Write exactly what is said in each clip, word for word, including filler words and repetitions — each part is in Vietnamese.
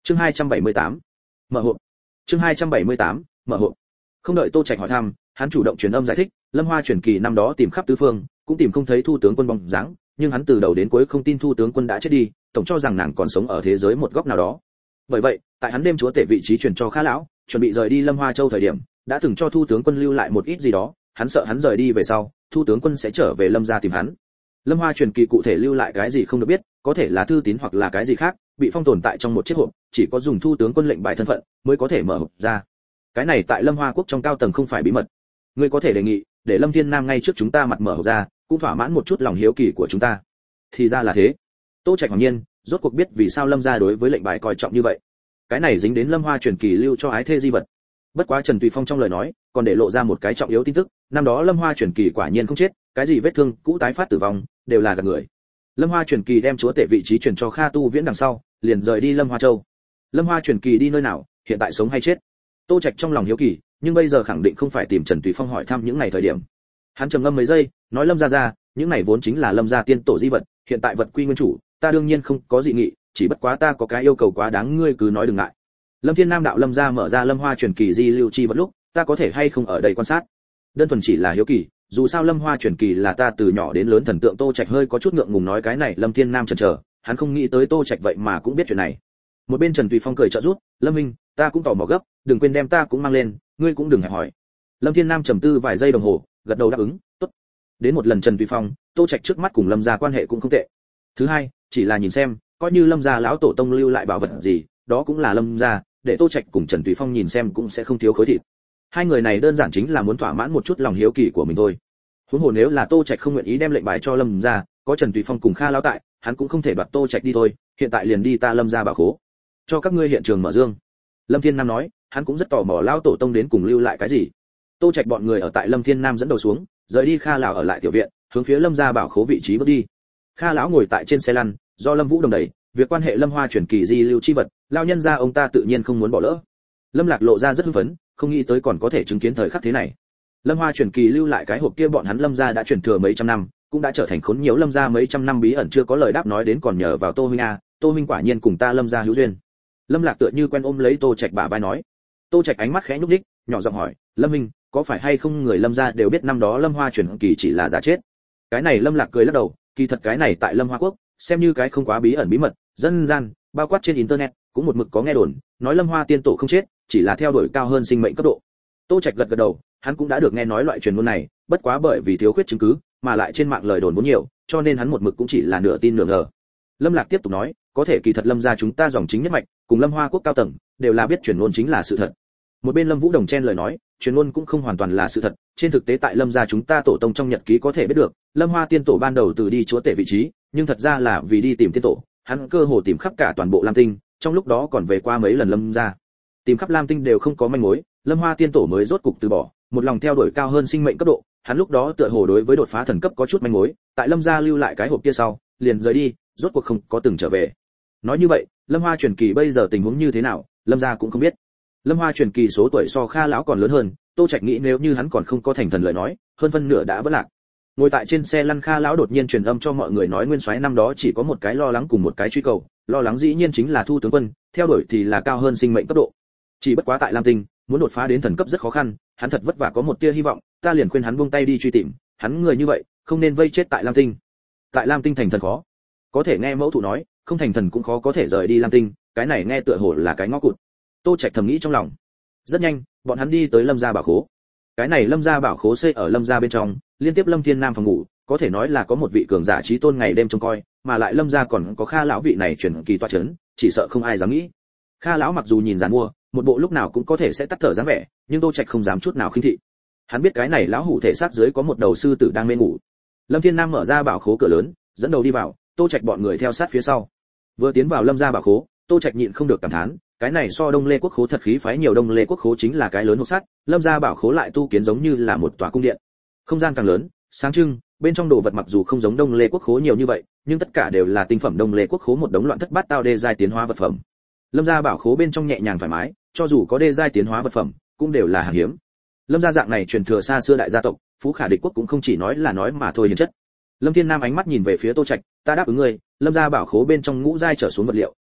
Chương hai trăm bảy mươi tám, mở hộp. Chương hai trăm bảy mươi tám, mở hộp. Không đợi Tô Trạch hỏi thăm, hắn chủ động truyền âm giải thích, Lâm Hoa truyền kỳ năm đó tìm khắp tứ phương, cũng tìm không thấy Thu tướng quân bóng dáng, nhưng hắn từ đầu đến cuối không tin Thu tướng quân đã chết đi, tổng cho rằng nàng còn sống ở thế giới một góc nào đó. Bởi vậy, tại hắn đêm chúa tể vị trí truyền cho Kha lão, chuẩn bị rời đi Lâm Hoa Châu thời điểm, đã từng cho Thu tướng quân lưu lại một ít gì đó, hắn sợ hắn rời đi về sau, Thu tướng quân sẽ trở về Lâm gia tìm hắn. Lâm Hoa truyền kỳ cụ thể lưu lại cái gì không được biết, có thể là thư tín hoặc là cái gì khác, bị phong tồn tại trong một chiếc hộp, chỉ có dùng Thu tướng quân lệnh bài thân phận mới có thể mở hộp ra. Cái này tại Lâm Hoa quốc trong cao tầng không phải bí mật. Ngươi có thể đề nghị, để Lâm Thiên Nam ngay trước chúng ta mặt mở hộp ra, cũng thỏa mãn một chút lòng hiếu kỳ của chúng ta. Thì ra là thế. Tô Trạch ngạc nhiên, rốt cuộc biết vì sao Lâm gia đối với lệnh bài coi trọng như vậy. Cái này dính đến Lâm Hoa truyền kỳ lưu cho ái thê di vật. Bất quá Trần Tùy Phong trong lời nói, còn để lộ ra một cái trọng yếu tin tức, năm đó Lâm Hoa truyền kỳ quả nhiên không chết, cái gì vết thương cũ tái phát tử vong, đều là gạt người. Lâm Hoa truyền kỳ đem chúa tể vị trí chuyển cho Kha Tu Viễn đằng sau, liền rời đi Lâm Hoa Châu. Lâm Hoa truyền kỳ đi nơi nào, hiện tại sống hay chết? Tô Trạch trong lòng hiếu kỳ, nhưng bây giờ khẳng định không phải tìm Trần Tùy Phong hỏi thăm những ngày thời điểm. Hắn trầm ngâm mấy giây, nói Lâm gia gia, những này vốn chính là Lâm gia tiên tổ di vật, hiện tại vật quy nguyên chủ, ta đương nhiên không có dị nghị, chỉ bất quá ta có cái yêu cầu quá đáng, ngươi cứ nói đừng ngại. Lâm Thiên Nam đạo Lâm gia mở ra Lâm Hoa truyền kỳ di lưu chi vật lúc, ta có thể hay không ở đây quan sát? Đơn thuần chỉ là hiếu kỳ, dù sao Lâm Hoa truyền kỳ là ta từ nhỏ đến lớn thần tượng. Tô Trạch hơi có chút ngượng ngùng nói cái này. Lâm Thiên Nam chần chờ, hắn không nghĩ tới Tô Trạch vậy mà cũng biết chuyện này. Một bên Trần Tùy Phong cười trợ giúp, Lâm Minh, ta cũng tò mò gấp, đừng quên đem ta cũng mang lên, ngươi cũng đừng hẹp hỏi. Lâm Thiên Nam trầm tư vài giây đồng hồ, gật đầu đáp ứng, tốt. Đến một lần Trần Tùy Phong, Tô Trạch trước mắt cùng Lâm gia quan hệ cũng không tệ. Thứ hai, chỉ là nhìn xem, coi như Lâm gia lão tổ tông lưu lại bảo vật gì, đó cũng là Lâm gia, để Tô Trạch cùng Trần Tùy Phong nhìn xem cũng sẽ không thiếu khối thịt. Hai người này đơn giản chính là muốn thỏa mãn một chút lòng hiếu kỳ của mình thôi. Huống hồ nếu là Tô Trạch không nguyện ý đem lệnh bài cho Lâm gia, có Trần Tùy Phong cùng Kha lão tại, hắn cũng không thể đoạt Tô Trạch đi thôi, hiện tại liền đi ta Lâm gia bảo khố, cho các ngươi hiện trường mở dương. Lâm Thiên Nam nói, hắn cũng rất tò mò lão tổ tông đến cùng lưu lại cái gì. Tô Trạch bọn người ở tại Lâm Thiên Nam dẫn đầu xuống, rời đi Kha lão ở lại tiểu viện, hướng phía Lâm gia bảo khố vị trí bước đi. Kha lão ngồi tại trên xe lăn, do Lâm Vũ đồng đẩy, việc quan hệ Lâm Hoa truyền kỳ di lưu chi vật, lão nhân gia ông ta tự nhiên không muốn bỏ lỡ. Lâm Lạc lộ ra rất hưng phấn, không nghĩ tới còn có thể chứng kiến thời khắc thế này. Lâm Hoa truyền kỳ lưu lại cái hộp kia bọn hắn Lâm gia đã truyền thừa mấy trăm năm, cũng đã trở thành khốn nhiễu Lâm gia mấy trăm năm bí ẩn chưa có lời đáp nói đến còn nhờ vào Tô huynh a, Tô huynh quả nhiên cùng ta Lâm gia hữu duyên. Lâm Lạc tựa như quen ôm lấy Tô Trạch bả vai nói. Tô Trạch ánh mắt khẽ nhúc nhích, nhỏ giọng hỏi, Lâm huynh, có phải hay không người Lâm gia đều biết năm đó Lâm Hoa truyền kỳ chỉ là giả chết? Cái này Lâm Lạc cười lắc đầu, kỳ thật cái này tại Lâm Hoa quốc, xem như cái không quá bí ẩn bí mật, dân gian, bao quát trên internet, cũng một mực có nghe đồn, nói Lâm Hoa tiên tổ không chết, chỉ là theo đuổi cao hơn sinh mệnh cấp độ. Tô Trạch gật gật đầu, hắn cũng đã được nghe nói loại truyền ngôn này, bất quá bởi vì thiếu khuyết chứng cứ, mà lại trên mạng lời đồn vốn nhiều, cho nên hắn một mực cũng chỉ là nửa tin nửa ngờ. Lâm Lạc tiếp tục nói, có thể kỳ thật Lâm gia chúng ta dòng chính nhất mạch, cùng Lâm Hoa quốc cao tầng, đều là biết truyền ngôn chính là sự thật. Một bên Lâm Vũ đồng chen lời nói, truyền ngôn cũng không hoàn toàn là sự thật, trên thực tế tại Lâm gia chúng ta tổ tông trong nhật ký có thể biết được, Lâm Hoa tiên tổ ban đầu từ đi chúa tể vị trí, nhưng thật ra là vì đi tìm tiên tổ, hắn cơ hồ tìm khắp cả toàn bộ Lam Tinh, trong lúc đó còn về qua mấy lần Lâm gia. Tìm khắp Lam Tinh đều không có manh mối, Lâm Hoa tiên tổ mới rốt cục từ bỏ, một lòng theo đuổi cao hơn sinh mệnh cấp độ, hắn lúc đó tựa hồ đối với đột phá thần cấp có chút manh mối, tại Lâm gia lưu lại cái hộp kia sau, liền rời đi, rốt cuộc không có từng trở về. Nói như vậy, Lâm Hoa truyền kỳ bây giờ tình huống như thế nào, Lâm gia cũng không biết. Lâm Hoa truyền kỳ số tuổi so Kha lão còn lớn hơn, Tô Trạch nghĩ nếu như hắn còn không có thành thần lời nói, hơn phân nửa đã vỡ lạc. Ngồi tại trên xe lăn Kha lão đột nhiên truyền âm cho mọi người nói nguyên soái năm đó chỉ có một cái lo lắng cùng một cái truy cầu, lo lắng dĩ nhiên chính là Thu tướng quân, theo đuổi thì là cao hơn sinh mệnh cấp độ. Chỉ bất quá tại Lam Tinh, muốn đột phá đến thần cấp rất khó khăn, hắn thật vất vả có một tia hy vọng, ta liền khuyên hắn buông tay đi truy tìm, hắn người như vậy, không nên vây chết tại Lam Tinh. Tại Lam Tinh thành thần khó. Có thể nghe mẫu thụ nói, không thành thần cũng khó có thể rời đi Lam Tinh, cái này nghe tựa hồ là cái ngõ cụt. Tô Trạch thầm nghĩ trong lòng. Rất nhanh, bọn hắn đi tới Lâm gia bảo khố. Cái này Lâm gia bảo khố xây ở Lâm gia bên trong, liên tiếp Lâm Thiên Nam phòng ngủ, có thể nói là có một vị cường giả chí tôn ngày đêm trông coi, mà lại Lâm gia còn có Kha lão vị này truyền kỳ tọa chấn, chỉ sợ không ai dám nghĩ. Kha lão mặc dù nhìn giàn mua, một bộ lúc nào cũng có thể sẽ tắt thở dáng vẻ, nhưng Tô Trạch không dám chút nào khinh thị. Hắn biết cái này lão hủ thể xác dưới có một đầu sư tử đang mê ngủ. Lâm Thiên Nam mở ra bảo khố cửa lớn, dẫn đầu đi vào, Tô Trạch bọn người theo sát phía sau. Vừa tiến vào Lâm gia bảo khố, Tô Trạch nhịn không được cảm thán, cái này so Đông Lê quốc khố thật khí phái nhiều, Đông Lê quốc khố chính là cái lớn hộp sắt, Lâm gia bảo khố lại tu kiến giống như là một tòa cung điện. Không gian càng lớn, sáng trưng, bên trong đồ vật mặc dù không giống Đông Lê quốc khố nhiều như vậy, nhưng tất cả đều là tinh phẩm Đông Lê quốc khố, một đống loạn thất bát tao đê giai tiến hóa vật phẩm. Lâm gia bảo khố bên trong nhẹ nhàng thoải mái, cho dù có đê giai tiến hóa vật phẩm, cũng đều là hàng hiếm. Lâm gia dạng này truyền thừa xa xưa đại gia tộc, phú khả địch quốc cũng không chỉ nói là nói mà thôi hiền chất. Lâm Thiên Nam ánh mắt nhìn về phía Tô Trạch, ta đáp ứng ngươi, Lâm gia bảo khố bên trong ngũ giai trở xuống vật liệu,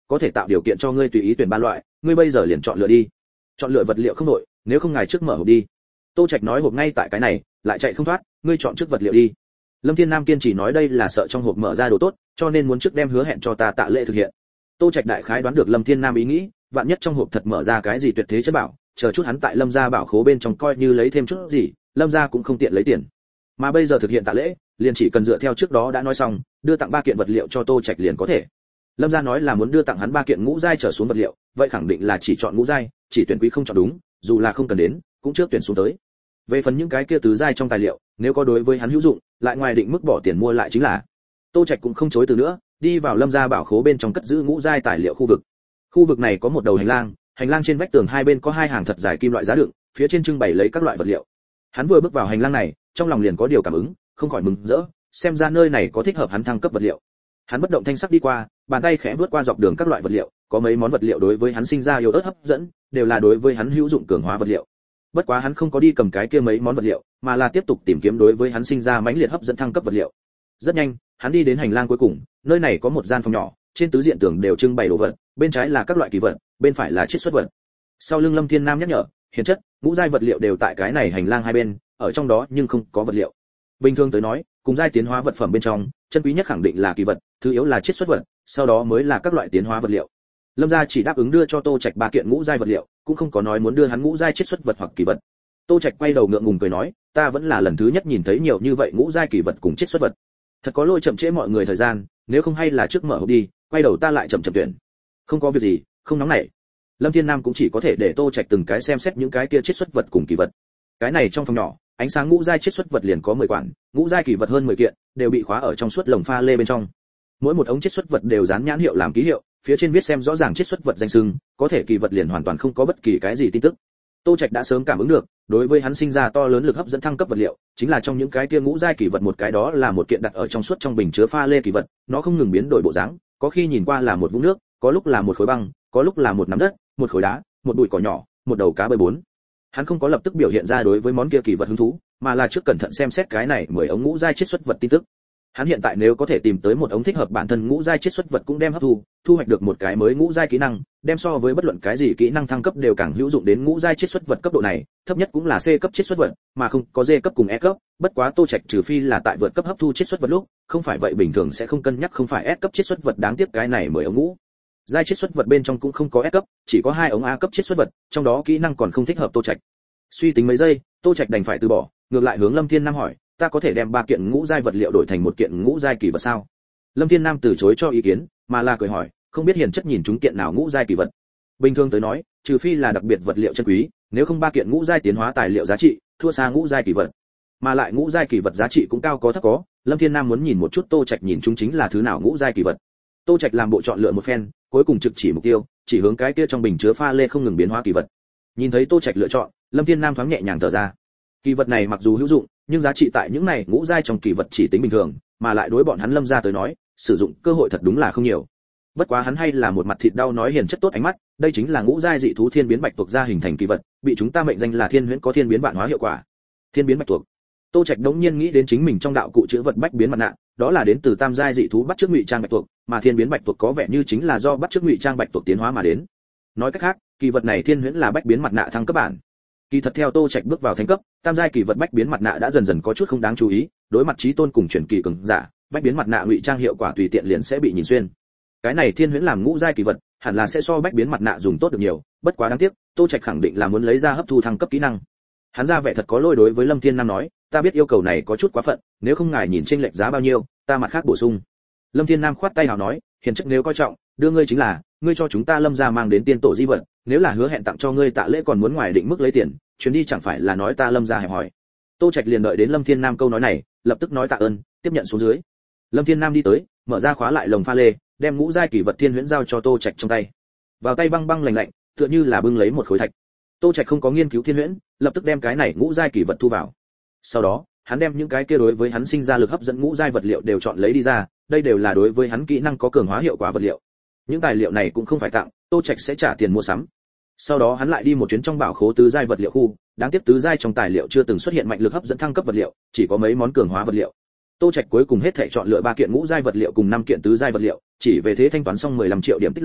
có thể tạo điều kiện cho ngươi tùy ý tuyển ba loại, ngươi bây giờ liền chọn lựa đi. Chọn lựa vật liệu không đổi, nếu không ngài trước mở hộp đi. Tô Trạch nói hộp ngay tại cái này, lại chạy không thoát, ngươi chọn trước vật liệu đi. Lâm Thiên Nam kiên trì nói đây là sợ trong hộp mở ra đồ tốt, cho nên muốn trước đem hứa hẹn cho ta Tạ Lễ thực hiện. Tô Trạch đại khái đoán được Lâm Thiên Nam ý nghĩ, vạn nhất trong hộp thật mở ra cái gì tuyệt thế chất bảo, chờ chút hắn tại Lâm gia bảo khố bên trong coi như lấy thêm chút gì, Lâm gia cũng không tiện lấy tiền. Mà bây giờ thực hiện Tạ Lễ, liền chỉ cần dựa theo trước đó đã nói xong, đưa tặng ba kiện vật liệu cho Tô Trạch liền có thể. Lâm gia nói là muốn đưa tặng hắn ba kiện ngũ giai trở xuống vật liệu, vậy khẳng định là chỉ chọn ngũ giai, chỉ tuyển quý không chọn đúng, dù là không cần đến, cũng trước tuyển xuống tới. Về phần những cái kia tứ giai trong tài liệu, nếu có đối với hắn hữu dụng, lại ngoài định mức bỏ tiền mua lại chính là. Tô Trạch cũng không chối từ nữa, đi vào Lâm gia bảo khố bên trong cất giữ ngũ giai tài liệu khu vực. Khu vực này có một đầu hành lang, hành lang trên vách tường hai bên có hai hàng thật dài kim loại giá đựng, phía trên trưng bày lấy các loại vật liệu. Hắn vừa bước vào hành lang này, trong lòng liền có điều cảm ứng, không khỏi mừng rỡ, xem ra nơi này có thích hợp hắn thăng cấp vật liệu. Hắn bất động thanh sắc đi qua, bàn tay khẽ vướt qua dọc đường các loại vật liệu, có mấy món vật liệu đối với hắn sinh ra yêu ớt hấp dẫn, đều là đối với hắn hữu dụng cường hóa vật liệu. Bất quá hắn không có đi cầm cái kia mấy món vật liệu, mà là tiếp tục tìm kiếm đối với hắn sinh ra mãnh liệt hấp dẫn thăng cấp vật liệu. Rất nhanh, hắn đi đến hành lang cuối cùng, nơi này có một gian phòng nhỏ, trên tứ diện tường đều trưng bày đồ vật, bên trái là các loại kỳ vật, bên phải là chiết xuất vật. Sau lưng Lâm Thiên Nam nhắc nhở, hiển chất, ngũ giai vật liệu đều tại cái này hành lang hai bên, ở trong đó nhưng không có vật liệu. Bình thường tới nói, cùng giai tiến hóa vật phẩm bên trong, chân quý nhất khẳng định là kỳ vật, thứ yếu là chiết xuất vật, sau đó mới là các loại tiến hóa vật liệu. Lâm gia chỉ đáp ứng đưa cho Tô Trạch ba kiện ngũ giai vật liệu, cũng không có nói muốn đưa hắn ngũ giai chiết xuất vật hoặc kỳ vật. Tô Trạch quay đầu ngượng ngùng cười nói, ta vẫn là lần thứ nhất nhìn thấy nhiều như vậy ngũ giai kỳ vật cùng chiết xuất vật. Thật có lỗi chậm trễ mọi người thời gian, nếu không hay là trước mở hộp đi, quay đầu ta lại chậm chậm tuyển. Không có việc gì, không nóng nảy. Lâm Thiên Nam cũng chỉ có thể để Tô Trạch từng cái xem xét những cái kia chiết xuất vật cùng kỳ vật. Cái này trong phòng nhỏ, ánh sáng ngũ giai chiết xuất vật liền có mười quản, ngũ giai kỳ vật hơn mười kiện, đều bị khóa ở trong suốt lồng pha lê bên trong. Mỗi một ống chiết xuất vật đều dán nhãn hiệu làm ký hiệu, phía trên viết xem rõ ràng chiết xuất vật danh xưng, có thể kỳ vật liền hoàn toàn không có bất kỳ cái gì tin tức. Tô Trạch đã sớm cảm ứng được, đối với hắn sinh ra to lớn lực hấp dẫn thăng cấp vật liệu, chính là trong những cái kia ngũ giai kỳ vật một cái đó là một kiện đặt ở trong suốt trong bình chứa pha lê kỳ vật, nó không ngừng biến đổi bộ dáng, có khi nhìn qua là một vũng nước, có lúc là một khối băng, có lúc là một nắm đất, một khối đá, một bụi cỏ nhỏ, một đầu cá bơi bốn. Hắn không có lập tức biểu hiện ra đối với món kia kỳ vật hứng thú, mà là trước cẩn thận xem xét cái này mười ống ngũ giai chiết xuất vật tin tức. Hắn hiện tại nếu có thể tìm tới một ống thích hợp bản thân ngũ giai chiết xuất vật cũng đem hấp thu, thu hoạch được một cái mới ngũ giai kỹ năng, đem so với bất luận cái gì kỹ năng thăng cấp đều càng hữu dụng đến ngũ giai chiết xuất vật cấp độ này, thấp nhất cũng là C cấp chiết xuất vật, mà không có D cấp cùng E cấp, bất quá Tô Trạch trừ phi là tại vượt cấp hấp thu chiết xuất vật lúc, không phải vậy bình thường sẽ không cân nhắc không phải S cấp chiết xuất vật, đáng tiếc cái này mười ống ngũ giai chiết xuất vật bên trong cũng không có S cấp, chỉ có hai ống A cấp chiết xuất vật, trong đó kỹ năng còn không thích hợp Tô Trạch. Suy tính mấy giây, Tô Trạch đành phải từ bỏ, ngược lại hướng Lâm Thiên Nam hỏi, ta có thể đem ba kiện ngũ giai vật liệu đổi thành một kiện ngũ giai kỳ vật sao? Lâm Thiên Nam từ chối cho ý kiến, mà là cười hỏi, không biết hiền chất nhìn chúng kiện nào ngũ giai kỳ vật. Bình thường tới nói, trừ phi là đặc biệt vật liệu chân quý, nếu không ba kiện ngũ giai tiến hóa tài liệu giá trị, thua xa ngũ giai kỳ vật. Mà lại ngũ giai kỳ vật giá trị cũng cao có thấp có, Lâm Thiên Nam muốn nhìn một chút Tô Trạch nhìn chúng chính là thứ nào ngũ giai kỳ vật. Tô Trạch làm bộ chọn lựa một phen, cuối cùng trực chỉ mục tiêu, chỉ hướng cái kia trong bình chứa pha lê không ngừng biến hóa kỳ vật. Nhìn thấy Tô Trạch lựa chọn, Lâm Thiên Nam thoáng nhẹ nhàng thở ra. Kỳ vật này mặc dù hữu dụng, nhưng giá trị tại những này ngũ giai trong kỳ vật chỉ tính bình thường, mà lại đối bọn hắn Lâm gia tới nói, sử dụng cơ hội thật đúng là không nhiều. Bất quá hắn hay là một mặt thịt đau nói hiền chất tốt ánh mắt, đây chính là ngũ giai dị thú thiên biến bạch tuộc gia hình thành kỳ vật, bị chúng ta mệnh danh là thiên huyễn có thiên biến vạn hóa hiệu quả. Thiên biến bạch tuộc. Tô Trạch đống nhiên nghĩ đến chính mình trong đạo cụ chữ vật bách biến mặt nạ, đó là đến từ tam giai dị thú bắt chước ngụy trang bạch tuộc, mà thiên biến bạch tuộc có vẻ như chính là do bắt chước ngụy trang bạch tuộc tiến hóa mà đến. Nói cách khác, kỳ vật này thiên huyễn là bách biến mặt nạ thăng cấp bản. Kỳ thật theo Tô Trạch bước vào thánh cấp, tam giai kỳ vật bách biến mặt nạ đã dần dần có chút không đáng chú ý, đối mặt chí tôn cùng truyền kỳ cường giả, bách biến mặt nạ ngụy trang hiệu quả tùy tiện liền sẽ bị nhìn xuyên. Cái này thiên huyễn làm ngũ giai kỳ vật, hẳn là sẽ so bách biến mặt nạ dùng tốt được nhiều, bất quá đáng tiếc, Tô Trạch khẳng định là muốn lấy ra hấp thu thăng cấp kỹ năng. Hắn ra vẻ thật có lỗi đối với Lâm Thiên Nam nói, ta biết yêu cầu này có chút quá phận, nếu không ngài nhìn chênh lệch giá bao nhiêu, ta mặt khác bổ sung. Lâm Thiên Nam khoát tay hào nói, hiền chất nếu coi trọng, đưa ngươi chính là, ngươi cho chúng ta Lâm gia mang đến tiên tổ di vật, nếu là hứa hẹn tặng cho ngươi Tạ Lễ còn muốn ngoài định mức lấy tiền, chuyến đi chẳng phải là nói ta Lâm gia hẹp hỏi. Tô Trạch liền đợi đến Lâm Thiên Nam câu nói này, lập tức nói tạ ơn, tiếp nhận xuống dưới. Lâm Thiên Nam đi tới, mở ra khóa lại lồng pha lê, đem ngũ giai kỳ vật thiên huyễn giao cho Tô Trạch trong tay. Vào tay băng băng lạnh lạnh, tựa như là bưng lấy một khối thạch. Tô Trạch không có nghiên cứu thiên huyễn, lập tức đem cái này ngũ giai kỳ vật thu vào. Sau đó, hắn đem những cái kia đối với hắn sinh ra lực hấp dẫn ngũ giai vật liệu đều chọn lấy đi ra, đây đều là đối với hắn kỹ năng có cường hóa hiệu quả vật liệu. Những tài liệu này cũng không phải tặng, Tô Trạch sẽ trả tiền mua sắm. Sau đó hắn lại đi một chuyến trong bảo khố tứ giai vật liệu khu, đáng tiếc tứ giai trong tài liệu chưa từng xuất hiện mạnh lực hấp dẫn thăng cấp vật liệu, chỉ có mấy món cường hóa vật liệu. Tô Trạch cuối cùng hết thảy chọn lựa ba kiện ngũ giai vật liệu cùng năm kiện tứ giai vật liệu, chỉ về thế thanh toán xong mười lăm triệu điểm tích lũy,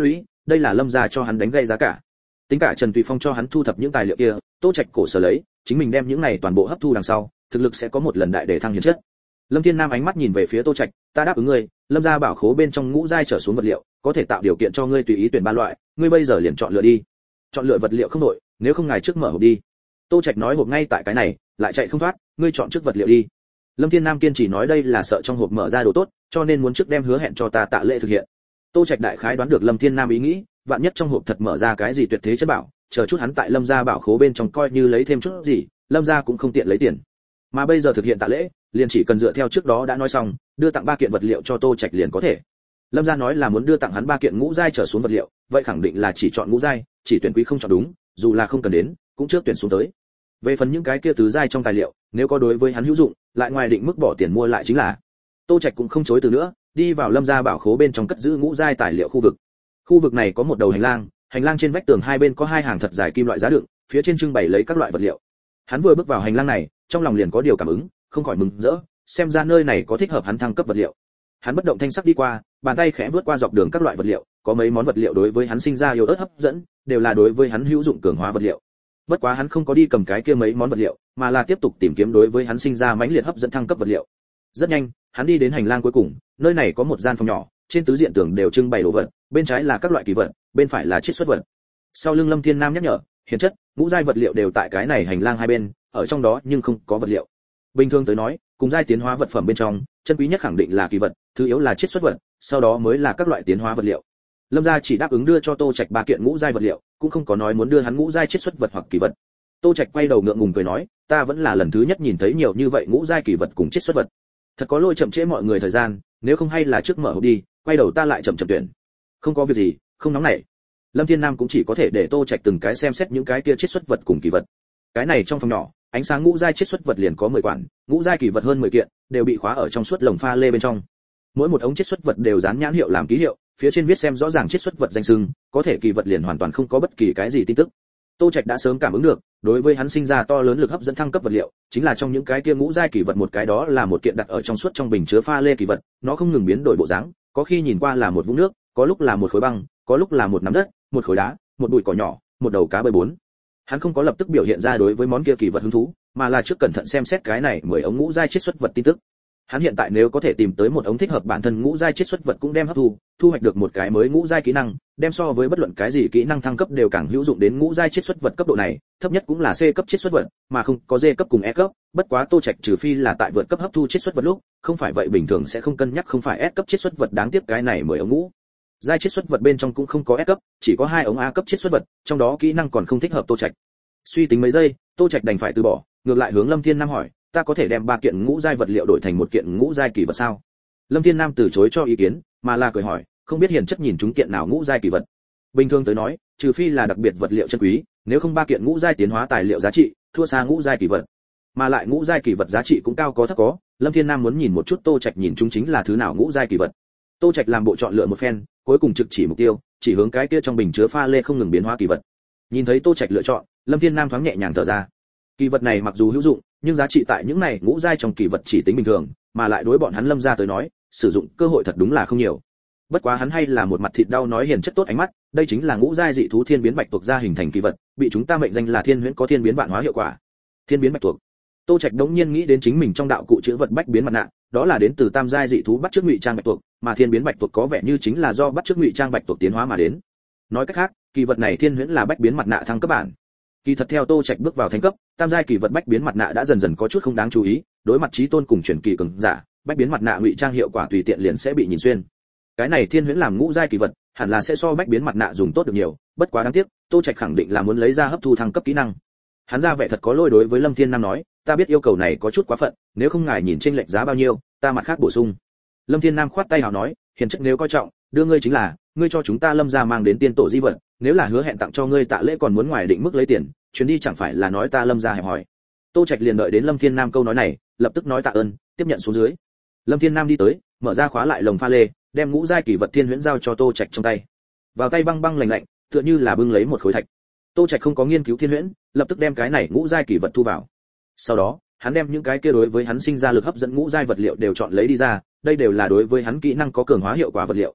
đây là lâm gia cho hắn đánh gây giá cả. Tính cả Trần Tùy Phong cho hắn thu thập những tài liệu kia, Tô Trạch cổ sở lấy, chính mình đem những này toàn bộ hấp thu đằng sau, thực lực sẽ có một lần đại để thăng hiển chất. Lâm Thiên Nam ánh mắt nhìn về phía Tô Trạch, ta đáp ứng ngươi, lâm gia bảo khố bên trong ngũ giai trở xuống vật liệu, có thể tạo điều kiện cho ngươi tùy ý tuyển ba loại, ngươi bây giờ liền chọn lựa đi. Chọn lựa vật liệu không đổi, nếu không ngài trước mở hộp đi. Tô Trạch nói hộp ngay tại cái này, lại chạy không thoát, ngươi chọn trước vật liệu đi. Lâm Thiên Nam kiên trì nói đây là sợ trong hộp mở ra đồ tốt, cho nên muốn trước đem hứa hẹn cho ta Tạ Lễ thực hiện. Tô Trạch đại khái đoán được Lâm Thiên Nam ý nghĩ, vạn nhất trong hộp thật mở ra cái gì tuyệt thế chất bảo, chờ chút hắn tại lâm gia bảo khố bên trong coi như lấy thêm chút gì, lâm gia cũng không tiện lấy tiền. Mà bây giờ thực hiện Tạ Lễ, liền chỉ cần dựa theo trước đó đã nói xong, đưa tặng ba kiện vật liệu cho Tô Trạch liền có thể. Lâm gia nói là muốn đưa tặng hắn ba kiện ngũ giai trở xuống vật liệu, vậy khẳng định là chỉ chọn ngũ giai, chỉ tuyển quý không chọn đúng, dù là không cần đến, cũng trước tuyển xuống tới. Về phần những cái kia tứ giai trong tài liệu, nếu có đối với hắn hữu dụng, lại ngoài định mức bỏ tiền mua lại chính là. Tô Trạch cũng không chối từ nữa, đi vào lâm gia bảo khố bên trong cất giữ ngũ giai tài liệu khu vực. Khu vực này có một đầu hành lang, hành lang trên vách tường hai bên có hai hàng thật dài kim loại giá đựng, phía trên trưng bày lấy các loại vật liệu. Hắn vừa bước vào hành lang này, trong lòng liền có điều cảm ứng, không khỏi mừng rỡ, xem ra nơi này có thích hợp hắn thăng cấp vật liệu. Hắn bất động thanh sắc đi qua, bàn tay khẽ vướt qua dọc đường các loại vật liệu, có mấy món vật liệu đối với hắn sinh ra yêu ớt hấp dẫn, đều là đối với hắn hữu dụng cường hóa vật liệu. Bất quá hắn không có đi cầm cái kia mấy món vật liệu, mà là tiếp tục tìm kiếm đối với hắn sinh ra mãnh liệt hấp dẫn thăng cấp vật liệu. Rất nhanh, hắn đi đến hành lang cuối cùng, nơi này có một gian phòng nhỏ, trên tứ diện tường đều trưng bày đồ vật, bên trái là các loại kỳ vật, bên phải là chiết xuất vật. Sau lưng Lâm Thiên Nam nhắc nhở, hiển chất, ngũ giai vật liệu đều tại cái này hành lang hai bên, ở trong đó nhưng không có vật liệu. Bình thường tới nói, cùng giai tiến hóa vật phẩm bên trong, chân quý nhất khẳng định là kỳ vật, thứ yếu là chiết xuất vật, sau đó mới là các loại tiến hóa vật liệu. Lâm gia chỉ đáp ứng đưa cho Tô Trạch ba kiện ngũ giai vật liệu, cũng không có nói muốn đưa hắn ngũ giai chiết xuất vật hoặc kỳ vật. Tô Trạch quay đầu ngượng ngùng cười nói, ta vẫn là lần thứ nhất nhìn thấy nhiều như vậy ngũ giai kỳ vật cùng chiết xuất vật. Thật có lỗi chậm trễ mọi người thời gian, nếu không hay là trước mở hộp đi, quay đầu ta lại chậm chậm tuyển. Không có việc gì, không nóng nảy. Lâm Thiên Nam cũng chỉ có thể để Tô Trạch từng cái xem xét những cái kia chiết xuất vật cùng kỳ vật. Cái này trong phòng nhỏ, ánh sáng ngũ giai chiết xuất vật liền có mười quản, ngũ giai kỳ vật hơn mười kiện, đều bị khóa ở trong suốt lồng pha lê bên trong. Mỗi một ống chiết xuất vật đều dán nhãn hiệu làm ký hiệu, phía trên viết xem rõ ràng chiết xuất vật danh xưng, có thể kỳ vật liền hoàn toàn không có bất kỳ cái gì tin tức. Tô Trạch đã sớm cảm ứng được, đối với hắn sinh ra to lớn lực hấp dẫn thăng cấp vật liệu, chính là trong những cái kia ngũ giai kỳ vật một cái đó là một kiện đặt ở trong suốt trong bình chứa pha lê kỳ vật, nó không ngừng biến đổi bộ dáng, có khi nhìn qua là một vũng nước, có lúc là một khối băng, có lúc là một nắm đất, một khối đá, một bụi cỏ nhỏ, một đầu cá bơi bốn. Hắn không có lập tức biểu hiện ra đối với món kia kỳ vật hứng thú, mà là trước cẩn thận xem xét cái này mười ống ngũ giai chiết xuất vật tin tức. Hắn hiện tại nếu có thể tìm tới một ống thích hợp bản thân ngũ giai chiết xuất vật cũng đem hấp thu, thu hoạch được một cái mới ngũ giai kỹ năng, đem so với bất luận cái gì kỹ năng thăng cấp đều càng hữu dụng đến ngũ giai chiết xuất vật cấp độ này, thấp nhất cũng là C cấp chiết xuất vật, mà không có D cấp cùng E cấp, bất quá Tô Trạch trừ phi là tại vượt cấp hấp thu chiết xuất vật lúc, không phải vậy bình thường sẽ không cân nhắc không phải S cấp chiết xuất vật, đáng tiếc cái này mười ống ngũ giai chiết xuất vật bên trong cũng không có S cấp, chỉ có hai ống A cấp chiết xuất vật, trong đó kỹ năng còn không thích hợp Tô Trạch. Suy tính mấy giây, Tô Trạch đành phải từ bỏ, ngược lại hướng Lâm Thiên Nam hỏi, ta có thể đem ba kiện ngũ giai vật liệu đổi thành một kiện ngũ giai kỳ vật sao? Lâm Thiên Nam từ chối cho ý kiến, mà là cười hỏi, không biết hiền chất nhìn chúng kiện nào ngũ giai kỳ vật. Bình thường tới nói, trừ phi là đặc biệt vật liệu chân quý, nếu không ba kiện ngũ giai tiến hóa tài liệu giá trị, thua xa ngũ giai kỳ vật. Mà lại ngũ giai kỳ vật giá trị cũng cao có thấp có, Lâm Thiên Nam muốn nhìn một chút Tô Trạch nhìn chúng chính là thứ nào ngũ giai kỳ vật. Tô Trạch làm bộ chọn lựa một phen, cuối cùng trực chỉ mục tiêu, chỉ hướng cái kia trong bình chứa pha lê không ngừng biến hóa kỳ vật. Nhìn thấy Tô Trạch lựa chọn, Lâm Thiên Nam thoáng nhẹ nhàng thở ra. Kỳ vật này mặc dù hữu dụng, nhưng giá trị tại những này ngũ giai trong kỳ vật chỉ tính bình thường, mà lại đối bọn hắn Lâm gia tới nói, sử dụng cơ hội thật đúng là không nhiều. Bất quá hắn hay là một mặt thịt đau nói hiền chất tốt ánh mắt, đây chính là ngũ giai dị thú thiên biến bạch tuộc gia hình thành kỳ vật, bị chúng ta mệnh danh là thiên huyễn có thiên biến vạn hóa hiệu quả. Thiên biến bạch tuộc. Tô Trạch đống nhiên nghĩ đến chính mình trong đạo cụ chữ vật bách biến mặt nạ, đó là đến từ tam giai dị thú bắt trước ngụy trang bạch tuộc, mà thiên biến bạch tuộc có vẻ như chính là do bắt trước ngụy trang bạch tuộc tiến hóa mà đến. Nói cách khác, kỳ vật này thiên huyễn là bách biến mặt nạ thăng cấp bản. Kỳ thật theo Tô Trạch bước vào thánh cấp, tam giai kỳ vật bách biến mặt nạ đã dần dần có chút không đáng chú ý, đối mặt chí tôn cùng truyền kỳ cường giả, bách biến mặt nạ ngụy trang hiệu quả tùy tiện liền sẽ bị nhìn xuyên. Cái này thiên huyễn làm ngũ giai kỳ vật, hẳn là sẽ so bách biến mặt nạ dùng tốt được nhiều, bất quá đáng tiếc, Tô Trạch khẳng định là muốn lấy ra hấp thu thăng cấp kỹ năng. Hắn ra vẻ thật có lỗi đối với Lâm Thiên Nam nói, ta biết yêu cầu này có chút quá phận, nếu không ngài nhìn chênh lệch giá bao nhiêu, ta mặt khác bổ sung. Lâm Thiên Nam khoát tay hào nói, hiền chất nếu coi trọng, đưa ngươi chính là, ngươi cho chúng ta Lâm gia mang đến tiên tổ di vật, nếu là hứa hẹn tặng cho ngươi Tạ Lễ còn muốn ngoài định mức lấy tiền, chuyến đi chẳng phải là nói ta Lâm gia hẹp hỏi. Tô Trạch liền đợi đến Lâm Thiên Nam câu nói này, lập tức nói tạ ơn, tiếp nhận xuống dưới. Lâm Thiên Nam đi tới, mở ra khóa lại lồng pha lê, đem ngũ giai kỳ vật thiên huyễn giao cho Tô Trạch trong tay. Vào tay băng băng lạnh lạnh, tựa như là bưng lấy một khối thạch. Tô Trạch không có nghiên cứu thiên huyễn, lập tức đem cái này ngũ giai kỳ vật thu vào. Sau đó, hắn đem những cái kia đối với hắn sinh ra lực hấp dẫn ngũ giai vật liệu đều chọn lấy đi ra, đây đều là đối với hắn kỹ năng có cường hóa hiệu quả vật liệu.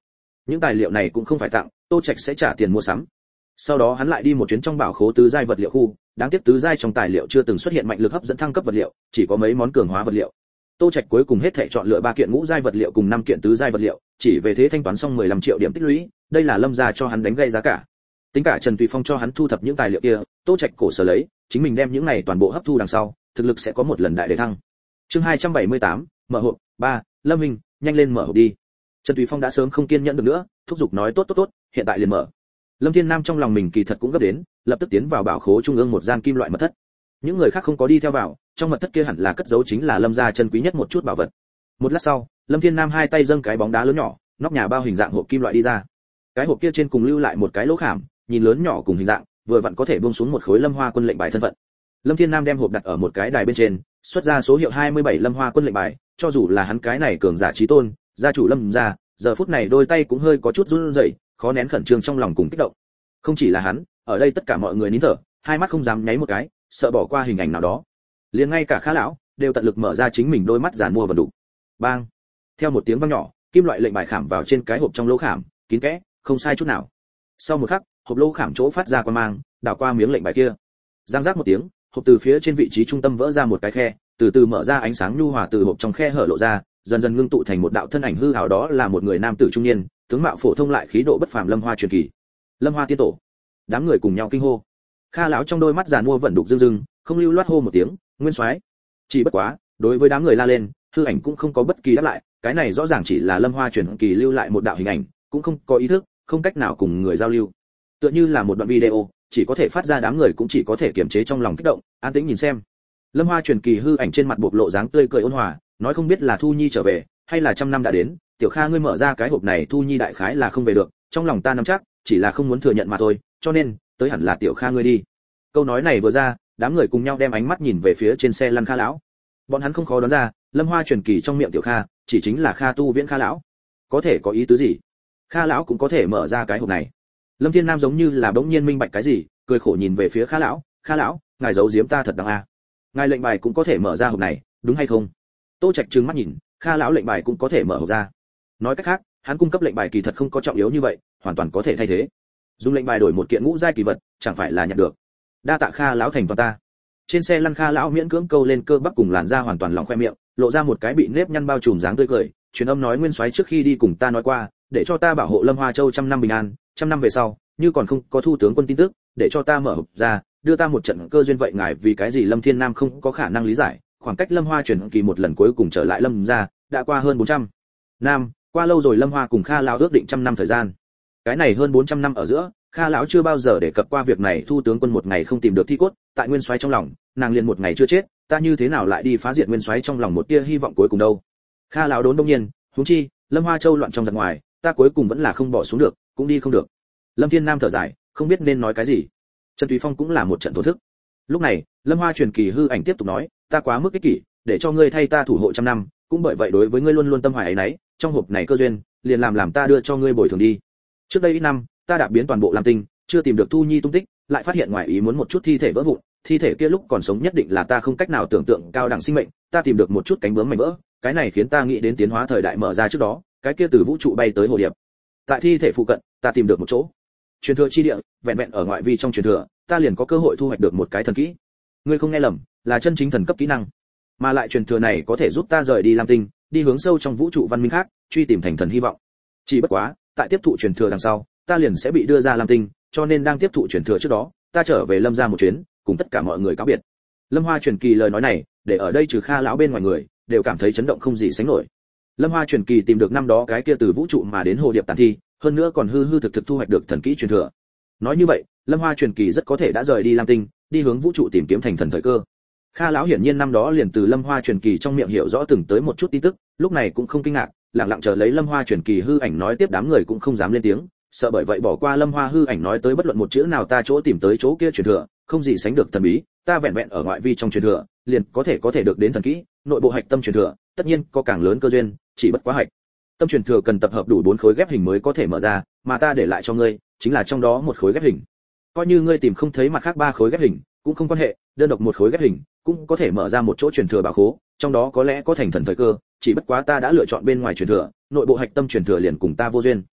Những tài liệu này cũng không phải tặng, Tô Trạch sẽ trả tiền mua sắm. Sau đó hắn lại đi một chuyến trong bảo khố tứ giai vật liệu khu, đáng tiếc tứ giai trong tài liệu chưa từng xuất hiện mạnh lực hấp dẫn thăng cấp vật liệu, chỉ có mấy món cường hóa vật liệu. Tô Trạch cuối cùng hết thảy chọn lựa ba kiện ngũ giai vật liệu cùng năm kiện tứ giai vật liệu, chỉ về thế thanh toán xong mười lăm triệu điểm tích lũy, đây là Lâm gia cho hắn đánh gây giá cả. Tính cả Trần Tùy Phong cho hắn thu thập những tài liệu kia, Tô Trạch cổ sở lấy, chính mình đem những này toàn bộ hấp thu đằng sau, thực lực sẽ có một lần đại đề thăng. Chương hai trăm bảy mươi tám, mở hộp, ba, Lâm Minh, nhanh lên mở hộp đi. Trần Tùy Phong đã sớm không kiên nhẫn được nữa, thúc giục nói tốt tốt tốt, hiện tại liền mở. Lâm Thiên Nam trong lòng mình kỳ thật cũng gấp đến, lập tức tiến vào bảo khố trung ương một gian kim loại mật thất. Những người khác không có đi theo vào, trong mật thất kia hẳn là cất giấu chính là Lâm gia chân quý nhất một chút bảo vật. Một lát sau, Lâm Thiên Nam hai tay dâng cái bóng đá lớn nhỏ, nóc nhà bao hình dạng hộp kim loại đi ra. Cái hộp kia trên cùng lưu lại một cái lỗ khảm, nhìn lớn nhỏ cùng hình dạng, vừa vặn có thể buông xuống một khối Lâm Hoa quân lệnh bài thân phận. Lâm Thiên Nam đem hộp đặt ở một cái đài bên trên, xuất ra số hiệu hai mươi bảy Lâm Hoa quân lệnh bài, cho dù là hắn cái này cường giả chí tôn, gia chủ Lâm gia, giờ phút này đôi tay cũng hơi có chút run rẩy, khó nén khẩn trương trong lòng cùng kích động. Không chỉ là hắn, ở đây tất cả mọi người nín thở, hai mắt không dám nháy một cái, sợ bỏ qua hình ảnh nào đó. Liền ngay cả Kha lão đều tận lực mở ra chính mình đôi mắt giàn mua và đủ. Bang! Theo một tiếng vang nhỏ, kim loại lệnh bài khảm vào trên cái hộp trong lỗ khảm, kín kẽ, không sai chút nào. Sau một khắc, hộp lỗ khảm chỗ phát ra quang mang, đảo qua miếng lệnh bài kia. Giang rác một tiếng, hộp từ phía trên vị trí trung tâm vỡ ra một cái khe, từ từ mở ra, ánh sáng nhu hòa từ hộp trong khe hở lộ ra, dần dần ngưng tụ thành một đạo thân ảnh hư ảo, đó là một người nam tử trung niên, tướng mạo phổ thông lại khí độ bất phàm, Lâm Hoa truyền kỳ. Lâm Hoa tiên tổ. Đám người cùng nhau kinh hô. Kha lão trong đôi mắt giàn mua vẫn đục rưng rưng, không lưu loát hô một tiếng, Nguyên Soái. Chỉ bất quá, đối với đám người la lên, hư ảnh cũng không có bất kỳ đáp lại, cái này rõ ràng chỉ là Lâm Hoa truyền kỳ lưu lại một đạo hình ảnh, cũng không có ý thức, không cách nào cùng người giao lưu. Tựa như là một đoạn video, chỉ có thể phát ra, đám người cũng chỉ có thể kiềm chế trong lòng kích động, an tĩnh nhìn xem. Lâm Hoa truyền kỳ hư ảnh trên mặt bộc lộ dáng tươi cười ôn hòa, nói không biết là Thu Nhi trở về, hay là trăm năm đã đến, Tiểu Kha ngươi mở ra cái hộp này, Thu Nhi đại khái là không về được, trong lòng ta nắm chắc, chỉ là không muốn thừa nhận mà thôi, cho nên, tới hẳn là Tiểu Kha ngươi đi. Câu nói này vừa ra, đám người cùng nhau đem ánh mắt nhìn về phía trên xe lăn Kha lão. Bọn hắn không khó đoán ra, Lâm Hoa truyền kỳ trong miệng Tiểu Kha, chỉ chính là Kha Tu Viễn Kha lão. Có thể có ý tứ gì? Kha lão cũng có thể mở ra cái hộp này. Lâm Thiên Nam giống như là bỗng nhiên minh bạch cái gì, cười khổ nhìn về phía Kha lão, Kha lão, ngài giấu giếm ta thật đáng a. Ngài lệnh bài cũng có thể mở ra hộp này, đúng hay không? Tô Trạch trừng mắt nhìn, Kha lão lệnh bài cũng có thể mở hộp ra. Nói cách khác, hắn cung cấp lệnh bài kỳ thật không có trọng yếu như vậy, hoàn toàn có thể thay thế. Dùng lệnh bài đổi một kiện ngũ giai kỳ vật, chẳng phải là nhận được. Đa tạ Kha lão thành toàn ta. Trên xe lăn Kha lão miễn cưỡng câu lên cơ bắp cùng làn da hoàn toàn lỏng khoe miệng, lộ ra một cái bị nếp nhăn bao trùm dáng tươi cười, truyền âm nói Nguyên Soái trước khi đi cùng ta nói qua, để cho ta bảo hộ Lâm Hoa Châu trăm năm bình an, trăm năm về sau, như còn không có thu tướng quân tin tức, để cho ta mở hộp ra, đưa ta một trận cơ duyên, vậy ngài vì cái gì Lâm Thiên Nam không có khả năng lý giải, khoảng cách Lâm Hoa truyền kỳ một lần cuối cùng trở lại Lâm gia, đã qua hơn bốn trăm năm, qua lâu rồi. Lâm Hoa cùng Kha lão ước định trăm năm thời gian. Cái này hơn bốn trăm năm ở giữa, Kha lão chưa bao giờ đề cập qua việc này, thu tướng quân một ngày không tìm được thi cốt, tại Nguyên Soái trong lòng, nàng liền một ngày chưa chết, ta như thế nào lại đi phá diệt Nguyên Soái trong lòng một tia hy vọng cuối cùng đâu. Kha lão đốn đông nhiên, huống chi, Lâm Hoa Châu loạn trong giặc ngoài, ta cuối cùng vẫn là không bỏ xuống được, cũng đi không được. Lâm Thiên Nam thở dài, không biết nên nói cái gì. Trần Tùy Phong cũng là một trận thổ thức. Lúc này, Lâm Hoa truyền kỳ hư ảnh tiếp tục nói, ta quá mức ích kỷ, để cho ngươi thay ta thủ hộ trăm năm, cũng bởi vậy đối với ngươi luôn luôn tâm hoài ấy nấy, trong hộp này cơ duyên, liền làm làm ta đưa cho ngươi bồi thường đi. Trước đây ít năm, ta đạp biến toàn bộ Lam Tinh, chưa tìm được Thu Nhi tung tích, lại phát hiện ngoài ý muốn một chút thi thể vỡ vụn, thi thể kia lúc còn sống nhất định là ta không cách nào tưởng tượng cao đẳng sinh mệnh, ta tìm được một chút cánh bướm mảnh vỡ, cái này khiến ta nghĩ đến tiến hóa thời đại mở ra trước đó, cái kia từ vũ trụ bay tới hồ điệp. Tại thi thể phụ cận, ta tìm được một chỗ truyền thừa chi địa, vẹn vẹn ở ngoại vi trong truyền thừa, ta liền có cơ hội thu hoạch được một cái thần kỹ. Ngươi không nghe lầm, là chân chính thần cấp kỹ năng, mà lại truyền thừa này có thể giúp ta rời đi Lam Tinh, đi hướng sâu trong vũ trụ văn minh khác, truy tìm thành thần hy vọng. Chỉ bất quá, tại tiếp thụ truyền thừa đằng sau, ta liền sẽ bị đưa ra Lam Tinh, cho nên đang tiếp thụ truyền thừa trước đó, ta trở về Lâm gia một chuyến, cùng tất cả mọi người cáo biệt. Lâm Hoa truyền kỳ lời nói này, để ở đây trừ Kha lão bên ngoài người, đều cảm thấy chấn động không gì sánh nổi. Lâm Hoa truyền kỳ tìm được năm đó cái kia từ vũ trụ mà đến hồ điệp tàn thi, hơn nữa còn hư hư thực thực thu hoạch được thần kỹ truyền thừa. Nói như vậy, Lâm Hoa truyền kỳ rất có thể đã rời đi Lam Tinh, đi hướng vũ trụ tìm kiếm thành thần thời cơ. Kha lão hiển nhiên năm đó liền từ Lâm Hoa truyền kỳ trong miệng hiểu rõ từng tới một chút tin tức, lúc này cũng không kinh ngạc, lặng lặng chờ lấy Lâm Hoa truyền kỳ hư ảnh nói tiếp, đám người cũng không dám lên tiếng, sợ bởi vậy bỏ qua Lâm Hoa hư ảnh nói tới bất luận một chữ nào, ta chỗ tìm tới chỗ kia truyền thừa, không gì sánh được thần bí, ta vẹn vẹn ở ngoại vi trong truyền thừa, liền có thể có thể được đến thần kỹ, nội bộ hạch tâm truyền thừa, tất nhiên có càng lớn cơ duyên, chỉ bất quá hạch tâm truyền thừa cần tập hợp đủ bốn khối ghép hình mới có thể mở ra, mà ta để lại cho ngươi, chính là trong đó một khối ghép hình. Coi như ngươi tìm không thấy mặt khác ba khối ghép hình, cũng không quan hệ, đơn độc một khối ghép hình, cũng có thể mở ra một chỗ truyền thừa bảo khố, trong đó có lẽ có thành thần thời cơ, chỉ bất quá ta đã lựa chọn bên ngoài truyền thừa, nội bộ hạch tâm truyền thừa liền cùng ta vô duyên.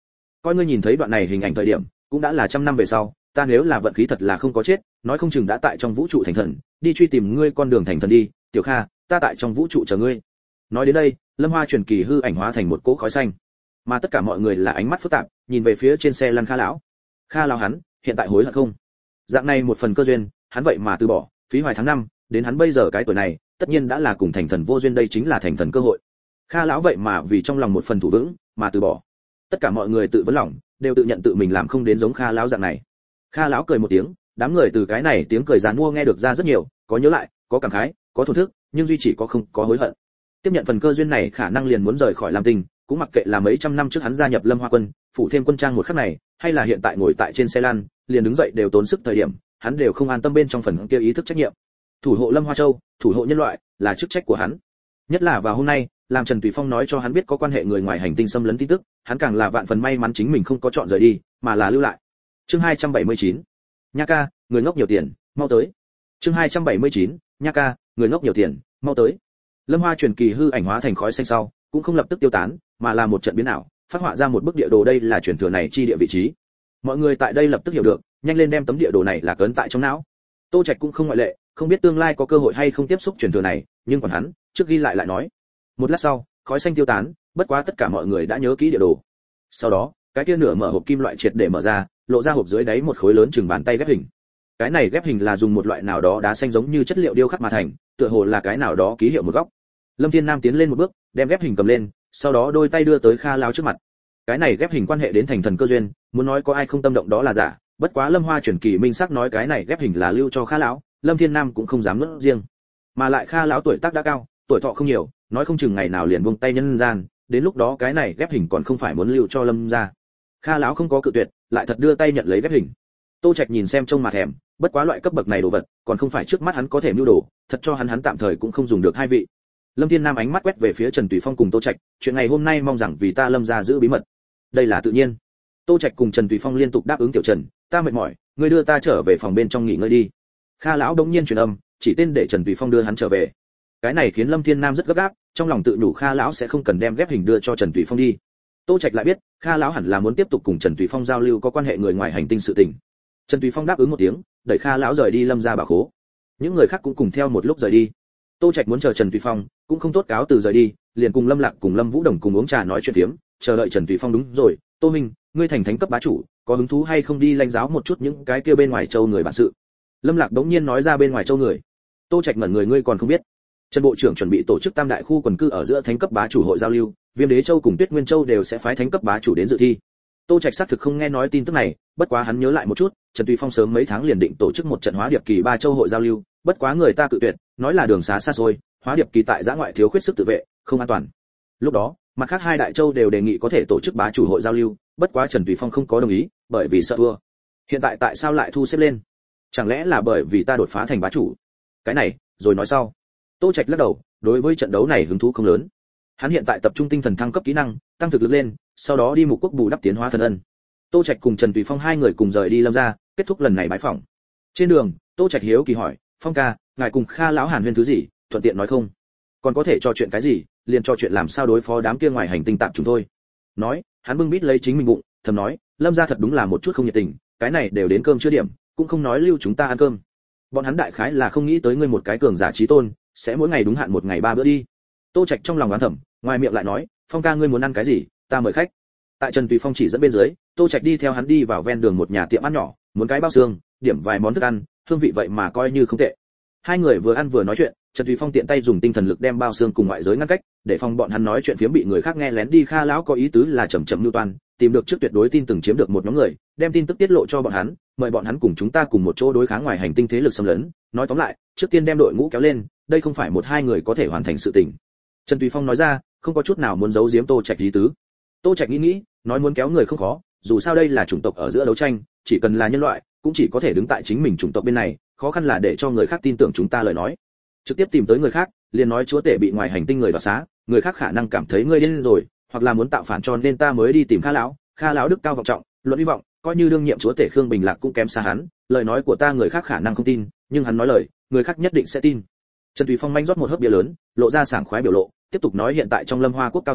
coi ngươi nhìn thấy đoạn này hình ảnh thời điểm cũng đã là trăm năm về sau, ta nếu là vận khí thật là không có chết, nói không chừng đã tại trong vũ trụ thành thần, đi truy tìm ngươi con đường thành thần đi, Tiểu Kha, ta tại trong vũ trụ chờ ngươi. Nói đến đây, Lâm Hoa truyền kỳ hư ảnh hóa thành một cỗ khói xanh, mà tất cả mọi người là ánh mắt phức tạp, nhìn về phía trên xe lăn Kha lão. Kha lão hắn, hiện tại hối hận không? Dạng này một phần cơ duyên, hắn vậy mà từ bỏ, phí hoài tháng năm, đến hắn bây giờ cái tuổi này, tất nhiên đã là cùng thành thần vô duyên, đây chính là thành thần cơ hội. Kha lão vậy mà vì trong lòng một phần thủ vững, mà từ bỏ. Tất cả mọi người tự vấn lòng, đều tự nhận tự mình làm không đến giống Kha lão dạng này. Kha lão cười một tiếng, đám người từ cái này tiếng cười giàn mua nghe được ra rất nhiều, có nhớ lại, có cảm khái, có thổn thức, nhưng duy chỉ có không có hối hận. Tiếp nhận phần cơ duyên này khả năng liền muốn rời khỏi Lam Tinh, cũng mặc kệ là mấy trăm năm trước hắn gia nhập Lâm Hoa quân, phụ thêm quân trang một khắc này, hay là hiện tại ngồi tại trên xe lăn, liền đứng dậy đều tốn sức thời điểm, hắn đều không an tâm bên trong phần kia ý thức trách nhiệm. Thủ hộ Lâm Hoa Châu, thủ hộ nhân loại, là chức trách của hắn. Nhất là vào hôm nay, làm Trần Tùy Phong nói cho hắn biết có quan hệ người ngoài hành tinh xâm lấn tin tức, hắn càng là vạn phần may mắn chính mình không có chọn rời đi, mà là lưu lại. Chương hai trăm bảy mươi chín. Nha ca, người ngốc nhiều tiền, mau tới. Chương hai trăm bảy mươi chín. Nha ca, người ngốc nhiều tiền, mau tới. Lâm Hoa truyền kỳ hư ảnh hóa thành khói xanh sau, cũng không lập tức tiêu tán, mà là một trận biến ảo, phát họa ra một bức địa đồ, đây là truyền thừa này chi địa vị trí. Mọi người tại đây lập tức hiểu được, nhanh lên đem tấm địa đồ này là cấn tại trong não. Tô Trạch cũng không ngoại lệ, không biết tương lai có cơ hội hay không tiếp xúc truyền thừa này, nhưng còn hắn, trước ghi lại lại nói. Một lát sau, khói xanh tiêu tán, bất quá tất cả mọi người đã nhớ kỹ địa đồ. Sau đó, cái kia nửa mở hộp kim loại triệt để mở ra, lộ ra hộp dưới đáy một khối lớn chừng bàn tay ghép hình. Cái này ghép hình là dùng một loại nào đó đá xanh giống như chất liệu điêu khắc mà thành, tựa hồ là cái nào đó ký hiệu một góc. Lâm Thiên Nam tiến lên một bước, đem ghép hình cầm lên, sau đó đôi tay đưa tới Kha lão trước mặt. Cái này ghép hình quan hệ đến thành thần cơ duyên, muốn nói có ai không tâm động đó là giả, bất quá Lâm Hoa truyền kỳ minh xác nói cái này ghép hình là lưu cho Kha lão, Lâm Thiên Nam cũng không dám nuốt riêng. Mà lại Kha lão tuổi tác đã cao, tuổi thọ không nhiều, nói không chừng ngày nào liền buông tay nhân gian, đến lúc đó cái này ghép hình còn không phải muốn lưu cho Lâm gia. Kha lão không có cự tuyệt, lại thật đưa tay nhận lấy ghép hình. Tô Trạch nhìn xem trông mà thèm, bất quá loại cấp bậc này đồ vật, còn không phải trước mắt hắn có thể mưu đồ, thật cho hắn hắn tạm thời cũng không dùng được hai vị. Lâm Thiên Nam ánh mắt quét về phía Trần Tùy Phong cùng Tô Trạch, chuyện ngày hôm nay mong rằng vì ta Lâm gia giữ bí mật. Đây là tự nhiên. Tô Trạch cùng Trần Tùy Phong liên tục đáp ứng. Tiểu Trần, ta mệt mỏi, ngươi đưa ta trở về phòng bên trong nghỉ ngơi đi. Kha lão đống nhiên truyền âm, chỉ tên để Trần Tùy Phong đưa hắn trở về. Cái này khiến Lâm Thiên Nam rất gấp gáp, trong lòng tự nhủ Kha lão sẽ không cần đem ghép hình đưa cho Trần Tùy Phong đi. Tô Trạch lại biết, Kha lão hẳn là muốn tiếp tục cùng Trần Tùy Phong giao lưu có quan hệ người ngoài hành tinh sự tình. Trần Tùy Phong đáp ứng một tiếng, đẩy Kha lão rời đi Lâm gia bảo khố. Những người khác cũng cùng theo một lúc rời đi. Tô Trạch muốn chờ Trần Tùy Phong, cũng không tốt cáo từ rời đi, liền cùng Lâm Lạc cùng Lâm Vũ Đồng cùng uống trà nói chuyện phiếm, chờ đợi Trần Tùy Phong. Đúng rồi, Tô Minh, ngươi thành thánh cấp bá chủ, có hứng thú hay không đi lãnh giáo một chút những cái kia bên ngoài châu người bản sự? Lâm Lạc đống nhiên nói ra bên ngoài châu người. Tô Trạch ngẩn người, ngươi còn không biết? Trần bộ trưởng chuẩn bị tổ chức tam đại khu quần cư ở giữa thánh cấp bá chủ hội giao lưu, Viêm Đế Châu cùng Tuyết Nguyên Châu đều sẽ phái thánh cấp bá chủ đến dự thi. Tô Trạch xác thực không nghe nói tin tức này, bất quá hắn nhớ lại một chút, Trần Tùy Phong sớm mấy tháng liền định tổ chức một trận Hóa Điệp Kỳ ba châu hội giao lưu, bất quá người ta cự tuyệt, nói là đường xá xa xôi, Hóa Điệp Kỳ tại giã ngoại thiếu khuyết sức tự vệ, không an toàn. Lúc đó, mặt khác hai đại châu đều đề nghị có thể tổ chức bá chủ hội giao lưu, bất quá Trần Tùy Phong không có đồng ý, bởi vì sợ thua. Hiện tại tại sao lại thu xếp lên? Chẳng lẽ là bởi vì ta đột phá thành bá chủ? Cái này, rồi nói sau. Tô Trạch lắc đầu, đối với trận đấu này hứng thú không lớn. Hắn hiện tại tập trung tinh thần thăng cấp kỹ năng, tăng thực lực lên, sau đó đi mục quốc bù đắp tiến hóa thần ân. Tô Trạch cùng Trần Tùy Phong hai người cùng rời đi Lâm gia, kết thúc lần này bái phỏng. Trên đường, Tô Trạch hiếu kỳ hỏi, "Phong ca, ngài cùng Kha lão Hàn huyên thứ gì, thuận tiện nói không? Còn có thể trò chuyện cái gì, liền trò chuyện làm sao đối phó đám kia ngoài hành tinh tạm chúng thôi." Nói, hắn bưng bít lấy chính mình bụng, thầm nói, Lâm gia thật đúng là một chút không nhiệt tình, cái này đều đến cơm chưa điểm, cũng không nói lưu chúng ta ăn cơm. Bọn hắn đại khái là không nghĩ tới ngươi một cái cường giả chí tôn, sẽ mỗi ngày đúng hạn một ngày ba bữa đi. Tô Trạch trong lòng oán thầm, ngoài miệng lại nói, Phong ca ngươi muốn ăn cái gì, ta mời khách. Tại Trần Tùy Phong chỉ dẫn bên dưới, Tô Trạch đi theo hắn đi vào ven đường một nhà tiệm ăn nhỏ, muốn cái bao xương, điểm vài món thức ăn, hương vị vậy mà coi như không tệ. Hai người vừa ăn vừa nói chuyện, Trần Tùy Phong tiện tay dùng tinh thần lực đem bao xương cùng ngoại giới ngăn cách, để phòng bọn hắn nói chuyện phiếm bị người khác nghe lén đi. Kha lão có ý tứ là chậm chậm lưu toan, tìm được trước tuyệt đối tin từng chiếm được một nhóm người, đem tin tức tiết lộ cho bọn hắn, mời bọn hắn cùng chúng ta cùng một chỗ đối kháng ngoài hành tinh thế lực xâm lấn. Nói tóm lại, trước tiên đem đội ngũ kéo lên, đây không phải một hai người có thể hoàn thành sự tình. Trần Tùy Phong nói ra, không có chút nào muốn giấu giếm Tô Trạch ý tứ. Tô Trạch nghĩ nghĩ, nói muốn kéo người không khó, dù sao đây là chủng tộc ở giữa đấu tranh, chỉ cần là nhân loại, cũng chỉ có thể đứng tại chính mình chủng tộc bên này, khó khăn là để cho người khác tin tưởng chúng ta lời nói. Trực tiếp tìm tới người khác, liền nói chúa tể bị ngoài hành tinh người đoạt xá, người khác khả năng cảm thấy ngươi điên rồi, hoặc là muốn tạo phản, cho nên ta mới đi tìm Kha lão. Kha lão đức cao vọng trọng, luận hy vọng, coi như đương nhiệm chúa tể Khương Bình Lạc cũng kém xa hắn, lời nói của ta người khác khả năng không tin, nhưng hắn nói lời, người khác nhất định sẽ tin. Trần Tùy Phong manh rót một hớp bia lớn, lộ ra sảng khoái biểu lộ, tiếp tục nói, hiện tại trong Lâm Hoa quốc cao tầng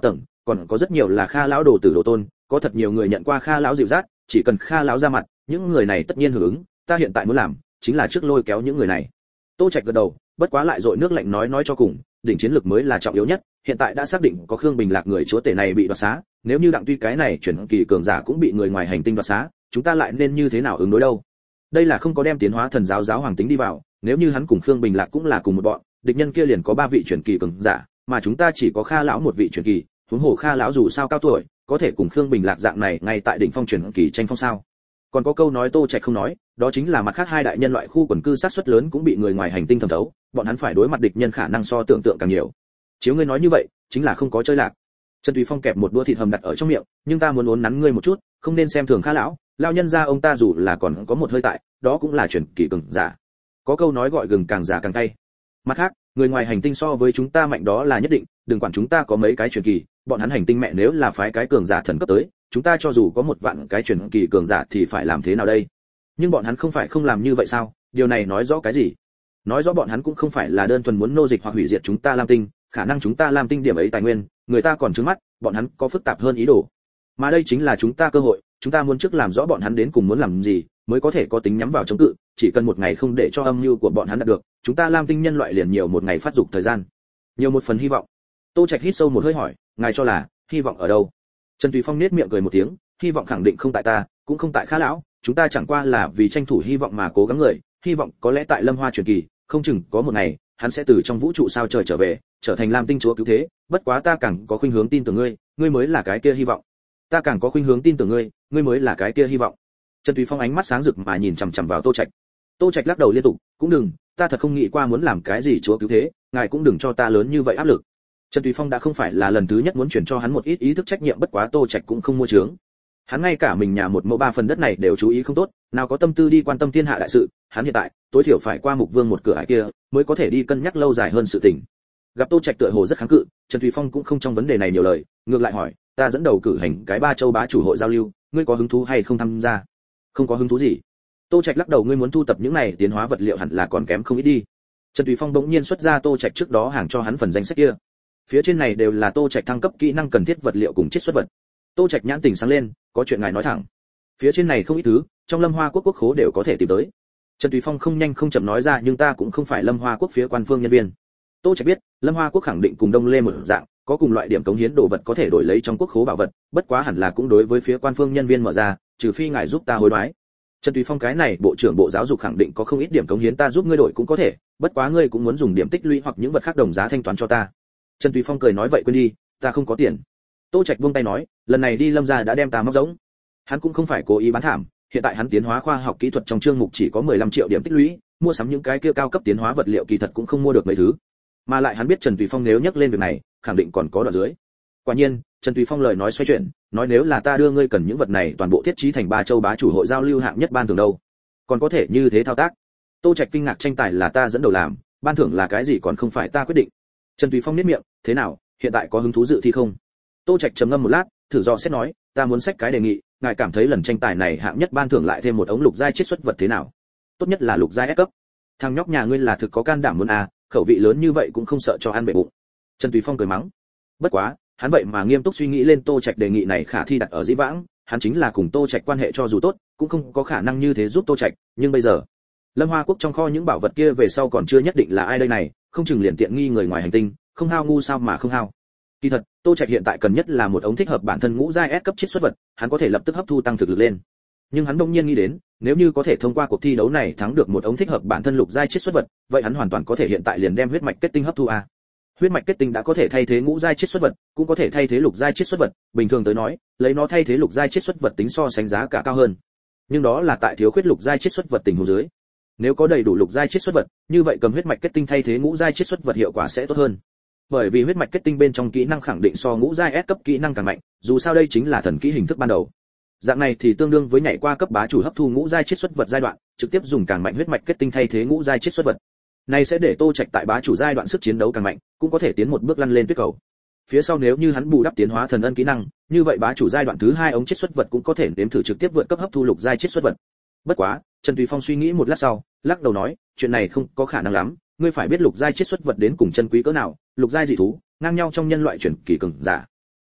còn có rất nhiều là Kha lão đồ tử đồ tôn, có thật nhiều người nhận qua Kha lão dịu dắt, chỉ cần Kha lão ra mặt, những người này tất nhiên hưởng ứng, ta hiện tại muốn làm chính là trước lôi kéo những người này. Tô Trạch gật đầu, bất quá lại dội nước lạnh nói nói cho cùng, đỉnh chiến lược mới là trọng yếu nhất, hiện tại đã xác định có Khương Bình Lạc người chúa tể này bị đoạt xá, nếu như Đặng Tuy cái này chuyển kỳ cường giả cũng bị người ngoài hành tinh đoạt xá, chúng ta lại nên như thế nào ứng đối đâu? Đây là không có đem tiến hóa thần giáo giáo hoàng tính đi vào, nếu như hắn cùng Khương Bình Lạc cũng là cùng một bọn, địch nhân kia liền có ba vị chuyển kỳ cường giả, mà chúng ta chỉ có Kha lão một vị chuyển kỳ, huống hồ Kha lão dù sao cao tuổi, có thể cùng Khương Bình Lạc dạng này ngay tại đỉnh phong chuyển kỳ tranh phong sao? Còn có câu nói Tô Trạch không nói, đó chính là mặt khác hai đại nhân loại khu quần cư sát suất lớn cũng bị người ngoài hành tinh thẩm thấu, bọn hắn phải đối mặt địch nhân khả năng so tưởng tượng càng nhiều. Chiếu ngươi nói như vậy, chính là không có chơi lạc. Trần Thủy Phong kẹp một đũa thịt hầm đặt ở trong miệng, nhưng ta muốn uốn nắn ngươi một chút, không nên xem thường Kha lão, lão nhân gia ông ta dù là còn có một hơi tại, đó cũng là chuyển kỳ cường giả. Có câu nói gọi gừng càng già càng cay. Mặt khác, người ngoài hành tinh so với chúng ta mạnh đó là nhất định, đừng quản chúng ta có mấy cái chuyển kỳ, bọn hắn hành tinh mẹ nếu là phái cái cường giả thần cấp tới, chúng ta cho dù có một vạn cái chuyển kỳ cường giả thì phải làm thế nào đây? Nhưng bọn hắn không phải không làm như vậy sao? Điều này nói rõ cái gì? Nói rõ bọn hắn cũng không phải là đơn thuần muốn nô dịch hoặc hủy diệt chúng ta Lam Tinh, khả năng chúng ta Lam Tinh điểm ấy tài nguyên, người ta còn trướng mắt, bọn hắn có phức tạp hơn ý đồ. Mà đây chính là chúng ta cơ hội, chúng ta muốn trước làm rõ bọn hắn đến cùng muốn làm gì, mới có thể có tính nhắm vào chống cự, chỉ cần một ngày không để cho âm mưu của bọn hắn đạt được, chúng ta Lam Tinh nhân loại liền nhiều một ngày phát dục thời gian. Nhiều một phần hy vọng. Tô Trạch hít sâu một hơi hỏi, ngài cho là hy vọng ở đâu? Trần Tùy Phong nhếch miệng cười một tiếng, hy vọng khẳng định không tại ta, cũng không tại Kha lão, chúng ta chẳng qua là vì tranh thủ hy vọng mà cố gắng người, hy vọng có lẽ tại Lâm Hoa truyền kỳ, không chừng có một ngày, hắn sẽ từ trong vũ trụ sao trời trở về, trở thành Lam Tinh chúa cứu thế, bất quá ta càng có khuynh hướng tin tưởng ngươi, ngươi mới là cái kia hy vọng. Ta càng có khuynh hướng tin tưởng ngươi, ngươi mới là cái kia hy vọng. Trần Tùy Phong ánh mắt sáng rực mà nhìn chằm chằm vào Tô Trạch. Tô Trạch lắc đầu liên tục, cũng đừng, ta thật không nghĩ qua muốn làm cái gì chúa cứu thế, ngài cũng đừng cho ta lớn như vậy áp lực. Trần Tùy Phong đã không phải là lần thứ nhất muốn chuyển cho hắn một ít ý thức trách nhiệm, bất quá Tô Trạch cũng không mua trướng. Hắn ngay cả mình nhà một mẫu ba phần đất này đều chú ý không tốt, nào có tâm tư đi quan tâm thiên hạ đại sự, hắn hiện tại tối thiểu phải qua Mục Vương một cửa ải kia, mới có thể đi cân nhắc lâu dài hơn sự tình. Gặp Tô Trạch tựa hồ rất kháng cự, Trần Tùy Phong cũng không trong vấn đề này nhiều lời, ngược lại hỏi, ta dẫn đầu cử hành cái ba châu bá chủ hội giao lưu, ngươi có hứng thú hay không tham gia? Không có hứng thú gì. Tô Trạch lắc đầu, ngươi muốn thu tập những này tiến hóa vật liệu hẳn là còn kém không ít đi. Trần Tùy Phong bỗng nhiên xuất ra Tô Trạch trước đó hàng cho hắn phần danh sách kia. Phía trên này đều là Tô Trạch thăng cấp kỹ năng cần thiết vật liệu cùng chiết xuất vật. Tô Trạch nhãn tình sáng lên, có chuyện ngài nói thẳng. Phía trên này không ít thứ, trong Lâm Hoa quốc quốc khố đều có thể tìm tới. Trần Tùy Phong không nhanh không chậm nói ra, nhưng ta cũng không phải Lâm Hoa quốc phía quan phương nhân viên. Tô Trạch biết, Lâm Hoa quốc khẳng định cùng Đông Lê một dạng, có cùng loại điểm cống hiến đồ vật có thể đổi lấy trong quốc khố bảo vật, bất quá hẳn là cũng đối với phía quan phương nhân viên mở ra, trừ phi ngài giúp ta hối đoái. Trần Tùy Phong cái này bộ trưởng bộ giáo dục khẳng định có không ít điểm cống hiến, ta giúp ngươi đổi cũng có thể, bất quá ngươi cũng muốn dùng điểm tích lũy hoặc những vật khác đồng giá thanh toán cho ta. Trần Tùy Phong cười nói, vậy quên đi, ta không có tiền. Tô Trạch buông tay nói, lần này đi Lâm gia đã đem ta móc giống. Hắn cũng không phải cố ý bán thảm, hiện tại hắn tiến hóa khoa học kỹ thuật trong chương mục chỉ có mười lăm triệu điểm tích lũy, mua sắm những cái kia cao cấp tiến hóa vật liệu kỳ thật cũng không mua được mấy thứ. Mà lại hắn biết Trần Tùy Phong nếu nhắc lên việc này, khẳng định còn có đoạn dưới. Quả nhiên, Trần Tùy Phong lời nói xoay chuyển, nói nếu là ta đưa ngươi cần những vật này toàn bộ thiết trí thành ba châu bá chủ hội giao lưu hạng nhất ban thưởng đâu, còn có thể như thế thao tác. Tô Trạch kinh ngạc, tranh tài là ta dẫn đầu làm, ban thưởng là cái gì còn không phải ta quyết định. Trần Tùy Phong nhếch miệng, thế nào, hiện tại có hứng thú dự thi không? Tô Trạch trầm ngâm một lát, thử dò xét nói, ta muốn xách cái đề nghị, ngài cảm thấy lần tranh tài này hạng nhất ban thưởng lại thêm một ống lục giai chiết xuất vật thế nào? Tốt nhất là lục giai S cấp. Thằng nhóc nhà ngươi là thực có can đảm muốn à, khẩu vị lớn như vậy cũng không sợ cho ăn bể bụng. Trần Tùy Phong cười mắng. Bất quá, hắn vậy mà nghiêm túc suy nghĩ lên Tô Trạch đề nghị này khả thi đặt ở dĩ vãng, hắn chính là cùng Tô Trạch quan hệ cho dù tốt, cũng không có khả năng như thế giúp Tô Trạch, nhưng bây giờ, Lâm Hoa quốc trong kho những bảo vật kia về sau còn chưa nhất định là ai đây này, không chừng liền tiện nghi người ngoài hành tinh, không hao ngu sao mà không hao. Kỳ thật, Tô Trạch hiện tại cần nhất là một ống thích hợp bản thân ngũ giai S cấp chiết xuất vật, hắn có thể lập tức hấp thu tăng thực lực lên. Nhưng hắn đương nhiên nghĩ đến, nếu như có thể thông qua cuộc thi đấu này thắng được một ống thích hợp bản thân lục giai chiết xuất vật, vậy hắn hoàn toàn có thể hiện tại liền đem huyết mạch kết tinh hấp thu a. Huyết mạch kết tinh đã có thể thay thế ngũ giai chiết xuất vật, cũng có thể thay thế lục giai chiết xuất vật, bình thường tới nói, lấy nó thay thế lục giai chiết xuất vật tính so sánh giá cả cao hơn. Nhưng đó là tại thiếu khuyết lục giai chiết xuất vật tình huống dưới. Nếu có đầy đủ lục giai chiết xuất vật, như vậy cầm huyết mạch kết tinh thay thế ngũ giai chiết xuất vật hiệu quả sẽ tốt hơn. Bởi vì huyết mạch kết tinh bên trong kỹ năng khẳng định so ngũ giai S cấp kỹ năng càng mạnh, dù sao đây chính là thần kỹ hình thức ban đầu. Dạng này thì tương đương với nhảy qua cấp bá chủ hấp thu ngũ giai chiết xuất vật giai đoạn, trực tiếp dùng càng mạnh huyết mạch kết tinh thay thế ngũ giai chiết xuất vật. Này sẽ để Tô Trạch tại bá chủ giai đoạn sức chiến đấu càng mạnh, cũng có thể tiến một bước lăn lên tuyết cầu. Phía sau nếu như hắn bù đắp tiến hóa thần ân kỹ năng, như vậy bá chủ giai đoạn thứ hai ống chiết xuất vật cũng có thể đếm thử trực tiếp vượt cấp hấp thu lục giai chiết xuất vật. Bất quá, Trần Tùy Phong suy nghĩ một lát sau, lắc đầu nói, chuyện này không có khả năng lắm, ngươi phải biết lục giai chiết xuất vật đến cùng chân quý cỡ nào, lục giai dị thú, ngang nhau trong nhân loại chuyển kỳ cường giả.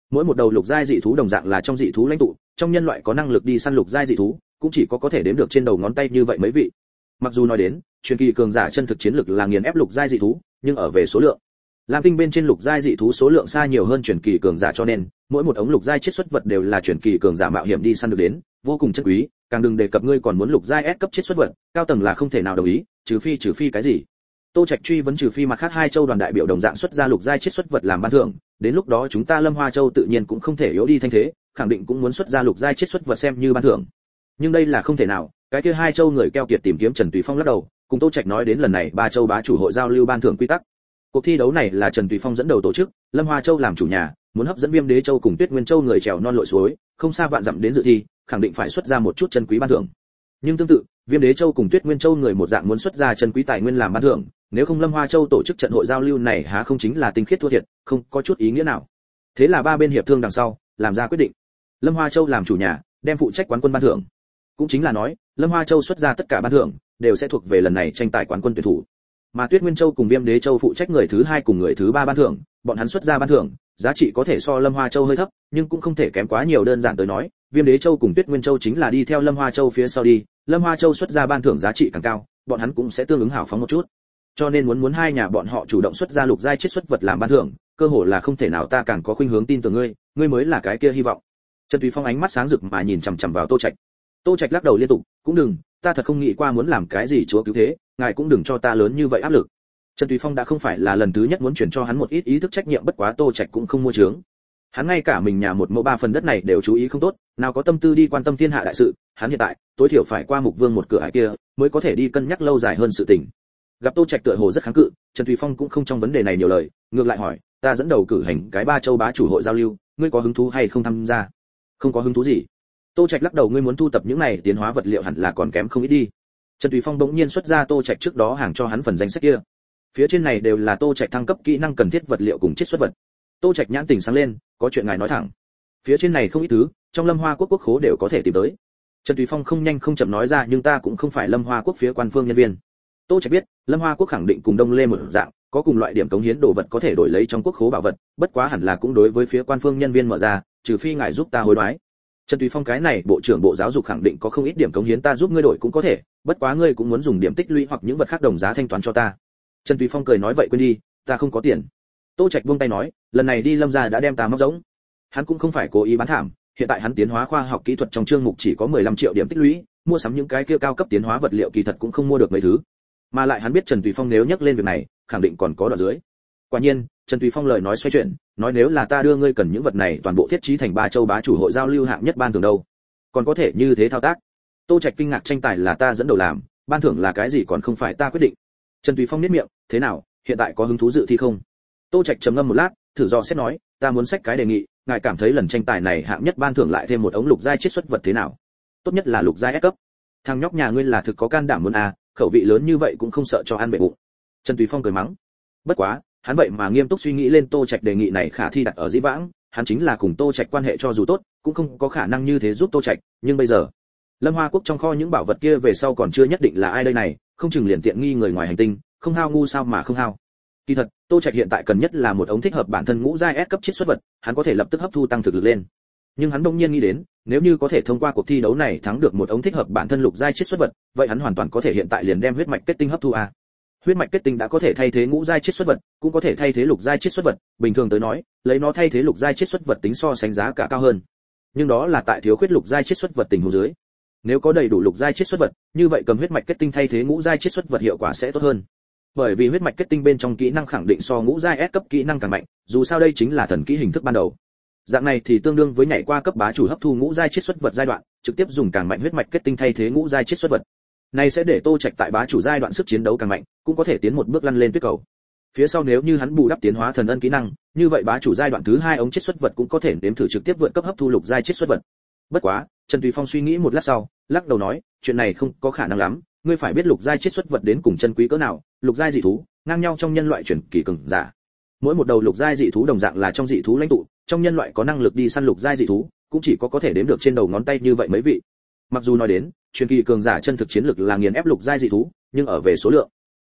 Mỗi một đầu lục giai dị thú đồng dạng là trong dị thú lãnh tụ, trong nhân loại có năng lực đi săn lục giai dị thú, cũng chỉ có có thể đếm được trên đầu ngón tay như vậy mấy vị. Mặc dù nói đến, truyền kỳ cường giả chân thực chiến lực là nghiền ép lục giai dị thú, nhưng ở về số lượng, Lam Tinh bên trên lục giai dị thú số lượng xa nhiều hơn truyền kỳ cường giả cho nên, mỗi một ống lục giai chiết xuất vật đều là truyền kỳ cường giả mạo hiểm đi săn được đến, vô cùng chân quý, càng đừng đề cập ngươi còn muốn lục giai S cấp chiết xuất vật, cao tầng là không thể nào đồng ý, trừ phi trừ phi cái gì. Tô Trạch truy vấn trừ phi mặt khác hai châu đoàn đại biểu đồng dạng xuất ra lục giai chiết xuất vật làm ban thưởng, đến lúc đó chúng ta Lâm Hoa Châu tự nhiên cũng không thể yếu đi thanh thế, khẳng định cũng muốn xuất ra lục giai chiết xuất vật xem như ban thưởng. Nhưng đây là không thể nào, cái kia hai châu người keo kiệt tìm kiếm Trần Tùy Phong lắc đầu, cùng Tô Trạch nói đến lần này ba châu bá chủ hội giao lưu ban thưởng quy tắc. Cuộc thi đấu này là Trần Tùy Phong dẫn đầu tổ chức, Lâm Hoa Châu làm chủ nhà, muốn hấp dẫn Viêm Đế Châu cùng Tuyết Nguyên Châu người trèo non lội suối, không xa vạn dặm đến dự thi, khẳng định phải xuất ra một chút chân quý ban thưởng. Nhưng tương tự, Viêm Đế Châu cùng Tuyết Nguyên Châu người một dạng muốn xuất ra chân quý tài nguyên làm ban thưởng, nếu không Lâm Hoa Châu tổ chức trận hội giao lưu này há không chính là tinh khiết thua thiệt, không có chút ý nghĩa nào. Thế là ba bên hiệp thương đằng sau, làm ra quyết định. Lâm Hoa Châu làm chủ nhà, đem phụ trách quán quân ban thưởng. Cũng chính là nói, Lâm Hoa Châu xuất ra tất cả ban thưởng, đều sẽ thuộc về lần này tranh tài quán quân tuyển thủ. Mà Tuyết Nguyên Châu cùng Viêm Đế Châu phụ trách người thứ hai cùng người thứ ba ban thưởng, bọn hắn xuất ra ban thưởng, giá trị có thể so Lâm Hoa Châu hơi thấp, nhưng cũng không thể kém quá nhiều. Đơn giản tới nói, Viêm Đế Châu cùng Tuyết Nguyên Châu chính là đi theo Lâm Hoa Châu phía sau đi, Lâm Hoa Châu xuất ra ban thưởng giá trị càng cao, bọn hắn cũng sẽ tương ứng hào phóng một chút. Cho nên muốn muốn hai nhà bọn họ chủ động xuất ra lục giai chiết xuất vật làm ban thưởng, cơ hội là không thể nào. Ta càng có khuynh hướng tin tưởng ngươi, ngươi mới là cái kia hy vọng. Trần Tùy Phong ánh mắt sáng rực mà nhìn chằm chằm vào Tô Trạch. Tô Trạch lắc đầu liên tục, cũng đừng, ta thật không nghĩ qua muốn làm cái gì chúa cứu thế, ngài cũng đừng cho ta lớn như vậy áp lực. Trần Tùy Phong đã không phải là lần thứ nhất muốn chuyển cho hắn một ít ý thức trách nhiệm, bất quá Tô Trạch cũng không mua trướng. Hắn ngay cả mình nhà một mẫu ba phần đất này đều chú ý không tốt, nào có tâm tư đi quan tâm thiên hạ đại sự, hắn hiện tại tối thiểu phải qua Mục Vương một cửa ải kia, mới có thể đi cân nhắc lâu dài hơn sự tình. Gặp Tô Trạch tựa hồ rất kháng cự, Trần Tùy Phong cũng không trong vấn đề này nhiều lời, ngược lại hỏi, ta dẫn đầu cử hành cái ba châu bá chủ hội giao lưu, ngươi có hứng thú hay không tham gia? Không có hứng thú gì. Tô Trạch lắc đầu, ngươi muốn thu tập những này tiến hóa vật liệu hẳn là còn kém không ít đi. Trần Tùy Phong bỗng nhiên xuất ra Tô Trạch trước đó hàng cho hắn phần danh sách kia. Phía trên này đều là Tô Trạch thăng cấp kỹ năng cần thiết vật liệu cùng chiết xuất vật. Tô Trạch nhãn tình sáng lên, có chuyện ngài nói thẳng. Phía trên này không ít thứ, trong Lâm Hoa quốc quốc khố đều có thể tìm tới. Trần Tùy Phong không nhanh không chậm nói ra, nhưng ta cũng không phải Lâm Hoa quốc phía quan phương nhân viên. Tô Trạch biết, Lâm Hoa quốc khẳng định cùng Đông Lê một dạng, có cùng loại điểm cống hiến đồ vật có thể đổi lấy trong quốc khố bảo vật, bất quá hẳn là cũng đối với phía quan phương nhân viên mở ra, trừ phi ngài giúp ta hối đoái. Trần Tùy Phong cái này bộ trưởng bộ giáo dục khẳng định có không ít điểm cống hiến, ta giúp ngươi đổi cũng có thể, bất quá ngươi cũng muốn dùng điểm tích lũy hoặc những vật khác đồng giá thanh toán cho ta. Trần Tùy Phong cười nói, vậy quên đi, ta không có tiền. Tô Trạch buông tay nói, lần này đi Lâm gia đã đem ta móc rỗng. Hắn cũng không phải cố ý bán thảm, hiện tại hắn tiến hóa khoa học kỹ thuật trong chương mục chỉ có mười lăm triệu điểm tích lũy, mua sắm những cái kia cao cấp tiến hóa vật liệu kỳ thật cũng không mua được mấy thứ. Mà lại hắn biết Trần Tùy Phong nếu nhắc lên việc này, khẳng định còn có đoạn dưới. Quả nhiên, Trần Tùy Phong lời nói xoay chuyển, nói nếu là ta đưa ngươi cần những vật này toàn bộ thiết trí thành ba châu bá chủ hội giao lưu hạng nhất ban thưởng đâu, còn có thể như thế thao tác. Tô Trạch kinh ngạc, tranh tài là ta dẫn đầu làm, ban thưởng là cái gì còn không phải ta quyết định. Trần Tùy Phong nhếch miệng, thế nào, hiện tại có hứng thú dự thi không? Tô Trạch trầm ngâm một lát, thử dò xét nói, ta muốn xách cái đề nghị, ngài cảm thấy lần tranh tài này hạng nhất ban thưởng lại thêm một ống lục giai chiết xuất vật thế nào? Tốt nhất là lục giai S cấp. Thằng nhóc nhà ngươi là thực có can đảm muốn à, khẩu vị lớn như vậy cũng không sợ cho ăn bể bụng. Trần Tùy Phong cười mắng. Bất quá, hắn vậy mà nghiêm túc suy nghĩ lên Tô Trạch đề nghị này khả thi đặt ở dĩ vãng, hắn chính là cùng Tô Trạch quan hệ cho dù tốt, cũng không có khả năng như thế giúp Tô Trạch, nhưng bây giờ, Lâm Hoa quốc trong kho những bảo vật kia về sau còn chưa nhất định là ai đây này, không chừng liền tiện nghi người ngoài hành tinh, không hao ngu sao mà không hao. Kỳ thật, Tô Trạch hiện tại cần nhất là một ống thích hợp bản thân ngũ giai S cấp chiết xuất vật, hắn có thể lập tức hấp thu tăng thực lực lên. Nhưng hắn đông nhiên nghĩ đến, nếu như có thể thông qua cuộc thi đấu này thắng được một ống thích hợp bản thân lục giai chiết xuất vật, vậy hắn hoàn toàn có thể hiện tại liền đem huyết mạch kết tinh hấp thu a. Huyết mạch kết tinh đã có thể thay thế ngũ giai chiết xuất vật, cũng có thể thay thế lục giai chiết xuất vật, bình thường tới nói, lấy nó thay thế lục giai chiết xuất vật tính so sánh giá cả cao hơn. Nhưng đó là tại thiếu khuyết lục giai chiết xuất vật tình huống dưới. Nếu có đầy đủ lục giai chiết xuất vật, như vậy cầm huyết mạch kết tinh thay thế ngũ giai chiết xuất vật hiệu quả sẽ tốt hơn. Bởi vì huyết mạch kết tinh bên trong kỹ năng khẳng định so ngũ giai S cấp kỹ năng càng mạnh, dù sao đây chính là thần kỹ hình thức ban đầu. Dạng này thì tương đương với nhảy qua cấp bá chủ hấp thu ngũ giai chiết xuất vật giai đoạn, trực tiếp dùng càng mạnh huyết mạch kết tinh thay thế ngũ giai chiết xuất vật. Này sẽ để Tô Trạch tại bá chủ giai đoạn sức chiến đấu càng mạnh, cũng có thể tiến một bước lăn lên tuyết cầu. Phía sau nếu như hắn bù đắp tiến hóa thần ân kỹ năng, như vậy bá chủ giai đoạn thứ hai ống chiết xuất vật cũng có thể đếm thử trực tiếp vượt cấp hấp thu lục giai chiết xuất vật. Bất quá, Trần Tùy Phong suy nghĩ một lát sau, lắc đầu nói, chuyện này không có khả năng lắm, ngươi phải biết lục giai chiết xuất vật đến cùng chân quý cỡ nào, lục giai dị thú, ngang nhau trong nhân loại chuyển kỳ cường giả. Mỗi một đầu lục giai dị thú đồng dạng là trong dị thú lãnh tụ, trong nhân loại có năng lực đi săn lục giai dị thú, cũng chỉ có có thể đếm được trên đầu ngón tay như vậy mấy vị. Mặc dù nói đến, truyền kỳ cường giả chân thực chiến lực là nghiền ép lục giai dị thú, nhưng ở về số lượng,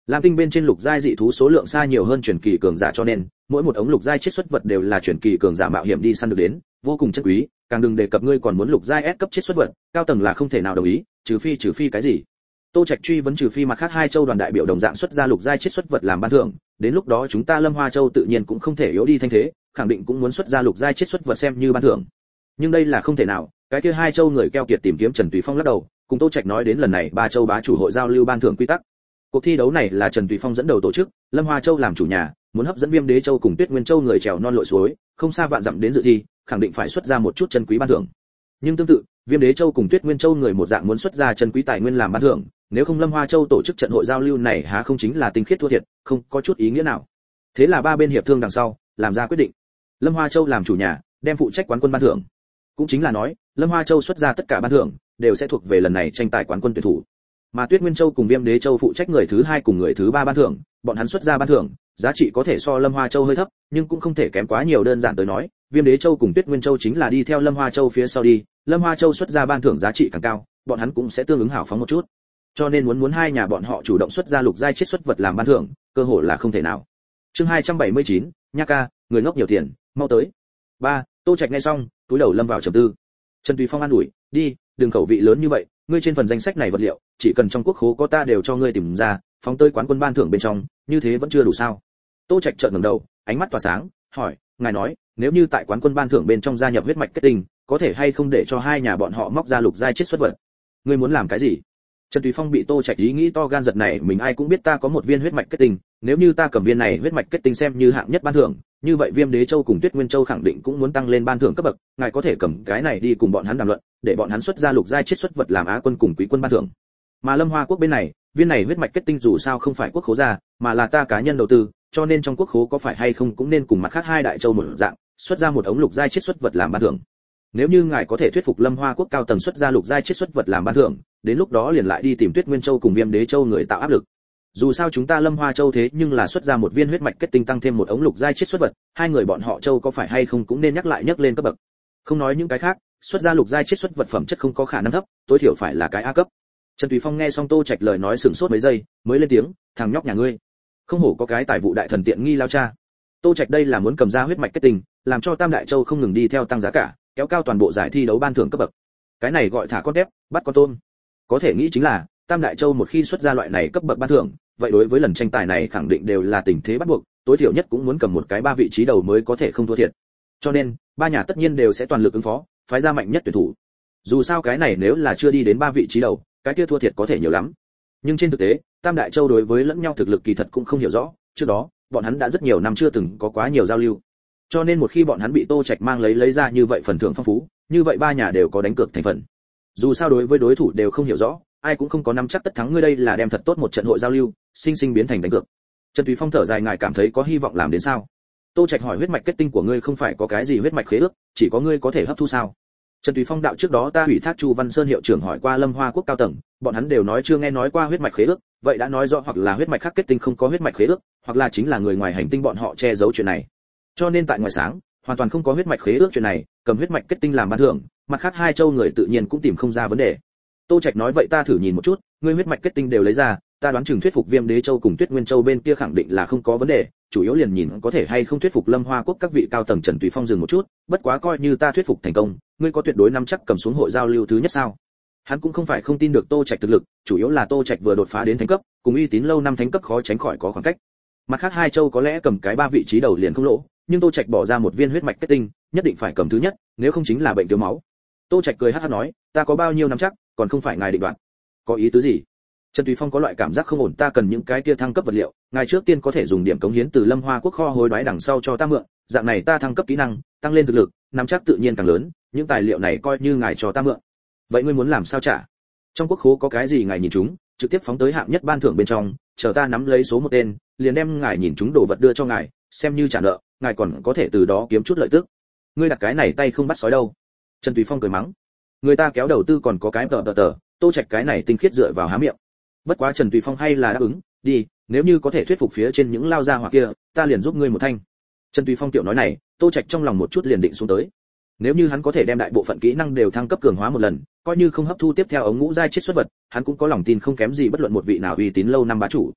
Lam tinh bên trên lục giai dị thú số lượng xa nhiều hơn truyền kỳ cường giả, cho nên mỗi một ống lục giai chiết xuất vật đều là truyền kỳ cường giả mạo hiểm đi săn được đến, vô cùng chân quý, càng đừng đề cập ngươi còn muốn lục giai S cấp chiết xuất vật, cao tầng là không thể nào đồng ý, trừ phi trừ phi cái gì. Tô Trạch truy vấn trừ phi mặt khác hai châu đoàn đại biểu đồng dạng xuất ra lục giai chiết xuất vật làm ban thưởng, đến lúc đó chúng ta Lâm Hoa Châu tự nhiên cũng không thể yếu đi thanh thế, khẳng định cũng muốn xuất ra lục giai chiết xuất vật xem như ban thưởng. Nhưng đây là không thể nào, cái kia hai châu người keo kiệt tìm kiếm Trần Tùy Phong lắc đầu, cùng Tô Trạch nói đến lần này ba châu bá chủ hội giao lưu ban thưởng quy tắc. Cuộc thi đấu này là Trần Tùy Phong dẫn đầu tổ chức, Lâm Hoa Châu làm chủ nhà, muốn hấp dẫn Viêm Đế Châu cùng Tuyết Nguyên Châu người trèo non lội suối, không xa vạn dặm đến dự thi, khẳng định phải xuất ra một chút chân quý ban thưởng. Nhưng tương tự, Viêm Đế Châu cùng Tuyết Nguyên Châu người một dạng muốn xuất ra chân quý tài nguyên làm ban thưởng, nếu không Lâm Hoa Châu tổ chức trận hội giao lưu này há không chính là tinh khiết thua thiệt, không có chút ý nghĩa nào. Thế là ba bên hiệp thương đằng sau, làm ra quyết định. Lâm Hoa Châu làm chủ nhà, đem phụ trách quán quân ban thưởng. Cũng chính là nói, Lâm Hoa Châu xuất ra tất cả ban thưởng đều sẽ thuộc về lần này tranh tài quán quân tuyển thủ. Mà Tuyết Nguyên Châu cùng Viêm Đế Châu phụ trách người thứ hai cùng người thứ ba ban thưởng, bọn hắn xuất ra ban thưởng, giá trị có thể so Lâm Hoa Châu hơi thấp, nhưng cũng không thể kém quá nhiều. Đơn giản tới nói, Viêm Đế Châu cùng Tuyết Nguyên Châu chính là đi theo Lâm Hoa Châu phía sau đi, Lâm Hoa Châu xuất ra ban thưởng giá trị càng cao, bọn hắn cũng sẽ tương ứng hào phóng một chút. Cho nên muốn muốn hai nhà bọn họ chủ động xuất ra lục giai chiết xuất vật làm ban thưởng, cơ hội là không thể nào. Chương hai trăm bảy mươi chín, Nha ca, người ngốc nhiều tiền, mau tới. ba. Tô Trạch nghe xong, túi đầu lâm vào trầm tư. Trần Tùy Phong an ủi, đi, đừng khẩu vị lớn như vậy, ngươi trên phần danh sách này vật liệu, chỉ cần trong quốc khố có ta đều cho ngươi tìm ra, phóng tới quán quân ban thưởng bên trong, như thế vẫn chưa đủ sao? Tô Trạch trợn ngẩng đầu, ánh mắt tỏa sáng, hỏi, ngài nói, nếu như tại quán quân ban thưởng bên trong gia nhập huyết mạch kết tinh, có thể hay không để cho hai nhà bọn họ móc ra lục giai chiết xuất vật? Ngươi muốn làm cái gì? Trần Tùy Phong bị Tô Trạch ý nghĩ to gan giật này, mình ai cũng biết ta có một viên huyết mạch kết tinh, nếu như ta cầm viên này huyết mạch kết tinh xem như hạng nhất ban thưởng, như vậy Viêm Đế Châu cùng Tuyết Nguyên Châu khẳng định cũng muốn tăng lên ban thưởng cấp bậc, ngài có thể cầm cái này đi cùng bọn hắn đàm luận, để bọn hắn xuất ra lục giai chiết xuất vật làm á quân cùng quý quân ban thưởng. Mà Lâm Hoa quốc bên này, viên này huyết mạch kết tinh dù sao không phải quốc khố ra, mà là ta cá nhân đầu tư, cho nên trong quốc khố có phải hay không cũng nên cùng mặt khác hai đại châu một dạng, xuất ra một ống lục giai chiết xuất vật làm ban thưởng. Nếu như ngài có thể thuyết phục Lâm Hoa quốc cao tầng xuất ra lục giai chiết xuất vật làm ban thưởng, đến lúc đó liền lại đi tìm Tuyết Nguyên Châu cùng Viêm Đế Châu người tạo áp lực. Dù sao chúng ta Lâm Hoa Châu thế nhưng là xuất ra một viên huyết mạch kết tinh tăng thêm một ống lục giai chiết xuất vật, hai người bọn họ châu có phải hay không cũng nên nhắc lại nhắc lên cấp bậc. Không nói những cái khác, xuất ra lục giai chiết xuất vật phẩm chất không có khả năng thấp, tối thiểu phải là cái A cấp. Trần Tùy Phong nghe xong Tô Trạch lời nói sửng sốt mấy giây, mới lên tiếng, thằng nhóc nhà ngươi, không hổ có cái tài vụ đại thần tiện nghi lao cha. Tô Trạch đây là muốn cầm ra huyết mạch kết tinh, làm cho Tam Đại Châu không ngừng đi theo tăng giá cả, kéo cao toàn bộ giải thi đấu ban thưởng cấp bậc. Cái này gọi thả con tép, bắt con tôm. Có thể nghĩ chính là, Tam Đại Châu một khi xuất ra loại này cấp bậc ban thưởng, vậy đối với lần tranh tài này khẳng định đều là tình thế bắt buộc, tối thiểu nhất cũng muốn cầm một cái ba vị trí đầu mới có thể không thua thiệt. Cho nên, ba nhà tất nhiên đều sẽ toàn lực ứng phó, phái ra mạnh nhất tuyển thủ. Dù sao cái này nếu là chưa đi đến ba vị trí đầu, cái kia thua thiệt có thể nhiều lắm. Nhưng trên thực tế, Tam Đại Châu đối với lẫn nhau thực lực kỳ thật cũng không hiểu rõ, trước đó, bọn hắn đã rất nhiều năm chưa từng có quá nhiều giao lưu. Cho nên một khi bọn hắn bị Tô Trạch mang lấy lấy ra như vậy phần thưởng phong phú, như vậy ba nhà đều có đánh cược thành phần. Dù sao đối với đối thủ đều không hiểu rõ, ai cũng không có nắm chắc tất thắng, ngươi đây là đem thật tốt một trận hội giao lưu, sinh sinh biến thành đánh cược. Trần Tùy Phong thở dài, ngài cảm thấy có hy vọng làm đến sao? Tô Trạch hỏi, huyết mạch kết tinh của ngươi không phải có cái gì huyết mạch khế ước, chỉ có ngươi có thể hấp thu sao? Trần Tùy Phong đạo, trước đó ta ủy thác Chu Văn Sơn hiệu trưởng hỏi qua Lâm Hoa quốc cao tầng, bọn hắn đều nói chưa nghe nói qua huyết mạch khế ước, vậy đã nói rõ hoặc là huyết mạch khác kết tinh không có huyết mạch khế ước, hoặc là chính là người ngoài hành tinh bọn họ che giấu chuyện này. Cho nên tại ngoài sáng, hoàn toàn không có huyết mạch khế ước chuyện này, cầm huyết mạch kết tinh làm ban thưởng, mặt khác hai châu người tự nhiên cũng tìm không ra vấn đề. Tô Trạch nói, vậy ta thử nhìn một chút, ngươi huyết mạch kết tinh đều lấy ra, ta đoán chừng thuyết phục Viêm Đế Châu cùng Tuyết Nguyên Châu bên kia khẳng định là không có vấn đề, chủ yếu liền nhìn có thể hay không thuyết phục Lâm Hoa quốc các vị cao tầng. Trần Tùy Phong dừng một chút, bất quá coi như ta thuyết phục thành công, ngươi có tuyệt đối nắm chắc cầm xuống hội giao lưu thứ nhất sao? Hắn cũng không phải không tin được Tô Trạch thực lực, chủ yếu là Tô Trạch vừa đột phá đến thánh cấp, cùng uy tín lâu năm thánh cấp khó tránh khỏi có khoảng cách. Mặt khác hai châu có lẽ cầm cái ba vị trí đầu liền không lỗ, nhưng Tô Trạch bỏ ra một viên huyết mạch kết tinh, nhất định phải cầm thứ nhất, nếu không chính là bệnh thiếu máu. Tô Trạch cười hắc hắc nói, ta có bao nhiêu nắm chắc, còn không phải ngài định đoạt. Có ý tứ gì? Trần Tùy Phong có loại cảm giác không ổn, ta cần những cái kia thăng cấp vật liệu, ngài trước tiên có thể dùng điểm cống hiến từ Lâm Hoa quốc kho hối đoái đằng sau cho ta mượn, dạng này ta thăng cấp kỹ năng, tăng lên thực lực, nắm chắc tự nhiên càng lớn, những tài liệu này coi như ngài cho ta mượn. Vậy ngươi muốn làm sao trả? Trong quốc khố có cái gì ngài nhìn chúng, trực tiếp phóng tới hạng nhất ban thưởng bên trong, chờ ta nắm lấy số một tên, liền đem ngài nhìn chúng đồ vật đưa cho ngài, xem như trả nợ, ngài còn có thể từ đó kiếm chút lợi tức. Ngươi đặt cái này tay không bắt sói đâu. Trần Tùy Phong cười mắng, người ta kéo đầu tư còn có cái tờ tờ tờ, Tô Trạch cái này tinh khiết dựa vào há miệng. Bất quá Trần Tùy Phong hay là đáp ứng, đi, nếu như có thể thuyết phục phía trên những lao gia hỏa kia, ta liền giúp ngươi một thanh. Trần Tùy Phong tiểu nói này, Tô Trạch trong lòng một chút liền định xuống tới. Nếu như hắn có thể đem đại bộ phận kỹ năng đều thăng cấp cường hóa một lần, coi như không hấp thu tiếp theo ống ngũ giai chiết xuất vật, hắn cũng có lòng tin không kém gì bất luận một vị nào uy tín lâu năm bá chủ.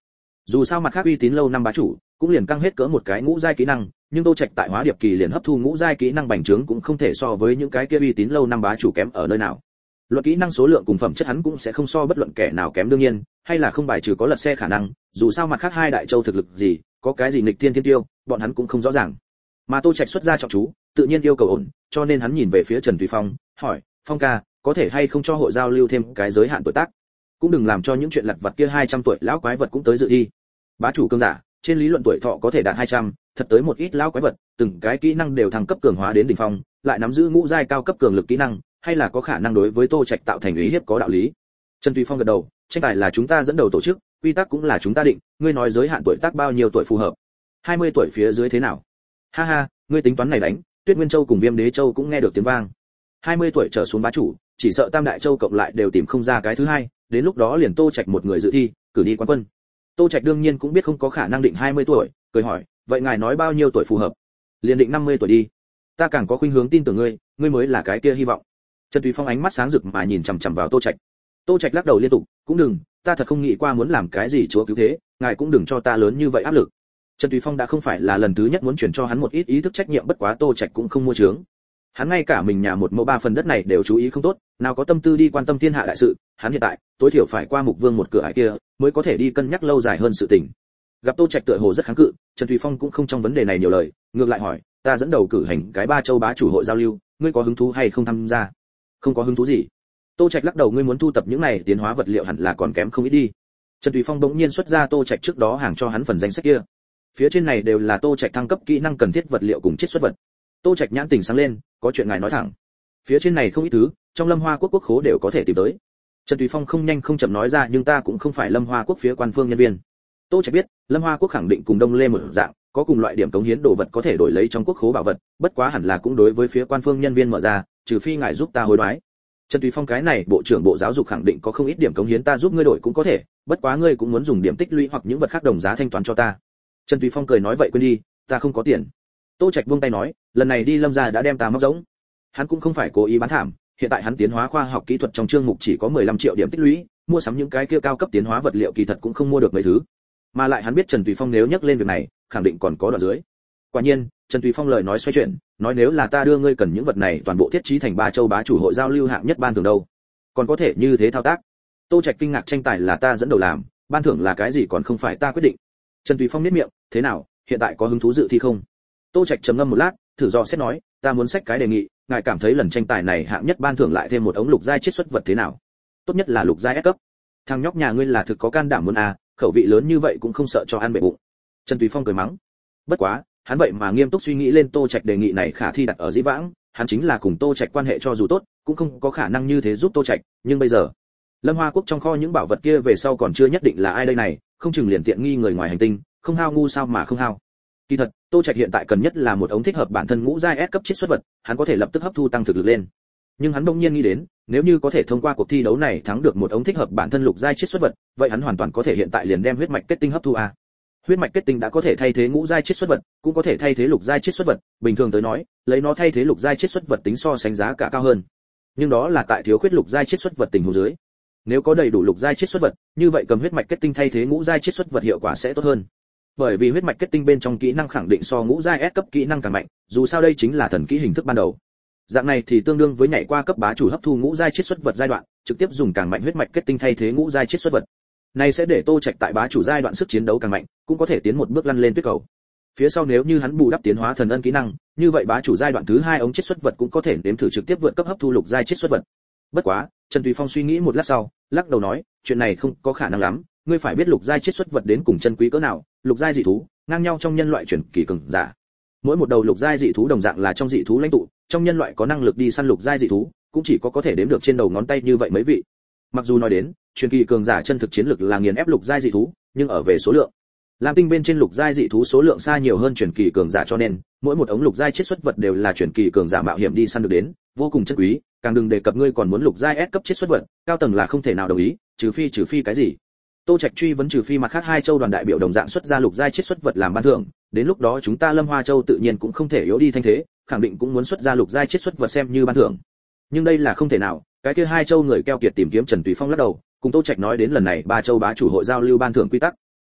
Dù sao mặt khác uy tín lâu năm bá chủ, cũng liền căng hết cỡ một cái ngũ giai kỹ năng, nhưng Tô Trạch tại Hóa Điệp Kỳ liền hấp thu ngũ giai kỹ năng bành trướng cũng không thể so với những cái kia uy tín lâu năm bá chủ kém ở nơi nào. Luận kỹ năng số lượng cùng phẩm chất hắn cũng sẽ không so bất luận kẻ nào kém đương nhiên, hay là không bài trừ có lật xe khả năng, dù sao mặt khác hai đại châu thực lực gì, có cái gì nghịch thiên thiên tiêu, bọn hắn cũng không rõ ràng. Mà Tô Trạch xuất ra trọng chú, tự nhiên yêu cầu ổn, cho nên hắn nhìn về phía Trần Tùy Phong, hỏi, "Phong ca, có thể hay không cho hội giao lưu thêm cái giới hạn tuổi tác? Cũng đừng làm cho những chuyện lặt vặt kia hai trăm tuổi lão quái vật cũng tới dự thi." Bá chủ cường giả, trên lý luận tuổi thọ có thể đạt hai trăm, thật tới một ít lão quái vật, từng cái kỹ năng đều thăng cấp cường hóa đến đỉnh phong, lại nắm giữ ngũ giai cao cấp cường lực kỹ năng, hay là có khả năng đối với Tô Trạch tạo thành uy hiếp có đạo lý. Trần Tùy Phong gật đầu, tranh tài là chúng ta dẫn đầu tổ chức, quy tắc cũng là chúng ta định, ngươi nói giới hạn tuổi tác bao nhiêu tuổi phù hợp? hai mươi tuổi phía dưới thế nào? Ha ha, ngươi tính toán này đánh, Tuyết Nguyên Châu cùng Viêm Đế Châu cũng nghe được tiếng vang. hai mươi tuổi trở xuống bá chủ, chỉ sợ Tam Đại Châu cộng lại đều tìm không ra cái thứ hai, đến lúc đó liền Tô Trạch một người dự thi, cử đi quán quân. Tô Trạch đương nhiên cũng biết không có khả năng định hai mươi tuổi, cười hỏi, vậy ngài nói bao nhiêu tuổi phù hợp? Liền định năm mươi tuổi đi. Ta càng có khuynh hướng tin tưởng ngươi, ngươi mới là cái kia hy vọng. Trần Tùy Phong ánh mắt sáng rực mà nhìn chằm chằm vào Tô Trạch. Tô Trạch lắc đầu liên tục, cũng đừng, ta thật không nghĩ qua muốn làm cái gì chúa cứu thế, ngài cũng đừng cho ta lớn như vậy áp lực. Trần Tùy Phong đã không phải là lần thứ nhất muốn truyền cho hắn một ít ý thức trách nhiệm, bất quá Tô Trạch cũng không mua trướng. Hắn ngay cả mình nhà một mẫu ba phần đất này đều chú ý không tốt, nào có tâm tư đi quan tâm thiên hạ đại sự, hắn hiện tại tối thiểu phải qua Mục Vương một cửa ải kia, mới có thể đi cân nhắc lâu dài hơn sự tình. Gặp Tô Trạch tựa hồ rất kháng cự, Trần Tùy Phong cũng không trong vấn đề này nhiều lời, ngược lại hỏi, ta dẫn đầu cử hành cái ba châu bá chủ hội giao lưu, ngươi có hứng thú hay không tham gia? Không có hứng thú gì. Tô Trạch lắc đầu, ngươi muốn thu tập những này tiến hóa vật liệu hẳn là còn kém không ít đi. Trần Tùy Phong bỗng nhiên xuất ra Tô Trạch trước đó hàng cho hắn phần danh sách kia. Phía trên này đều là Tô Trạch thăng cấp kỹ năng cần thiết vật liệu cùng chiết xuất vật. Tô Trạch nhãn tình sáng lên, có chuyện ngài nói thẳng. Phía trên này không ít thứ, trong Lâm Hoa quốc quốc khố đều có thể tìm tới. Trần Tùy Phong không nhanh không chậm nói ra, nhưng ta cũng không phải Lâm Hoa quốc phía quan phương nhân viên. Tô Trạch biết, Lâm Hoa quốc khẳng định cùng Đông Lê một dạng, có cùng loại điểm cống hiến đồ vật có thể đổi lấy trong quốc khố bảo vật, bất quá hẳn là cũng đối với phía quan phương nhân viên mở ra, trừ phi ngài giúp ta hối đoái. Trần Tùy Phong cái này bộ trưởng bộ giáo dục khẳng định có không ít điểm cống hiến, ta giúp ngươi đổi cũng có thể, bất quá ngươi cũng muốn dùng điểm tích lũy hoặc những vật khác đồng giá thanh toán cho ta. Trần Tùy Phong cười nói, vậy quên đi, ta không có tiền. Tô Trạch buông tay nói, lần này đi Lâm gia đã đem ta móc rỗng. Hắn cũng không phải cố ý bán thảm, hiện tại hắn tiến hóa khoa học kỹ thuật trong chương mục chỉ có mười lăm triệu điểm tích lũy, mua sắm những cái kia cao cấp tiến hóa vật liệu kỳ thật cũng không mua được mấy thứ. Mà lại hắn biết Trần Tùy Phong nếu nhắc lên việc này, khẳng định còn có đoạn dưới. Quả nhiên, Trần Tùy Phong lời nói xoay chuyển, nói nếu là ta đưa ngươi cần những vật này toàn bộ thiết trí thành ba châu bá chủ hội giao lưu hạng nhất ban thưởng đâu, còn có thể như thế thao tác. Tô Trạch kinh ngạc, tranh tài là ta dẫn đầu làm, ban thưởng là cái gì còn không phải ta quyết định. Trần Tùy Phong nhếch miệng, thế nào, hiện tại có hứng thú dự thi không? Tô Trạch trầm ngâm một lát, thử dò xét nói, ta muốn xách cái đề nghị, ngài cảm thấy lần tranh tài này hạng nhất ban thưởng lại thêm một ống lục giai chiết xuất vật thế nào? Tốt nhất là lục giai S cấp. Thằng nhóc nhà ngươi là thực có can đảm muốn à, khẩu vị lớn như vậy cũng không sợ cho ăn bể bụng. Trần Tùy Phong cười mắng. Bất quá, hắn vậy mà nghiêm túc suy nghĩ lên Tô Trạch đề nghị này khả thi đặt ở dĩ vãng, hắn chính là cùng Tô Trạch quan hệ cho dù tốt, cũng không có khả năng như thế giúp Tô Trạch, nhưng bây giờ, Lâm Hoa quốc trong kho những bảo vật kia về sau còn chưa nhất định là ai đây này, không chừng liền tiện nghi người ngoài hành tinh, không hao ngu sao mà không hao. Kỳ thật, Tô Trạch hiện tại cần nhất là một ống thích hợp bản thân ngũ giai S cấp chiết xuất vật, hắn có thể lập tức hấp thu tăng thực lực lên. Nhưng hắn đột nhiên nghĩ đến, nếu như có thể thông qua cuộc thi đấu này thắng được một ống thích hợp bản thân lục giai chiết xuất vật, vậy hắn hoàn toàn có thể hiện tại liền đem huyết mạch kết tinh hấp thu a. Huyết mạch kết tinh đã có thể thay thế ngũ giai chiết xuất vật, cũng có thể thay thế lục giai chiết xuất vật, bình thường tới nói, lấy nó thay thế lục giai chiết xuất vật tính so sánh giá cả cao hơn. Nhưng đó là tại thiếu khuyết lục giai chiết xuất vật tình huống dưới. Nếu có đầy đủ lục giai chiết xuất vật, như vậy cầm huyết mạch kết tinh thay thế ngũ giai chiết xuất vật hiệu quả sẽ tốt hơn. Bởi vì huyết mạch kết tinh bên trong kỹ năng khẳng định so ngũ giai S cấp kỹ năng càng mạnh, dù sao đây chính là thần kỹ hình thức ban đầu. Dạng này thì tương đương với nhảy qua cấp bá chủ hấp thu ngũ giai chiết xuất vật giai đoạn, trực tiếp dùng càng mạnh huyết mạch kết tinh thay thế ngũ giai chiết xuất vật. Này sẽ để Tô Trạch tại bá chủ giai đoạn sức chiến đấu càng mạnh, cũng có thể tiến một bước lăn lên tuyết cầu. Phía sau nếu như hắn bù đắp tiến hóa thần ân kỹ năng, như vậy bá chủ giai đoạn thứ hai ống chiết xuất vật cũng có thể đếm thử trực tiếp vượt cấp hấp thu lục giai chiết xuất vật. Bất quá, Trần Tùy Phong suy nghĩ một lát sau, lắc đầu nói, chuyện này không có khả năng lắm, ngươi phải biết lục giai chiết xuất vật đến cùng chân quý cỡ nào, lục giai dị thú, ngang nhau trong nhân loại chuyển kỳ cường giả. Mỗi một đầu lục giai dị thú đồng dạng là trong dị thú lãnh tụ, trong nhân loại có năng lực đi săn lục giai dị thú, cũng chỉ có có thể đếm được trên đầu ngón tay như vậy mấy vị. Mặc dù nói đến, truyền kỳ cường giả chân thực chiến lực là nghiền ép lục giai dị thú, nhưng ở về số lượng, Lam Tinh bên trên lục giai dị thú số lượng xa nhiều hơn truyền kỳ cường giả, cho nên mỗi một ống lục giai chiết xuất vật đều là truyền kỳ cường giả mạo hiểm đi săn được đến, vô cùng chân quý, càng đừng đề cập ngươi còn muốn lục giai S cấp chiết xuất vật, cao tầng là không thể nào đồng ý, trừ phi trừ phi cái gì. Tô Trạch truy vấn trừ phi mặt khác hai châu đoàn đại biểu đồng dạng xuất ra lục giai chiết xuất vật làm ban thưởng, đến lúc đó chúng ta Lâm Hoa châu tự nhiên cũng không thể yếu đi thanh thế, khẳng định cũng muốn xuất ra lục giai chiết xuất vật xem như ban thưởng. Nhưng đây là không thể nào, cái kia hai châu người keo kiệt tìm kiếm Trần Tùy Phong lắc đầu, cùng Tô Trạch nói đến lần này ba châu bá chủ hội giao lưu ban thưởng quy tắc.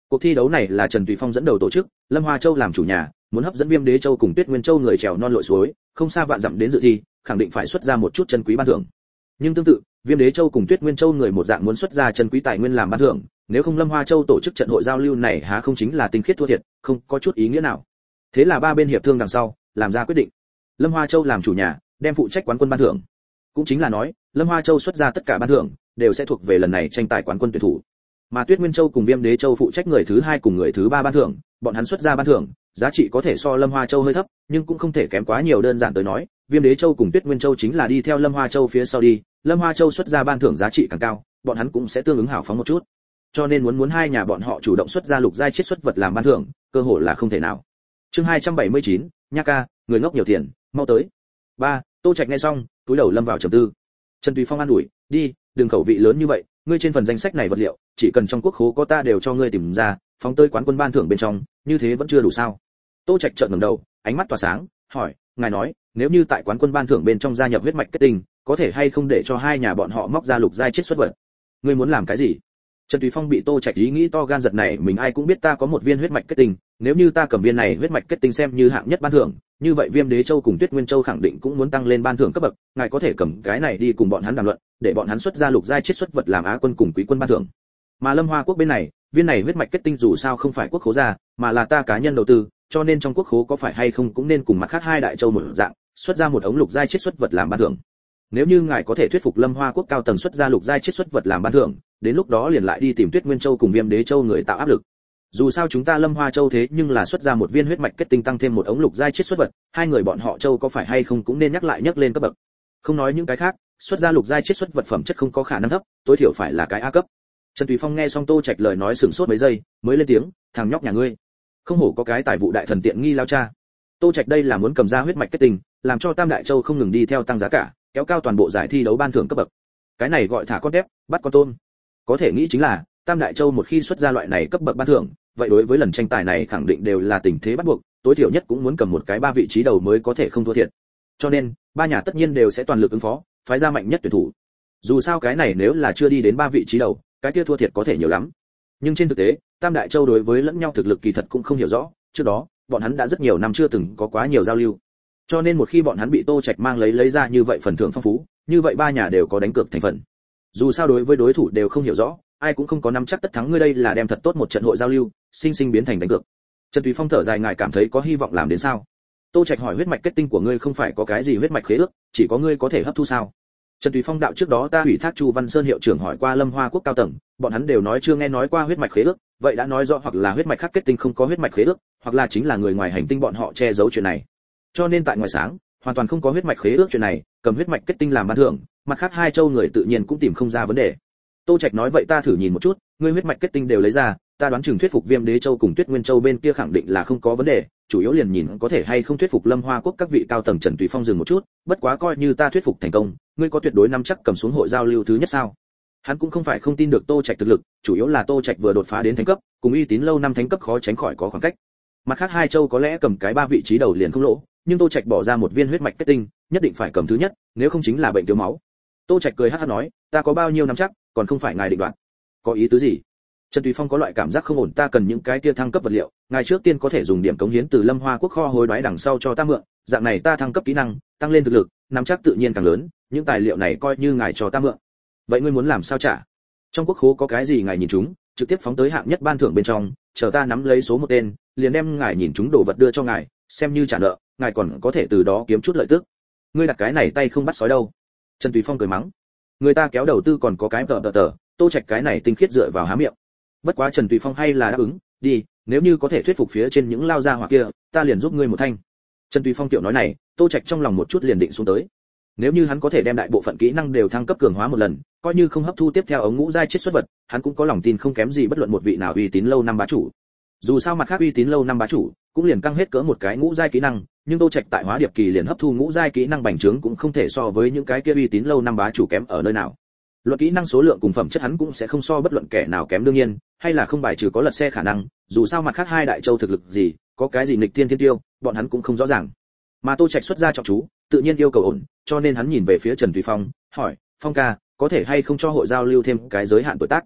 Cuộc thi đấu này là Trần Tùy Phong dẫn đầu tổ chức, Lâm Hoa Châu làm chủ nhà, muốn hấp dẫn Viêm Đế Châu cùng Tuyết Nguyên Châu người trèo non lội suối, không xa vạn dặm đến dự thi, khẳng định phải xuất ra một chút chân quý ban thưởng. Nhưng tương tự, Viêm Đế Châu cùng Tuyết Nguyên Châu người một dạng muốn xuất ra chân quý tài nguyên làm ban thưởng, nếu không Lâm Hoa Châu tổ chức trận hội giao lưu này há không chính là tinh khiết thua thiệt, không có chút ý nghĩa nào. Thế là ba bên hiệp thương đằng sau, làm ra quyết định. Lâm Hoa Châu làm chủ nhà, đem phụ trách quán quân ban thưởng. Cũng chính là nói, Lâm Hoa Châu xuất ra tất cả ban thưởng, đều sẽ thuộc về lần này tranh tài quán quân tuyển thủ. Mà Tuyết Nguyên Châu cùng Viêm Đế Châu phụ trách người thứ hai cùng người thứ ba ban thưởng, bọn hắn xuất ra ban thưởng, giá trị có thể so Lâm Hoa Châu hơi thấp, nhưng cũng không thể kém quá nhiều. Đơn giản tới nói, Viêm Đế Châu cùng Tuyết Nguyên Châu chính là đi theo Lâm Hoa Châu phía sau đi, Lâm Hoa Châu xuất ra ban thưởng giá trị càng cao, bọn hắn cũng sẽ tương ứng hào phóng một chút. Cho nên muốn muốn hai nhà bọn họ chủ động xuất ra lục giai chiết xuất vật làm ban thưởng, cơ hội là không thể nào. Chương hai trăm bảy mươi chín, Nha ca, người ngốc nhiều tiền, mau tới. ba. Tô Trạch nghe xong, cúi đầu lâm vào trầm tư. Trần Tùy Phong an ủi, đi, đừng khẩu vị lớn như vậy, ngươi trên phần danh sách này vật liệu, chỉ cần trong quốc khố có ta đều cho ngươi tìm ra, phóng tới quán quân ban thưởng bên trong, như thế vẫn chưa đủ sao? Tô Trạch trợn ngẩng đầu, ánh mắt tỏa sáng, hỏi, ngài nói, nếu như tại quán quân ban thưởng bên trong gia nhập huyết mạch kết tinh, có thể hay không để cho hai nhà bọn họ móc ra lục giai chiết xuất vật? Ngươi muốn làm cái gì? Trần Tùy Phong bị Tô Trạch ý nghĩ to gan giật này, mình ai cũng biết ta có một viên huyết mạch kết tinh, nếu như ta cầm viên này huyết mạch kết tinh xem như hạng nhất ban thưởng, như vậy Viêm Đế Châu cùng Tuyết Nguyên Châu khẳng định cũng muốn tăng lên ban thưởng cấp bậc, ngài có thể cầm cái này đi cùng bọn hắn đàm luận, để bọn hắn xuất ra lục giai chiết xuất vật làm á quân cùng quý quân ban thưởng. Mà Lâm Hoa quốc bên này, viên này huyết mạch kết tinh dù sao không phải quốc khố ra, mà là ta cá nhân đầu tư, cho nên trong quốc khố có phải hay không cũng nên cùng mặt khác hai đại châu một dạng, xuất ra một ống lục giai chiết xuất vật làm ban thưởng. Nếu như ngài có thể thuyết phục Lâm Hoa quốc cao tầng xuất ra lục giai chiết xuất vật làm ban thưởng, đến lúc đó liền lại đi tìm Tuyết Nguyên Châu cùng Viêm Đế Châu người tạo áp lực. Dù sao chúng ta Lâm Hoa Châu thế nhưng là xuất ra một viên huyết mạch kết tinh tăng thêm một ống lục giai chiết xuất vật, hai người bọn họ châu có phải hay không cũng nên nhắc lại nhắc lên cấp bậc. Không nói những cái khác, xuất ra lục giai chiết xuất vật phẩm chất không có khả năng thấp, tối thiểu phải là cái A cấp. Trần Tùy Phong nghe xong Tô Trạch lời nói sửng sốt mấy giây, mới lên tiếng, thằng nhóc nhà ngươi, không hổ có cái tài vụ đại thần tiện nghi lao cha. Tô Trạch đây là muốn cầm ra huyết mạch kết tinh, làm cho Tam Đại Châu không ngừng đi theo tăng giá cả, kéo cao toàn bộ giải thi đấu ban thưởng cấp bậc. Cái này gọi thả con tép, bắt con tôm. Có thể nghĩ chính là, Tam Đại Châu một khi xuất ra loại này cấp bậc ban thưởng, vậy đối với lần tranh tài này khẳng định đều là tình thế bắt buộc, tối thiểu nhất cũng muốn cầm một cái ba vị trí đầu mới có thể không thua thiệt. Cho nên, ba nhà tất nhiên đều sẽ toàn lực ứng phó, phái ra mạnh nhất tuyển thủ. Dù sao cái này nếu là chưa đi đến ba vị trí đầu, cái kia thua thiệt có thể nhiều lắm. Nhưng trên thực tế, Tam Đại Châu đối với lẫn nhau thực lực kỳ thật cũng không hiểu rõ, trước đó, bọn hắn đã rất nhiều năm chưa từng có quá nhiều giao lưu. Cho nên một khi bọn hắn bị Tô Trạch mang lấy lấy ra như vậy phần thưởng phong phú, như vậy ba nhà đều có đánh cược thành phần. Dù sao đối với đối thủ đều không hiểu rõ, ai cũng không có nắm chắc tất thắng, ngươi đây là đem thật tốt một trận hội giao lưu, sinh sinh biến thành đánh cược. Trần Tùy Phong thở dài, ngài cảm thấy có hy vọng làm đến sao? Tô Trạch hỏi, huyết mạch kết tinh của ngươi không phải có cái gì huyết mạch khế ước, chỉ có ngươi có thể hấp thu sao? Trần Tùy Phong đạo, trước đó ta ủy thác Chu Văn Sơn hiệu trưởng hỏi qua Lâm Hoa quốc cao tầng, bọn hắn đều nói chưa nghe nói qua huyết mạch khế ước, vậy đã nói rõ hoặc là huyết mạch khác kết tinh không có huyết mạch khế ước, hoặc là chính là người ngoài hành tinh bọn họ che giấu chuyện này. Cho nên tại ngoài sáng, hoàn toàn không có huyết mạch khế ước chuyện này, cầm huyết mạch kết tinh làm ban thưởng, mặt khác hai châu người tự nhiên cũng tìm không ra vấn đề. Tô Trạch nói, vậy ta thử nhìn một chút, ngươi huyết mạch kết tinh đều lấy ra, ta đoán chừng thuyết phục Viêm Đế Châu cùng Tuyết Nguyên Châu bên kia khẳng định là không có vấn đề, chủ yếu liền nhìn có thể hay không thuyết phục Lâm Hoa quốc các vị cao tầng. Trần Tùy Phong dừng một chút, bất quá coi như ta thuyết phục thành công, ngươi có tuyệt đối nắm chắc cầm xuống hội giao lưu thứ nhất sao? Hắn cũng không phải không tin được Tô Trạch thực lực, chủ yếu là Tô Trạch vừa đột phá đến thánh cấp, cùng uy tín lâu năm thánh cấp khó tránh khỏi có khoảng cách. Mặt khác hai châu có lẽ cầm cái ba vị trí đầu liền không lỗ, nhưng Tô Trạch bỏ ra một viên huyết mạch kết tinh, nhất định phải cầm thứ nhất, nếu không chính là bệnh thiếu máu. Tô Trạch cười hắc hắc nói, ta có bao nhiêu nắm chắc, còn không phải ngài định đoạt. Có ý tứ gì? Trần Tùy Phong có loại cảm giác không ổn, ta cần những cái kia thăng cấp vật liệu, ngài trước tiên có thể dùng điểm cống hiến từ Lâm Hoa quốc kho hối đoái đằng sau cho ta mượn, dạng này ta thăng cấp kỹ năng, tăng lên thực lực, nắm chắc tự nhiên càng lớn, những tài liệu này coi như ngài cho ta mượn. Vậy ngươi muốn làm sao trả? Trong quốc khố có cái gì ngài nhìn chúng, trực tiếp phóng tới hạng nhất ban thưởng bên trong, chờ ta nắm lấy số một tên, liền đem ngài nhìn chúng đồ vật đưa cho ngài, xem như trả nợ, ngài còn có thể từ đó kiếm chút lợi tức. Ngươi đặt cái này tay không bắt sói đâu. Trần Tùy Phong cười mắng, người ta kéo đầu tư còn có cái tờ tờ tờ, Tô Trạch cái này tinh khiết dựa vào há miệng. Bất quá Trần Tùy Phong hay là đáp ứng, đi, nếu như có thể thuyết phục phía trên những lao gia hỏa kia, ta liền giúp ngươi một thanh. Trần Tùy Phong tiểu nói này, Tô Trạch trong lòng một chút liền định xuống tới. Nếu như hắn có thể đem đại bộ phận kỹ năng đều thăng cấp cường hóa một lần, coi như không hấp thu tiếp theo ống ngũ giai chiết xuất vật, hắn cũng có lòng tin không kém gì bất luận một vị nào uy tín lâu năm bá chủ. Dù sao mặt khác uy tín lâu năm bá chủ cũng liền căng hết cỡ một cái ngũ giai kỹ năng, nhưng Tô Trạch tại hóa điệp kỳ liền hấp thu ngũ giai kỹ năng bành trướng cũng không thể so với những cái kia uy tín lâu năm bá chủ kém ở nơi nào. Luận kỹ năng số lượng cùng phẩm chất hắn cũng sẽ không so bất luận kẻ nào kém, đương nhiên, hay là không bài trừ có lật xe khả năng, dù sao mặt khác hai đại châu thực lực gì, có cái gì nghịch thiên thiên tiêu, bọn hắn cũng không rõ ràng. Mà Tô Trạch xuất ra trọng chú, tự nhiên yêu cầu ổn, cho nên hắn nhìn về phía Trần Tùy Phong, hỏi, Phong ca, có thể hay không cho hội giao lưu thêm cái giới hạn tuổi tác?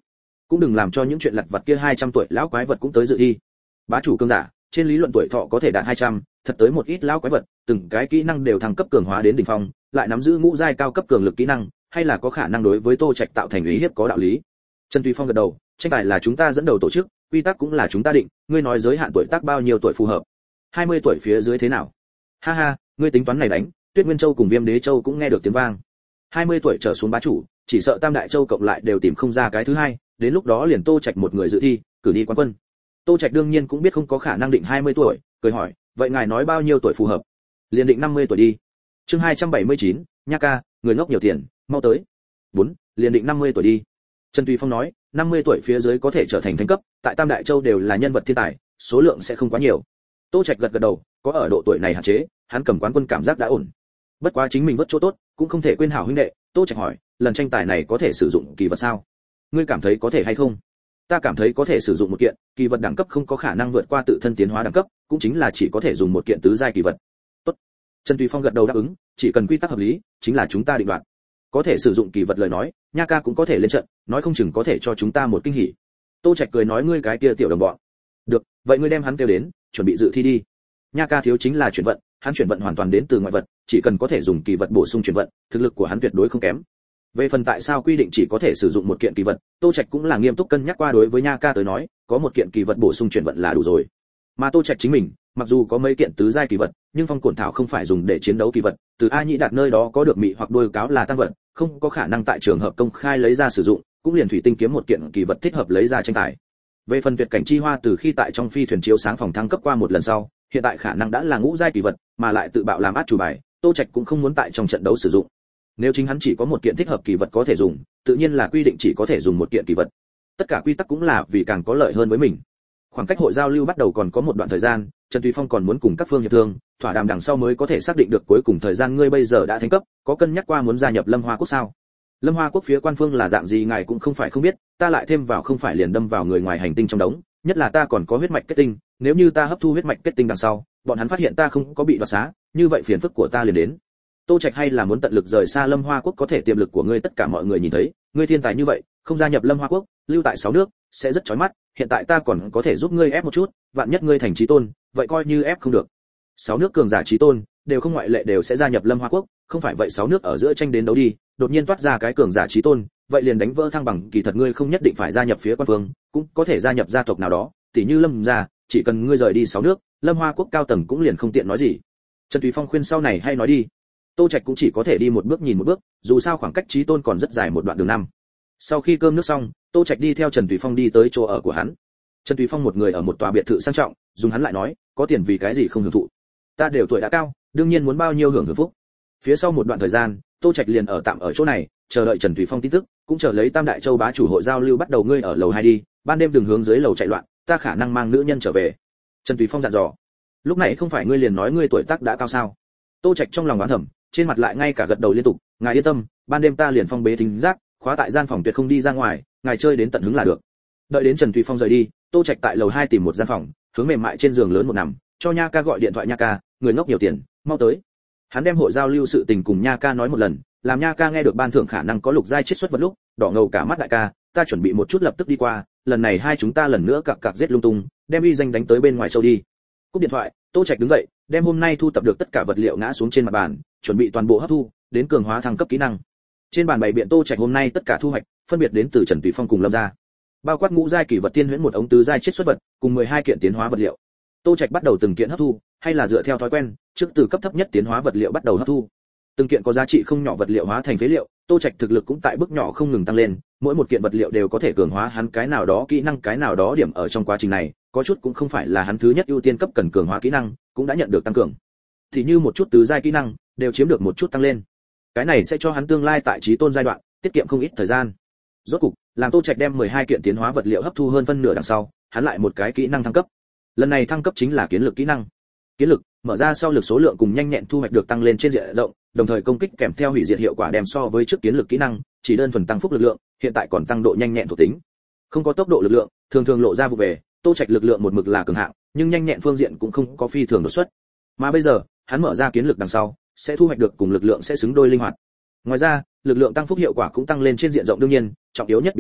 cũng đừng làm cho những chuyện lặt vặt kia hai trăm tuổi lão quái vật cũng tới dự thi. Bá chủ cường giả, trên lý luận tuổi thọ có thể đạt hai trăm, thật tới một ít lão quái vật, từng cái kỹ năng đều thăng cấp cường hóa đến đỉnh phong, lại nắm giữ ngũ giai cao cấp cường lực kỹ năng, hay là có khả năng đối với Tô Trạch tạo thành uy hiếp có đạo lý. Trần Tùy Phong gật đầu, tranh tài là chúng ta dẫn đầu tổ chức, quy tắc cũng là chúng ta định, ngươi nói giới hạn tuổi tác bao nhiêu tuổi phù hợp? hai mươi tuổi phía dưới thế nào? Ha ha, ngươi tính toán này đánh, Tuyết Nguyên Châu cùng Viêm Đế Châu cũng nghe được tiếng vang. hai mươi tuổi trở xuống bá chủ, chỉ sợ Tam Đại Châu cộng lại đều tìm không ra cái thứ hai, đến lúc đó liền Tô Trạch một người dự thi, cử đi quán quân. Tô Trạch đương nhiên cũng biết không có khả năng định hai mươi tuổi, cười hỏi, vậy ngài nói bao nhiêu tuổi phù hợp? Liền định năm mươi tuổi đi. Chương hai trăm bảy mươi chín, Nha ca, người ngốc nhiều tiền, mau tới. bốn, liền định năm mươi tuổi đi. Trần Tùy Phong nói, năm mươi tuổi phía dưới có thể trở thành thánh cấp, tại Tam Đại Châu đều là nhân vật thiên tài, số lượng sẽ không quá nhiều. Tô Trạch gật gật đầu, có ở độ tuổi này hạn chế, hắn cầm quán quân cảm giác đã ổn. Bất quá chính mình vất chỗ tốt, cũng không thể quên hảo huynh đệ. Tô Trạch hỏi, lần tranh tài này có thể sử dụng kỳ vật sao? Ngươi cảm thấy có thể hay không? Ta cảm thấy có thể sử dụng một kiện, kỳ vật đẳng cấp không có khả năng vượt qua tự thân tiến hóa đẳng cấp, cũng chính là chỉ có thể dùng một kiện tứ giai kỳ vật. Tốt. Trần Tùy Phong gật đầu đáp ứng, chỉ cần quy tắc hợp lý, chính là chúng ta định đoạt. Có thể sử dụng kỳ vật lời nói, Nha ca cũng có thể lên trận, nói không chừng có thể cho chúng ta một kinh hỉ. Tô Trạch cười nói, ngươi cái kia tiểu đồng bọn. Được, vậy ngươi đem hắn kêu đến, chuẩn bị dự thi đi. Nha ca thiếu chính là chuyển vận, hắn chuyển vận hoàn toàn đến từ ngoại vật, chỉ cần có thể dùng kỳ vật bổ sung chuyển vận, thực lực của hắn tuyệt đối không kém. Về phần tại sao quy định chỉ có thể sử dụng một kiện kỳ vật, Tô Trạch cũng là nghiêm túc cân nhắc qua, đối với Nha ca tới nói, có một kiện kỳ vật bổ sung chuyển vận là đủ rồi. Mà Tô Trạch chính mình, mặc dù có mấy kiện tứ giai kỳ vật, nhưng phong cổn thảo không phải dùng để chiến đấu kỳ vật, từ A Nhĩ Đạt nơi đó có được mị hoặc đuôi cáo là tăng vật, không có khả năng tại trường hợp công khai lấy ra sử dụng, cũng liền thủy tinh kiếm một kiện kỳ vật thích hợp lấy ra tranh tài. Về phần tuyệt cảnh chi hoa, từ khi tại trong phi thuyền chiếu sáng phòng thăng cấp qua một lần sau, hiện tại khả năng đã là ngũ giai kỳ vật, mà lại tự bạo làm át chủ bài, Tô Trạch cũng không muốn tại trong trận đấu sử dụng. Nếu chính hắn chỉ có một kiện thích hợp kỳ vật có thể dùng, tự nhiên là quy định chỉ có thể dùng một kiện kỳ vật. Tất cả quy tắc cũng là vì càng có lợi hơn với mình. Khoảng cách hội giao lưu bắt đầu còn có một đoạn thời gian, Trần Tùy Phong còn muốn cùng các phương hiệp thương, thỏa đàm đằng sau mới có thể xác định được cuối cùng thời gian. Ngươi bây giờ đã thánh cấp, có cân nhắc qua muốn gia nhập Lâm Hoa Quốc sao? Lâm Hoa Quốc phía quan phương là dạng gì ngài cũng không phải không biết, ta lại thêm vào không phải liền đâm vào người ngoài hành tinh trong đống, nhất là ta còn có huyết mạch kết tinh, nếu như ta hấp thu huyết mạch kết tinh đằng sau, bọn hắn phát hiện ta không có bị đoạt xá, như vậy phiền phức của ta liền đến. Tô Trạch hay là muốn tận lực rời xa Lâm Hoa Quốc, có thể tiềm lực của ngươi tất cả mọi người nhìn thấy, ngươi thiên tài như vậy, không gia nhập Lâm Hoa Quốc, lưu tại sáu nước sẽ rất chói mắt, hiện tại ta còn có thể giúp ngươi ép một chút, vạn nhất ngươi thành chí tôn, vậy coi như ép không được. Sáu nước cường giả chí tôn đều không ngoại lệ đều sẽ gia nhập Lâm Hoa Quốc, không phải vậy sáu nước ở giữa tranh đến đấu đi, đột nhiên toát ra cái cường giả chí tôn, vậy liền đánh vỡ thăng bằng. Kỳ thật ngươi không nhất định phải gia nhập phía quan phương, cũng có thể gia nhập gia tộc nào đó, tỉ như Lâm gia, chỉ cần ngươi rời đi sáu nước, Lâm Hoa Quốc cao tầng cũng liền không tiện nói gì. Trần Tùy Phong khuyên sau này hay nói đi. Tô Trạch cũng chỉ có thể đi một bước nhìn một bước, dù sao khoảng cách chí tôn còn rất dài một đoạn đường năm. Sau khi cơm nước xong, Tô Trạch đi theo Trần Tùy Phong đi tới chỗ ở của hắn. Trần Tùy Phong một người ở một tòa biệt thự sang trọng, dùng hắn lại nói, có tiền vì cái gì không hưởng thụ? Ta đều tuổi đã cao, đương nhiên muốn bao nhiêu hưởng hưởng phúc. Phía sau một đoạn thời gian, Tô Trạch liền ở tạm ở chỗ này, chờ đợi Trần Tùy Phong tin tức, cũng chờ lấy Tam Đại Châu bá chủ hội giao lưu bắt đầu. Ngươi ở lầu hai đi, ban đêm đừng hướng dưới lầu chạy loạn, ta khả năng mang nữ nhân trở về. Trần Tùy Phong dặn dò. Lúc này không phải ngươi liền nói ngươi tuổi tác đã cao sao? Tô Trạch trong lòng oán thầm, trên mặt lại ngay cả gật đầu liên tục. Ngài yên tâm, ban đêm ta liền phong bế thính giác, khóa tại gian phòng tuyệt không đi ra ngoài, ngài chơi đến tận hứng là được. Đợi đến Trần Tùy Phong rời đi, Tô Trạch tại lầu hai tìm một gian phòng, hướng mềm mại trên giường lớn một nằm, cho Nha ca gọi điện thoại. Nha ca, người ngốc nhiều tiền, mau tới. Hắn đem hội giao lưu sự tình cùng Nha ca nói một lần, làm Nha ca nghe được ban thưởng khả năng có lục giai chiết xuất vật lúc, đỏ ngầu cả mắt. Đại ca, ta chuẩn bị một chút lập tức đi qua, lần này hai chúng ta lần nữa cặc cặc giết lung tung, đem uy danh đánh tới bên ngoài châu đi. Cúp điện thoại, Tô Trạch đứng dậy, đem hôm nay thu tập được tất cả vật liệu ngã xuống trên mặt bàn, chuẩn bị toàn bộ hấp thu, đến cường hóa thăng cấp kỹ năng. Trên bàn bày biện Tô Trạch hôm nay tất cả thu hoạch, phân biệt đến từ Trần Tùy Phong cùng Lâm gia, bao quát ngũ giai kỳ vật tiên huyễn một ống tứ giai chiết xuất vật, cùng mười hai kiện tiến hóa vật liệu. Tô Trạch bắt đầu từng kiện hấp thu, hay là dựa theo thói quen, trước từ cấp thấp nhất tiến hóa vật liệu bắt đầu hấp thu. Từng kiện có giá trị không nhỏ vật liệu hóa thành phế liệu, Tô Trạch thực lực cũng tại bước nhỏ không ngừng tăng lên, mỗi một kiện vật liệu đều có thể cường hóa hắn cái nào đó kỹ năng, cái nào đó điểm. Ở trong quá trình này, có chút cũng không phải là hắn thứ nhất ưu tiên cấp cần cường hóa kỹ năng, cũng đã nhận được tăng cường. Thì như một chút tứ giai kỹ năng, đều chiếm được một chút tăng lên. Cái này sẽ cho hắn tương lai tại chí tôn giai đoạn, tiết kiệm không ít thời gian. Rốt cục, làm Tô Trạch đem mười hai kiện tiến hóa vật liệu hấp thu hơn phân nửa đằng sau, hắn lại một cái kỹ năng thăng cấp. Lần này thăng cấp chính là kiến lực kỹ năng. Kiến lực, mở ra sau lực số lượng cùng nhanh nhẹn thu hoạch được tăng lên trên diện rộng, đồng thời công kích kèm theo hủy diệt hiệu quả đem so với trước kiến lực kỹ năng, chỉ đơn thuần tăng phúc lực lượng, hiện tại còn tăng độ nhanh nhẹn thuộc tính. Không có tốc độ lực lượng, thường thường lộ ra vụ về, Tô Trạch lực lượng một mực là cường hạng, nhưng nhanh nhẹn phương diện cũng không có phi thường đột xuất. Mà bây giờ, hắn mở ra kiến lực đằng sau, sẽ thu hoạch được cùng lực lượng sẽ xứng đôi linh hoạt. Ngoài ra, lực lượng tăng phúc hiệu quả cũng tăng lên trên diện rộng. Đương nhiên, trọng yếu nhất biến hóa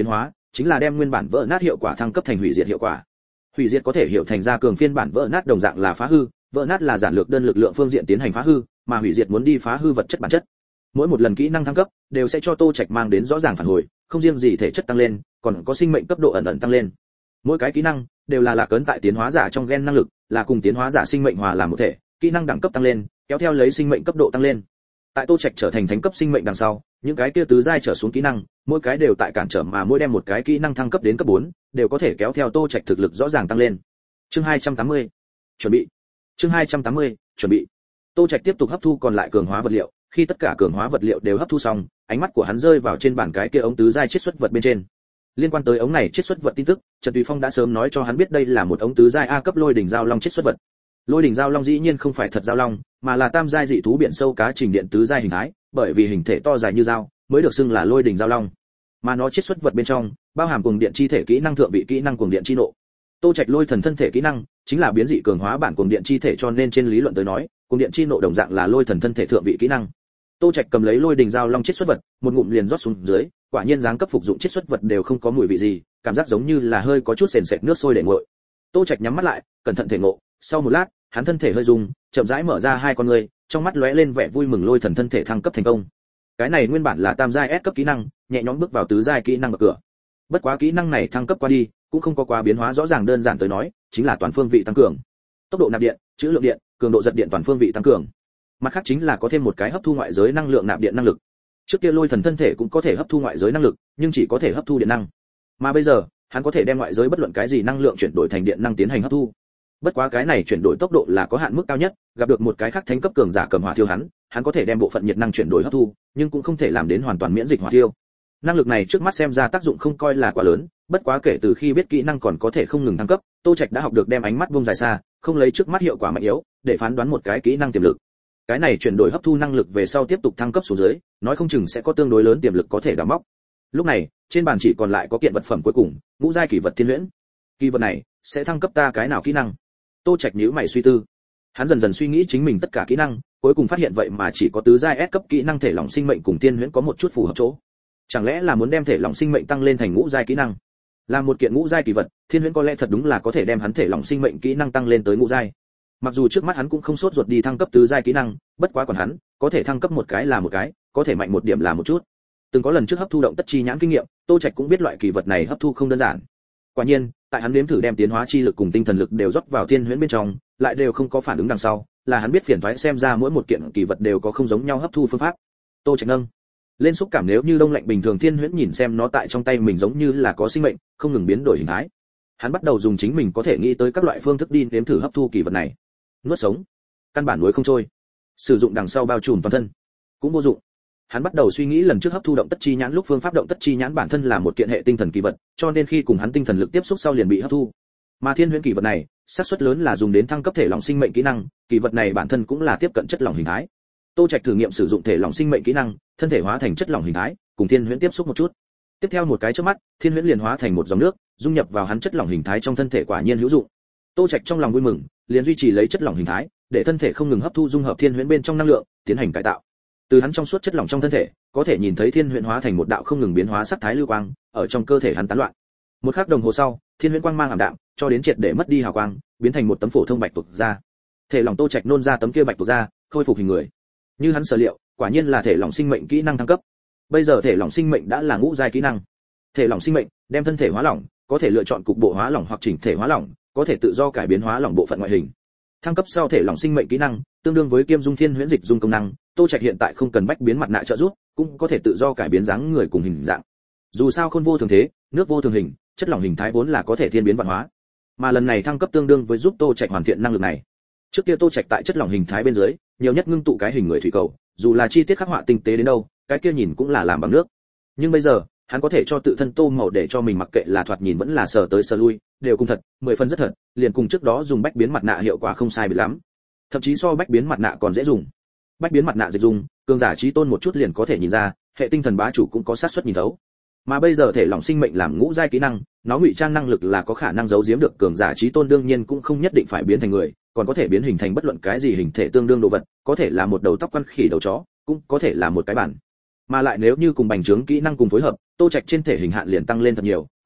chính là đem nguyên bản vỡ nát hiệu quả thăng cấp thành hủy diệt hiệu quả. Hủy diệt có thể hiểu thành ra cường phiên bản vỡ nát đồng dạng là phá hư, vỡ nát là giản lược đơn lực lượng phương diện tiến hành phá hư, mà hủy diệt muốn đi phá hư vật chất bản chất. Mỗi một lần kỹ năng thăng cấp đều sẽ cho Tô Trạch mang đến rõ ràng phản hồi, không riêng gì thể chất tăng lên, còn có sinh mệnh cấp độ ẩn ẩn tăng lên. Mỗi cái kỹ năng đều là lạc ấn tại tiến hóa giả trong gen năng lực, là cùng tiến hóa giả sinh mệnh hòa làm một thể, kỹ năng đẳng cấp tăng lên, kéo theo lấy sinh mệnh cấp độ tăng lên. Tại Tô Trạch trở thành thánh cấp sinh mệnh đằng sau, những cái kia tứ giai trở xuống kỹ năng, mỗi cái đều tại cản trở mà mỗi đem một cái kỹ năng thăng cấp đến cấp bốn, đều có thể kéo theo Tô Trạch thực lực rõ ràng tăng lên. Chương hai trăm tám mươi, chuẩn bị. Chương hai trăm tám mươi, chuẩn bị. Tô Trạch tiếp tục hấp thu còn lại cường hóa vật liệu, khi tất cả cường hóa vật liệu đều hấp thu xong, ánh mắt của hắn rơi vào trên bản cái kia ống tứ giai chiết xuất vật bên trên. Liên quan tới ống này chiết xuất vật tin tức, Trần Tùy Phong đã sớm nói cho hắn biết đây là một ống tứ giai A cấp lôi đỉnh giao long chiết xuất vật. Lôi đỉnh giao long dĩ nhiên không phải thật giao long, mà là tam giai dị thú biển sâu cá trình điện tứ giai hình thái, bởi vì hình thể to dài như dao, mới được xưng là lôi đỉnh giao long. Mà nó chiết xuất vật bên trong, bao hàm cuồng điện chi thể kỹ năng thượng vị kỹ năng cuồng điện chi nộ. Tô Trạch lôi thần thân thể kỹ năng, chính là biến dị cường hóa bản cuồng điện chi thể, cho nên trên lý luận tới nói, cuồng điện chi nộ đồng dạng là lôi thần thân thể thượng vị kỹ năng. Tô Trạch cầm lấy lôi đỉnh giao long chiết xuất vật, một ngụm liền rót xuống dưới, quả nhiên dáng cấp phục dụng chiết xuất vật đều không có mùi vị gì, cảm giác giống như là hơi có chút sền sệt nước sôi để nguội. Tô Trạch nhắm mắt lại, cẩn thận thể ngộ, sau một lát, hắn thân thể hơi rung, chậm rãi mở ra hai con ngươi, trong mắt lóe lên vẻ vui mừng, lôi thần thân thể thăng cấp thành công. Cái này nguyên bản là tam giai S cấp kỹ năng, nhẹ nhõm bước vào tứ giai kỹ năng bậc cửa. Bất quá kỹ năng này thăng cấp qua đi, cũng không có quá biến hóa rõ ràng, đơn giản tới nói, chính là toàn phương vị tăng cường. Tốc độ nạp điện, trữ lượng điện, cường độ giật điện toàn phương vị tăng cường. Mặt khác chính là có thêm một cái hấp thu ngoại giới năng lượng nạp điện năng lực. Trước kia lôi thần thân thể cũng có thể hấp thu ngoại giới năng lực, nhưng chỉ có thể hấp thu điện năng. Mà bây giờ, hắn có thể đem ngoại giới bất luận cái gì năng lượng chuyển đổi thành điện năng tiến hành hấp thu. Bất quá cái này chuyển đổi tốc độ là có hạn mức cao nhất, gặp được một cái khác thánh cấp cường giả cầm hỏa thiêu hắn, hắn có thể đem bộ phận nhiệt năng chuyển đổi hấp thu, nhưng cũng không thể làm đến hoàn toàn miễn dịch hỏa thiêu. Năng lực này trước mắt xem ra tác dụng không coi là quá lớn, bất quá kể từ khi biết kỹ năng còn có thể không ngừng thăng cấp, Tô Trạch đã học được đem ánh mắt vung dài xa, không lấy trước mắt hiệu quả mạnh yếu để phán đoán một cái kỹ năng tiềm lực. Cái này chuyển đổi hấp thu năng lực về sau tiếp tục thăng cấp xuống dưới, nói không chừng sẽ có tương đối lớn tiềm lực có thể đào móc. Lúc này, trên bàn chỉ còn lại có kiện vật phẩm cuối cùng, ngũ giai kỳ vật thiên huyễn. Kỳ vật này sẽ thăng cấp ta cái nào kỹ năng? Tô Trạch nhíu mày suy tư. Hắn dần dần suy nghĩ chính mình tất cả kỹ năng, cuối cùng phát hiện vậy mà chỉ có tứ giai S cấp kỹ năng thể lỏng sinh mệnh cùng tiên huyễn có một chút phù hợp chỗ. Chẳng lẽ là muốn đem thể lỏng sinh mệnh tăng lên thành ngũ giai kỹ năng? Làm một kiện ngũ giai kỳ vật, thiên huyễn có lẽ thật đúng là có thể đem hắn thể lỏng sinh mệnh kỹ năng tăng lên tới ngũ giai. Mặc dù trước mắt hắn cũng không sốt ruột đi thăng cấp tứ giai kỹ năng, bất quá còn hắn, có thể thăng cấp một cái là một cái, có thể mạnh một điểm là một chút. Từng có lần trước hấp thu động tất chi nhãn kinh nghiệm, Tô Trạch cũng biết loại kỳ vật này hấp thu không đơn giản. Quả nhiên, tại hắn nếm thử đem tiến hóa chi lực cùng tinh thần lực đều rót vào thiên huyễn bên trong, lại đều không có phản ứng đằng sau, là hắn biết phiền toái, xem ra mỗi một kiện kỳ vật đều có không giống nhau hấp thu phương pháp. Tô Trạch nâng lên xúc cảm, nếu như đông lạnh bình thường thiên huyễn nhìn xem nó tại trong tay mình giống như là có sinh mệnh, không ngừng biến đổi hình thái. Hắn bắt đầu dùng chính mình có thể nghĩ tới các loại phương thức đi nếm thử hấp thu kỳ vật này. Nuốt sống, căn bản nuốt không trôi. Sử dụng đằng sau bao trùm toàn thân, cũng vô dụng. Hắn bắt đầu suy nghĩ lần trước hấp thu động tất chi nhãn lúc, phương pháp động tất chi nhãn bản thân là một kiện hệ tinh thần kỳ vật, cho nên khi cùng hắn tinh thần lực tiếp xúc sau liền bị hấp thu. Mà thiên huyễn kỳ vật này, xác suất lớn là dùng đến thăng cấp thể lỏng sinh mệnh kỹ năng, kỳ vật này bản thân cũng là tiếp cận chất lỏng hình thái. Tô Trạch thử nghiệm sử dụng thể lỏng sinh mệnh kỹ năng, thân thể hóa thành chất lỏng hình thái, cùng thiên huyễn tiếp xúc một chút. Tiếp theo một cái chớp mắt, thiên huyễn liền hóa thành một dòng nước, dung nhập vào hắn chất lỏng hình thái trong thân thể, quả nhiên hữu dụng. Tô Trạch trong lòng vui mừng, liền duy trì lấy chất lỏng hình thái, để thân thể không ngừng hấp thu dung hợp thiên huyễn bên trong năng lượng, tiến hành cải tạo. Từ hắn trong suốt chất lỏng trong thân thể, có thể nhìn thấy thiên huyễn hóa thành một đạo không ngừng biến hóa sắc thái lưu quang, ở trong cơ thể hắn tán loạn. Một khắc đồng hồ sau, thiên huyễn quang mang ảm đạm, cho đến triệt để mất đi hào quang, biến thành một tấm phổ thông bạch tuộc da. Thể lỏng Tô Trạch nôn ra tấm kia bạch tuộc da, khôi phục hình người. Như hắn sở liệu, quả nhiên là thể lỏng sinh mệnh kỹ năng thăng cấp. Bây giờ thể lỏng sinh mệnh đã là ngũ giai kỹ năng. Thể lỏng sinh mệnh đem thân thể hóa lỏng, có thể lựa chọn cục bộ hóa lỏng hoặc chỉnh thể hóa lỏng, có thể tự do cải biến hóa lỏng bộ phận ngoại hình. Thăng cấp sau thể lỏng sinh mệnh kỹ năng, tương đương với kiêm dung thiên huyễn dịch dung công năng, Tô Trạch hiện tại không cần bách biến mặt nạ trợ giúp, cũng có thể tự do cải biến dáng người cùng hình dạng. Dù sao khôn vô thường thế, nước vô thường hình, chất lỏng hình thái vốn là có thể thiên biến vạn hóa. Mà lần này thăng cấp tương đương với giúp Tô Trạch hoàn thiện năng lực này. Trước kia Tô Trạch tại chất lỏng hình thái bên dưới, nhiều nhất ngưng tụ cái hình người thủy cầu, dù là chi tiết khắc họa tinh tế đến đâu, cái kia nhìn cũng là làm bằng nước. Nhưng bây giờ, hắn có thể cho tự thân tô màu để cho mình mặc kệ là thoạt nhìn vẫn là sờ tới sờ lui, đều cùng thật, mười phần rất thật, liền cùng trước đó dùng bách biến mặt nạ hiệu quả không sai biệt lắm. Thậm chí so bách biến mặt nạ còn dễ dùng. Bách biến mặt nạ dịch dùng, cường giả chí tôn một chút liền có thể nhìn ra, hệ tinh thần bá chủ cũng có xác suất nhìn thấu. Mà bây giờ thể lỏng sinh mệnh làm ngũ giai kỹ năng, nó ngụy trang năng lực là có khả năng giấu giếm được cường giả chí tôn, đương nhiên cũng không nhất định phải biến thành người, còn có thể biến hình thành bất luận cái gì hình thể tương đương đồ vật, có thể là một đầu tóc quan khỉ đầu chó, cũng có thể là một cái bản. Mà lại nếu như cùng bành trướng kỹ năng cùng phối hợp, Tô Trạch trên thể hình hạn liền tăng lên thật nhiều,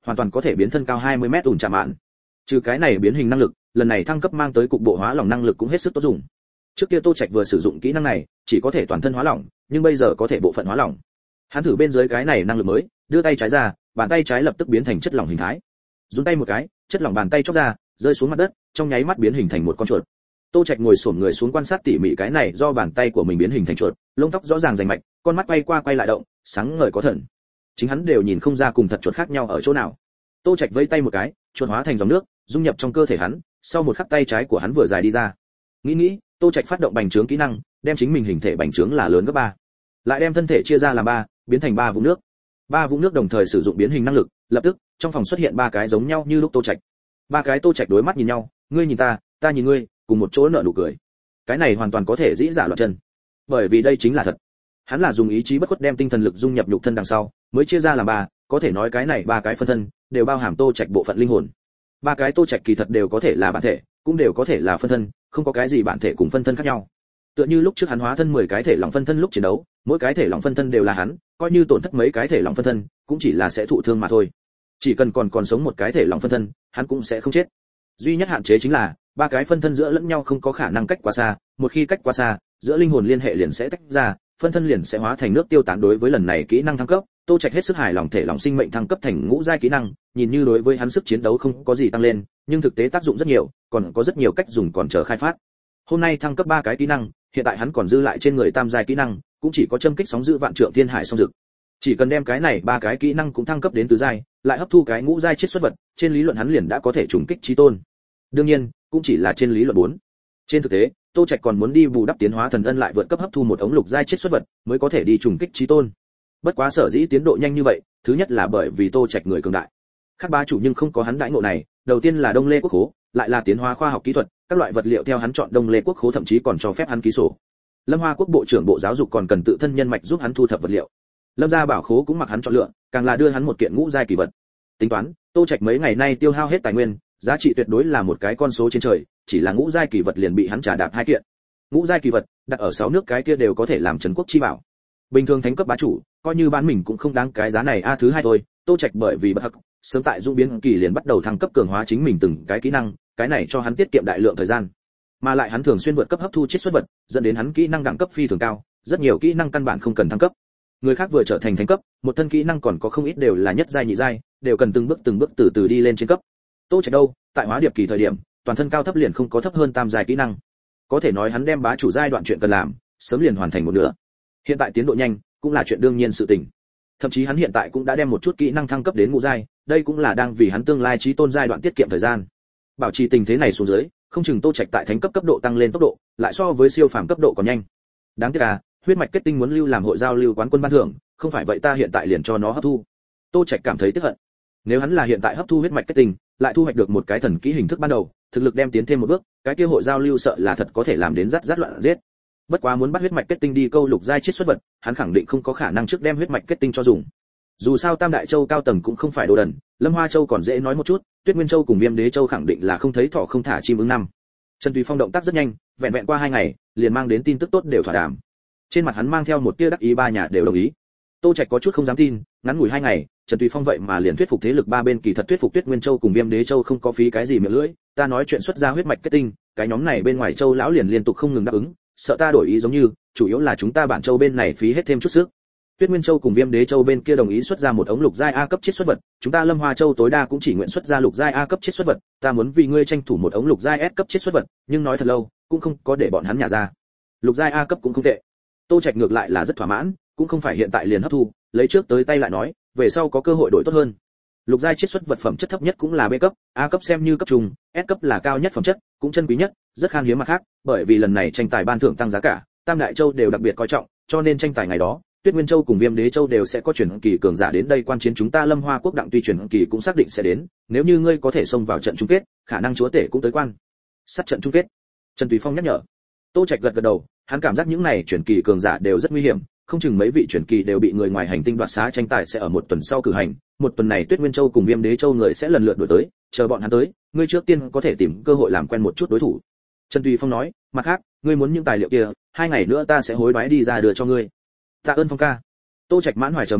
hoàn toàn có thể biến thân cao hai mươi mét ủn chạm mạn. Trừ cái này biến hình năng lực, lần này thăng cấp mang tới cục bộ hóa lỏng năng lực cũng hết sức tốt dùng. Trước kia Tô Trạch vừa sử dụng kỹ năng này, chỉ có thể toàn thân hóa lỏng, nhưng bây giờ có thể bộ phận hóa lỏng. Hắn thử bên dưới cái này năng lực mới, đưa tay trái ra, bàn tay trái lập tức biến thành chất lỏng hình thái. Giương tay một cái, chất lỏng bàn tay chóc ra, rơi xuống mặt đất, trong nháy mắt biến hình thành một con chuột. Tô Trạch ngồi xổm người xuống quan sát tỉ mỉ cái này do bàn tay của mình biến hình thành chuột, lông tóc rõ ràng rành mạch, con mắt quay qua quay lại động, sáng ngời có thần. Chính hắn đều nhìn không ra cùng thật chuột khác nhau ở chỗ nào. Tô Trạch vẫy tay một cái, chuột hóa thành dòng nước, dung nhập trong cơ thể hắn, sau một khắc tay trái của hắn vừa dài đi ra. Nghĩ nghĩ, Tô Trạch phát động bành trướng kỹ năng, đem chính mình hình thể bành trướng là lớn gấp ba. Lại đem thân thể chia ra làm ba, biến thành ba vũng nước. Ba vũng nước đồng thời sử dụng biến hình năng lực, lập tức, trong phòng xuất hiện ba cái giống nhau như lúc Tô Trạch. Ba cái Tô Trạch đối mắt nhìn nhau, ngươi nhìn ta, ta nhìn ngươi, cùng một chỗ nở nụ cười. Cái này hoàn toàn có thể dĩ giả loạn chân. Bởi vì đây chính là thật. Hắn là dùng ý chí bất khuất đem tinh thần lực dung nhập nhục thân đằng sau, mới chia ra làm ba, có thể nói cái này ba cái phân thân đều bao hàm Tô Trạch bộ phận linh hồn. Ba cái Tô Trạch kỳ thật đều có thể là bản thể, cũng đều có thể là phân thân, không có cái gì bản thể cùng phân thân khác nhau. Tựa như lúc trước hắn hóa thân mười cái thể lỏng phân thân lúc chiến đấu, mỗi cái thể lỏng phân thân đều là hắn, coi như tổn thất mấy cái thể lỏng phân thân, cũng chỉ là sẽ thụ thương mà thôi. Chỉ cần còn còn sống một cái thể lỏng phân thân, hắn cũng sẽ không chết. Duy nhất hạn chế chính là ba cái phân thân giữa lẫn nhau không có khả năng cách quá xa, một khi cách quá xa, giữa linh hồn liên hệ liền sẽ tách ra, phân thân liền sẽ hóa thành nước tiêu tán. Đối với lần này kỹ năng thăng cấp, Tô Trạch hết sức hài lòng, thể lỏng sinh mệnh thăng cấp thành ngũ giai kỹ năng, nhìn như đối với hắn sức chiến đấu không có gì tăng lên, nhưng thực tế tác dụng rất nhiều, còn có rất nhiều cách dùng còn chờ khai phát. Hôm nay thăng cấp ba cái kỹ năng, hiện tại hắn còn dư lại trên người tam giai kỹ năng, cũng chỉ có châm kích sóng dữ vạn trượng thiên hải song dực. Chỉ cần đem cái này ba cái kỹ năng cũng thăng cấp đến tứ giai, lại hấp thu cái ngũ giai chiết xuất vật, trên lý luận hắn liền đã có thể trùng kích chí tôn. Đương nhiên, cũng chỉ là trên lý luận bốn. Trên thực tế, Tô Trạch còn muốn đi bù đắp tiến hóa thần ân lại vượt cấp hấp thu một ống lục giai chiết xuất vật, mới có thể đi trùng kích chí tôn. Bất quá sở dĩ tiến độ nhanh như vậy, thứ nhất là bởi vì Tô Trạch người cường đại. Khác ba chủ nhưng không có hắn đãi ngộ này, đầu tiên là Đông Lê Quốc khố, lại là tiến hóa khoa học kỹ thuật, các loại vật liệu theo hắn chọn Đông Lê Quốc khố, thậm chí còn cho phép hắn ký sổ. Lâm Hoa Quốc bộ trưởng bộ giáo dục còn cần tự thân nhân mạch giúp hắn thu thập vật liệu. Lâm gia bảo khố cũng mặc hắn chọn lựa, càng là đưa hắn một kiện ngũ giai kỳ vật. Tính toán, Tô Trạch mấy ngày nay tiêu hao hết tài nguyên, giá trị tuyệt đối là một cái con số trên trời, chỉ là ngũ giai kỳ vật liền bị hắn trả đạp hai kiện. Ngũ giai kỳ vật, đặt ở sáu nước cái kia đều có thể làm trấn quốc chi bảo. Bình thường thánh cấp bá chủ, coi như bán mình cũng không đáng cái giá này. A thứ hai thôi, Tô Trạch bởi vì bất hắc, sớm tại dung biến kỳ liền bắt đầu thăng cấp cường hóa chính mình từng cái kỹ năng, cái này cho hắn tiết kiệm đại lượng thời gian. Mà lại hắn thường xuyên vượt cấp hấp thu chiết xuất vật, dẫn đến hắn kỹ năng đẳng cấp phi thường cao, rất nhiều kỹ năng căn bản không cần thăng cấp. Người khác vừa trở thành thánh cấp, một thân kỹ năng còn có không ít đều là nhất giai nhị giai, đều cần từng bước từng bước từ từ đi lên trên cấp. Tô Trạch đâu, tại hóa điệp kỳ thời điểm, toàn thân cao thấp liền không có thấp hơn tam giai kỹ năng. Có thể nói hắn đem bá chủ giai đoạn chuyện cần làm, sớm liền hoàn thành một nửa. Hiện tại tiến độ nhanh, cũng là chuyện đương nhiên sự tình. Thậm chí hắn hiện tại cũng đã đem một chút kỹ năng thăng cấp đến ngũ giai, đây cũng là đang vì hắn tương lai chí tôn giai đoạn tiết kiệm thời gian. Bảo trì tình thế này xuống dưới, không chừng Tô Trạch tại thánh cấp cấp độ tăng lên tốc độ, lại so với siêu phàm cấp độ còn nhanh. Đáng tiếc à, huyết mạch kết tinh muốn lưu làm hội giao lưu quán quân ban thưởng, không phải vậy ta hiện tại liền cho nó hấp thu. Tô Trạch cảm thấy tiếc hận. Nếu hắn là hiện tại hấp thu huyết mạch kết tinh, lại thu hoạch được một cái thần kỹ hình thức ban đầu, thực lực đem tiến thêm một bước, cái kia hội giao lưu sợ là thật có thể làm đến rát rát loạn giết. Bất quá muốn bắt huyết mạch kết tinh đi câu lục giai chiết xuất vật, hắn khẳng định không có khả năng trước đem huyết mạch kết tinh cho dùng. Dù sao Tam Đại Châu cao tầng cũng không phải đồ đần, Lâm Hoa Châu còn dễ nói một chút, Tuyết Nguyên Châu cùng Viêm Đế Châu khẳng định là không thấy thỏ không thả chim ứng năm. Trần Tùy Phong động tác rất nhanh, vẹn vẹn qua hai ngày, liền mang đến tin tức tốt đều thỏa đàm. Trên mặt hắn mang theo một tia đắc ý, ba nhà đều đồng ý. Tô Trạch có chút không dám tin, ngắn ngủi hai ngày, Trần Tùy Phong vậy mà liền thuyết phục thế lực ba bên, kỳ thật thuyết phục Tuyết Nguyên Châu cùng Viêm Đế Châu không có phí cái gì miệng lưỡi, ta nói chuyện xuất ra huyết mạch kết tinh, cái nhóm này bên ngoài châu lão liền liên tục không ngừng đáp ứng, sợ ta đổi ý giống như, chủ yếu là chúng ta bản châu bên này phí hết thêm chút sức. Tuyết Nguyên Châu cùng Viêm Đế Châu bên kia đồng ý xuất ra một ống lục giai A cấp chiết xuất vật, chúng ta Lâm Hoa Châu tối đa cũng chỉ nguyện xuất ra lục giai A cấp chiết xuất vật, ta muốn vì ngươi tranh thủ một ống lục giai S cấp chiết xuất vật, nhưng nói thật lâu, cũng không có để bọn hắn nhả ra. Lục giai A cấp cũng không tệ. Tô Trạch ngược lại là rất thỏa mãn, cũng không phải hiện tại liền hấp thu, lấy trước tới tay lại nói, về sau có cơ hội đổi tốt hơn. Lục giai chiết xuất vật phẩm chất thấp nhất cũng là B cấp, A cấp xem như cấp trung, S cấp là cao nhất phẩm chất, cũng chân quý nhất, rất khan hiếm mặt khác, bởi vì lần này tranh tài ban thưởng tăng giá cả, Tam Đại Châu đều đặc biệt coi trọng, cho nên tranh tài ngày đó, Tuyết Nguyên Châu cùng Viêm Đế Châu đều sẽ có chuyển kỳ cường giả đến đây quan chiến chúng ta Lâm Hoa Quốc đặng tuy chuyển kỳ cũng xác định sẽ đến, nếu như ngươi có thể xông vào trận chung kết, khả năng chúa tể cũng tới quan. Sát trận chung kết. Trần Tùy Phong nhắc nhở. Tô Trạch gật gật đầu, hắn cảm giác những này chuyển kỳ cường giả đều rất nguy hiểm, không chừng mấy vị chuyển kỳ đều bị người ngoài hành tinh đoạt xá, tranh tài sẽ ở một tuần sau cử hành, một tuần này Tuyết Nguyên Châu cùng Viêm Đế Châu người sẽ lần lượt đuổi tới, chờ bọn hắn tới, ngươi trước tiên có thể tìm cơ hội làm quen một chút đối thủ. Trần Tùy Phong nói, mặt khác, ngươi muốn những tài liệu kia, hai ngày nữa ta sẽ hối đoái đi ra đưa cho ngươi. Tạ ơn Phong ca. Tô Trạch mãn hoài chờ mong,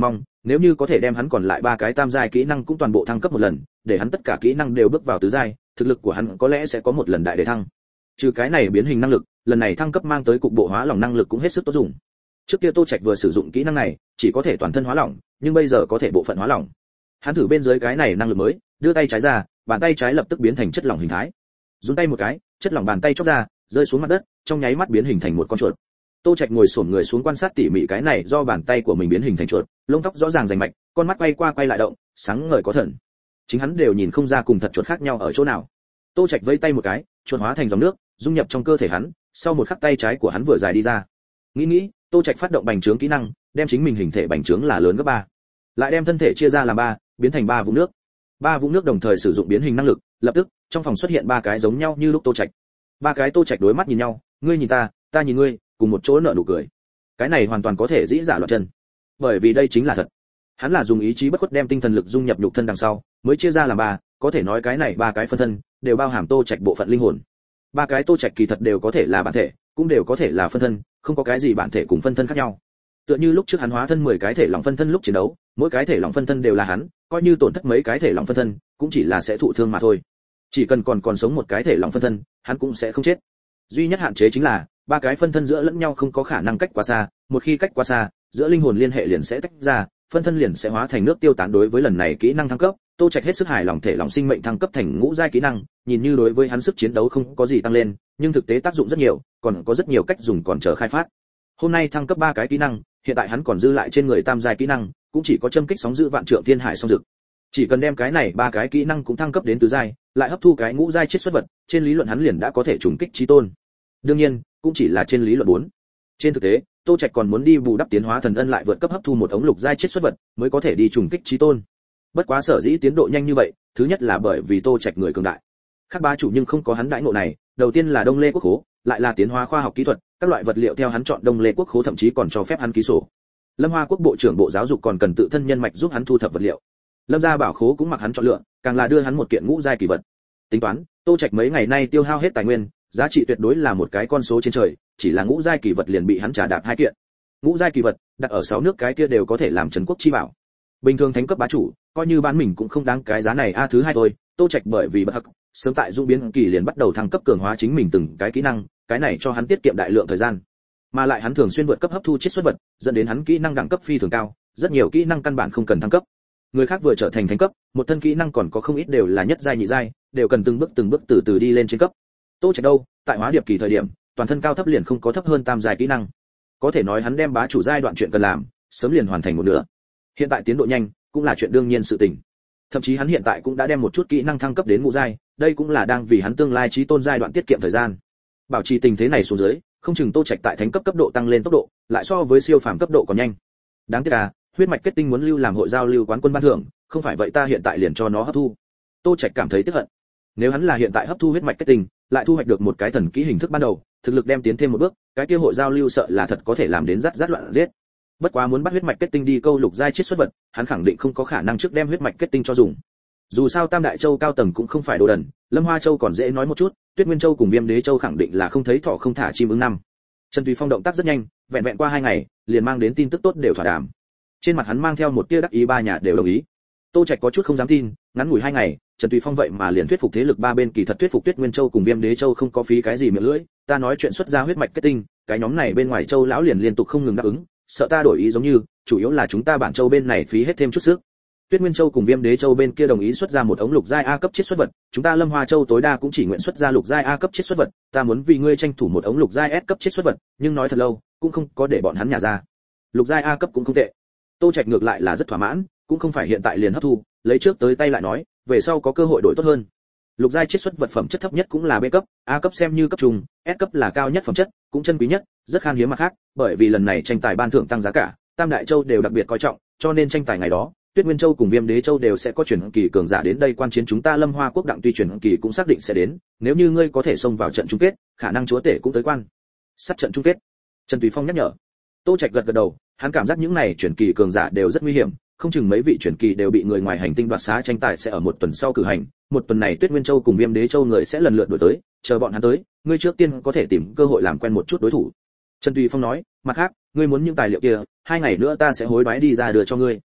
Nếu như có thể đem hắn còn lại ba cái tam giai kỹ năng cũng toàn bộ thăng cấp một lần, để hắn tất cả kỹ năng đều bước vào tứ giai, thực lực của hắn có lẽ sẽ có một lần đại đề thăng. Trừ cái này biến hình năng lực, lần này thăng cấp mang tới cục bộ hóa lỏng năng lực cũng hết sức tốt dùng. Trước kia Tô Trạch vừa sử dụng kỹ năng này, chỉ có thể toàn thân hóa lỏng, nhưng bây giờ có thể bộ phận hóa lỏng. Hắn thử bên dưới cái này năng lực mới, đưa tay trái ra, bàn tay trái lập tức biến thành chất lỏng hình thái. Dùng tay một cái, chất lỏng bàn tay chốc ra, rơi xuống mặt đất, trong nháy mắt biến hình thành một con chuột. Tô Trạch ngồi xổm người xuống quan sát tỉ mỉ cái này do bàn tay của mình biến hình thành chuột, lông tóc rõ ràng rành mạch, con mắt quay qua quay lại động, sáng ngời có thần. Chính hắn đều nhìn không ra cùng thật chuột khác nhau ở chỗ nào. Tô Trạch vẫy tay một cái, chuột hóa thành dòng nước, dung nhập trong cơ thể hắn, sau một khắc tay trái của hắn vừa dài đi ra. Nghĩ nghĩ, Tô Trạch phát động bành trướng kỹ năng, đem chính mình hình thể bành trướng là lớn gấp ba. Lại đem thân thể chia ra làm ba, biến thành ba vũng nước. Ba vũng nước đồng thời sử dụng biến hình năng lực, lập tức, trong phòng xuất hiện ba cái giống nhau như lúc Tô Trạch. Ba cái Tô Trạch đối mắt nhìn nhau, ngươi nhìn ta, ta nhìn ngươi, cùng một chỗ nở nụ cười. Cái này hoàn toàn có thể dĩ giả loạn chân, bởi vì đây chính là thật. Hắn là dùng ý chí bất khuất đem tinh thần lực dung nhập nhục thân đằng sau, mới chia ra làm ba, có thể nói cái này ba cái phân thân đều bao hàm Tô Trạch bộ phận linh hồn. Ba cái Tô Trạch kỳ thật đều có thể là bản thể, cũng đều có thể là phân thân, không có cái gì bản thể cùng phân thân khác nhau. Tựa như lúc trước hắn hóa thân mười cái thể lỏng phân thân lúc chiến đấu, mỗi cái thể lỏng phân thân đều là hắn, coi như tổn thất mấy cái thể lỏng phân thân, cũng chỉ là sẽ thụ thương mà thôi. Chỉ cần còn còn sống một cái thể lỏng phân thân, hắn cũng sẽ không chết. Duy nhất hạn chế chính là ba cái phân thân giữa lẫn nhau không có khả năng cách quá xa, một khi cách quá xa, giữa linh hồn liên hệ liền sẽ tách ra, phân thân liền sẽ hóa thành nước tiêu tán. Đối với lần này kỹ năng thăng cấp, Tô Trạch hết sức hài lòng, thể lỏng sinh mệnh thăng cấp thành ngũ giai kỹ năng, nhìn như đối với hắn sức chiến đấu không có gì tăng lên, nhưng thực tế tác dụng rất nhiều, còn có rất nhiều cách dùng còn chờ khai phát. Hôm nay thăng cấp ba cái kỹ năng, hiện tại hắn còn dư lại trên người tam giai kỹ năng, cũng chỉ có châm kích sóng dữ vạn trượng thiên hải song dực. Chỉ cần đem cái này ba cái kỹ năng cũng thăng cấp đến tứ giai, lại hấp thu cái ngũ giai chiết xuất vật, trên lý luận hắn liền đã có thể trùng kích chí tôn. Đương nhiên, cũng chỉ là trên lý luận bốn. Trên thực tế, Tô Trạch còn muốn đi bù đắp tiến hóa thần ân lại vượt cấp hấp thu một ống lục giai chiết xuất vật, mới có thể đi trùng kích chí tôn. Bất quá sở dĩ tiến độ nhanh như vậy, thứ nhất là bởi vì Tô Trạch người cường đại. Khác bá chủ nhưng không có hắn đãi ngộ này, đầu tiên là Đông Lê Quốc Khố, lại là tiến hóa khoa học kỹ thuật, các loại vật liệu theo hắn chọn. Đông Lê Quốc Khố thậm chí còn cho phép hắn ký sổ. Lâm Hoa Quốc bộ trưởng bộ giáo dục còn cần tự thân nhân mạch giúp hắn thu thập vật liệu. Lâm gia bảo khố cũng mặc hắn chọn lựa, càng là đưa hắn một kiện ngũ giai kỳ vật. Tính toán, Tô Trạch mấy ngày nay tiêu hao hết tài nguyên, giá trị tuyệt đối là một cái con số trên trời, chỉ là ngũ giai kỳ vật liền bị hắn trả đạp hai kiện. Ngũ giai kỳ vật, đặt ở sáu nước cái kia đều có thể làm trấn quốc chi bảo. Bình thường thánh cấp bá chủ, coi như bán mình cũng không đáng cái giá này. A thứ hai thôi, Tô Trạch bởi vì bất hắc, sớm tại dung biến kỳ liền bắt đầu thăng cấp cường hóa chính mình từng cái kỹ năng, cái này cho hắn tiết kiệm đại lượng thời gian. Mà lại hắn thường xuyên vượt cấp hấp thu chiết xuất vật, dẫn đến hắn kỹ năng đẳng cấp phi thường cao, rất nhiều kỹ năng căn bản không cần thăng cấp. Người khác vừa trở thành thánh cấp, một thân kỹ năng còn có không ít đều là nhất giai nhị giai, đều cần từng bước từng bước từ từ đi lên trên cấp. Tô Trạch đâu, tại hóa điệp kỳ thời điểm, toàn thân cao thấp liền không có thấp hơn tam giai kỹ năng. Có thể nói hắn đem bá chủ giai đoạn chuyện cần làm, sớm liền hoàn thành một nửa. Hiện tại tiến độ nhanh, cũng là chuyện đương nhiên sự tình. Thậm chí hắn hiện tại cũng đã đem một chút kỹ năng thăng cấp đến ngũ giai, đây cũng là đang vì hắn tương lai chí tôn giai đoạn tiết kiệm thời gian. Bảo trì tình thế này xuống dưới, không chừng Tô Trạch tại thánh cấp cấp độ tăng lên tốc độ, lại so với siêu phàm cấp độ còn nhanh. Đáng tiếc là, huyết mạch kết tinh muốn lưu làm hội giao lưu quán quân ban thưởng, không phải vậy ta hiện tại liền cho nó hấp thu. Tô Trạch cảm thấy tiếc hận. Nếu hắn là hiện tại hấp thu huyết mạch kết tinh, lại thu hoạch được một cái thần kỹ hình thức ban đầu, thực lực đem tiến thêm một bước, cái kia hội giao lưu sợ là thật có thể làm đến rát rát loạn giết. Bất quá muốn bắt huyết mạch kết tinh đi câu lục giai chiết xuất vật, hắn khẳng định không có khả năng trước đem huyết mạch kết tinh cho dùng. Dù sao Tam Đại Châu cao tầng cũng không phải đồ đần, Lâm Hoa Châu còn dễ nói một chút, Tuyết Nguyên Châu cùng Viêm Đế Châu khẳng định là không thấy thỏ không thả chim ưng năm. Trần Tùy Phong động tác rất nhanh, vẹn vẹn qua hai ngày, liền mang đến tin tức tốt đều thỏa đàm. Trên mặt hắn mang theo một tia đắc ý, ba nhà đều đồng ý. Tô Trạch có chút không dám tin, ngắn ngủi hai ngày, Trần Tùy Phong vậy mà liền thuyết phục thế lực ba bên, kỳ thật thuyết phục Tuyết Nguyên Châu cùng Viêm Đế Châu không có phí cái gì miệng lưỡi, ta nói chuyện xuất ra huyết mạch kết tinh, cái nhóm này bên ngoài châu lão liền liên tục không ngừng đáp ứng, sợ ta đổi ý giống như, chủ yếu là chúng ta bản châu bên này phí hết thêm chút sức. Tuyết Nguyên Châu cùng Viêm Đế Châu bên kia đồng ý xuất ra một ống lục giai A cấp chiết xuất vật, chúng ta Lâm Hoa Châu tối đa cũng chỉ nguyện xuất ra lục giai A cấp chiết xuất vật, ta muốn vì ngươi tranh thủ một ống lục giai S cấp chiết xuất vật, nhưng nói thật lâu, cũng không có để bọn hắn nhả ra. Lục giai A cấp cũng không tệ. Tô Trạch ngược lại là rất thỏa mãn, cũng không phải hiện tại liền hấp thu, lấy trước tới tay lại nói, về sau có cơ hội đổi tốt hơn. Lục giai chiết xuất vật phẩm chất thấp nhất cũng là B cấp, A cấp xem như cấp trung, S cấp là cao nhất phẩm chất, cũng chân quý nhất, rất khan hiếm mặt khác, bởi vì lần này tranh tài ban thưởng tăng giá cả, Tam Đại Châu đều đặc biệt coi trọng, cho nên tranh tài ngày đó, Tuyết Nguyên Châu cùng Viêm Đế Châu đều sẽ có chuyển kỳ cường giả đến đây quan chiến chúng ta Lâm Hoa Quốc đặng tuy chuyển kỳ cũng xác định sẽ đến, nếu như ngươi có thể xông vào trận chung kết, khả năng chúa tể cũng tới quan. Sắp trận chung kết. Trần Tùy Phong nhắc nhở. Tô Trạch gật gật đầu, hắn cảm giác những này chuyển kỳ cường giả đều rất nguy hiểm, không chừng mấy vị chuyển kỳ đều bị người ngoài hành tinh đoạt xá, tranh tài sẽ ở một tuần sau cử hành, một tuần này Tuyết Nguyên Châu cùng Viêm Đế Châu người sẽ lần lượt đổi tới, chờ bọn hắn tới, ngươi trước tiên có thể tìm cơ hội làm quen một chút đối thủ. Trần Tùy Phong nói, mặt khác, ngươi muốn những tài liệu kia, hai ngày nữa ta sẽ hối đoái đi ra đưa cho ngươi.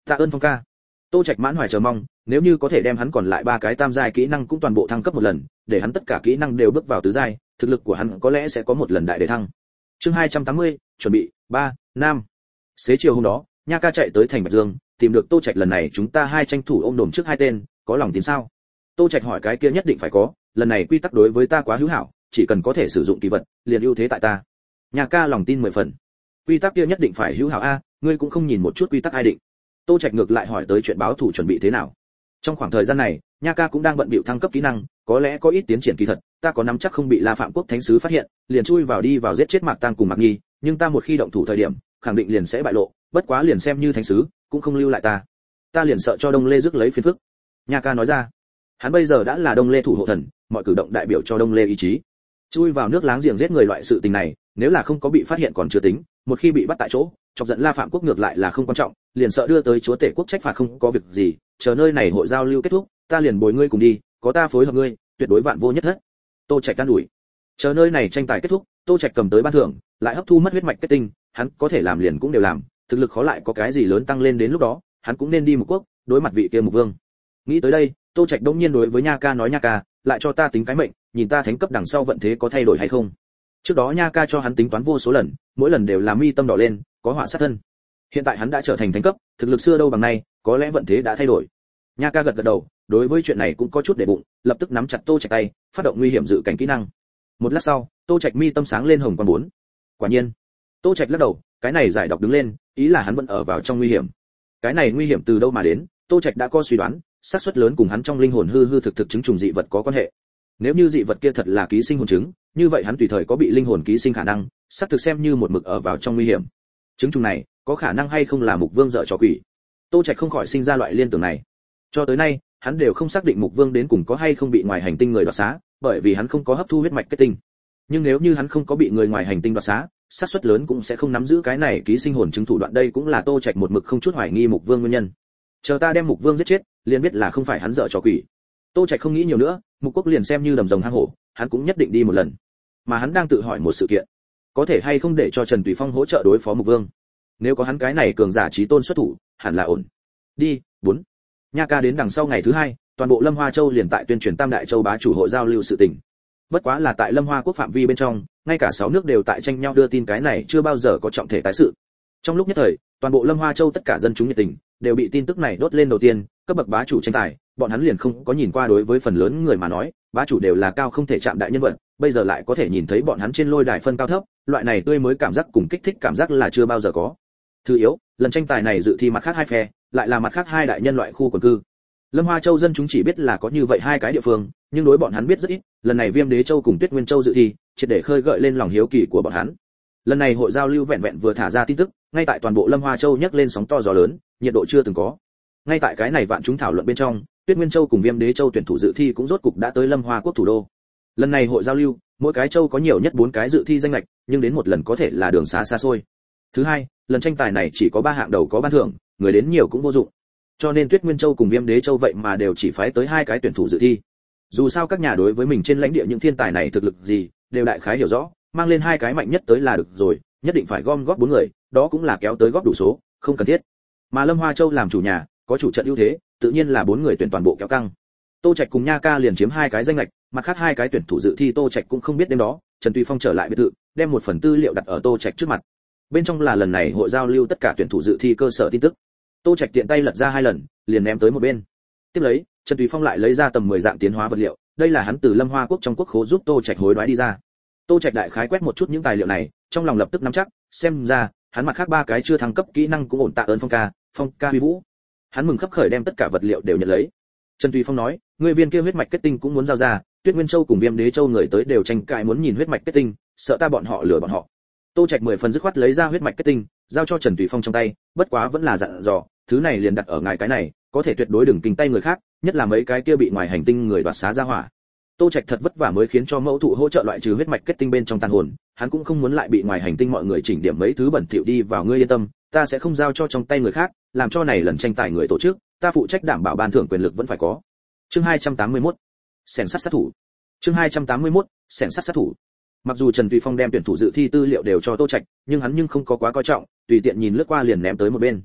Tạ ơn Phong ca. Tô Trạch mãn hoài chờ mong, nếu như có thể đem hắn còn lại ba cái tam giai kỹ năng cũng toàn bộ thăng cấp một lần, để hắn tất cả kỹ năng đều bước vào tứ giai, thực lực của hắn có lẽ sẽ có một lần đại đề thăng. Chương hai trăm tám mươi, chuẩn bị, ba, năm. Xế chiều hôm đó, Nha Ca chạy tới thành Bạch Dương, tìm được Tô Trạch lần này chúng ta hai tranh thủ ôm đồm trước hai tên, có lòng tin sao? Tô Trạch hỏi cái kia nhất định phải có, lần này quy tắc đối với ta quá hữu hảo, chỉ cần có thể sử dụng kỳ vật, liền ưu thế tại ta. Nha Ca lòng tin mười phần. Quy tắc kia nhất định phải hữu hảo a, ngươi cũng không nhìn một chút quy tắc ai định. Tô Trạch ngược lại hỏi tới chuyện báo thủ chuẩn bị thế nào. Trong khoảng thời gian này, Nha Ca cũng đang bận bịu thăng cấp kỹ năng, có lẽ có ít tiến triển kỳ thật, ta có nắm chắc không bị La Phạm Quốc thánh sứ phát hiện, liền chui vào đi vào giết chết Mạc Tang cùng Mạc Nghi, nhưng ta một khi động thủ thời điểm, khẳng định liền sẽ bại lộ, bất quá liền xem như thánh sứ, cũng không lưu lại ta. Ta liền sợ cho Đông Lê rước lấy phiền phức. Nha Ca nói ra. Hắn bây giờ đã là Đông Lê thủ hộ thần, mọi cử động đại biểu cho Đông Lê ý chí. Chui vào nước láng giềng giết người loại sự tình này, nếu là không có bị phát hiện còn chưa tính, một khi bị bắt tại chỗ, chọc giận La Phạm Quốc ngược lại là không quan trọng, liền sợ đưa tới chúa tể quốc trách phạt không có việc gì, chờ nơi này hội giao lưu kết thúc, ta liền bồi ngươi cùng đi, có ta phối hợp ngươi, tuyệt đối vạn vô nhất thất. Tô Trạch can đuổi. Chờ nơi này tranh tài kết thúc, Tô Trạch cầm tới ban thưởng, lại hấp thu mất huyết mạch kết tinh, hắn có thể làm liền cũng đều làm, thực lực khó lại có cái gì lớn tăng lên đến lúc đó, hắn cũng nên đi một quốc, đối mặt vị kia Mục Vương. Nghĩ tới đây, Tô Trạch đống nhiên đối với Nha Ca nói Nha Ca, lại cho ta tính cái mệnh, nhìn ta thánh cấp đằng sau vận thế có thay đổi hay không. Trước đó Nha Ca cho hắn tính toán vô số lần, mỗi lần đều làm mi tâm đỏ lên, có họa sát thân. Hiện tại hắn đã trở thành thánh cấp, thực lực xưa đâu bằng nay, có lẽ vận thế đã thay đổi. Nha Ca gật gật đầu, đối với chuyện này cũng có chút để bụng, lập tức nắm chặt Tô Trạch tay, phát động nguy hiểm dự cảnh kỹ năng. Một lát sau, Tô Trạch mi tâm sáng lên hồng quang bốn. Quả nhiên, Tô Trạch lắc đầu, cái này giải đọc đứng lên, ý là hắn vẫn ở vào trong nguy hiểm. Cái này nguy hiểm từ đâu mà đến, Tô Trạch đã có suy đoán, xác suất lớn cùng hắn trong linh hồn hư hư thực thực chứng trùng dị vật có quan hệ. Nếu như dị vật kia thật là ký sinh hồn trứng, như vậy hắn tùy thời có bị linh hồn ký sinh khả năng, xác thực xem như một mực ở vào trong nguy hiểm. Chứng trùng này, có khả năng hay không là Mục Vương dở trò quỷ. Tô Trạch không khỏi sinh ra loại liên tưởng này. Cho tới nay, hắn đều không xác định Mục Vương đến cùng có hay không bị ngoài hành tinh người đoạt xá, bởi vì hắn không có hấp thu huyết mạch kết tinh. Nhưng nếu như hắn không có bị người ngoài hành tinh đoạt xá, xác suất lớn cũng sẽ không nắm giữ cái này ký sinh hồn chứng thủ đoạn, đây cũng là Tô Trạch một mực không chút hoài nghi Mục Vương nguyên nhân. Chờ ta đem Mục Vương giết chết, liền biết là không phải hắn dở trò quỷ. Tô Trạch không nghĩ nhiều nữa, Mục Quốc liền xem như đầm rồng hang hổ, hắn cũng nhất định đi một lần. Mà hắn đang tự hỏi một sự kiện, có thể hay không để cho Trần Tùy Phong hỗ trợ đối phó Mục Vương. Nếu có hắn cái này cường giả chí tôn xuất thủ, hẳn là ổn. Đi, bốn. Nha Ca đến đằng sau ngày thứ hai, toàn bộ Lâm Hoa Châu liền tại tuyên truyền Tam Đại Châu bá chủ hội giao lưu sự tình. Bất quá là tại Lâm Hoa quốc phạm vi bên trong, ngay cả sáu nước đều tại tranh nhau đưa tin, cái này chưa bao giờ có trọng thể tái sự. Trong lúc nhất thời, toàn bộ Lâm Hoa Châu tất cả dân chúng nhiệt tình đều bị tin tức này đốt lên đầu tiên, cấp bậc bá chủ tranh tài, bọn hắn liền không có nhìn qua, đối với phần lớn người mà nói, bá chủ đều là cao không thể chạm đại nhân vật, bây giờ lại có thể nhìn thấy bọn hắn trên lôi đài phân cao thấp, loại này tươi mới cảm giác cùng kích thích cảm giác là chưa bao giờ có. Thứ yếu, lần tranh tài này dự thi mặt khác hai phe, lại là mặt khác hai đại nhân loại khu quần cư. Lâm Hoa Châu dân chúng chỉ biết là có như vậy hai cái địa phương, nhưng đối bọn hắn biết rất ít, lần này Viêm Đế Châu cùng Tuyết Nguyên Châu dự thi, triệt để khơi gợi lên lòng hiếu kỳ của bọn hắn. Lần này hội giao lưu vẹn vẹn vừa thả ra tin tức, ngay tại toàn bộ Lâm Hoa Châu nhấc lên sóng to gió lớn, nhiệt độ chưa từng có. Ngay tại cái này vạn chúng thảo luận bên trong, Tuyết Nguyên Châu cùng Viêm Đế Châu tuyển thủ dự thi cũng rốt cục đã tới Lâm Hoa quốc thủ đô. Lần này hội giao lưu, mỗi cái châu có nhiều nhất bốn cái dự thi danh lệch, nhưng đến một lần có thể là đường xá xa xôi. Thứ hai, lần tranh tài này chỉ có ba hạng đầu có ban thưởng, người đến nhiều cũng vô dụng. Cho nên Tuyết Nguyên Châu cùng Viêm Đế Châu vậy mà đều chỉ phái tới hai cái tuyển thủ dự thi. Dù sao các nhà đối với mình trên lãnh địa những thiên tài này thực lực gì, đều đại khái hiểu rõ, mang lên hai cái mạnh nhất tới là được rồi, nhất định phải gom góp bốn người, đó cũng là kéo tới góp đủ số, không cần thiết. Mà Lâm Hoa Châu làm chủ nhà, có chủ trận ưu thế, tự nhiên là bốn người tuyển toàn bộ kéo căng. Tô Trạch cùng Nha Ca liền chiếm hai cái danh lệch, mặt khác hai cái tuyển thủ dự thi Tô Trạch cũng không biết đêm đó, Trần Tùy Phong trở lại biệt thự, đem một phần tư liệu đặt ở Tô Trạch trước mặt. Bên trong là lần này hội giao lưu tất cả tuyển thủ dự thi cơ sở tin tức. Tô Trạch tiện tay lật ra hai lần, liền ném tới một bên. Tiếp lấy, Trần Tùy Phong lại lấy ra tầm mười dạng tiến hóa vật liệu, đây là hắn từ Lâm Hoa quốc trong quốc khố giúp Tô Trạch hối đoái đi ra. Tô Trạch đại khái quét một chút những tài liệu này, trong lòng lập tức nắm chắc, xem ra, hắn mặt khác ba cái chưa thăng cấp kỹ năng cũng ổn, tạ ơn Phong ca, Phong ca huy vũ. Hắn mừng khắp khởi đem tất cả vật liệu đều nhận lấy. Trần Tùy Phong nói, người viên kia huyết mạch kết tinh cũng muốn giao ra, Tuyết Nguyên Châu cùng Viêm Đế Châu người tới đều tranh cãi muốn nhìn huyết mạch kết tinh, sợ ta bọn họ lừa bọn họ. Tô Trạch mười phần dứt khoát lấy ra huyết mạch kết tinh, giao cho Trần Tùy Phong trong tay, bất quá vẫn là dặn dò, thứ này liền đặt ở ngài cái này, có thể tuyệt đối đừng kinh tay người khác, nhất là mấy cái kia bị ngoài hành tinh người đoạt xá ra hỏa. Tô Trạch thật vất vả mới khiến cho mẫu thụ hỗ trợ loại trừ huyết mạch kết tinh bên trong tàn hồn, hắn cũng không muốn lại bị ngoài hành tinh mọi người chỉnh điểm mấy thứ bẩn thỉu đi vào, ngươi yên tâm, ta sẽ không giao cho trong tay người khác, làm cho này lần tranh tài người tổ chức, ta phụ trách đảm bảo ban thưởng quyền lực vẫn phải có. Chương hai trăm tám mươi mốt, xẻng sắt sát thủ. Chương hai trăm tám mươi mốt, xẻng sắt sát thủ. Mặc dù Trần Tùy Phong đem tuyển thủ dự thi tư liệu đều cho Tô Trạch, nhưng hắn nhưng không có quá coi trọng, tùy tiện nhìn lướt qua liền ném tới một bên.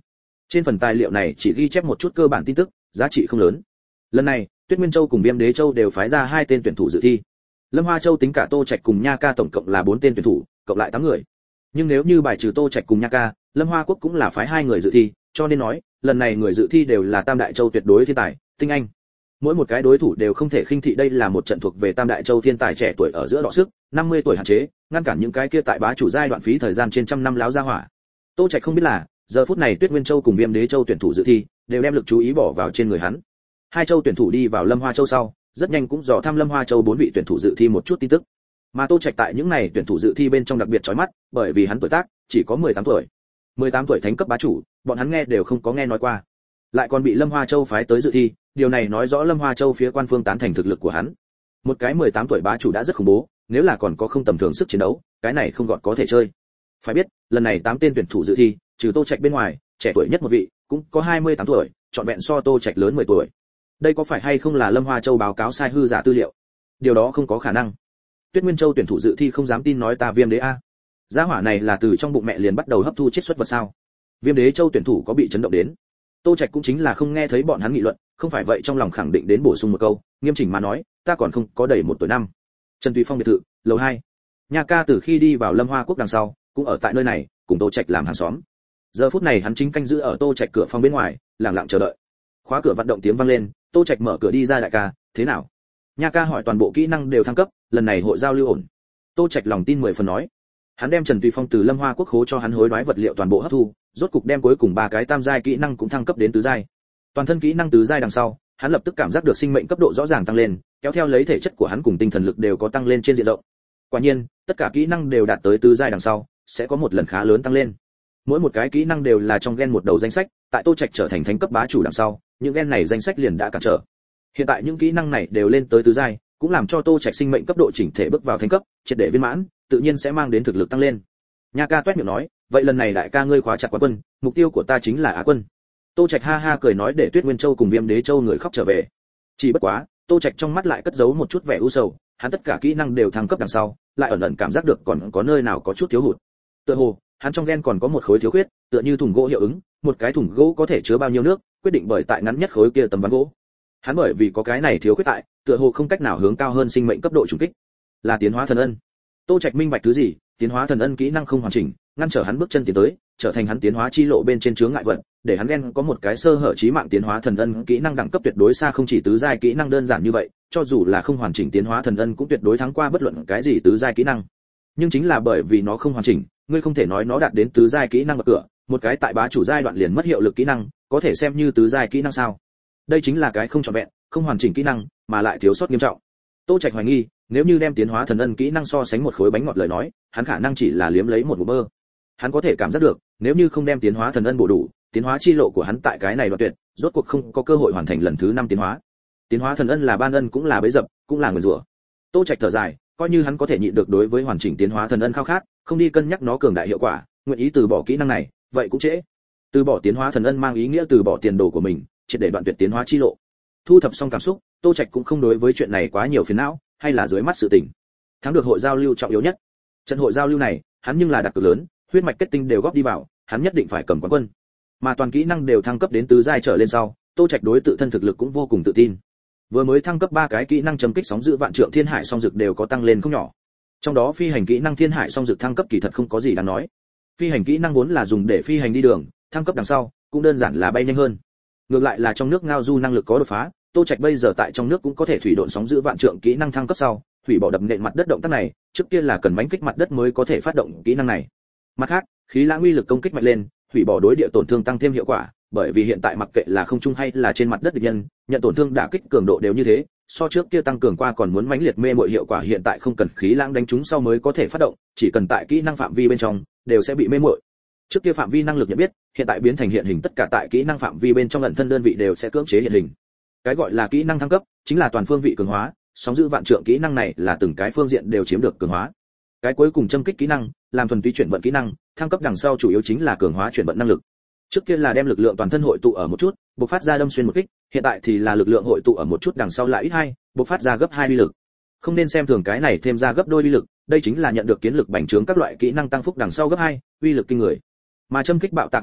Trên phần tài liệu này chỉ ghi chép một chút cơ bản tin tức, giá trị không lớn. Lần này, Tuyết Nguyên Châu cùng Viêm Đế Châu đều phái ra hai tên tuyển thủ dự thi. Lâm Hoa Châu tính cả Tô Trạch cùng Nha Ca tổng cộng là bốn tên tuyển thủ, cộng lại tám người. Nhưng nếu như bài trừ Tô Trạch cùng Nha Ca, Lâm Hoa Quốc cũng là phái hai người dự thi, cho nên nói, lần này người dự thi đều là Tam Đại Châu tuyệt đối thiên tài, tinh anh. Mỗi một cái đối thủ đều không thể khinh thị, đây là một trận thuộc về Tam Đại Châu thiên tài trẻ tuổi ở giữa đọ sức, năm mươi tuổi hạn chế, ngăn cản những cái kia tại bá chủ giai đoạn phí thời gian trên trăm năm láo ra hỏa. Tô Trạch không biết là, giờ phút này Tuyết Nguyên Châu cùng Viêm Đế Châu tuyển thủ dự thi, đều đem lực chú ý bỏ vào trên người hắn. Hai châu tuyển thủ đi vào Lâm Hoa Châu sau, rất nhanh cũng dò thăm Lâm Hoa Châu bốn vị tuyển thủ dự thi một chút tin tức. Mà Tô Trạch tại những này tuyển thủ dự thi bên trong đặc biệt chói mắt, bởi vì hắn tuổi tác chỉ có mười tám tuổi. mười tám tuổi thánh cấp bá chủ, bọn hắn nghe đều không có nghe nói qua. Lại còn bị Lâm Hoa Châu phái tới dự thi, điều này nói rõ Lâm Hoa Châu phía quan phương tán thành thực lực của hắn. Một cái mười tám tuổi bá chủ đã rất khủng bố, nếu là còn có không tầm thường sức chiến đấu, cái này không gọn có thể chơi. Phải biết, lần này tám tên tuyển thủ dự thi, trừ Tô Trạch bên ngoài, trẻ tuổi nhất một vị, cũng có hai mươi tám tuổi, trọn vẹn so Tô Trạch lớn mười tuổi. Đây có phải hay không là Lâm Hoa Châu báo cáo sai hư giả tư liệu? Điều đó không có khả năng. Tuyết Nguyên Châu tuyển thủ dự thi không dám tin nói ta Viêm Đế a. Gia hỏa này là từ trong bụng mẹ liền bắt đầu hấp thu chiết xuất vật sao? Viêm Đế Châu tuyển thủ có bị chấn động đến. Tô Trạch cũng chính là không nghe thấy bọn hắn nghị luận, không phải vậy trong lòng khẳng định đến bổ sung một câu, nghiêm chỉnh mà nói, ta còn không có đầy một tuổi năm. Trần Tùy Phong biệt thự, lầu hai. Nha Ca từ khi đi vào Lâm Hoa Quốc đằng sau, cũng ở tại nơi này, cùng Tô Trạch làm hàng xóm. Giờ phút này hắn chính canh giữ ở Tô Trạch cửa phòng bên ngoài, lặng lặng chờ đợi. Khóa cửa vận động tiếng vang lên, Tô Trạch mở cửa đi ra. Đại ca, thế nào? Nha Ca hỏi toàn bộ kỹ năng đều thăng cấp, lần này hội giao lưu ổn. Tô Trạch lòng tin mười phần nói. Hắn đem Trần Tùy Phong từ Lâm Hoa Quốc khố cho hắn hối đoái vật liệu toàn bộ hấp thu, rốt cục đem cuối cùng ba cái tam giai kỹ năng cũng thăng cấp đến tứ giai. Toàn thân kỹ năng tứ giai đằng sau, hắn lập tức cảm giác được sinh mệnh cấp độ rõ ràng tăng lên, kéo theo lấy thể chất của hắn cùng tinh thần lực đều có tăng lên trên diện rộng. Quả nhiên, tất cả kỹ năng đều đạt tới tứ giai đằng sau, sẽ có một lần khá lớn tăng lên. Mỗi một cái kỹ năng đều là trong gen một đầu danh sách, tại Tô Trạch trở thành thánh cấp bá chủ đằng sau, những gen này danh sách liền đã cản trở. Hiện tại những kỹ năng này đều lên tới tứ giai, cũng làm cho Tô Trạch sinh mệnh cấp độ chỉnh thể bước vào thánh cấp, triệt để viên mãn, tự nhiên sẽ mang đến thực lực tăng lên. Nha Ca toét miệng nói, vậy lần này đại ca ngươi khóa chặt quán quân, mục tiêu của ta chính là Á quân. Tô Trạch ha ha cười nói để Tuyết Nguyên Châu cùng Viêm Đế Châu người khóc trở về. Chỉ bất quá, Tô Trạch trong mắt lại cất giấu một chút vẻ u sầu, hắn tất cả kỹ năng đều thăng cấp đằng sau, lại ẩn ẩn cảm giác được còn có nơi nào có chút thiếu hụt. Tựa hồ, hắn trong gen còn có một khối thiếu khuyết, tựa như thùng gỗ hiệu ứng, một cái thùng gỗ có thể chứa bao nhiêu nước, quyết định bởi tại ngắn nhất khối kia tấm ván gỗ. Hắn bởi vì có cái này thiếu khuyết tại, tựa hồ không cách nào hướng cao hơn sinh mệnh cấp độ trùng kích. Là tiến hóa thần ân. Tô Trạch minh bạch thứ gì, tiến hóa thần ân kỹ năng không hoàn chỉnh, ngăn trở hắn bước chân tiến tới, trở thành hắn tiến hóa chi lộ bên trên chướng ngại vật, để hắn gen có một cái sơ hở chí mạng. Tiến hóa thần ân kỹ năng đẳng cấp tuyệt đối xa không chỉ tứ giai kỹ năng đơn giản như vậy, cho dù là không hoàn chỉnh tiến hóa thần ân cũng tuyệt đối thắng qua bất luận cái gì tứ giai kỹ năng. Nhưng chính là bởi vì nó không hoàn chỉnh, ngươi không thể nói nó đạt đến tứ giai kỹ năng bậc cửa, một cái tại bá chủ giai đoạn liền mất hiệu lực kỹ năng, có thể xem như tứ giai kỹ năng sao? Đây chính là cái không trọn vẹn, không hoàn chỉnh kỹ năng, mà lại thiếu sót nghiêm trọng. Tô Trạch hoài nghi, nếu như đem tiến hóa thần ân kỹ năng so sánh một khối bánh ngọt lời nói, hắn khả năng chỉ là liếm lấy một ngụm bơ. Hắn có thể cảm giác được, nếu như không đem tiến hóa thần ân bổ đủ, tiến hóa chi lộ của hắn tại cái này đoạn tuyệt, rốt cuộc không có cơ hội hoàn thành lần thứ năm tiến hóa. Tiến hóa thần ân là ban ân cũng là bấy dập, cũng là nguyền rủa. Tô Trạch thở dài, coi như hắn có thể nhịn được đối với hoàn chỉnh tiến hóa thần ân khao khát, không đi cân nhắc nó cường đại hiệu quả, nguyện ý từ bỏ kỹ năng này, vậy cũng trễ. Từ bỏ tiến hóa thần ân mang ý nghĩa từ bỏ tiền đồ của mình, triệt để đoạn tuyệt tiến hóa chi lộ. Thu thập xong cảm xúc, Tô Trạch cũng không đối với chuyện này quá nhiều phiền não, hay là dưới mắt sự tình. Thắng được hội giao lưu trọng yếu nhất. Trận hội giao lưu này, hắn nhưng là đặt cược lớn, huyết mạch kết tinh đều góp đi vào, hắn nhất định phải cầm quán quân. Mà toàn kỹ năng đều thăng cấp đến tứ giai trở lên sau, Tô Trạch đối tự thân thực lực cũng vô cùng tự tin. Vừa mới thăng cấp ba cái kỹ năng chấm kích sóng dữ vạn trượng thiên hải song dực đều có tăng lên không nhỏ. Trong đó phi hành kỹ năng thiên hải song dực thăng cấp kỳ thật không có gì đáng nói. Phi hành kỹ năng vốn là dùng để phi hành đi đường, thăng cấp đằng sau cũng đơn giản là bay nhanh hơn. Ngược lại là trong nước ngao du năng lực có đột phá, Tô Trạch bây giờ tại trong nước cũng có thể thủy độn sóng dữ vạn trượng kỹ năng thăng cấp sau, thủy bỏ đập nện mặt đất động tác này, trước kia là cần bánh kích mặt đất mới có thể phát động kỹ năng này. Mặt khác, khí lãng uy lực công kích mạnh lên, hủy bỏ đối địa tổn thương tăng thêm hiệu quả, bởi vì hiện tại mặc kệ là không trung hay là trên mặt đất địch nhân, nhận tổn thương đả kích cường độ đều như thế, so trước kia tăng cường qua còn muốn mãnh liệt mê muội hiệu quả, hiện tại không cần khí lãng đánh trúng sau mới có thể phát động, chỉ cần tại kỹ năng phạm vi bên trong đều sẽ bị mê muội. Trước kia phạm vi năng lực nhận biết, hiện tại biến thành hiện hình, tất cả tại kỹ năng phạm vi bên trong ẩn thân đơn vị đều sẽ cưỡng chế hiện hình. Cái gọi là kỹ năng thăng cấp, chính là toàn phương vị cường hóa, sóng dữ vạn trượng kỹ năng này là từng cái phương diện đều chiếm được cường hóa. Cái cuối cùng châm kích kỹ năng, làm thuần túy chuyển vận kỹ năng, thăng cấp đằng sau chủ yếu chính là cường hóa chuyển vận năng lực. Trước kia là đem lực lượng toàn thân hội tụ ở một chút, bộc phát ra đâm xuyên một kích, hiện tại thì là lực lượng hội tụ ở một chút đằng sau lại ít hai, bộc phát ra gấp hai uy lực. Không nên xem thường cái này thêm ra gấp đôi uy lực, đây chính là nhận được kiến lực bành trướng các loại kỹ năng tăng phúc đằng sau gấp hai, uy lực kinh người. Mà châm kích bạo tạc uy lực,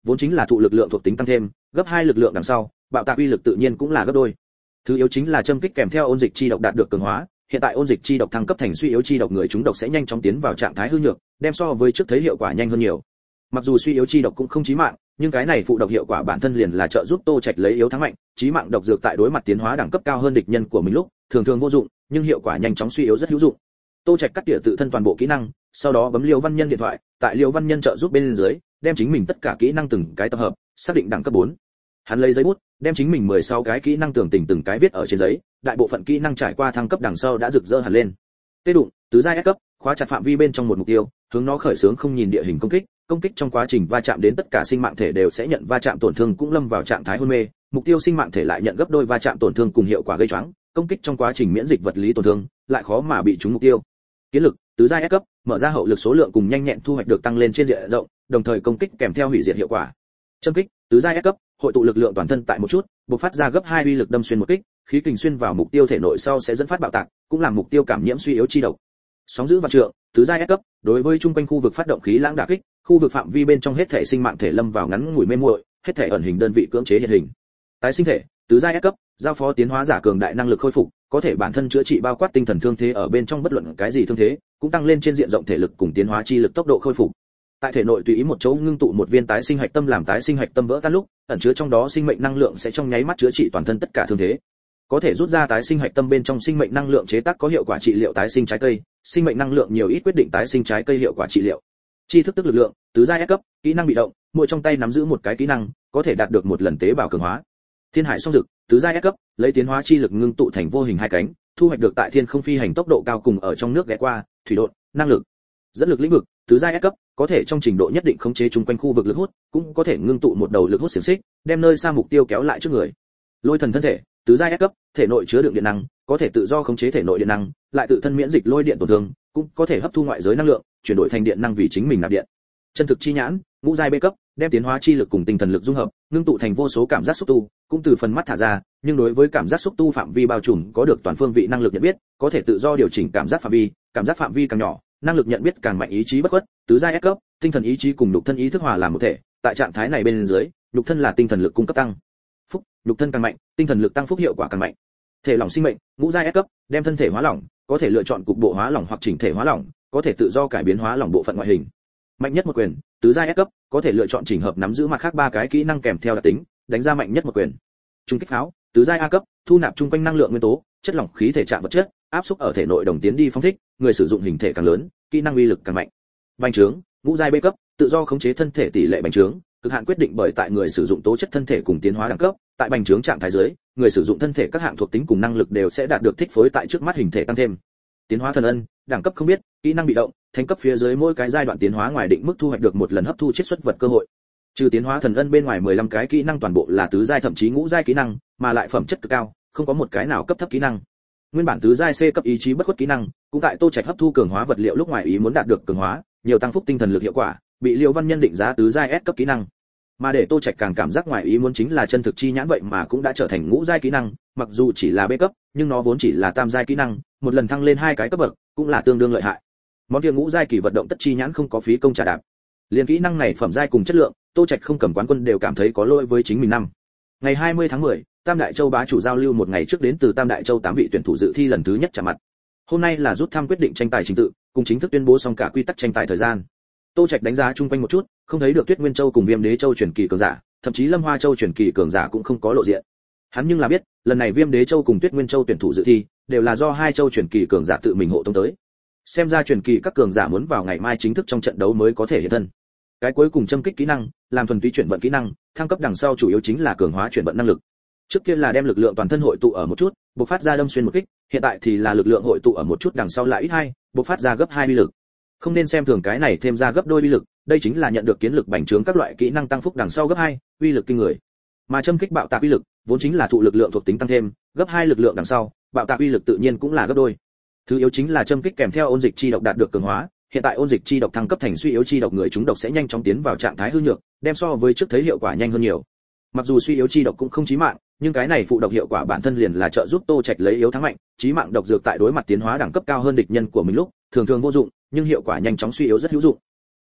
vốn chính là thụ lực lượng thuộc tính tăng thêm, gấp hai lực lượng đằng sau, bạo tạc uy lực tự nhiên cũng là gấp đôi. Thứ yếu chính là châm kích kèm theo ôn dịch chi độc đạt được cường hóa, hiện tại ôn dịch chi độc thăng cấp thành suy yếu chi độc, người chúng độc sẽ nhanh chóng tiến vào trạng thái hư nhược, đem so với trước thấy hiệu quả nhanh hơn nhiều. Mặc dù suy yếu chi độc cũng không chí mạng, nhưng cái này phụ độc hiệu quả bản thân liền là trợ giúp Tô Trạch lấy yếu thắng mạnh, chí mạng độc dược tại đối mặt tiến hóa đẳng cấp cao hơn địch nhân của mình lúc, thường thường vô dụng, nhưng hiệu quả nhanh chóng suy yếu rất hữu dụng. Tô Trạch cắt tỉa tự thân toàn bộ kỹ năng, sau đó bấm Liêu Văn Nhân điện thoại, tại Liêu Văn Nhân trợ giúp bên dưới, đem chính mình tất cả kỹ năng từng cái tập hợp, xác định đẳng cấp bốn. Hắn lấy giấy bút, đem chính mình mười sáu cái kỹ năng tường tình từng cái viết ở trên giấy, đại bộ phận kỹ năng trải qua thăng cấp đằng sau đã rực rỡ hẳn lên. Tê đụng, tứ giai S cấp, khóa chặt phạm vi bên trong một mục tiêu, hướng nó khởi xướng không nhìn địa hình công kích, công kích trong quá trình va chạm đến tất cả sinh mạng thể đều sẽ nhận va chạm tổn thương, cũng lâm vào trạng thái hôn mê, mục tiêu sinh mạng thể lại nhận gấp đôi va chạm tổn thương cùng hiệu quả gây choáng, công kích trong quá trình miễn dịch vật lý tổn thương, lại khó mà bị trúng mục tiêu. Kiến lực, tứ giai S cấp, mở ra hậu lực số lượng cùng nhanh nhẹn thu hoạch được tăng lên trên diện rộng, đồng thời công kích kèm theo hủy diệt hiệu quả. Châm kích, tứ giai S cấp, hội tụ lực lượng toàn thân tại một chút, bộc phát ra gấp hai uy lực đâm xuyên một kích, khí kình xuyên vào mục tiêu thể nội sau sẽ dẫn phát bạo tạc, cũng làm mục tiêu cảm nhiễm suy yếu chi độc. Sóng dữ vạn trượng, tứ giai S cấp, đối với trung quanh khu vực phát động khí lãng đả kích, khu vực phạm vi bên trong hết thể sinh mạng thể lâm vào ngắn ngủi mê muội, hết thể ẩn hình đơn vị cưỡng chế hiện hình. Tái sinh thể, tứ giai S cấp, giao phó tiến hóa giả cường đại năng lực khôi phục, có thể bản thân chữa trị bao quát tinh thần thương thế ở bên trong bất luận cái gì thương thế, cũng tăng lên trên diện rộng thể lực cùng tiến hóa chi lực tốc độ khôi phục. Tại thể nội tùy ý một chỗ ngưng tụ một viên tái sinh hạch tâm, làm tái sinh hạch tâm vỡ tan lúc, ẩn chứa trong đó sinh mệnh năng lượng sẽ trong nháy mắt chữa trị toàn thân tất cả thương thế. Có thể rút ra tái sinh hạch tâm bên trong sinh mệnh năng lượng chế tác có hiệu quả trị liệu tái sinh trái cây, sinh mệnh năng lượng nhiều ít quyết định tái sinh trái cây hiệu quả trị liệu. Chi thức tức lực lượng, tứ giai S cấp, kỹ năng bị động, mỗi trong tay nắm giữ một cái kỹ năng, có thể đạt được một lần tế bào cường hóa. Thiên hải song dực, tứ giai S cấp, lấy tiến hóa chi lực ngưng tụ thành vô hình hai cánh, thu hoạch được tại thiên không phi hành tốc độ cao cùng ở trong nước ghé qua, thủy độn, năng lực. Dẫn lực lĩnh vực, tứ giai S cấp, có thể trong trình độ nhất định khống chế chung quanh khu vực lực hút, cũng có thể ngưng tụ một đầu lực hút xiển xích, đem nơi xa mục tiêu kéo lại trước người. Lôi thần thân thể, tứ giai S cấp, thể nội chứa đựng điện năng, có thể tự do khống chế thể nội điện năng, lại tự thân miễn dịch lôi điện tổn thương, cũng có thể hấp thu ngoại giới năng lượng, chuyển đổi thành điện năng vì chính mình nạp điện. Chân thực chi nhãn, ngũ giai B cấp, đem tiến hóa chi lực cùng tinh thần lực dung hợp, ngưng tụ thành vô số cảm giác xúc tu, cũng từ phần mắt thả ra, nhưng đối với cảm giác xúc tu phạm vi bao trùm có được toàn phương vị năng lực nhận biết, có thể tự do điều chỉnh cảm giác phạm vi, cảm giác phạm vi càng nhỏ, năng lực nhận biết càng mạnh, ý chí bất khuất, tứ giai S cấp, tinh thần ý chí cùng nhục thân ý thức hòa làm một thể, tại trạng thái này bên dưới, nhục thân là tinh thần lực cung cấp tăng phúc, nhục thân càng mạnh, tinh thần lực tăng phúc hiệu quả càng mạnh. Thể lỏng sinh mệnh, ngũ giai S cấp, đem thân thể hóa lỏng, có thể lựa chọn cục bộ hóa lỏng hoặc chỉnh thể hóa lỏng, có thể tự do cải biến hóa lỏng bộ phận ngoại hình. Mạnh nhất một quyền, tứ giai S cấp, có thể lựa chọn chỉnh hợp nắm giữ mặt khác ba cái kỹ năng kèm theo đặc tính, đánh ra mạnh nhất một quyền. Trung kích pháo, tứ giai A cấp, thu nạp chung quanh năng lượng nguyên tố, chất lỏng khí thể trạng vật chất, áp xúc ở thể nội đồng tiến đi phóng thích, người sử dụng hình thể càng lớn, kỹ năng uy lực càng mạnh. Bành trướng, ngũ giai B cấp, tự do khống chế thân thể tỷ lệ bành trướng, cực hạn quyết định bởi tại người sử dụng tố chất thân thể cùng tiến hóa đẳng cấp, tại bành trướng trạng thái dưới, người sử dụng thân thể các hạng thuộc tính cùng năng lực đều sẽ đạt được thích phối tại trước mắt hình thể tăng thêm. Tiến hóa thần ân, đẳng cấp không biết, kỹ năng bị động, thành cấp phía dưới mỗi cái giai đoạn tiến hóa ngoài định mức thu hoạch được một lần hấp thu chiết xuất vật cơ hội. Trừ tiến hóa thần ân bên ngoài mười lăm cái kỹ năng toàn bộ là tứ giai thậm chí ngũ giai kỹ năng, mà lại phẩm chất cực cao, không có một cái nào cấp thấp kỹ năng. Nguyên bản tứ giai C cấp ý chí bất khuất kỹ năng, cũng tại Tô Trạch hấp thu cường hóa vật liệu lúc ngoài ý muốn đạt được cường hóa, nhiều tăng phúc tinh thần lực hiệu quả, bị Liễu Văn Nhân định giá tứ giai S cấp kỹ năng. Mà để Tô Trạch càng cảm giác ngoài ý muốn chính là chân thực chi nhãn vậy mà cũng đã trở thành ngũ giai kỹ năng, mặc dù chỉ là B cấp, nhưng nó vốn chỉ là tam giai kỹ năng, một lần thăng lên hai cái cấp bậc, cũng là tương đương lợi hại. Món kia ngũ giai kỳ vật động tất chi nhãn không có phí công trả đạp. Liên kỹ năng này phẩm giai cùng chất lượng, Tô Trạch không cầm quán quân đều cảm thấy có lỗi với chính mình năm. Ngày hai mươi tháng mười, Tam Đại Châu bá chủ giao lưu một ngày trước đến từ Tam Đại Châu tám vị tuyển thủ dự thi lần thứ nhất chạm mặt. Hôm nay là rút thăm quyết định tranh tài trình tự, cùng chính thức tuyên bố xong cả quy tắc tranh tài thời gian. Tô Trạch đánh giá chung quanh một chút, không thấy được Tuyết Nguyên Châu cùng Viêm Đế Châu truyền kỳ cường giả, thậm chí Lâm Hoa Châu truyền kỳ cường giả cũng không có lộ diện. Hắn nhưng là biết, lần này Viêm Đế Châu cùng Tuyết Nguyên Châu tuyển thủ dự thi, đều là do hai châu truyền kỳ cường giả tự mình hộ tống tới. Xem ra truyền kỳ các cường giả muốn vào ngày mai chính thức trong trận đấu mới có thể hiện thân. Cái cuối cùng châm kích kỹ năng, làm thuần túy chuyển vận kỹ năng, thăng cấp đằng sau chủ yếu chính là cường hóa chuyển vận năng lực. Trước kia là đem lực lượng toàn thân hội tụ ở một chút, bộc phát ra đâm xuyên một kích, hiện tại thì là lực lượng hội tụ ở một chút đằng sau lại ít hai, bộc phát ra gấp hai uy lực. Không nên xem thường cái này thêm ra gấp đôi uy lực, đây chính là nhận được kiến lực bành trướng các loại kỹ năng tăng phúc đằng sau gấp hai, uy lực kinh người. Mà châm kích bạo tạc uy lực, vốn chính là thụ lực lượng thuộc tính tăng thêm, gấp hai lực lượng đằng sau, bạo tạc uy lực tự nhiên cũng là gấp đôi. Thứ yếu chính là châm kích kèm theo ôn dịch chi độc đạt được cường hóa, hiện tại ôn dịch chi độc thăng cấp thành suy yếu chi độc, người chúng độc sẽ nhanh chóng tiến vào trạng thái hư nhược, đem so với trước thấy hiệu quả nhanh hơn nhiều. Mặc dù suy yếu chi độc cũng không chí mạng, nhưng cái này phụ độc hiệu quả bản thân liền là trợ giúp Tô Trạch lấy yếu thắng mạnh, chí mạng độc dược tại đối mặt tiến hóa đẳng cấp cao hơn địch nhân của mình lúc, thường thường vô dụng, nhưng hiệu quả nhanh chóng suy yếu rất hữu dụng.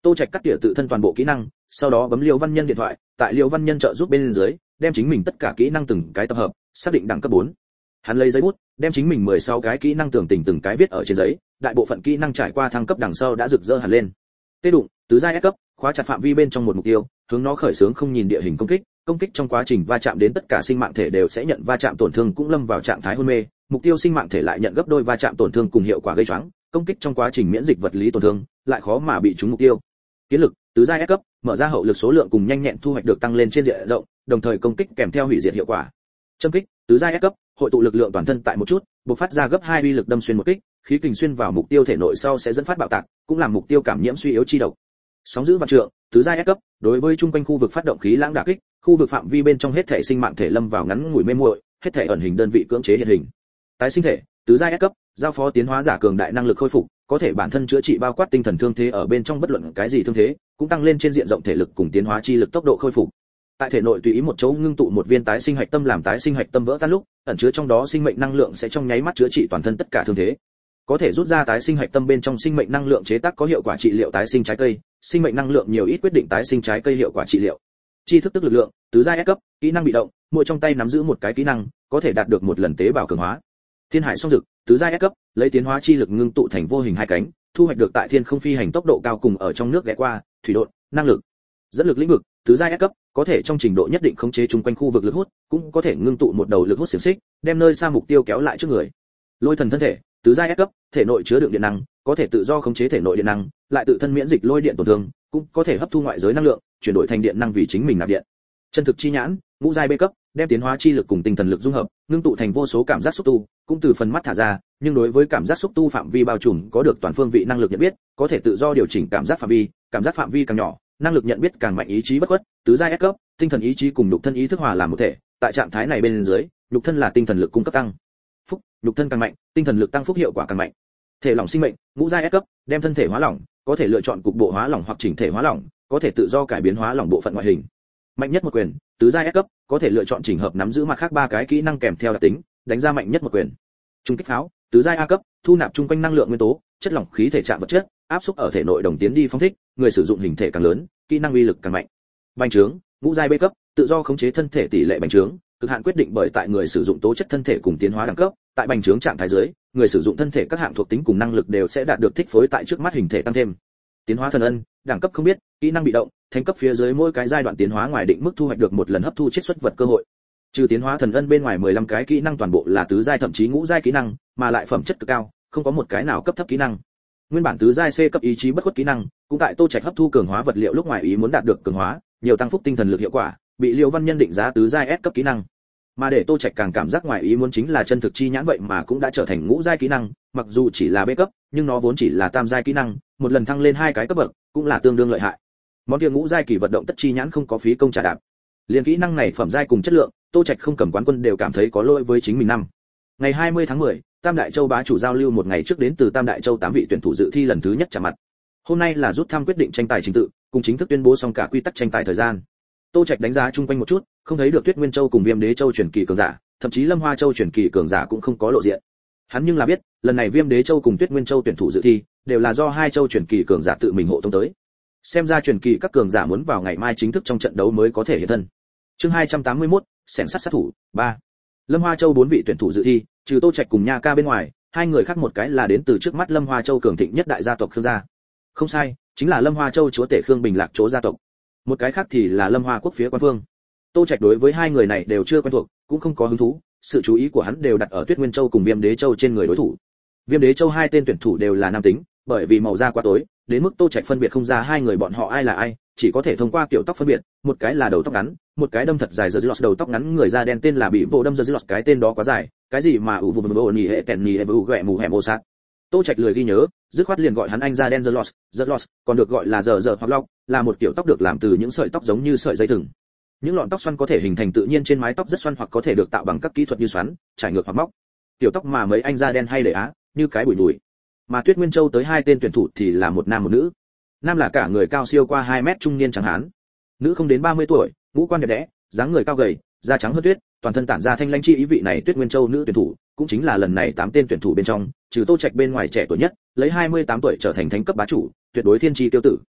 Tô Trạch cắt tỉa tự thân toàn bộ kỹ năng, sau đó bấm Liễu Văn Nhân điện thoại, tại Liễu Văn Nhân trợ giúp bên dưới, đem chính mình tất cả kỹ năng từng cái tập hợp, xác định đẳng cấp bốn. Hắn lấy giấy bút, đem chính mình mười sáu cái kỹ năng tường tình từng cái viết ở trên giấy, đại bộ phận kỹ năng trải qua thăng cấp đằng sau đã rực rỡ hẳn lên. Tê đụng, tứ giai S cấp, khóa chặt phạm vi bên trong một mục tiêu, hướng nó khởi xướng không nhìn địa hình công kích, công kích trong quá trình va chạm đến tất cả sinh mạng thể đều sẽ nhận va chạm tổn thương cũng lâm vào trạng thái hôn mê, mục tiêu sinh mạng thể lại nhận gấp đôi va chạm tổn thương cùng hiệu quả gây choáng, công kích trong quá trình miễn dịch vật lý tổn thương, lại khó mà bị trúng mục tiêu. Kiến lực, tứ giai S cấp, mở ra hậu lực số lượng cùng nhanh nhẹn thu hoạch được tăng lên trên diện rộng, đồng thời công kích kèm theo hủy diệt hiệu quả. Châm kích, tứ giai S cấp, hội tụ lực lượng toàn thân tại một chút, bộc phát ra gấp hai uy lực đâm xuyên một kích, khí kình xuyên vào mục tiêu thể nội sau sẽ dẫn phát bạo tạc, cũng làm mục tiêu cảm nhiễm suy yếu chi độc. Sóng giữ vạn trượng, tứ giai S cấp, đối với trung quanh khu vực phát động khí lãng đả kích, khu vực phạm vi bên trong hết thể sinh mạng thể lâm vào ngắn ngủi mê muội, hết thể ẩn hình đơn vị cưỡng chế hiện hình. Tái sinh thể, tứ giai S cấp, giao phó tiến hóa giả cường đại năng lực khôi phục, có thể bản thân chữa trị bao quát tinh thần thương thế ở bên trong bất luận cái gì thương thế, cũng tăng lên trên diện rộng thể lực cùng tiến hóa chi lực tốc độ khôi phục. Tại thể nội tùy ý một chỗ ngưng tụ một viên tái sinh hạch tâm làm tái sinh hạch tâm vỡ tan lúc, ẩn chứa trong đó sinh mệnh năng lượng sẽ trong nháy mắt chữa trị toàn thân tất cả thương thế. Có thể rút ra tái sinh hạch tâm bên trong sinh mệnh năng lượng chế tác có hiệu quả trị liệu tái sinh trái cây, sinh mệnh năng lượng nhiều ít quyết định tái sinh trái cây hiệu quả trị liệu. Chi thức tức lực lượng, tứ giai S cấp, kỹ năng bị động, mỗi trong tay nắm giữ một cái kỹ năng, có thể đạt được một lần tế bào cường hóa. Thiên hải song dực, tứ giai S cấp, lấy tiến hóa chi lực ngưng tụ thành vô hình hai cánh, thu hoạch được tại thiên không phi hành tốc độ cao cùng ở trong nước ghé qua, thủy độn, năng lực. Dẫn lực lĩnh vực, tứ giai S cấp, có thể trong trình độ nhất định khống chế chung quanh khu vực lực hút, cũng có thể ngưng tụ một đầu lực hút xiển xích, đem nơi xa mục tiêu kéo lại trước người. Lôi thần thân thể, tứ giai S cấp, thể nội chứa đựng điện năng, có thể tự do khống chế thể nội điện năng, lại tự thân miễn dịch lôi điện tổn thương, cũng có thể hấp thu ngoại giới năng lượng, chuyển đổi thành điện năng vì chính mình nạp điện. Chân thực chi nhãn, ngũ giai B cấp, đem tiến hóa chi lực cùng tinh thần lực dung hợp, ngưng tụ thành vô số cảm giác xúc tu, cũng từ phần mắt thả ra, nhưng đối với cảm giác xúc tu phạm vi bao trùm có được toàn phương vị năng lực nhận biết, có thể tự do điều chỉnh cảm giác phạm vi, cảm giác phạm vi càng nhỏ, năng lực nhận biết càng mạnh ý chí bất khuất, tứ giai S cấp, tinh thần ý chí cùng nhục thân ý thức hòa làm một thể, tại trạng thái này bên dưới, nhục thân là tinh thần lực cung cấp tăng. Phúc, nhục thân càng mạnh, tinh thần lực tăng phúc hiệu quả càng mạnh. Thể lỏng sinh mệnh, ngũ giai S cấp, đem thân thể hóa lỏng, có thể lựa chọn cục bộ hóa lỏng hoặc chỉnh thể hóa lỏng, có thể tự do cải biến hóa lỏng bộ phận ngoại hình. Mạnh nhất một quyền, tứ giai S cấp, có thể lựa chọn chỉnh hợp nắm giữ mặt khác ba cái kỹ năng kèm theo đặc tính, đánh ra mạnh nhất một quyền. Trung kích pháo, tứ giai A cấp, thu nạp trung quanh năng lượng nguyên tố, chất lỏng khí thể trạng vật chất, áp xúc ở thể nội đồng tiến đi phóng thích, người sử dụng hình thể càng lớn, kỹ năng uy lực càng mạnh. Bành trướng, ngũ giai B cấp, tự do khống chế thân thể tỷ lệ bành trướng, cực hạn quyết định bởi tại người sử dụng tố chất thân thể cùng tiến hóa đẳng cấp, tại bành trướng trạng thái dưới, người sử dụng thân thể các hạng thuộc tính cùng năng lực đều sẽ đạt được thích phối tại trước mắt hình thể tăng thêm. Tiến hóa thần ân, đẳng cấp không biết, kỹ năng bị động, thánh cấp phía dưới mỗi cái giai đoạn tiến hóa ngoài định mức thu hoạch được một lần hấp thu chiết xuất vật cơ hội. Trừ tiến hóa thần ân bên ngoài mười lăm cái kỹ năng toàn bộ là tứ giai thậm chí ngũ giai kỹ năng, mà lại phẩm chất cực cao, không có một cái nào cấp thấp kỹ năng. Nguyên bản tứ giai C cấp ý chí bất khuất kỹ năng, cũng tại Tô Trạch hấp thu cường hóa vật liệu lúc ngoài ý muốn đạt được cường hóa, nhiều tăng phúc tinh thần lực hiệu quả, bị Liễu Văn Nhân định giá tứ giai S cấp kỹ năng. Mà để Tô Trạch càng cảm giác ngoài ý muốn chính là chân thực chi nhãn vậy mà cũng đã trở thành ngũ giai kỹ năng, mặc dù chỉ là B cấp, nhưng nó vốn chỉ là tam giai kỹ năng, một lần thăng lên hai cái cấp bậc, cũng là tương đương lợi hại. Món kia ngũ giai kỳ vật động tất chi nhãn không có phí công trả đạp. Liên kỹ năng này phẩm giai cùng chất lượng, Tô Trạch không cầm quán quân đều cảm thấy có lỗi với chính mình năm. Ngày hai mươi tháng mười, Tam Đại Châu bá chủ giao lưu một ngày trước đến từ Tam Đại Châu tám vị tuyển thủ dự thi lần thứ nhất chạm mặt. Hôm nay là rút thăm quyết định tranh tài trình tự, cùng chính thức tuyên bố xong cả quy tắc tranh tài thời gian. Tô Trạch đánh giá chung quanh một chút, không thấy được Tuyết Nguyên Châu cùng Viêm Đế Châu truyền kỳ cường giả, thậm chí Lâm Hoa Châu truyền kỳ cường giả cũng không có lộ diện. Hắn nhưng là biết, lần này Viêm Đế Châu cùng Tuyết Nguyên Châu tuyển thủ dự thi, đều là do hai châu truyền kỳ cường giả tự mình hộ tống tới. Xem ra truyền kỳ các cường giả muốn vào ngày mai chính thức trong trận đấu mới có thể hiện thân. Chương hai trăm tám mươi mốt, xẻng sắt sát thủ ba. Lâm Hoa Châu bốn vị tuyển thủ dự thi, trừ Tô Trạch cùng Nha Ca bên ngoài, hai người khác một cái là đến từ trước mắt Lâm Hoa Châu cường thịnh nhất đại gia tộc Khương gia. Không sai, chính là Lâm Hoa Châu chúa tể Khương Bình Lạc chỗ gia tộc. Một cái khác thì là Lâm Hoa quốc phía quan vương. Tô Trạch đối với hai người này đều chưa quen thuộc, cũng không có hứng thú, sự chú ý của hắn đều đặt ở Tuyết Nguyên Châu cùng Viêm Đế Châu trên người đối thủ. Viêm Đế Châu hai tên tuyển thủ đều là nam tính, bởi vì màu da quá tối, đến mức Tô Trạch phân biệt không ra hai người bọn họ ai là ai, chỉ có thể thông qua kiểu tóc phân biệt, một cái là đầu tóc ngắn, một cái đâm thật dài Zeros đầu tóc ngắn người da đen tên là bị bộ đâm Zeros, cái tên đó quá dài, cái gì mà ủ vụ vụ nhỉ hệ tèn nhỉ hệ vụ gẹ mù hẻm ô sát. Tô Trạch lười ghi nhớ, dứt khoát liền gọi hắn anh da đen Zeros, Zeros, còn được gọi là giờ giờ hoặc lọc, là một kiểu tóc được làm từ những sợi tóc giống như sợi dây thừng. Những lọn tóc xoăn có thể hình thành tự nhiên trên mái tóc rất xoăn hoặc có thể được tạo bằng các kỹ thuật như xoắn, trải ngược hoặc móc. Tiểu tóc mà mấy anh da đen hay để á, như cái bụi bụi. Mà Tuyết Nguyên Châu tới hai tên tuyển thủ thì là một nam một nữ. Nam là cả người cao siêu qua hai mét trung niên trắng hán. Nữ không đến ba mươi tuổi, ngũ quan đẹp đẽ, dáng người cao gầy, da trắng hơn tuyết, toàn thân tản ra thanh lãnh chi ý vị này Tuyết Nguyên Châu nữ tuyển thủ, cũng chính là lần này tám tên tuyển thủ bên trong, trừ Tô Trạch bên ngoài trẻ tuổi nhất, lấy hai mươi tám tuổi trở thành thánh cấp bá chủ, tuyệt đối thiên chi tiêu tử.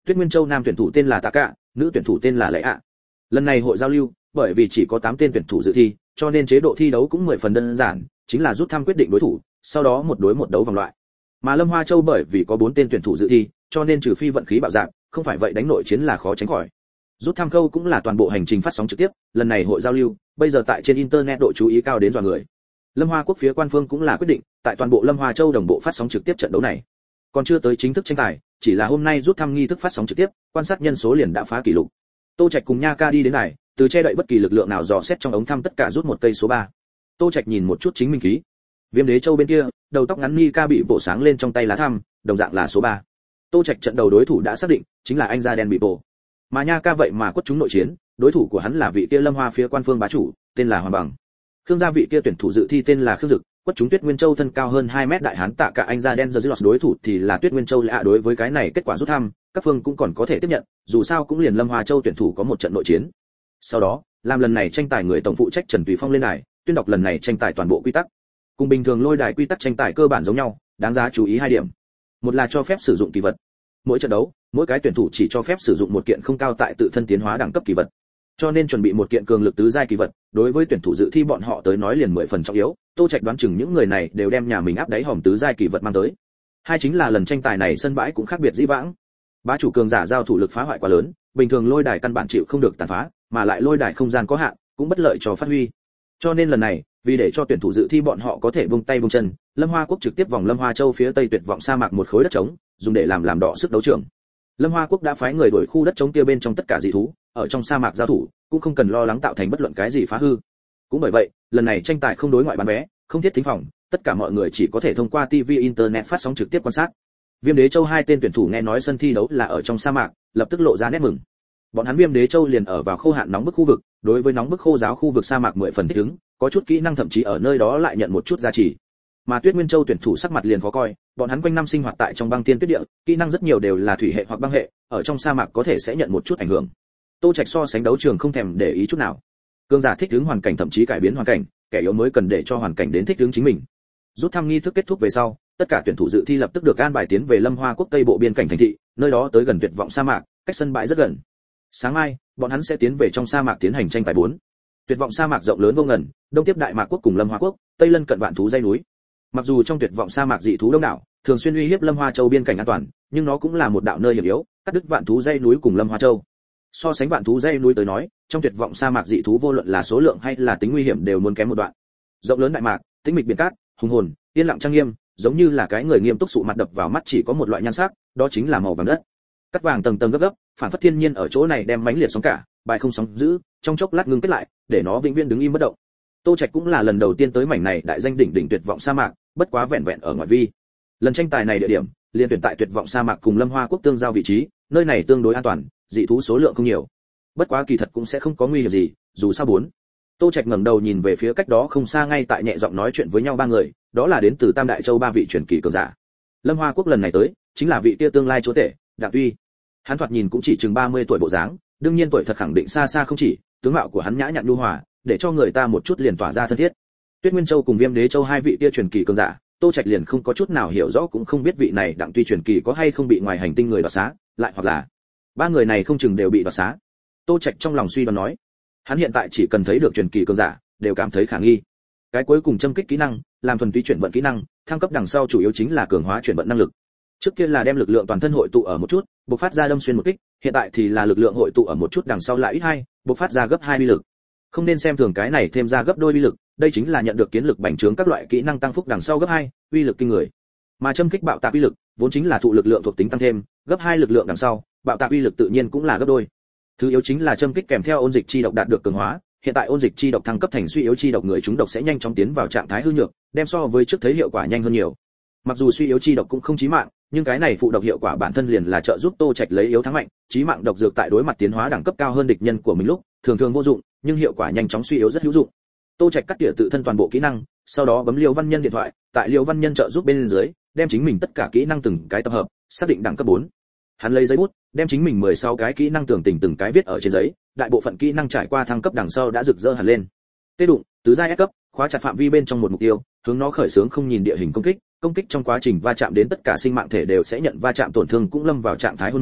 Tuyết Nguyên Châu nam tuyển thủ tên là Taka, nữ tuyển thủ tên là Lệ ạ. Lần này hội giao lưu, bởi vì chỉ có tám tên tuyển thủ dự thi, cho nên chế độ thi đấu cũng mười phần đơn giản, chính là rút thăm quyết định đối thủ, sau đó một đối một đấu vòng loại. Mà Lâm Hoa Châu bởi vì có bốn tên tuyển thủ dự thi, cho nên trừ phi vận khí bạo dạn, không phải vậy đánh nội chiến là khó tránh khỏi. Rút thăm khâu cũng là toàn bộ hành trình phát sóng trực tiếp, lần này hội giao lưu, bây giờ tại trên internet độ chú ý cao đến dọa người. Lâm Hoa Quốc phía quan phương cũng là quyết định, tại toàn bộ Lâm Hoa Châu đồng bộ phát sóng trực tiếp trận đấu này. Còn chưa tới chính thức tranh tài, chỉ là hôm nay rút thăm nghi thức phát sóng trực tiếp, quan sát nhân số liền đã phá kỷ lục. Tô Trạch cùng Nha Ca đi đến này, từ che đậy bất kỳ lực lượng nào dò xét trong ống thăm tất cả rút một cây số ba. Tô Trạch nhìn một chút chính mình ký. Viêm Đế Châu bên kia, đầu tóc ngắn Nika bị bộ sáng lên trong tay lá thăm, đồng dạng là số ba. Tô Trạch trận đầu đối thủ đã xác định, chính là anh da đen bị bộ. Mà Nha Ca vậy mà quất trúng nội chiến, đối thủ của hắn là vị kia Lâm Hoa phía quan phương bá chủ, tên là Hoàng Bằng. Khương gia vị kia tuyển thủ dự thi tên là Khương Dực, quất trúng Tuyết Nguyên Châu thân cao hơn hai mét đại hán Tạ Cả anh da đen giờ Dư đối thủ thì là Tuyết Nguyên Châu lạ. Đối với cái này kết quả rút thăm, các phương cũng còn có thể tiếp nhận, dù sao cũng liền Lâm Hoa Châu tuyển thủ có một trận nội chiến. Sau đó, làm lần này tranh tài người tổng phụ trách Trần Tùy Phong lên đài, tuyên đọc lần này tranh tài toàn bộ quy tắc. Cùng bình thường lôi đài quy tắc tranh tài cơ bản giống nhau, đáng giá chú ý hai điểm. Một là cho phép sử dụng kỳ vật. Mỗi trận đấu, mỗi cái tuyển thủ chỉ cho phép sử dụng một kiện không cao tại tự thân tiến hóa đẳng cấp kỳ vật. Cho nên chuẩn bị một kiện cường lực tứ giai kỳ vật, đối với tuyển thủ dự thi bọn họ tới nói liền mười phần trọng yếu. Tô Trạch đoán chừng những người này đều đem nhà mình áp đáy hòm tứ giai kỳ vật mang tới. Hai chính là lần tranh tài này sân bãi cũng khác biệt dĩ vãng. Bá chủ cường giả giao thủ lực phá hoại quá lớn, bình thường lôi đài căn bản chịu không được tàn phá, mà lại lôi đài không gian có hạn, cũng bất lợi cho phát huy. Cho nên lần này, vì để cho tuyển thủ dự thi bọn họ có thể buông tay buông chân, Lâm Hoa Quốc trực tiếp vòng Lâm Hoa Châu phía tây tuyệt vọng sa mạc một khối đất trống, dùng để làm làm đỏ sức đấu trường. Lâm Hoa Quốc đã phái người đuổi khu đất trống kia bên trong tất cả dị thú, ở trong sa mạc giao thủ, cũng không cần lo lắng tạo thành bất luận cái gì phá hư. Cũng bởi vậy, lần này tranh tài không đối ngoại bán vé, không thiết thính phòng, tất cả mọi người chỉ có thể thông qua ti vi internet phát sóng trực tiếp quan sát. Viêm Đế Châu hai tên tuyển thủ nghe nói sân thi đấu là ở trong sa mạc, lập tức lộ ra nét mừng. Bọn hắn Viêm Đế Châu liền ở vào khô hạn nóng bức khu vực, đối với nóng bức khô giáo khu vực sa mạc mười phần thích ứng, có chút kỹ năng thậm chí ở nơi đó lại nhận một chút giá trị. Mà Tuyết Nguyên Châu tuyển thủ sắc mặt liền khó coi, bọn hắn quanh năm sinh hoạt tại trong băng tiên tuyết địa, kỹ năng rất nhiều đều là thủy hệ hoặc băng hệ, ở trong sa mạc có thể sẽ nhận một chút ảnh hưởng. Tô Trạch so sánh đấu trường không thèm để ý chút nào. Cường giả thích ứng hoàn cảnh thậm chí cải biến hoàn cảnh, kẻ yếu mới cần để cho hoàn cảnh đến thích ứng chính mình. Rút thăm nghi thức kết thúc về sau, tất cả tuyển thủ dự thi lập tức được an bài tiến về Lâm Hoa Quốc tây bộ biên cảnh thành thị, nơi đó tới gần tuyệt vọng sa mạc, cách sân bãi rất gần. Sáng mai, bọn hắn sẽ tiến về trong sa mạc tiến hành tranh tài bốn. Tuyệt vọng sa mạc rộng lớn vô ngần, đông tiếp Đại Mạc Quốc cùng Lâm Hoa Quốc, tây lân cận vạn thú dãy núi. Mặc dù trong tuyệt vọng sa mạc dị thú đông đảo, thường xuyên uy hiếp Lâm Hoa Châu biên cảnh an toàn, nhưng nó cũng là một đạo nơi hiểm yếu, cắt đứt vạn thú dãy núi cùng Lâm Hoa Châu. So sánh vạn thú dãy núi tới nói, trong tuyệt vọng sa mạc dị thú vô luận là số lượng hay là tính nguy hiểm đều muốn kém một đoạn. Rộng lớn đại mạc, tĩnh mịch biển cát, hùng hồn, yên lặng trang nghiêm, giống như là cái người nghiêm túc sụ mặt đập vào mắt chỉ có một loại nhan sắc, đó chính là màu vàng đất. Cắt vàng tầng tầng gấp gấp, phản phất thiên nhiên ở chỗ này đem mãnh liệt sóng cả, bài không sóng giữ, trong chốc lát ngưng kết lại, để nó vĩnh viễn đứng im bất động. Tô Trạch cũng là lần đầu tiên tới mảnh này đại danh đỉnh đỉnh tuyệt vọng sa mạc, bất quá vẹn vẹn ở ngoại vi. Lần tranh tài này địa điểm, liên tuyển tại tuyệt vọng sa mạc cùng Lâm Hoa Quốc tương giao vị trí, nơi này tương đối an toàn, dị thú số lượng không nhiều. Bất quá kỳ thật cũng sẽ không có nguy hiểm gì, dù sao bốn. Tô Trạch ngẩng đầu nhìn về phía cách đó không xa ngay tại nhẹ giọng nói chuyện với nhau ba người, đó là đến từ Tam Đại Châu ba vị truyền kỳ cường giả. Lâm Hoa Quốc lần này tới, chính là vị kia tương lai chúa tể, Đặng Uy. Hắn thoạt nhìn cũng chỉ chừng ba mươi tuổi bộ dáng, đương nhiên tuổi thật khẳng định xa xa không chỉ, tướng mạo của hắn nhã nhặn nhu hòa, để cho người ta một chút liền tỏa ra thân thiết. Tuyết Nguyên Châu cùng Viêm Đế Châu hai vị kia truyền kỳ cường giả, Tô Trạch liền không có chút nào hiểu rõ cũng không biết vị này Đặng Uy truyền kỳ có hay không bị ngoài hành tinh người đoạt xá, lại hoặc là ba người này không chừng đều bị đoạt xá. Tô Trạch trong lòng suy đoán nói, hắn hiện tại chỉ cần thấy được truyền kỳ cường giả, đều cảm thấy khả nghi. Cái cuối cùng châm kích kỹ năng, làm thuần túy chuyển vận kỹ năng, thăng cấp đằng sau chủ yếu chính là cường hóa chuyển vận năng lực. Trước kia là đem lực lượng toàn thân hội tụ ở một chút, bộc phát ra đâm xuyên một kích, hiện tại thì là lực lượng hội tụ ở một chút đằng sau lại ít hai, bộc phát ra gấp hai uy lực. Không nên xem thường cái này thêm ra gấp đôi uy lực, đây chính là nhận được kiến lực bành trướng các loại kỹ năng tăng phúc đằng sau gấp hai, uy lực kinh người. Mà châm kích bạo tạc uy lực, vốn chính là thụ lực lượng thuộc tính tăng thêm, gấp hai lực lượng đằng sau, bạo tạc uy lực tự nhiên cũng là gấp đôi. Thứ yếu chính là châm kích kèm theo ôn dịch chi độc đạt được cường hóa, hiện tại ôn dịch chi độc thăng cấp thành suy yếu chi độc, người chúng độc sẽ nhanh chóng tiến vào trạng thái hư nhược, đem so với trước thấy hiệu quả nhanh hơn nhiều. Mặc dù suy yếu chi độc cũng không chí mạng, nhưng cái này phụ độc hiệu quả bản thân liền là trợ giúp Tô Trạch lấy yếu thắng mạnh, chí mạng độc dược tại đối mặt tiến hóa đẳng cấp cao hơn địch nhân của mình lúc, thường thường vô dụng, nhưng hiệu quả nhanh chóng suy yếu rất hữu dụng. Tô Trạch cắt tỉa tự thân toàn bộ kỹ năng, sau đó bấm Liêu Văn Nhân điện thoại, tại Liêu Văn Nhân trợ giúp bên dưới, đem chính mình tất cả kỹ năng từng cái tập hợp, xác định đẳng cấp bốn. Hắn lấy giấy bút, đem chính mình mười sáu cái kỹ năng tường tình từng cái viết ở trên giấy, đại bộ phận kỹ năng trải qua thăng cấp đằng sau đã rực rỡ hẳn lên. Tê đụng, tứ giai S cấp, khóa chặt phạm vi bên trong một mục tiêu, hướng nó khởi xướng không nhìn địa hình công kích, công kích trong quá trình va chạm đến tất cả sinh mạng thể đều sẽ nhận va chạm tổn thương cũng lâm vào trạng thái hôn mê,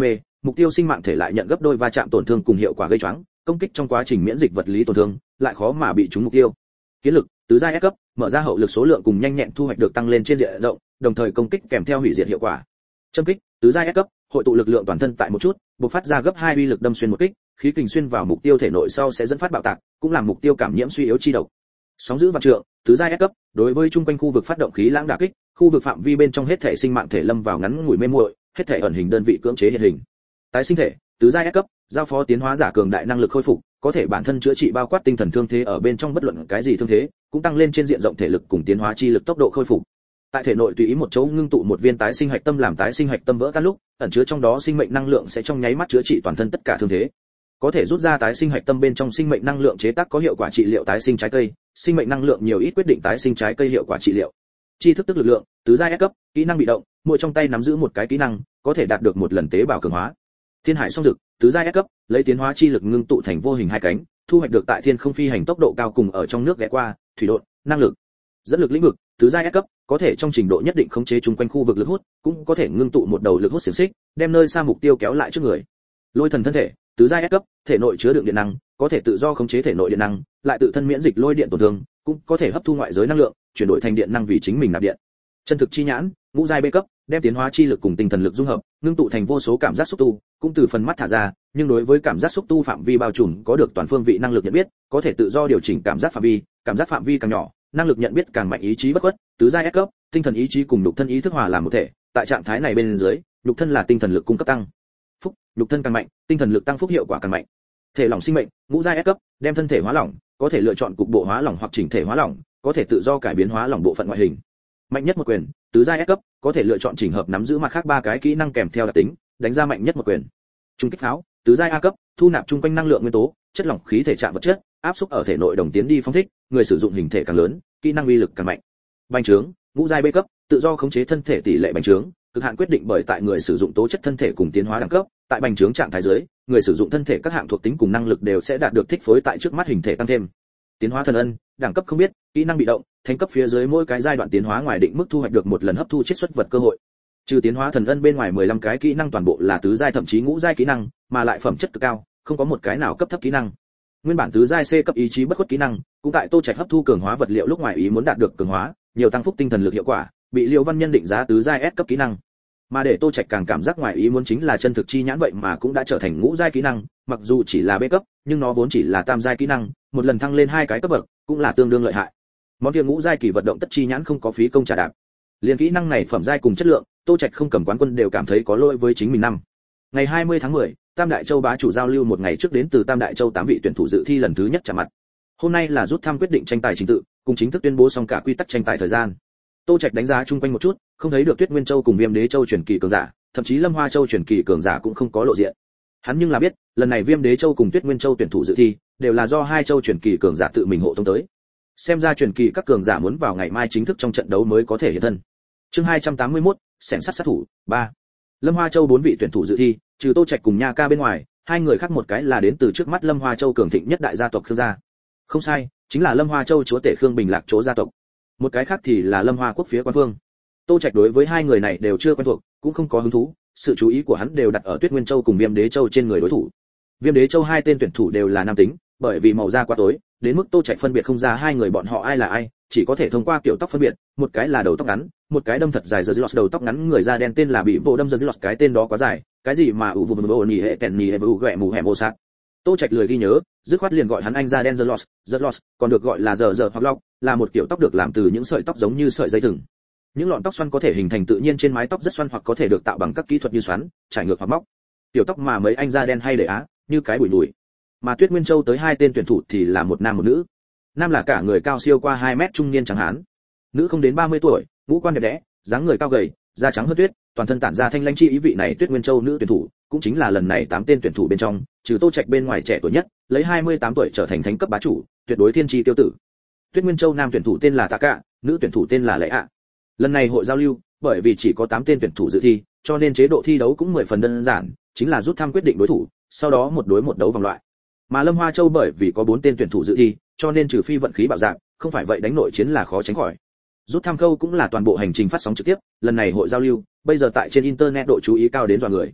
mục tiêu sinh mạng thể lại nhận gấp đôi va chạm tổn thương cùng hiệu quả gây choáng, công kích trong quá trình miễn dịch vật lý tổn thương, lại khó mà bị trúng mục tiêu. Kiến lực, tứ giai S cấp, mở ra hậu lực số lượng cùng nhanh nhẹn thu hoạch được tăng lên trên diện rộng, đồng thời công kích kèm theo hủy diệt hiệu quả. Châm kích, tứ giai S cấp, hội tụ lực lượng toàn thân tại một chút, bộc phát ra gấp hai uy lực đâm xuyên một kích, khí kình xuyên vào mục tiêu thể nội sau sẽ dẫn phát bạo tạc, cũng làm mục tiêu cảm nhiễm suy yếu chi độc. Sóng giữ vạn trượng, tứ giai S cấp, đối với trung quanh khu vực phát động khí lãng đả kích, khu vực phạm vi bên trong hết thể sinh mạng thể lâm vào ngắn ngủi mê muội, hết thể ẩn hình đơn vị cưỡng chế hiện hình. Tái sinh thể, tứ giai S cấp, giao phó tiến hóa giả cường đại năng lực khôi phục, có thể bản thân chữa trị bao quát tinh thần thương thế ở bên trong bất luận cái gì thương thế, cũng tăng lên trên diện rộng thể lực cùng tiến hóa chi lực tốc độ khôi phục. Tại thể nội tùy ý một chỗ ngưng tụ một viên tái sinh hạch tâm, làm tái sinh hạch tâm vỡ tan lúc, ẩn chứa trong đó sinh mệnh năng lượng sẽ trong nháy mắt chữa trị toàn thân tất cả thương thế. Có thể rút ra tái sinh hạch tâm bên trong sinh mệnh năng lượng chế tác có hiệu quả trị liệu tái sinh trái cây, sinh mệnh năng lượng nhiều ít quyết định tái sinh trái cây hiệu quả trị liệu. Chi thức tức lực lượng, tứ giai S cấp, kỹ năng bị động, mỗi trong tay nắm giữ một cái kỹ năng, có thể đạt được một lần tế bào cường hóa. Thiên hải song dực, tứ giai S cấp, lấy tiến hóa chi lực ngưng tụ thành vô hình hai cánh, thu hoạch được tại thiên không phi hành tốc độ cao cùng ở trong nước ghé qua, thủy độn, năng lực. Dẫn lực lĩnh vực, tứ giai S cấp, có thể trong trình độ nhất định khống chế chung quanh khu vực lực hút, cũng có thể ngưng tụ một đầu lực hút xiển xích, đem nơi xa mục tiêu kéo lại trước người. Lôi thần thân thể, tứ giai S cấp, thể nội chứa đựng điện năng, có thể tự do khống chế thể nội điện năng, lại tự thân miễn dịch lôi điện tổn thương, cũng có thể hấp thu ngoại giới năng lượng, chuyển đổi thành điện năng vì chính mình nạp điện. Chân thực chi nhãn, ngũ giai B cấp, đem tiến hóa chi lực cùng tinh thần lực dung hợp, ngưng tụ thành vô số cảm giác xúc tu, cũng từ phần mắt thả ra, nhưng đối với cảm giác xúc tu phạm vi bao trùm có được toàn phương vị năng lực nhận biết, có thể tự do điều chỉnh cảm giác phạm vi, cảm giác phạm vi càng nhỏ, năng lực nhận biết càng mạnh, ý chí bất khuất, tứ giai S cấp, tinh thần ý chí cùng nhục thân ý thức hòa làm một thể, tại trạng thái này bên dưới, nhục thân là tinh thần lực cung cấp tăng phúc, nhục thân càng mạnh, tinh thần lực tăng phúc hiệu quả càng mạnh. Thể lỏng sinh mệnh, ngũ giai S cấp, đem thân thể hóa lỏng, có thể lựa chọn cục bộ hóa lỏng hoặc chỉnh thể hóa lỏng, có thể tự do cải biến hóa lỏng bộ phận ngoại hình. Mạnh nhất một quyền, tứ giai S cấp, có thể lựa chọn chỉnh hợp nắm giữ mặt khác ba cái kỹ năng kèm theo đặc tính, đánh ra mạnh nhất một quyền. Trung kích pháo, tứ giai A cấp, thu nạp chung quanh năng lượng nguyên tố, chất lỏng khí thể trạng vật chất, áp xúc ở thể nội đồng tiến đi phóng thích, người sử dụng hình thể càng lớn, kỹ năng uy lực càng mạnh. Bành trướng, ngũ giai B cấp, tự do khống chế thân thể tỷ lệ bành trướng, cực hạn quyết định bởi tại người sử dụng tố chất thân thể cùng tiến hóa đẳng cấp, tại bành trướng trạng thái dưới, người sử dụng thân thể các hạng thuộc tính cùng năng lực đều sẽ đạt được thích phối tại trước mắt hình thể tăng thêm. Tiến hóa thần ân, đẳng cấp không biết, kỹ năng bị động, thánh cấp phía dưới mỗi cái giai đoạn tiến hóa ngoài định mức thu hoạch được một lần hấp thu chiết xuất vật cơ hội. Trừ tiến hóa thần ân bên ngoài mười lăm cái kỹ năng toàn bộ là tứ giai thậm chí ngũ giai kỹ năng, mà lại phẩm chất cực cao, không có một cái nào cấp thấp kỹ năng. Nguyên bản tứ giai C cấp ý chí bất khuất kỹ năng, cũng tại Tô Trạch hấp thu cường hóa vật liệu lúc ngoài ý muốn đạt được cường hóa, nhiều tăng phúc tinh thần lực hiệu quả, bị Liễu Văn Nhân định giá tứ giai S cấp kỹ năng. Mà để Tô Trạch càng cảm giác ngoài ý muốn chính là chân thực chi nhãn vậy mà cũng đã trở thành ngũ giai kỹ năng, mặc dù chỉ là B cấp, nhưng nó vốn chỉ là tam giai kỹ năng, một lần thăng lên hai cái cấp bậc, cũng là tương đương lợi hại. Món kia ngũ giai kỳ vật động tất chi nhãn không có phí công trả đạp. Liên kỹ năng này phẩm giai cùng chất lượng, Tô Trạch không cầm quán quân đều cảm thấy có lỗi với chính mình năm. Ngày hai mươi tháng mười, Tam Đại Châu bá chủ giao lưu một ngày trước đến từ Tam Đại Châu tám vị tuyển thủ dự thi lần thứ nhất chạm mặt. Hôm nay là rút thăm quyết định tranh tài trình tự, cùng chính thức tuyên bố xong cả quy tắc tranh tài thời gian. Tô Trạch đánh giá chung quanh một chút, không thấy được Tuyết Nguyên Châu cùng Viêm Đế Châu truyền kỳ cường giả, thậm chí Lâm Hoa Châu truyền kỳ cường giả cũng không có lộ diện. Hắn nhưng là biết, lần này Viêm Đế Châu cùng Tuyết Nguyên Châu tuyển thủ dự thi, đều là do hai châu truyền kỳ cường giả tự mình hộ tống tới. Xem ra truyền kỳ các cường giả muốn vào ngày mai chính thức trong trận đấu mới có thể hiện thân. Chương hai trăm tám mươi mốt, xẻng sắt sát thủ ba. Lâm Hoa Châu bốn vị tuyển thủ dự thi, trừ Tô Trạch cùng Nha Ca bên ngoài, hai người khác một cái là đến từ trước mắt Lâm Hoa Châu cường thịnh nhất đại gia tộc Khương gia. Không sai, chính là Lâm Hoa Châu chúa tể Khương Bình Lạc chỗ gia tộc. Một cái khác thì là Lâm Hoa quốc phía quan vương. Tô Trạch đối với hai người này đều chưa quen thuộc, cũng không có hứng thú, sự chú ý của hắn đều đặt ở Tuyết Nguyên Châu cùng Viêm Đế Châu trên người đối thủ. Viêm Đế Châu hai tên tuyển thủ đều là nam tính, bởi vì màu da quá tối, đến mức Tô Trạch phân biệt không ra hai người bọn họ ai là ai, chỉ có thể thông qua kiểu tóc phân biệt, một cái là đầu tóc ngắn, một cái đâm thật dài giờ đầu tóc ngắn người da đen tên là bị bộ đâm giờ cái tên đó quá dài, cái gì mà ủ vụ vụ nhỉ hệ tèn nhỉ hệ vụ gẹ mù hẻm ô sát. Tô Trạch lười ghi nhớ, dứt khoát liền gọi hắn anh da đen giờ giờ còn được gọi là giờ giờ hoặc lọc, là một kiểu tóc được làm từ những sợi tóc giống như sợi dây thừng. Những lọn tóc xoăn có thể hình thành tự nhiên trên mái tóc rất xoăn hoặc có thể được tạo bằng các kỹ thuật như xoắn, trải ngược hoặc móc. Tiểu tóc mà mấy anh da đen hay để á, như cái bụi đùi. Mà Tuyết Nguyên Châu tới hai tên tuyển thủ thì là một nam một nữ. Nam là cả người cao siêu qua hai mét trung niên trắng hán. Nữ không đến ba mươi tuổi, ngũ quan đẹp đẽ, dáng người cao gầy, da trắng hơn tuyết, toàn thân tản ra thanh lãnh chi ý. Vị này Tuyết Nguyên Châu nữ tuyển thủ, cũng chính là lần này tám tên tuyển thủ bên trong, trừ Tô Trạch bên ngoài trẻ tuổi nhất, lấy hai mươi tám tuổi trở thành thánh cấp bá chủ, tuyệt đối thiên chi tiêu tử. Tuyết Nguyên Châu nam tuyển thủ tên là Tạ Cạ, nữ tuyển thủ tên là Lệ ạ. Lần này hội giao lưu, bởi vì chỉ có tám tên tuyển thủ dự thi, cho nên chế độ thi đấu cũng mười phần đơn giản, chính là rút thăm quyết định đối thủ, sau đó một đối một đấu vòng loại. Mà Lâm Hoa Châu bởi vì có bốn tên tuyển thủ dự thi, cho nên trừ phi vận khí bạo dạn, không phải vậy đánh nội chiến là khó tránh khỏi. Rút thăm câu cũng là toàn bộ hành trình phát sóng trực tiếp, lần này hội giao lưu, bây giờ tại trên internet độ chú ý cao đến dọa người.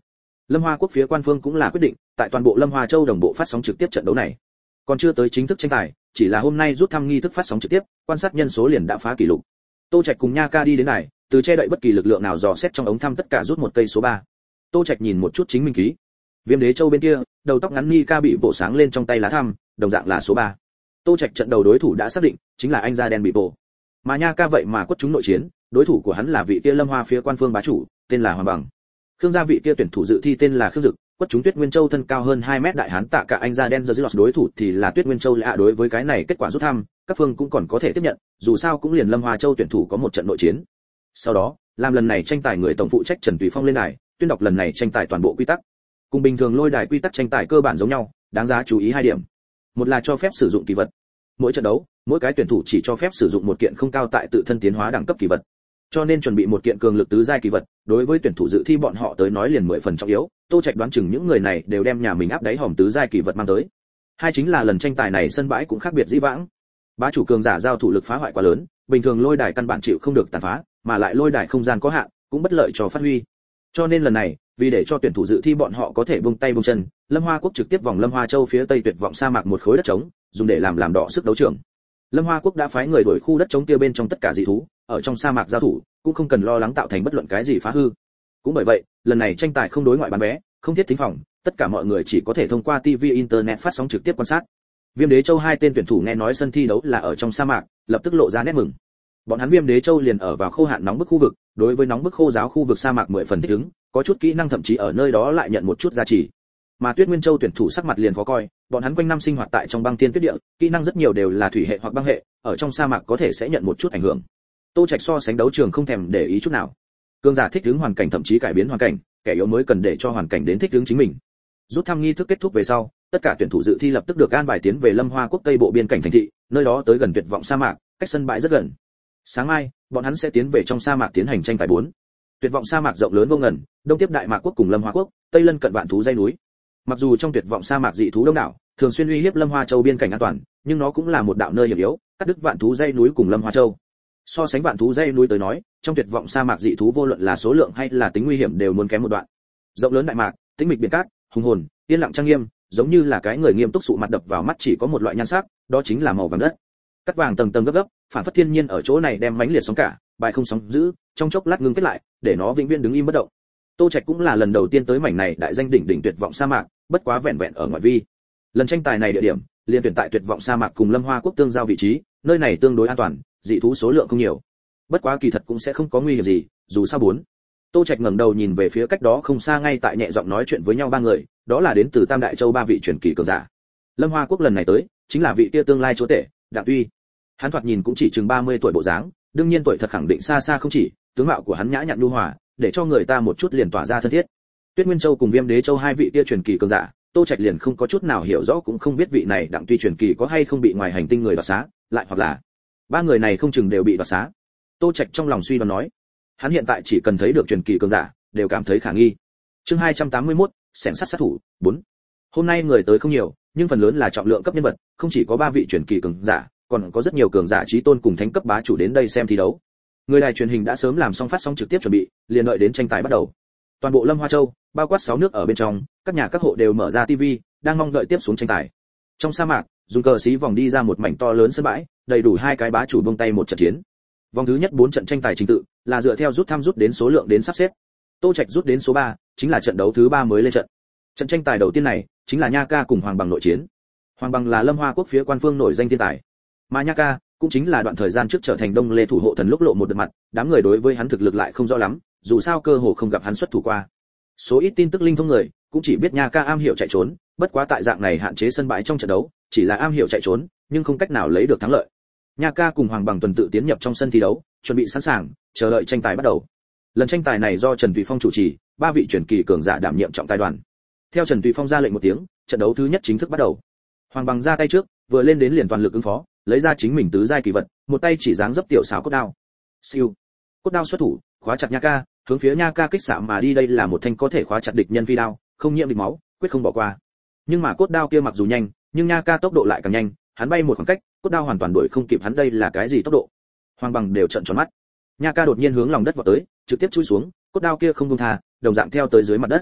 Lâm Hoa quốc phía quan phương cũng là quyết định tại toàn bộ Lâm Hoa Châu đồng bộ phát sóng trực tiếp trận đấu này. Còn chưa tới chính thức tranh tài, chỉ là hôm nay rút thăm nghi thức phát sóng trực tiếp, quan sát nhân số liền đã phá kỷ lục. Tô Trạch cùng Nha Ca đi đến này, từ che đậy bất kỳ lực lượng nào dò xét trong ống thăm tất cả rút một cây số ba. Tô Trạch nhìn một chút chính mình ký. Viêm Đế Châu bên kia, đầu tóc ngắn Nika bị bộ sáng lên trong tay lá thăm, đồng dạng là số ba. Tô Trạch trận đầu đối thủ đã xác định, chính là anh da đen bị bộ. Mà Nha Ca vậy mà quất trúng nội chiến, đối thủ của hắn là vị kia Lâm Hoa phía quan phương bá chủ, tên là Hoàng Bằng. Khương gia vị kia tuyển thủ dự thi tên là Khương Dực, quất trúng Tuyết Nguyên Châu thân cao hơn hai mét đại hán tạ cả anh da đen giờ Zilot đối thủ thì là Tuyết Nguyên Châu lạ. Đối với cái này kết quả rút thăm, các phương cũng còn có thể tiếp nhận, dù sao cũng liền Lâm Hoa Châu tuyển thủ có một trận nội chiến. Sau đó, làm lần này tranh tài người tổng phụ trách Trần Tùy Phong lên đài, tuyên đọc lần này tranh tài toàn bộ quy tắc. Cùng bình thường lôi đài quy tắc tranh tài cơ bản giống nhau, đáng giá chú ý hai điểm. Một là cho phép sử dụng kỳ vật. Mỗi trận đấu, mỗi cái tuyển thủ chỉ cho phép sử dụng một kiện không cao tại tự thân tiến hóa đẳng cấp kỳ vật. Cho nên chuẩn bị một kiện cường lực tứ giai kỳ vật, đối với tuyển thủ dự thi bọn họ tới nói liền mười phần trọng yếu. Tô Trạch đoán chừng những người này đều đem nhà mình áp đáy hòm tứ giai kỳ vật mang tới. Hai chính là lần tranh tài này sân bãi cũng khác biệt dĩ vãng. Bá chủ cường giả giao thủ lực phá hoại quá lớn, bình thường lôi đài căn bản chịu không được tàn phá, mà lại lôi đài không gian có hạn, cũng bất lợi cho phát huy. Cho nên lần này, vì để cho tuyển thủ dự thi bọn họ có thể buông tay buông chân, Lâm Hoa quốc trực tiếp vòng Lâm Hoa Châu phía tây tuyệt vọng sa mạc một khối đất trống, dùng để làm làm đỏ sức đấu trường. Lâm Hoa quốc đã phái người đuổi khu đất trống kia bên trong tất cả dị thú, ở trong sa mạc giao thủ, cũng không cần lo lắng tạo thành bất luận cái gì phá hư. Cũng bởi vậy, lần này tranh tài không đối ngoại bán vé, không thiết thính phòng, tất cả mọi người chỉ có thể thông qua ti vi internet phát sóng trực tiếp quan sát. Viêm Đế Châu hai tên tuyển thủ nghe nói sân thi đấu là ở trong sa mạc, lập tức lộ ra nét mừng. Bọn hắn Viêm Đế Châu liền ở vào khô hạn nóng bức khu vực, đối với nóng bức khô giáo khu vực sa mạc mười phần thích ứng, có chút kỹ năng thậm chí ở nơi đó lại nhận một chút giá trị. Mà Tuyết Nguyên Châu tuyển thủ sắc mặt liền khó coi, bọn hắn quanh năm sinh hoạt tại trong băng tiên tuyết địa, kỹ năng rất nhiều đều là thủy hệ hoặc băng hệ, ở trong sa mạc có thể sẽ nhận một chút ảnh hưởng. Tô Trạch so sánh đấu trường không thèm để ý chút nào. Cường giả thích ứng hoàn cảnh thậm chí cải biến hoàn cảnh, kẻ yếu mới cần để cho hoàn cảnh đến thích ứng chính mình. Rút thăm nghi thức kết thúc về sau, tất cả tuyển thủ dự thi lập tức được an bài tiến về Lâm Hoa quốc tây bộ biên cảnh thành thị, nơi đó tới gần tuyệt vọng sa mạc, cách sân bãi rất gần. Sáng mai, bọn hắn sẽ tiến về trong sa mạc tiến hành tranh tài bốn. Tuyệt vọng sa mạc rộng lớn vô ngần, đông tiếp Đại Mạc quốc cùng Lâm Hoa quốc, tây lân cận vạn thú dãy núi. Mặc dù trong tuyệt vọng sa mạc dị thú đông đảo, thường xuyên uy hiếp Lâm Hoa Châu biên cảnh an toàn, nhưng nó cũng là một đạo nơi hiểm yếu, cắt đứt vạn thú dãy núi cùng Lâm Hoa Châu. So sánh vạn thú dãy núi tới nói, trong tuyệt vọng sa mạc dị thú vô luận là số lượng hay là tính nguy hiểm đều muốn kém một đoạn. Rộng lớn đại mạc, tĩnh mịch biển cát, hùng hồn, yên lặng trang nghiêm, giống như là cái người nghiêm túc sụ mặt đập vào mắt chỉ có một loại nhan sắc, đó chính là màu vàng đất. Cắt vàng tầng tầng gấp gấp, phản phất thiên nhiên ở chỗ này đem mãnh liệt sóng cả, bài không sóng giữ, trong chốc lát ngưng kết lại, để nó vĩnh viễn đứng im bất động. Tô Trạch cũng là lần đầu tiên tới mảnh này đại danh đỉnh đỉnh tuyệt vọng sa mạc, bất quá vẹn vẹn ở ngoại vi. Lần tranh tài này địa điểm, liên tuyển tại tuyệt vọng sa mạc cùng Lâm Hoa quốc tương giao vị trí, nơi này tương đối an toàn, dị thú số lượng không nhiều. Bất quá kỳ thật cũng sẽ không có nguy hiểm gì, dù sao bốn. Tô Trạch ngẩng đầu nhìn về phía cách đó không xa ngay tại nhẹ giọng nói chuyện với nhau ba người, đó là đến từ Tam Đại Châu ba vị truyền kỳ cường giả. Lâm Hoa quốc lần này tới, chính là vị kia tương lai chúa tể, Đặng Uy. Hắn thoạt nhìn cũng chỉ chừng ba mươi tuổi bộ dáng, đương nhiên tuổi thật khẳng định xa xa không chỉ, tướng mạo của hắn nhã nhặn nhu hòa, để cho người ta một chút liền tỏa ra thân thiết. Tuyết Nguyên Châu cùng Viêm Đế Châu hai vị kia truyền kỳ cường giả, Tô Trạch liền không có chút nào hiểu rõ cũng không biết vị này Đặng Uy truyền kỳ có hay không bị ngoài hành tinh người đoạt xá, lại hoặc là ba người này không chừng đều bị đoạt xá. Tô Trạch trong lòng suy đoán nói, hắn hiện tại chỉ cần thấy được truyền kỳ cường giả, đều cảm thấy khả nghi. Chương hai trăm tám mươi mốt, xẻng sắt sát thủ bốn. Hôm nay người tới không nhiều, nhưng phần lớn là trọng lượng cấp nhân vật, không chỉ có ba vị truyền kỳ cường giả, còn có rất nhiều cường giả chí tôn cùng thánh cấp bá chủ đến đây xem thi đấu. Người đài truyền hình đã sớm làm xong phát sóng trực tiếp chuẩn bị, liền đợi đến tranh tài bắt đầu. Toàn bộ Lâm Hoa Châu, bao quát sáu nước ở bên trong, các nhà các hộ đều mở ra tivi, đang mong đợi tiếp xuống tranh tài. Trong sa mạc, dùng cờ xí vòng đi ra một mảnh to lớn sân bãi, đầy đủ hai cái bá chủ buông tay một trận chiến. Vòng thứ nhất bốn trận tranh tài trình tự là dựa theo rút thăm rút đến số lượng đến sắp xếp. Tô Trạch rút đến số ba, chính là trận đấu thứ ba mới lên trận. Trận tranh tài đầu tiên này chính là Nha Ca cùng Hoàng Bằng nội chiến. Hoàng Bằng là Lâm Hoa quốc phía quan phương nổi danh thiên tài, mà Nha Ca cũng chính là đoạn thời gian trước trở thành Đông Lê thủ hộ thần lúc lộ một đợt mặt, đám người đối với hắn thực lực lại không rõ lắm, dù sao cơ hồ không gặp hắn xuất thủ qua. Số ít tin tức linh thông người cũng chỉ biết Nha Ca am hiểu chạy trốn, bất quá tại dạng này hạn chế sân bãi trong trận đấu, chỉ là am hiểu chạy trốn, nhưng không cách nào lấy được thắng lợi. Nha Ca cùng Hoàng Bằng tuần tự tiến nhập trong sân thi đấu, chuẩn bị sẵn sàng, chờ đợi tranh tài bắt đầu. Lần tranh tài này do Trần Tùy Phong chủ trì, ba vị truyền kỳ cường giả đảm nhiệm trọng tài đoàn. Theo Trần Tùy Phong ra lệnh một tiếng, trận đấu thứ nhất chính thức bắt đầu. Hoàng Bằng ra tay trước, vừa lên đến liền toàn lực ứng phó, lấy ra chính mình tứ giai kỳ vật, một tay chỉ dáng dấp tiểu xảo cốt đao. Siêu. Cốt đao xuất thủ, khóa chặt Nha Ca, hướng phía Nha Ca kích xạ mà đi, đây là một thanh có thể khóa chặt địch nhân phi đao, không nhiễm địch máu, quyết không bỏ qua. Nhưng mà cốt đao kia mặc dù nhanh, nhưng Nha Ca tốc độ lại càng nhanh, hắn bay một khoảng cách, cốt đao hoàn toàn đuổi không kịp hắn, đây là cái gì tốc độ? Hoàng Bằng đều trợn tròn mắt. Nha Ca đột nhiên hướng lòng đất vọt tới, trực tiếp chui xuống, cốt đao kia không buông tha, đồng dạng theo tới dưới mặt đất.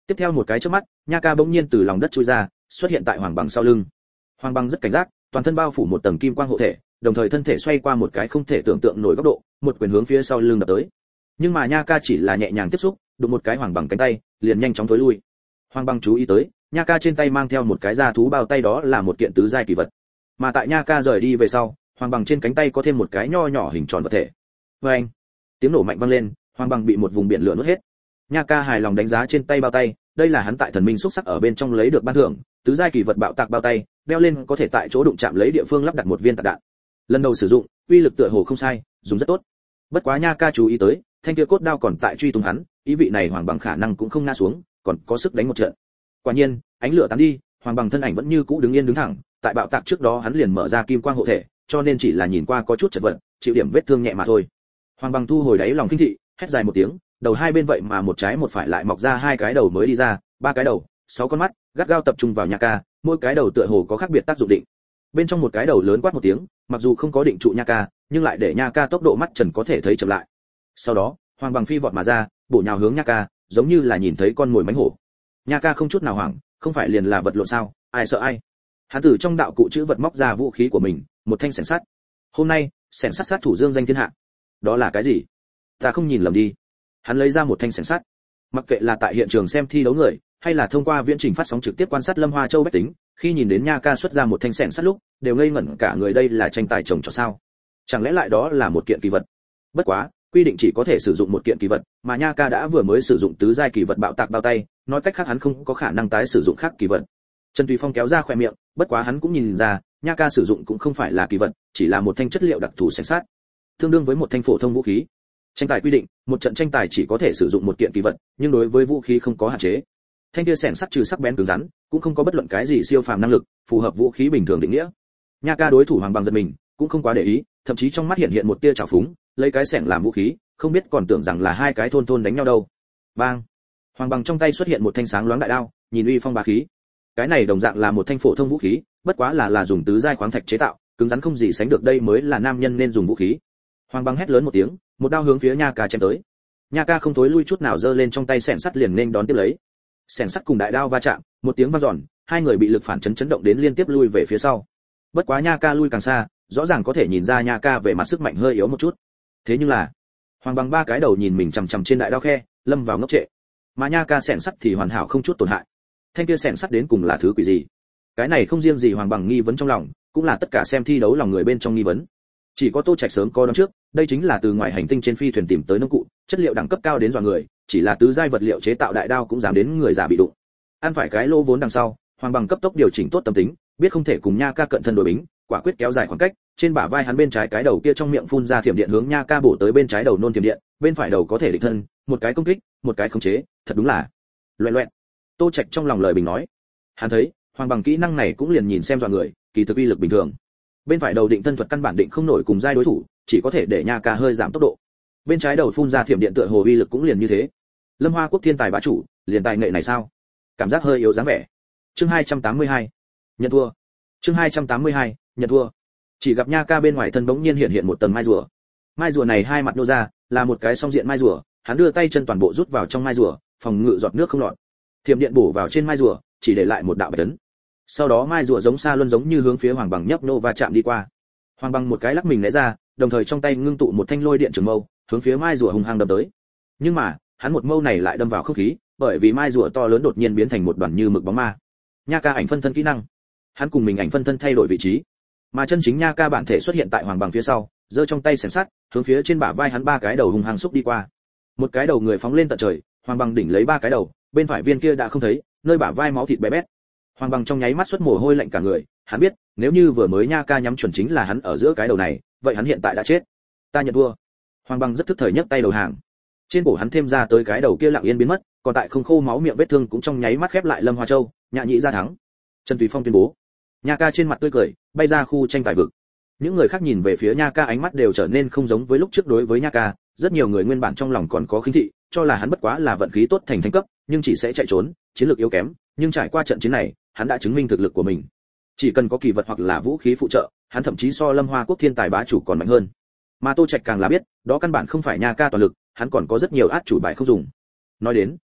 Tiếp theo một cái chớp mắt, Nha Ca bỗng nhiên từ lòng đất chui ra, xuất hiện tại Hoàng Bằng sau lưng. Hoàng Bằng rất cảnh giác, toàn thân bao phủ một tầng kim quang hộ thể, đồng thời thân thể xoay qua một cái không thể tưởng tượng nổi góc độ, một quyền hướng phía sau lưng đập tới. Nhưng mà Nha Ca chỉ là nhẹ nhàng tiếp xúc, đụng một cái Hoàng Bằng cánh tay, liền nhanh chóng tối lui. Hoàng Bằng chú ý tới, Nha Ca trên tay mang theo một cái da thú bao tay, đó là một kiện tứ giai kỳ vật. Mà tại Nha Ca rời đi về sau, Hoàng Bằng trên cánh tay có thêm một cái nho nhỏ hình tròn vật thể. Oeng! Tiếng nổ mạnh vang lên, Hoàng Bằng bị một vùng biển lửa nuốt hết. Nha Ca hài lòng đánh giá trên tay bao tay, đây là hắn tại Thần Minh xúc sắc ở bên trong lấy được ban thưởng, tứ giai kỳ vật bạo tạc bao tay, đeo lên có thể tại chỗ đụng chạm lấy địa phương lắp đặt một viên tạc đạn. Lần đầu sử dụng, uy lực tựa hồ không sai, dùng rất tốt. Bất quá Nha Ca chú ý tới, thanh kia cốt đao còn tại truy tung hắn, ý vị này Hoàng Bằng khả năng cũng không ngã xuống, còn có sức đánh một trận. Quả nhiên, ánh lửa tán đi, Hoàng Bằng thân ảnh vẫn như cũ đứng yên đứng thẳng, tại bạo tạc trước đó hắn liền mở ra kim quang hộ thể, cho nên chỉ là nhìn qua có chút chật vật, chịu điểm vết thương nhẹ mà thôi. Hoàng Bằng thu hồi đáy lòng kinh thị, hét dài một tiếng, đầu hai bên vậy mà một trái một phải lại mọc ra hai cái đầu mới đi ra, ba cái đầu, sáu con mắt, gắt gao tập trung vào Nha Ca, mỗi cái đầu tựa hồ có khác biệt tác dụng định. Bên trong một cái đầu lớn quát một tiếng, mặc dù không có định trụ Nha Ca, nhưng lại để Nha Ca tốc độ mắt trần có thể thấy chậm lại. Sau đó, Hoàng Bằng phi vọt mà ra, bổ nhào hướng Nha Ca, giống như là nhìn thấy con mồi mánh hổ. Nha Ca không chút nào hoảng, không phải liền là vật lộn sao, ai sợ ai. Hắn từ trong đạo cụ chữ vật móc ra vũ khí của mình, một thanh xẻng sắt. Hôm nay, xẻng sắt sát thủ dương danh thiên hạ. Đó là cái gì? Ta không nhìn lầm đi. Hắn lấy ra một thanh xẻng sắt. Mặc kệ là tại hiện trường xem thi đấu người, hay là thông qua viễn trình phát sóng trực tiếp quan sát Lâm Hoa Châu bách tính, khi nhìn đến Nha Ca xuất ra một thanh xẻng sắt lúc, đều ngây ngẩn cả người, đây là tranh tài trồng trò sao? Chẳng lẽ lại đó là một kiện kỳ vật? Bất quá, quy định chỉ có thể sử dụng một kiện kỳ vật, mà Nha Ca đã vừa mới sử dụng tứ giai kỳ vật bạo tạc bao tay, nói cách khác hắn không có khả năng tái sử dụng khác kỳ vật. Trần Tùy Phong kéo ra khóe miệng, bất quá hắn cũng nhìn ra, Nha Ca sử dụng cũng không phải là kỳ vật, chỉ là một thanh chất liệu đặc thù xẻng sắt, tương đương với một thanh phổ thông vũ khí. Tranh tài quy định, một trận tranh tài chỉ có thể sử dụng một kiện kỳ vật, nhưng đối với vũ khí không có hạn chế. Thanh kia xẻng sắt trừ sắc bén cứng rắn, cũng không có bất luận cái gì siêu phàm năng lực, phù hợp vũ khí bình thường định nghĩa. Nha Ca đối thủ Hoàng Bằng giật mình, cũng không quá để ý, thậm chí trong mắt hiện hiện một tia trào phúng, lấy cái xẻng làm vũ khí, không biết còn tưởng rằng là hai cái thôn thôn đánh nhau đâu. Bang! Hoàng Bằng trong tay xuất hiện một thanh sáng loáng đại đao, nhìn uy phong bá khí. Cái này đồng dạng là một thanh phổ thông vũ khí, bất quá là là dùng tứ giai khoáng thạch chế tạo, cứng rắn không gì sánh được, đây mới là nam nhân nên dùng vũ khí. Hoàng Bằng hét lớn một tiếng, một đao hướng phía Nha Ca chém tới. Nha Ca không thối lui chút nào, giơ lên trong tay xẻng sắt liền nên đón tiếp lấy. Xẻng sắt cùng đại đao va chạm, một tiếng vang dọn, hai người bị lực phản chấn chấn động đến liên tiếp lui về phía sau. Bất quá Nha Ca lui càng xa, rõ ràng có thể nhìn ra Nha Ca về mặt sức mạnh hơi yếu một chút. Thế nhưng là, Hoàng Bằng ba cái đầu nhìn mình chằm chằm trên đại đao khe, lâm vào ngốc trệ. Mà Nha Ca xẻng sắt thì hoàn hảo không chút tổn hại. Thanh kia xẻng sắt đến cùng là thứ quỷ gì? Cái này không riêng gì Hoàng Bằng nghi vấn trong lòng, cũng là tất cả xem thi đấu lòng người bên trong nghi vấn. Chỉ có Tô Trạch sớm có đoán trước, đây chính là từ ngoài hành tinh trên phi thuyền tìm tới nông cụ, chất liệu đẳng cấp cao đến dọa người, chỉ là tứ giai vật liệu chế tạo đại đao cũng dám đến người già bị đụng. Ăn phải cái lỗ vốn đằng sau, Hoàng Bằng cấp tốc điều chỉnh tốt tâm tính, biết không thể cùng Nha Ca cận thân đối bính, quả quyết kéo dài khoảng cách, trên bả vai hắn bên trái cái đầu kia trong miệng phun ra thiểm điện hướng Nha Ca bổ tới, bên trái đầu nôn thiểm điện, bên phải đầu có thể định thân, một cái công kích, một cái khống chế, thật đúng là loẹt loẹt. Tô Trạch trong lòng lời bình nói. Hắn thấy, Hoàng Bằng kỹ năng này cũng liền nhìn xem dọa người, kỳ thực uy lực bình thường. Bên phải đầu định thân thuật căn bản định không nổi cùng giai đối thủ, chỉ có thể để Nha Ca hơi giảm tốc độ. Bên trái đầu phun ra thiểm điện tựa hồ uy lực cũng liền như thế. Lâm Hoa Quốc thiên tài bá chủ, liền tài nghệ này sao? Cảm giác hơi yếu dáng vẻ. Chương hai trăm tám mươi hai, nhận thua. Chương hai trăm tám mươi hai, nhận thua. Chỉ gặp Nha Ca bên ngoài thân bỗng nhiên hiện hiện một tầng mai rùa. Mai rùa này hai mặt nô ra, là một cái song diện mai rùa, hắn đưa tay chân toàn bộ rút vào trong mai rùa, phòng ngự giọt nước không lọt. Thiểm điện bổ vào trên mai rùa, chỉ để lại một đạo bạch tấn. Sau đó mai rùa giống xa luân giống như hướng phía Hoàng Bằng nhấp nô va chạm đi qua. Hoàng Bằng một cái lắc mình né ra, đồng thời trong tay ngưng tụ một thanh lôi điện trường mâu, hướng phía mai rùa hung hăng đâm tới. Nhưng mà, hắn một mâu này lại đâm vào không khí, bởi vì mai rùa to lớn đột nhiên biến thành một đoàn như mực bóng ma. Nha Ca ảnh phân thân kỹ năng. Hắn cùng mình ảnh phân thân thay đổi vị trí, mà chân chính Nha Ca bản thể xuất hiện tại Hoàng Bằng phía sau, giơ trong tay xẻng sắt, hướng phía trên bả vai hắn ba cái đầu hung hăng xúc đi qua. Một cái đầu người phóng lên tận trời, Hoàng Bằng đỉnh lấy ba cái đầu, bên phải viên kia đã không thấy, nơi bả vai máu thịt bé bét. Hoàng Bằng trong nháy mắt xuất mồ hôi lạnh cả người, hắn biết, nếu như vừa mới Nha Ca nhắm chuẩn chính là hắn ở giữa cái đầu này, vậy hắn hiện tại đã chết. Ta nhận thua. Hoàng Bằng rất thức thời nhấc tay đầu hàng. Trên cổ hắn thêm ra tới cái đầu kia lặng yên biến mất, còn tại không khô máu miệng vết thương cũng trong nháy mắt khép lại. Lâm Hoa Châu, Nhạ Nhĩ ra thắng. Trần Tùy Phong tuyên bố. Nha Ca trên mặt tươi cười, bay ra khu tranh tài vực. Những người khác nhìn về phía Nha Ca ánh mắt đều trở nên không giống với lúc trước đối với Nha Ca, rất nhiều người nguyên bản trong lòng còn có khinh thị, cho là hắn bất quá là vận khí tốt thành thánh cấp, nhưng chỉ sẽ chạy trốn, chiến lược yếu kém, nhưng trải qua trận chiến này, hắn đã chứng minh thực lực của mình. Chỉ cần có kỳ vật hoặc là vũ khí phụ trợ, hắn thậm chí so Lâm Hoa Quốc thiên tài bá chủ còn mạnh hơn. Mà Tô Trạch càng là biết, đó căn bản không phải Nha Ca toàn lực, hắn còn có rất nhiều át chủ bài không dùng. Nói đến,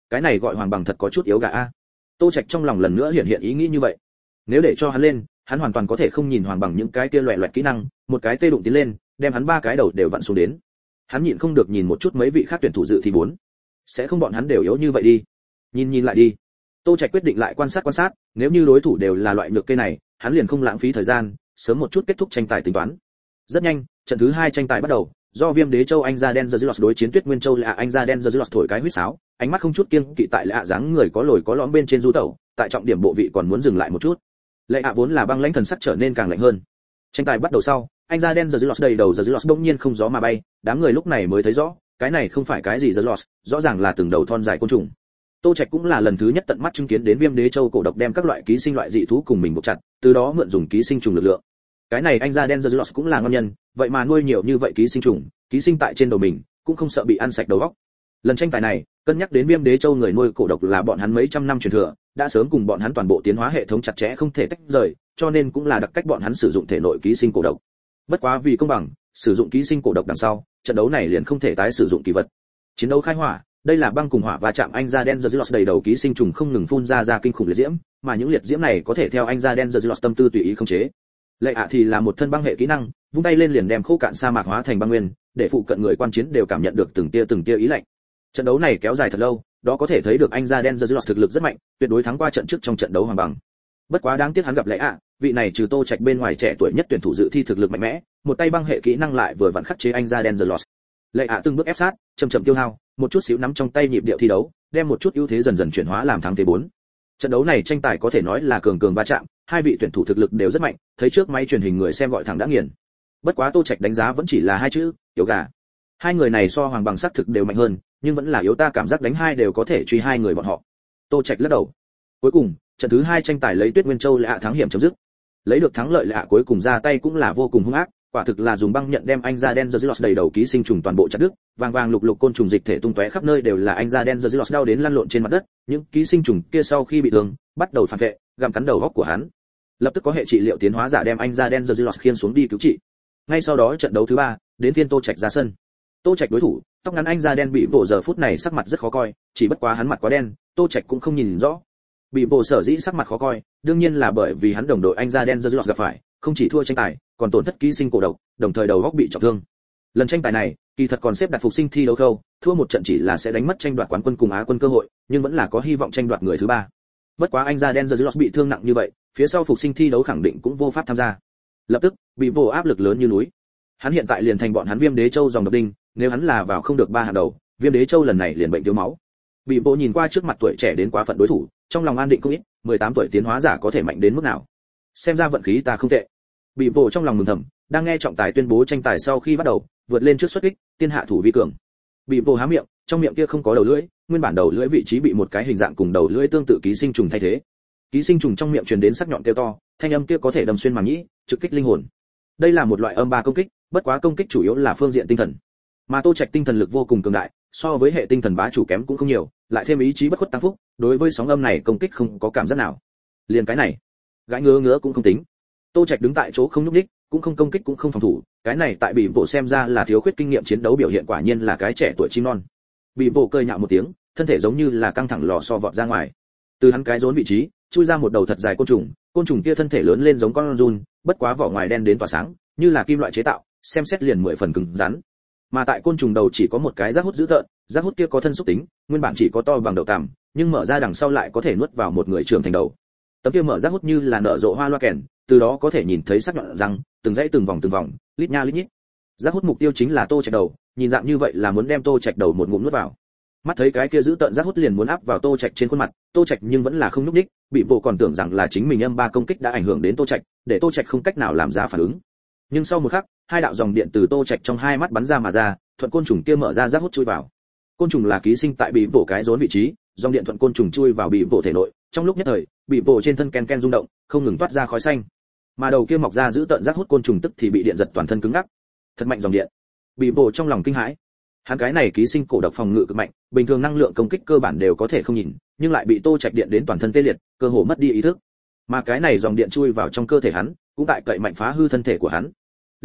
cái này gọi Hoàng Bằng thật có chút yếu gà a. Tô Trạch trong lòng lần nữa hiện hiện ý nghĩ như vậy. Nếu để cho hắn lên, hắn hoàn toàn có thể không nhìn Hoàng Bằng những cái kia loẹt loẹt kỹ năng, một cái tê đụng tiến lên, đem hắn ba cái đầu đều vặn xuống đến. Hắn nhịn không được nhìn một chút mấy vị khác tuyển thủ dự thi bốn. Sẽ không bọn hắn đều yếu như vậy đi. Nhìn nhìn lại đi. Tô Trạch quyết định lại quan sát quan sát, nếu như đối thủ đều là loại nhược cây này, hắn liền không lãng phí thời gian, sớm một chút kết thúc tranh tài tính toán. Rất nhanh, trận thứ hai tranh tài bắt đầu, do Viêm Đế Châu Anh Gia Đen The Zealous đối chiến Tuyết Nguyên Châu Lạ Anh Gia Đen The Zealous thổi cái huýt sáo, ánh mắt không chút kiêng kỵ tại Lạ dáng người có lồi có lõm bên trên du tẩu, tại trọng điểm bộ vị còn muốn dừng lại một chút. Lệ ạ vốn là băng lãnh thần sắc trở nên càng lạnh hơn. Tranh tài bắt đầu sau, Anh Gia Đen The Zealous đầy đầu The Zealous bỗng nhiên không gió mà bay, đám người lúc này mới thấy rõ, cái này không phải cái gì The Zealous, rõ ràng là từng đầu thon dài côn trùng. Tô Trạch cũng là lần thứ nhất tận mắt chứng kiến đến Viêm Đế Châu cổ độc đem các loại ký sinh loại dị thú cùng mình buộc chặt, từ đó mượn dùng ký sinh trùng lực lượng. Cái này Anh Gia Đen The Zealous cũng là ngon nhân, vậy mà nuôi nhiều như vậy ký sinh trùng, ký sinh tại trên đầu mình, cũng không sợ bị ăn sạch đầu óc. Lần tranh tài này, cân nhắc đến Viêm Đế Châu người nuôi cổ độc là bọn hắn mấy trăm năm truyền thừa, đã sớm cùng bọn hắn toàn bộ tiến hóa hệ thống chặt chẽ không thể tách rời, cho nên cũng là đặc cách bọn hắn sử dụng thể nội ký sinh cổ độc. Bất quá vì công bằng, sử dụng ký sinh cổ độc đằng sau, trận đấu này liền không thể tái sử dụng kỳ vật. Chiến đấu khai hỏa, đây là băng cùng hỏa va chạm, Anh Gia Đen The Zealous đầy đầu ký sinh trùng không ngừng phun ra ra kinh khủng liệt diễm, mà những liệt diễm này có thể theo Anh Gia Đen The Zealous tâm tư tùy ý khống chế. Lệ ạ thì là một thân băng hệ kỹ năng, vung tay lên liền đem khô cạn sa mạc hóa thành băng nguyên, để phụ cận người quan chiến đều cảm nhận được từng tia từng tia ý lạnh. Trận đấu này kéo dài thật lâu, đó có thể thấy được Anh Gia Đen The Zealous thực lực rất mạnh, tuyệt đối thắng qua trận trước trong trận đấu Hoàng Bằng. Bất quá đáng tiếc hắn gặp Lệ ạ, vị này trừ Tô Trạch bên ngoài trẻ tuổi nhất tuyển thủ dự thi thực lực mạnh mẽ, một tay băng hệ kỹ năng lại vừa vặn khắc chế Anh Gia Đen The Zealous. Lệ ạ từng bước ép sát, chậm chậm tiêu hao, một chút xíu nắm trong tay nhịp điệu thi đấu, đem một chút ưu thế dần dần chuyển hóa làm thắng thế bốn. Trận đấu này tranh tài có thể nói là cường cường va chạm, hai vị tuyển thủ thực lực đều rất mạnh, thấy trước máy truyền hình người xem gọi thẳng đã nghiền. Bất quá Tô Trạch đánh giá vẫn chỉ là hai chữ, yếu gà. Hai người này so Hoàng Bằng sắc thực đều mạnh hơn, nhưng vẫn là yếu, ta cảm giác đánh hai đều có thể truy hai người bọn họ. Tô Trạch lắc đầu. Cuối cùng, trận thứ hai tranh tài lấy Tuyết Nguyên Châu Lạ thắng hiểm chấm dứt. Lấy được thắng lợi Lạ cuối cùng ra tay cũng là vô cùng hung ác, quả thực là dùng băng nhận đem Anh Gia Đen The Zealous đầy đầu ký sinh trùng toàn bộ chặt đứt, vàng vàng lục lục côn trùng dịch thể tung tóe khắp nơi đều là Anh Gia Đen The Zealous đau đến lăn lộn trên mặt đất, những ký sinh trùng kia sau khi bị thương, bắt đầu phản vệ, gặm cắn đầu óc của hắn. Lập tức có hệ trị liệu tiến hóa giả đem Anh Gia Đen The Zealous khiêng xuống đi cứu trị. Ngay sau đó trận đấu thứ ba, đến phiên Tô Trạch ra sân. Tô Trạch đối thủ, tóc ngắn Anh Gia Đen bị bộ giờ phút này sắc mặt rất khó coi, chỉ bất quá hắn mặt quá đen, Tô Trạch cũng không nhìn rõ. Bị bộ sở dĩ sắc mặt khó coi, đương nhiên là bởi vì hắn đồng đội Anh Gia Đen The Zealous gặp phải, không chỉ thua tranh tài, còn tổn thất ký sinh cổ độc, đồng thời đầu óc bị trọng thương. Lần tranh tài này, kỳ thật còn xếp đặt phục sinh thi đấu khâu, thua một trận chỉ là sẽ đánh mất tranh đoạt quán quân cùng Á quân cơ hội, nhưng vẫn là có hy vọng tranh đoạt người thứ ba. Bất quá Anh Gia Đen The Zealous bị thương nặng như vậy, phía sau phục sinh thi đấu khẳng định cũng vô pháp tham gia. Lập tức, bị bộ áp lực lớn như núi. Hắn hiện tại liền thành bọn hắn Viêm Đế Châu dòng độc đinh, nếu hắn là vào không được ba hàng đầu, Viêm Đế Châu lần này liền bệnh thiếu máu. Bị bộ nhìn qua trước mặt tuổi trẻ đến quá phận đối thủ, trong lòng an định không ít, mười tám tuổi tiến hóa giả có thể mạnh đến mức nào. Xem ra vận khí ta không tệ. Bị bộ trong lòng mừng thầm, đang nghe trọng tài tuyên bố tranh tài sau khi bắt đầu, vượt lên trước xuất kích, tiên hạ thủ vi cường. Bị bộ há miệng, trong miệng kia không có đầu lưỡi, nguyên bản đầu lưỡi vị trí bị một cái hình dạng cùng đầu lưỡi tương tự ký sinh trùng thay thế. Ký sinh trùng trong miệng truyền đến sắc nhọn kêu to, thanh âm kia có thể đâm xuyên màng nhĩ, trực kích linh hồn. Đây là một loại âm ba công kích, bất quá công kích chủ yếu là phương diện tinh thần. Mà Tô Trạch tinh thần lực vô cùng cường đại, so với hệ tinh thần bá chủ kém cũng không nhiều, lại thêm ý chí bất khuất tăng phúc, đối với sóng âm này công kích không có cảm giác nào. Liền cái này, gãi ngứa ngứa cũng không tính. Tô Trạch đứng tại chỗ không nhúc nhích, cũng không công kích cũng không phòng thủ, cái này tại bị bộ xem ra là thiếu khuyết kinh nghiệm chiến đấu biểu hiện, quả nhiên là cái trẻ tuổi chim non. Bị bộ cười nhạo một tiếng, thân thể giống như là căng thẳng lò xo vọt ra ngoài. Từ hắn cái rốn vị trí, chui ra một đầu thật dài côn trùng, côn trùng kia thân thể lớn lên giống con giun, bất quá vỏ ngoài đen đến tỏa sáng, như là kim loại chế tạo, xem xét liền mười phần cứng rắn. Mà tại côn trùng đầu chỉ có một cái rác hút dữ tợn, rác hút kia có thân xúc tính, nguyên bản chỉ có to bằng đầu tằm, nhưng mở ra đằng sau lại có thể nuốt vào một người trưởng thành đầu. Tấm kia mở rác hút như là nở rộ hoa loa kèn, từ đó có thể nhìn thấy sắc nhọn răng, từng dãy từng vòng từng vòng, lít nha lít nhít. Rác hút mục tiêu chính là Tô Trạch đầu, nhìn dạng như vậy là muốn đem Tô Trạch đầu một ngụm nuốt vào. Mắt thấy cái kia giữ tợn rác hút liền muốn áp vào Tô Trạch trên khuôn mặt, Tô Trạch nhưng vẫn là không nhúc nhích, bị bộ còn tưởng rằng là chính mình âm ba công kích đã ảnh hưởng đến Tô Trạch, để Tô Trạch không cách nào làm ra phản ứng. Nhưng sau một khắc, hai đạo dòng điện từ Tô Trạch trong hai mắt bắn ra mà ra, thuận côn trùng kia mở ra rác hút chui vào. Côn trùng là ký sinh tại bị bộ cái rốn vị trí, dòng điện thuận côn trùng chui vào bị bộ thể nội, trong lúc nhất thời, bị bộ trên thân ken ken rung động, không ngừng toát ra khói xanh. Mà đầu kia mọc ra giữ tợn rác hút côn trùng tức thì bị điện giật toàn thân cứng ngắc. Thật mạnh dòng điện. Bị bộ trong lòng kinh hãi. Hắn cái này ký sinh cổ độc phòng ngự cực mạnh, bình thường năng lượng công kích cơ bản đều có thể không nhìn, nhưng lại bị Tô Trạch điện đến toàn thân tê liệt, cơ hồ mất đi ý thức. Mà cái này dòng điện chui vào trong cơ thể hắn, cũng tại cậy mạnh phá hư thân thể của hắn. Lúc này,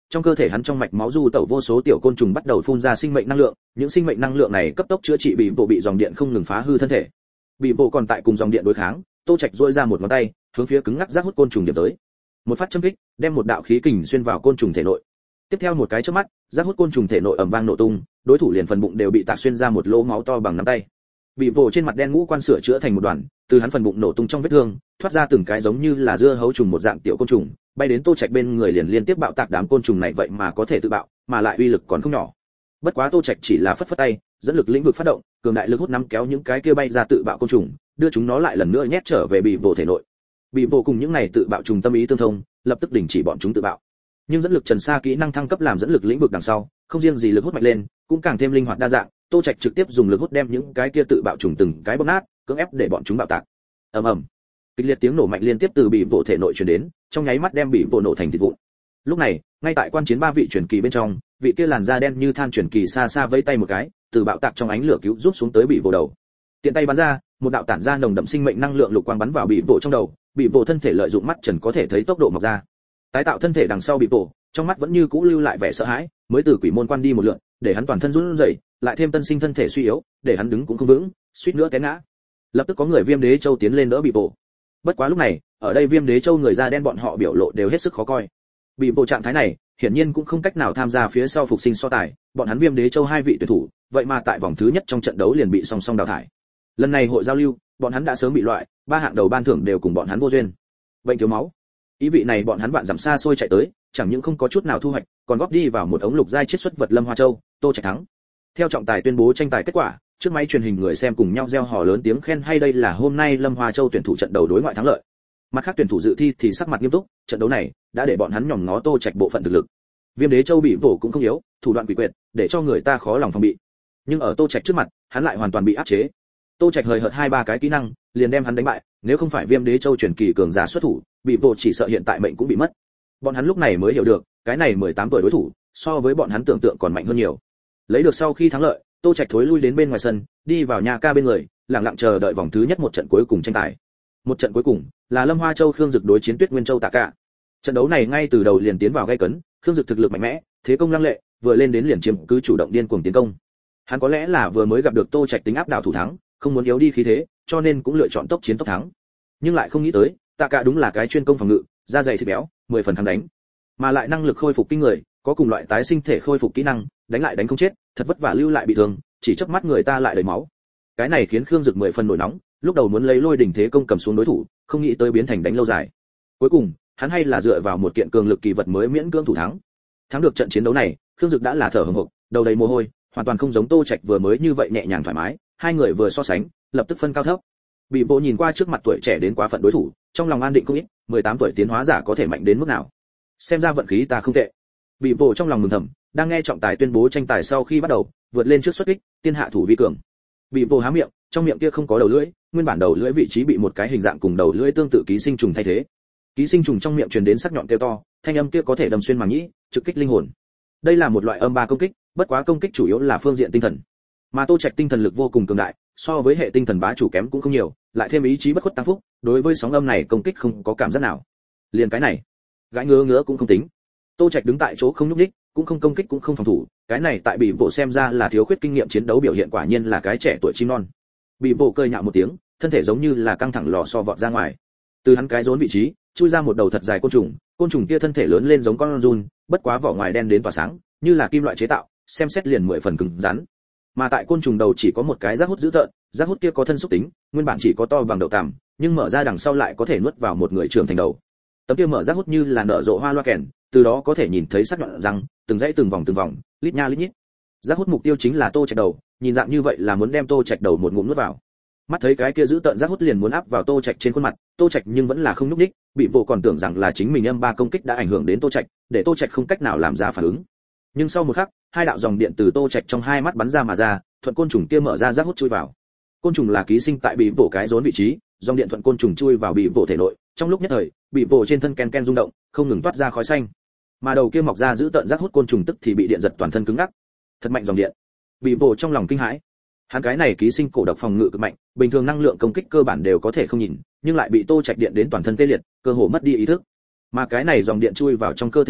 trong cơ thể hắn trong mạch máu du tẩu vô số tiểu côn trùng bắt đầu phun ra sinh mệnh năng lượng, những sinh mệnh năng lượng này cấp tốc chữa trị bị bộ bị dòng điện không ngừng phá hư thân thể. Bị bộ còn tại cùng dòng điện đối kháng, Tô Trạch duỗi ra một ngón tay, hướng phía cứng ngắc giác hút côn trùng điểm tới. Một phát châm kích, đem một đạo khí kình xuyên vào côn trùng thể nội. Tiếp theo một cái chớp mắt, giác hút côn trùng thể nội ầm vang nổ tung, đối thủ liền phần bụng đều bị tạc xuyên ra một lỗ máu to bằng nắm tay. Bị bộ trên mặt đen ngũ quan sửa chữa thành một đoàn, từ hắn phần bụng nổ tung trong vết thương, thoát ra từng cái giống như là dưa hấu trùng một dạng tiểu côn trùng, bay đến Tô Trạch bên người liền liên tiếp bạo tạc đám côn trùng này vậy mà có thể tự bạo, mà lại uy lực còn không nhỏ. Bất quá Tô Trạch chỉ là phất phất tay, dẫn lực lĩnh vực phát động, cường đại lực hút nắm kéo những cái kia bay ra tự bạo côn trùng, đưa chúng nó lại lần nữa nhét trở về bị bộ thể nội. Bị bộ cùng những này tự bạo trùng tâm ý tương thông, lập tức đình chỉ bọn chúng tự bạo. Nhưng dẫn lực Trần Sa kỹ năng thăng cấp làm dẫn lực lĩnh vực đằng sau, không riêng gì lực hút mạnh lên, cũng càng thêm linh hoạt đa dạng, Tô Trạch trực tiếp dùng lực hút đem những cái kia tự bạo trùng từng cái bóp nát, cưỡng ép để bọn chúng bạo tạc. Ầm ầm. Kịch liệt tiếng nổ mạnh liên tiếp từ bị bộ thể nội truyền đến, trong nháy mắt đem bị bộ nổ thành thịt vụn. Lúc này, ngay tại quan chiến ba vị truyền kỳ bên trong, vị kia làn da đen như than truyền kỳ xa xa vẫy tay một cái, từ bạo tạc trong ánh lửa cứu giúp xuống tới bị bộ đầu. Tiện tay bắn ra, một đạo tản ra nồng đậm sinh mệnh năng lượng lục quang bắn vào bị bộ trong đầu, bị bộ thân thể lợi dụng mắt trần có thể thấy tốc độ mọc ra. Tái tạo thân thể đằng sau bị bộ, trong mắt vẫn như cũ lưu lại vẻ sợ hãi, mới từ quỷ môn quan đi một lượt, để hắn toàn thân run rẩy, lại thêm tân sinh thân thể suy yếu, để hắn đứng cũng không vững, suýt nữa té ngã. Lập tức có người Viêm Đế Châu tiến lên đỡ bị bộ. Bất quá lúc này, ở đây Viêm Đế Châu người da đen bọn họ biểu lộ đều hết sức khó coi. Bị bộ trạng thái này, hiển nhiên cũng không cách nào tham gia phía sau phục sinh so tài, bọn hắn Viêm Đế Châu hai vị tuyển thủ, vậy mà tại vòng thứ nhất trong trận đấu liền bị song song đào thải. Lần này hội giao lưu, bọn hắn đã sớm bị loại, ba hạng đầu ban thưởng đều cùng bọn hắn vô duyên. Bệnh thiếu máu. Ý vị này bọn hắn vạn dặm xa xôi chạy tới, chẳng những không có chút nào thu hoạch, còn góp đi vào một ống lục giai chiết xuất vật Lâm Hoa Châu, Tô Trạch thắng. Theo trọng tài tuyên bố tranh tài kết quả, trước máy truyền hình người xem cùng nhau reo hò lớn tiếng khen hay đây là hôm nay Lâm Hoa Châu tuyển thủ trận đầu đối ngoại thắng lợi. Mặt khác tuyển thủ dự thi thì sắc mặt nghiêm túc, trận đấu này đã để bọn hắn nhòm ngó Tô Trạch bộ phận thực lực. Viêm Đế Châu bị vỗ cũng không yếu, thủ đoạn quỷ quyệt, để cho người ta khó lòng phòng bị. Nhưng ở Tô Trạch trước mặt, hắn lại hoàn toàn bị áp chế. Tô Trạch hời hợt hai ba cái kỹ năng, liền đem hắn đánh bại, nếu không phải Viêm Đế Châu truyền kỳ cường giả xuất thủ, bị vỗ chỉ sợ hiện tại mệnh cũng bị mất. Bọn hắn lúc này mới hiểu được, cái này mười tám tuổi đối thủ, so với bọn hắn tưởng tượng còn mạnh hơn nhiều. Lấy được sau khi thắng lợi, Tô Trạch thối lui đến bên ngoài sân, đi vào nhà ca bên người, lặng lặng chờ đợi vòng thứ nhất một trận cuối cùng tranh tài. Một trận cuối cùng là Lâm Hoa Châu Khương Dực đối chiến Tuyết Nguyên Châu Tạ Cả. Trận đấu này ngay từ đầu liền tiến vào gay cấn, Khương Dực thực lực mạnh mẽ, thế công lăng lệ, vừa lên đến liền chiếm cứ chủ động điên cuồng tiến công. Hắn có lẽ là vừa mới gặp được Tô Trạch tính áp đảo thủ thắng, không muốn yếu đi khí thế, cho nên cũng lựa chọn tốc chiến tốc thắng. Nhưng lại không nghĩ tới, Tạ Cả đúng là cái chuyên công phòng ngự, da dày thịt béo, mười phần thắng đánh, mà lại năng lực khôi phục kinh người, có cùng loại tái sinh thể khôi phục kỹ năng, đánh lại đánh không chết, thật vất vả lưu lại bị thương, chỉ chớp mắt người ta lại đầy máu. Cái này khiến Khương Dực mười phần nổi nóng, lúc đầu muốn lấy lôi đỉnh thế công cầm xuống đối thủ, không nghĩ tới biến thành đánh lâu dài. Cuối cùng, hắn hay là dựa vào một kiện cường lực kỳ vật mới miễn cưỡng thủ thắng. Thắng được trận chiến đấu này, Khương Dực đã là thở hổn hộc, đầu đầy mồ hôi, hoàn toàn không giống Tô Trạch vừa mới như vậy nhẹ nhàng thoải mái, hai người vừa so sánh, lập tức phân cao thấp. Bị Bộ nhìn qua trước mặt tuổi trẻ đến quá phận đối thủ, trong lòng an định không ít, mười tám tuổi tiến hóa giả có thể mạnh đến mức nào. Xem ra vận khí ta không tệ. Bị Bộ trong lòng mừng thầm, đang nghe trọng tài tuyên bố tranh tài sau khi bắt đầu, vượt lên trước xuất kích, tiên hạ thủ vi cường. Bị Bộ há miệng, trong miệng kia không có đầu lưỡi, nguyên bản đầu lưỡi vị trí bị một cái hình dạng cùng đầu lưỡi tương tự ký sinh trùng thay thế. Ký sinh trùng trong miệng truyền đến sắc nhọn kêu to, thanh âm kia có thể đâm xuyên màng nhĩ, trực kích linh hồn. Đây là một loại âm ba công kích, bất quá công kích chủ yếu là phương diện tinh thần. Mà Tô Trạch tinh thần lực vô cùng cường đại, so với hệ tinh thần bá chủ kém cũng không nhiều, lại thêm ý chí bất khuất tăng phúc, đối với sóng âm này công kích không có cảm giác nào. Liền cái này, gãi ngứa ngứa cũng không tính. Tô Trạch đứng tại chỗ không nhúc nhích, cũng không công kích cũng không phòng thủ, cái này tại Bị Bộ xem ra là thiếu khuyết kinh nghiệm chiến đấu biểu hiện quả nhiên là cái trẻ tuổi chim non. Bị Bộ cười nhạo một tiếng, thân thể giống như là căng thẳng lò xo vọt ra ngoài. Từ hắn cái rốn vị trí, chui ra một đầu thật dài côn trùng, côn trùng kia thân thể lớn lên giống con giun, bất quá vỏ ngoài đen đến tỏa sáng, như là kim loại chế tạo, xem xét liền mười phần cứng rắn. Mà tại côn trùng đầu chỉ có một cái rác hút dữ tợn, rác hút kia có thân xúc tính, nguyên bản chỉ có to bằng đậu tằm, nhưng mở ra đằng sau lại có thể nuốt vào một người trưởng thành đầu. Tấm kia mở rác hút như là nở rộ hoa loa kèn, từ đó có thể nhìn thấy sắc nhọn răng, từng dãy từng vòng từng vòng, lít nha lít nhít. Rác hút mục tiêu chính là Tô Trạch đầu, nhìn dạng như vậy là muốn đem Tô Trạch đầu một ngụm nuốt vào. Mắt thấy cái kia giữ tợn rác hút liền muốn áp vào Tô Trạch trên khuôn mặt, Tô Trạch nhưng vẫn là không nhúc nhích, Bị Bộ còn tưởng rằng là chính mình âm ba công kích đã ảnh hưởng đến Tô Trạch, để Tô Trạch không cách nào làm ra phản ứng. Nhưng sau một khắc, hai đạo dòng điện từ Tô Trạch trong hai mắt bắn ra mà ra, thuận côn trùng kia mở ra rác hút chui vào. Côn trùng là ký sinh tại Bị Bộ cái rốn vị trí, dòng điện thuận côn trùng chui vào Bị Bộ thể nội, trong lúc nhất thời, Bị Bộ trên thân ken ken rung động, không ngừng toát ra khói xanh. Mà đầu kia mọc ra giữ tợn rác hút côn trùng tức thì bị điện giật toàn thân cứng ngắc. Thật mạnh dòng điện. Bị Bộ trong lòng kinh hãi. Hắn cái này ký sinh cổ độc phòng ngự cực mạnh, bình thường năng lượng công kích cơ bản đều có thể không nhìn, nhưng lại bị Tô Trạch điện đến toàn thân tê liệt, cơ hồ mất đi ý thức. Mà cái này dòng điện chui vào trong cơ thể hắn,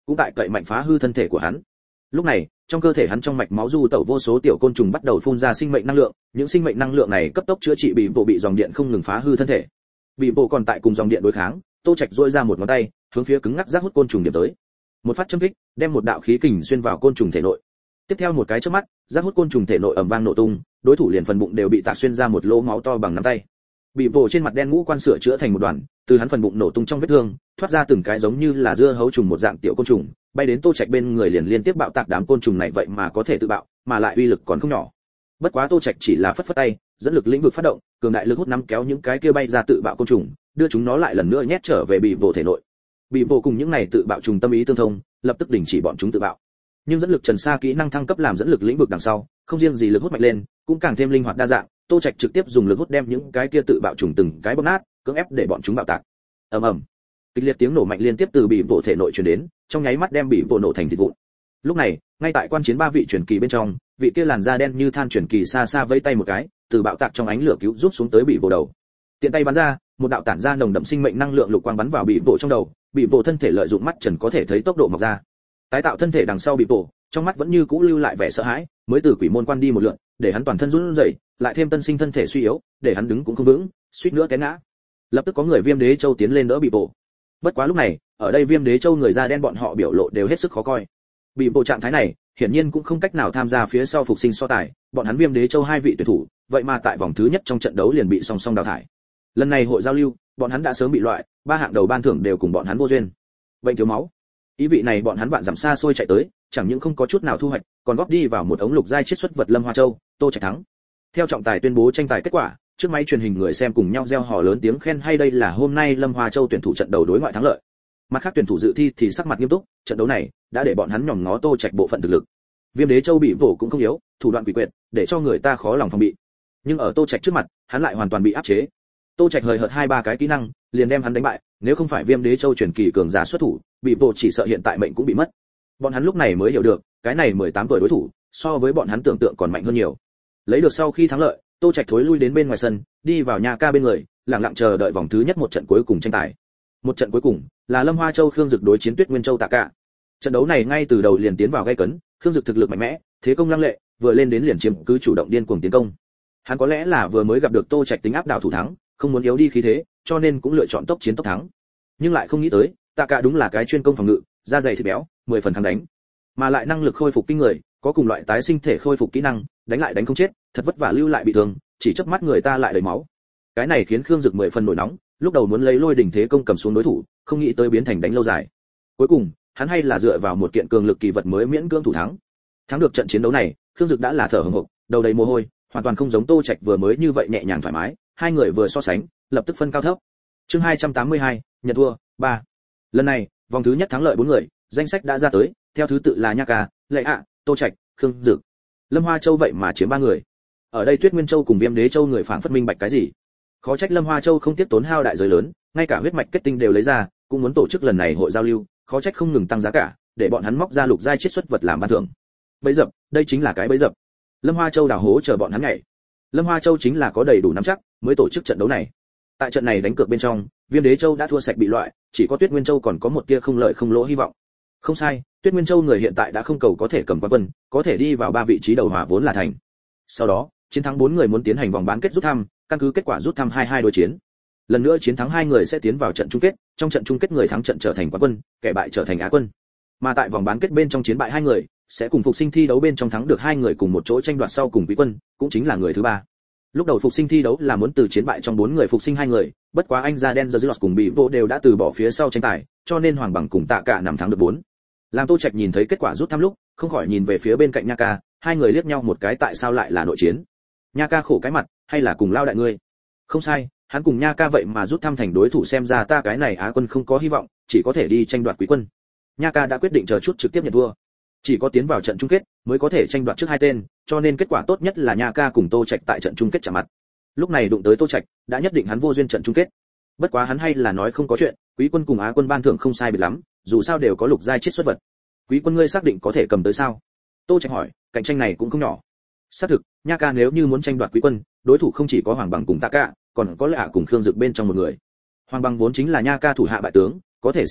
cũng tại cậy mạnh phá hư thân thể của hắn. Lúc này, trong cơ thể hắn trong mạch máu du tẩu vô số tiểu côn trùng bắt đầu phun ra sinh mệnh năng lượng, những sinh mệnh năng lượng này cấp tốc chữa trị bị bộ bị dòng điện không ngừng phá hư thân thể. Bị bộ còn tại cùng dòng điện đối kháng, Tô Trạch duỗi ra một ngón tay, hướng phía cứng ngắc rác hút côn trùng điểm tới. Một phát châm kích, đem một đạo khí kình xuyên vào côn trùng thể nội. Tiếp theo một cái chớp mắt, rác hút côn trùng thể nội ầm vang nổ tung, đối thủ liền phần bụng đều bị tạc xuyên ra một lỗ máu to bằng nắm tay. Bị bộ trên mặt đen ngũ quan sửa chữa thành một đoàn, từ hắn phần bụng nổ tung trong vết thương, thoát ra từng cái giống như là dưa hấu trùng một dạng tiểu côn trùng, bay đến Tô Trạch bên người liền liên tiếp bạo tạc. Đám côn trùng này vậy mà có thể tự bạo, mà lại uy lực còn không nhỏ. Bất quá Tô Trạch chỉ là phất phất tay, dẫn lực lĩnh vực phát động, cường đại lực hút nắm kéo những cái kia bay ra tự bạo côn trùng, đưa chúng nó lại lần nữa nhét trở về bị bộ thể nội. Bị bộ cùng những này tự bạo trùng tâm ý tương thông, lập tức đình chỉ bọn chúng tự bạo. Nhưng dẫn lực trần sa kỹ năng thăng cấp làm dẫn lực lĩnh vực đằng sau, không riêng gì lực hút mạnh lên, cũng càng thêm linh hoạt đa dạng. Tô Trạch trực tiếp dùng lực hút đem những cái kia tự bạo trùng từng cái bóp nát, cưỡng ép để bọn chúng bạo tạc. Ầm ầm. Kịch liệt tiếng nổ mạnh liên tiếp từ bị bộ thể nội truyền đến, trong nháy mắt đem bị bộ nổ thành thịt vụn. Lúc này, ngay tại quan chiến ba vị truyền kỳ bên trong, vị kia làn da đen như than truyền kỳ xa xa vẫy tay một cái, từ bạo tạc trong ánh lửa cứu rút xuống tới bị bộ đầu. Tiện tay bắn ra, một đạo tản ra nồng đậm sinh mệnh năng lượng lục quang bắn vào bị bộ trong đầu, bị bộ thân thể lợi dụng mắt trần có thể thấy tốc độ mọc ra. Tái tạo thân thể đằng sau bị bộ, trong mắt vẫn như cũ lưu lại vẻ sợ hãi, mới từ quỷ môn quan đi một lượt, để hắn toàn thân run rẩy, lại thêm tân sinh thân thể suy yếu, để hắn đứng cũng không vững, suýt nữa té ngã. Lập tức có người Viêm Đế Châu tiến lên đỡ bị bộ. Bất quá lúc này, ở đây Viêm Đế Châu người da đen bọn họ biểu lộ đều hết sức khó coi. Bị bộ trạng thái này, hiển nhiên cũng không cách nào tham gia phía sau phục sinh so tài, bọn hắn Viêm Đế Châu hai vị tuyển thủ, vậy mà tại vòng thứ nhất trong trận đấu liền bị song song đào thải. Lần này hội giao lưu, bọn hắn đã sớm bị loại, ba hạng đầu ban thưởng đều cùng bọn hắn vô duyên. Bệnh thiếu máu. Ý vị này bọn hắn vạn dặm xa xôi chạy tới, chẳng những không có chút nào thu hoạch, còn góp đi vào một ống lục giai chiết xuất vật Lâm Hoa Châu, Tô Trạch thắng. Theo trọng tài tuyên bố tranh tài kết quả, trước máy truyền hình người xem cùng nhau reo hò lớn tiếng khen hay, đây là hôm nay Lâm Hoa Châu tuyển thủ trận đầu đối ngoại thắng lợi. Mặt khác tuyển thủ dự thi thì sắc mặt nghiêm túc, trận đấu này đã để bọn hắn nhòm ngó Tô Trạch bộ phận thực lực. Viêm Đế Châu bị vỗ cũng không yếu, thủ đoạn quỷ quyệt, để cho người ta khó lòng phòng bị. Nhưng ở Tô Trạch trước mặt, hắn lại hoàn toàn bị áp chế. Tô Trạch hời hợt hai ba cái kỹ năng, liền đem hắn đánh bại, nếu không phải Viêm Đế Châu truyền kỳ cường giả xuất thủ, bị bộ chỉ sợ hiện tại mệnh cũng bị mất. Bọn hắn lúc này mới hiểu được, cái này mười tám tuổi đối thủ, so với bọn hắn tưởng tượng còn mạnh hơn nhiều. Lấy được sau khi thắng lợi, Tô Trạch thối lui đến bên ngoài sân, đi vào nhà ca bên người, lặng lặng chờ đợi vòng thứ nhất một trận cuối cùng tranh tài. Một trận cuối cùng là Lâm Hoa Châu Khương Dực đối chiến Tuyết Nguyên Châu Tạ Cả. Trận đấu này ngay từ đầu liền tiến vào gay cấn, Khương Dực thực lực mạnh mẽ, thế công lăng lệ, vừa lên đến liền chiếm cứ chủ động điên cuồng tiến công. Hắn có lẽ là vừa mới gặp được Tô Trạch tính áp đảo thủ thắng, không muốn yếu đi khí thế, cho nên cũng lựa chọn tốc chiến tốc thắng. Nhưng lại không nghĩ tới, Tạ Cả đúng là cái chuyên công phòng ngự, da dày thịt béo, mười phần kháng đánh, mà lại năng lực khôi phục kinh người, có cùng loại tái sinh thể khôi phục kỹ năng, đánh lại đánh không chết, thật vất vả lưu lại bị thương, chỉ chớp mắt người ta lại đầy máu. Cái này khiến Khương Dực mười phần nổi nóng, lúc đầu muốn lấy lôi đỉnh thế công cầm xuống đối thủ, không nghĩ tới biến thành đánh lâu dài. Cuối cùng, hắn hay là dựa vào một kiện cường lực kỳ vật mới miễn cưỡng thủ thắng. Thắng được trận chiến đấu này, Khương Dực đã là thở hổn hộc, đầu đầy mồ hôi, hoàn toàn không giống Tô Trạch vừa mới như vậy nhẹ nhàng thoải mái, hai người vừa so sánh, lập tức phân cao thấp. Chương hai trăm tám mươi hai, nhận thua, ba. Lần này, vòng thứ nhất thắng lợi bốn người, danh sách đã ra tới, theo thứ tự là Nha Ca, Lệ Ạ, Tô Trạch, Khương Dực. Lâm Hoa Châu vậy mà chiếm ba người. Ở đây Tuyết Nguyên Châu cùng Viêm Đế Châu người phảng phất minh bạch cái gì. Khó trách Lâm Hoa Châu không tiếp tốn hao đại giới lớn, ngay cả huyết mạch kết tinh đều lấy ra, cũng muốn tổ chức lần này hội giao lưu, khó trách không ngừng tăng giá cả, để bọn hắn móc ra lục giai chiết xuất vật làm ban thưởng. Bẫy dập, đây chính là cái bẫy dập. Lâm Hoa Châu đào hố chờ bọn hắn nhảy. Lâm Hoa Châu chính là có đầy đủ nắm chắc mới tổ chức trận đấu này. Tại trận này đánh cược bên trong, Viêm Đế Châu đã thua sạch bị loại, chỉ có Tuyết Nguyên Châu còn có một tia không lợi không lỗ hy vọng. Không sai, Tuyết Nguyên Châu người hiện tại đã không cầu có thể cầm quán quân, có thể đi vào ba vị trí đầu hòa vốn là thành. Sau đó, chiến thắng bốn người muốn tiến hành vòng bán kết rút thăm, căn cứ kết quả rút thăm hai hai đối chiến. Lần nữa chiến thắng hai người sẽ tiến vào trận chung kết, trong trận chung kết người thắng trận trở thành quán quân, kẻ bại trở thành á quân. Mà tại vòng bán kết bên trong chiến bại hai người, sẽ cùng phục sinh thi đấu bên trong thắng được hai người cùng một chỗ tranh đoạt sau cùng quý quân, cũng chính là người thứ ba. Lúc đầu phục sinh thi đấu là muốn từ chiến bại trong bốn người phục sinh hai người, bất quá anh da đen The Zilot cùng bị vô đều đã từ bỏ phía sau tranh tài, cho nên Hoàng Bằng cùng Tạ Cả nằm thắng được bốn. Làm Tô Trạch nhìn thấy kết quả rút thăm lúc, không khỏi nhìn về phía bên cạnh Nha Ca, hai người liếc nhau một cái, tại sao lại là nội chiến? Nha Ca khổ cái mặt, hay là cùng lao đại ngươi? Không sai, hắn cùng Nha Ca vậy mà rút thăm thành đối thủ, xem ra ta cái này á quân không có hy vọng, chỉ có thể đi tranh đoạt quý quân. Nha Ca đã quyết định chờ chút trực tiếp nhận thua, chỉ có tiến vào trận chung kết mới có thể tranh đoạt trước hai tên, cho nên kết quả tốt nhất là Nha Ca cùng Tô Trạch tại trận chung kết chạm mặt. Lúc này đụng tới Tô Trạch, đã nhất định hắn vô duyên trận chung kết. Bất quá hắn hay là nói không có chuyện, quý quân cùng á quân ban thưởng không sai biệt lắm, dù sao đều có lục giai chiết xuất vật. Quý quân ngươi xác định có thể cầm tới sao? Tô Trạch hỏi, cạnh tranh này cũng không nhỏ. Xác thực, Nha Ca nếu như muốn tranh đoạt quý quân, đối thủ không chỉ có Hoàng Bằng cùng Tạ Cả, còn có Lệ Ạ cùng Khương Dực bên trong một người. Hoàng Bằng vốn chính là Nha Ca thủ hạ bại tướng, có thể xem nhẹ,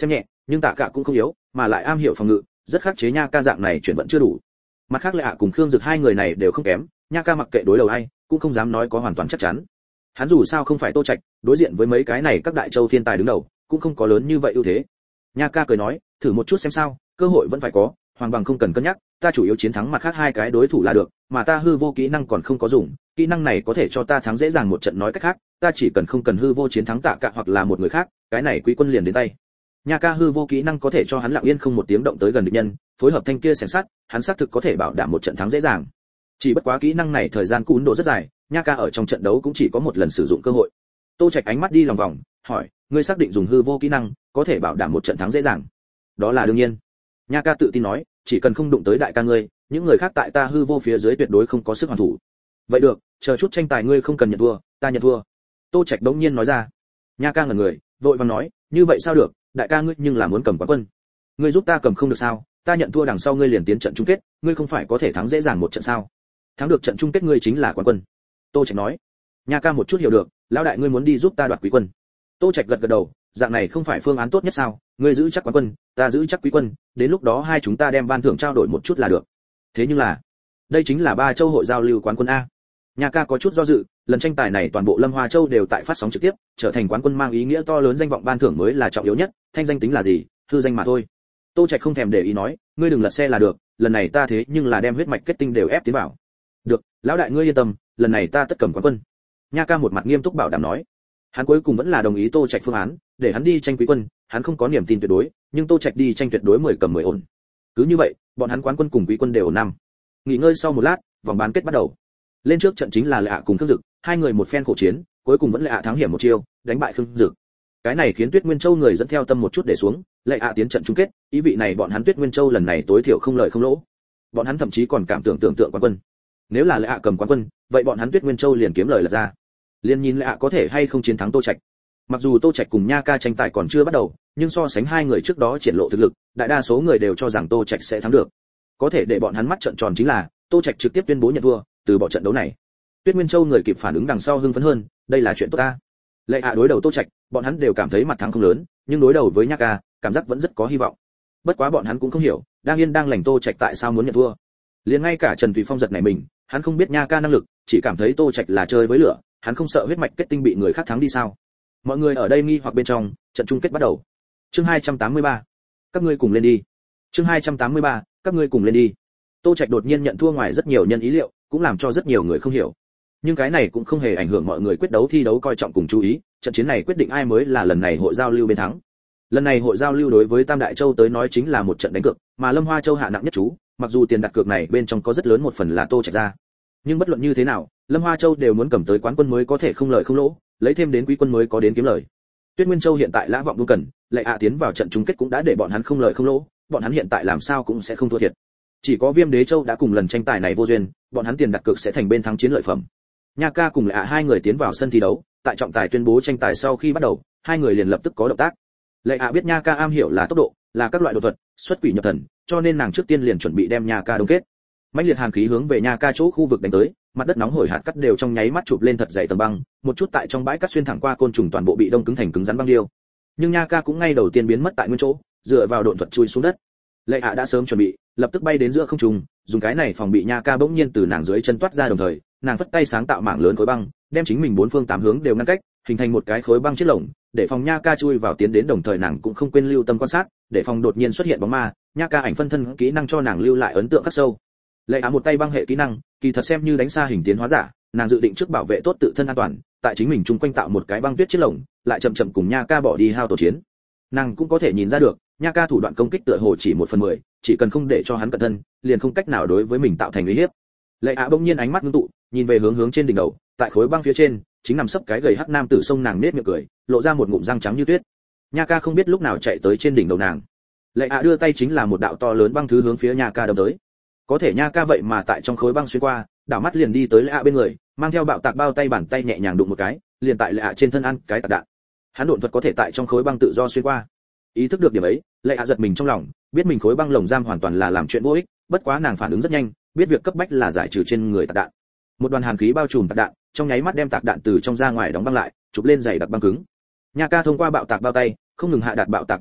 nhưng tạ cả cũng không yếu, mà lại am hiểu phòng ngự, rất khắc chế nha ca dạng này chuyển vận chưa đủ. Mặt khác lại ạ cùng Khương Dực hai người này đều không kém, nha ca mặc kệ đối đầu ai, cũng không dám nói có hoàn toàn chắc chắn. Hắn dù sao không phải Tô Trạch, đối diện với mấy cái này các đại châu thiên tài đứng đầu, cũng không có lớn như vậy ưu thế. Nha ca cười nói, thử một chút xem sao, cơ hội vẫn phải có, Hoàng Bằng không cần cân nhắc, ta chủ yếu chiến thắng mặt khác hai cái đối thủ là được, mà ta hư vô kỹ năng còn không có dùng, kỹ năng này có thể cho ta thắng dễ dàng một trận, nói cách khác, ta chỉ cần không cần hư vô chiến thắng Tạ Cả hoặc là một người khác, cái này Quý Quân liền đến tay. Nha ca hư vô kỹ năng có thể cho hắn lặng yên không một tiếng động tới gần địch nhân, phối hợp thanh kia xẻng sắt, hắn xác thực có thể bảo đảm một trận thắng dễ dàng. Chỉ bất quá kỹ năng này thời gian cún độ rất dài, Nha ca ở trong trận đấu cũng chỉ có một lần sử dụng cơ hội. Tô Trạch ánh mắt đi lòng vòng, hỏi, ngươi xác định dùng hư vô kỹ năng có thể bảo đảm một trận thắng dễ dàng? Đó là đương nhiên. Nha ca tự tin nói, chỉ cần không đụng tới đại ca ngươi, những người khác tại ta hư vô phía dưới tuyệt đối không có sức hoàn thủ. Vậy được, chờ chút tranh tài ngươi không cần nhận thua, ta nhận thua. Tô Trạch đống nhiên nói ra. Nha ca ngẩn người, vội vàng nói, như vậy sao được, đại ca ngươi nhưng là muốn cầm quán quân. Ngươi giúp ta cầm không được sao? Ta nhận thua đằng sau ngươi liền tiến trận chung kết, ngươi không phải có thể thắng dễ dàng một trận sao? Thắng được trận chung kết ngươi chính là quán quân. Tô Trạch nói. Nha ca một chút hiểu được, lão đại ngươi muốn đi giúp ta đoạt quý quân. Tô Trạch gật gật đầu, dạng này không phải phương án tốt nhất sao? Ngươi giữ chắc quán quân, ta giữ chắc quý quân, đến lúc đó hai chúng ta đem ban thưởng trao đổi một chút là được. Thế nhưng là, đây chính là ba châu hội giao lưu quán quân a. Nha ca có chút do dự, lần tranh tài này toàn bộ Lâm Hoa Châu đều tại phát sóng trực tiếp, trở thành quán quân mang ý nghĩa to lớn, danh vọng ban thưởng mới là trọng yếu nhất, thanh danh tính là gì, hư danh mà thôi. Tô Trạch không thèm để ý nói, ngươi đừng lật xe là được, lần này ta thế nhưng là đem huyết mạch kết tinh đều ép tiến vào. Được, lão đại ngươi yên tâm, lần này ta tất cầm quán quân. Nha ca một mặt nghiêm túc bảo đảm nói. Hắn cuối cùng vẫn là đồng ý Tô Trạch phương án, để hắn đi tranh quý quân, hắn không có niềm tin tuyệt đối, nhưng Tô Trạch đi tranh tuyệt đối mười cầm mười ổn. Cứ như vậy, bọn hắn quán quân cùng quý quân đều ổn năm. Nghỉ ngơi sau một lát, vòng bán kết bắt đầu. Lên trước trận chính là Lệ ạ cùng Khương Dực, hai người một phen khổ chiến, cuối cùng vẫn Lệ ạ thắng hiểm một chiêu, đánh bại Khương Dực. Cái này khiến Tuyết Nguyên Châu người dẫn theo tâm một chút để xuống, Lệ ạ tiến trận chung kết, ý vị này bọn hắn Tuyết Nguyên Châu lần này tối thiểu không lợi không lỗ. Bọn hắn thậm chí còn cảm tưởng tưởng tượng quán quân. Nếu là Lệ ạ cầm quán quân, vậy bọn hắn Tuyết Nguyên Châu liền kiếm lời là ra. Liên nhìn Lệ ạ có thể hay không chiến thắng Tô Trạch. Mặc dù Tô Trạch cùng Nha ca tranh tài còn chưa bắt đầu, nhưng so sánh hai người trước đó triển lộ thực lực, đại đa số người đều cho rằng Tô Trạch sẽ thắng được. Có thể để bọn hắn mắt trợn tròn chính là, Tô Trạch trực tiếp tuyên bố nhận thua, từ bỏ trận đấu này. Tuyết Nguyên Châu người kịp phản ứng đằng sau hưng phấn hơn, đây là chuyện tốt ta. Lệ ạ đối đầu Tô Trạch, bọn hắn đều cảm thấy mặt thắng không lớn, nhưng đối đầu với Nha ca, cảm giác vẫn rất có hy vọng. Bất quá bọn hắn cũng không hiểu, đang yên đang lành Tô Trạch tại sao muốn nhận thua. Liền ngay cả Trần Thủy Phong giật này mình, hắn không biết Nha ca năng lực, chỉ cảm thấy Tô Trạch là chơi với lửa, hắn không sợ huyết mạch kết tinh bị người khác thắng đi sao? Mọi người ở đây nghi hoặc bên trong, trận chung kết bắt đầu. Chương hai trăm tám mươi ba, các ngươi cùng lên đi. Chương hai trăm tám mươi ba, các ngươi cùng lên đi. Tô Trạch đột nhiên nhận thua ngoài rất nhiều nhân ý liệu, cũng làm cho rất nhiều người không hiểu. Nhưng cái này cũng không hề ảnh hưởng mọi người quyết đấu thi đấu coi trọng cùng chú ý, trận chiến này quyết định ai mới là lần này hội giao lưu bên thắng. Lần này hội giao lưu đối với Tam Đại Châu tới nói chính là một trận đánh cược, mà Lâm Hoa Châu hạ nặng nhất chú, mặc dù tiền đặt cược này bên trong có rất lớn một phần là Tô Trạch ra. Nhưng bất luận như thế nào, Lâm Hoa Châu đều muốn cầm tới quán quân mới có thể không lợi không lỗ, lấy thêm đến quý quân mới có đến kiếm lời. Tuyết Nguyên Châu hiện tại lã vọng đu cần, Lệ ạ tiến vào trận chung kết cũng đã để bọn hắn không lợi không lỗ, bọn hắn hiện tại làm sao cũng sẽ không thua thiệt. Chỉ có Viêm Đế Châu đã cùng lần tranh tài này vô duyên, bọn hắn tiền đặt cược sẽ thành bên thắng chiến lợi phẩm. Nha ca cùng Lệ ạ hai người tiến vào sân thi đấu, tại trọng tài tuyên bố tranh tài sau khi bắt đầu, hai người liền lập tức có động tác. Lệ ạ biết Nha ca am hiểu là tốc độ, là các loại đột thuật, xuất quỷ nhập thần, cho nên nàng trước tiên liền chuẩn bị đem Nha ca đông kết. Mãnh liệt hàn khí hướng về Nha ca chỗ khu vực đánh tới, mặt đất nóng hổi hạt cát đều trong nháy mắt chụp lên thật dày tầng băng, một chút tại trong bãi cát xuyên thẳng qua côn trùng toàn bộ bị đông cứng thành cứng rắn băng điêu. Nhưng Nha ca cũng ngay đầu tiên biến mất tại nguyên chỗ, dựa vào độn thuật chui xuống đất. Lệ ạ đã sớm chuẩn bị, lập tức bay đến giữa không trung, dùng cái này phòng bị Nha ca bỗng nhiên từ nàng dưới chân toát ra, đồng thời nàng phất tay sáng tạo mảng lớn khối băng, đem chính mình bốn phương tám hướng đều ngăn cách, hình thành một cái khối băng chiếc lồng, để phòng Nha ca chui vào tiến đến, đồng thời nàng cũng không quên lưu tâm quan sát, để phòng đột nhiên xuất hiện bóng ma, Nha ca ảnh phân thân kỹ năng cho nàng lưu lại ấn tượng khắc sâu. Lệ ạ một tay băng hệ kỹ năng, kỳ thật xem như đánh xa hình tiến hóa giả, nàng dự định trước bảo vệ tốt tự thân an toàn, tại chính mình chung quanh tạo một cái băng tuyết chiếc lồng, lại chậm chậm cùng Nha ca bỏ đi hao tổ chiến. Nàng cũng có thể nhìn ra được, Nha ca thủ đoạn công kích tựa hồ chỉ một phần mười, chỉ cần không để cho hắn cẩn thân, liền không cách nào đối với mình tạo thành uy hiếp. Lệ ạ bỗng nhiên ánh mắt ngưng tụ, nhìn về hướng hướng trên đỉnh đầu, tại khối băng phía trên, chính nằm sấp cái gầy hắc nam tử sông, nàng nết miệng cười, lộ ra một ngụm răng trắng như tuyết. Nha ca không biết lúc nào chạy tới trên đỉnh đầu nàng. Lệ ạ đưa tay chính là một đạo to lớn băng thứ hướng phía Nha ca đâm tới. Có thể Nha ca vậy mà tại trong khối băng xuyên qua, đảo mắt liền đi tới Lệ ạ bên người, mang theo bạo tạc bao tay, bàn tay nhẹ nhàng đụng một cái, liền tại Lệ ạ trên thân ăn cái tạc đạn. Hắn độn thuật có thể tại trong khối băng tự do xuyên qua. Ý thức được điểm ấy, Lệ ạ giật mình trong lòng, biết mình khối băng lồng giam hoàn toàn là làm chuyện vô ích, bất quá nàng phản ứng rất nhanh, biết việc cấp bách là giải trừ trên người tạc đạn. Một đoàn hàn khí bao trùm tạc đạn, trong nháy mắt đem tạc đạn từ trong ra ngoài đóng băng lại, chụp lên dày đặc băng cứng. Nha ca thông qua bạo tạc bao tay, không ngừng hạ đạt bạo tạc mệnh lệnh,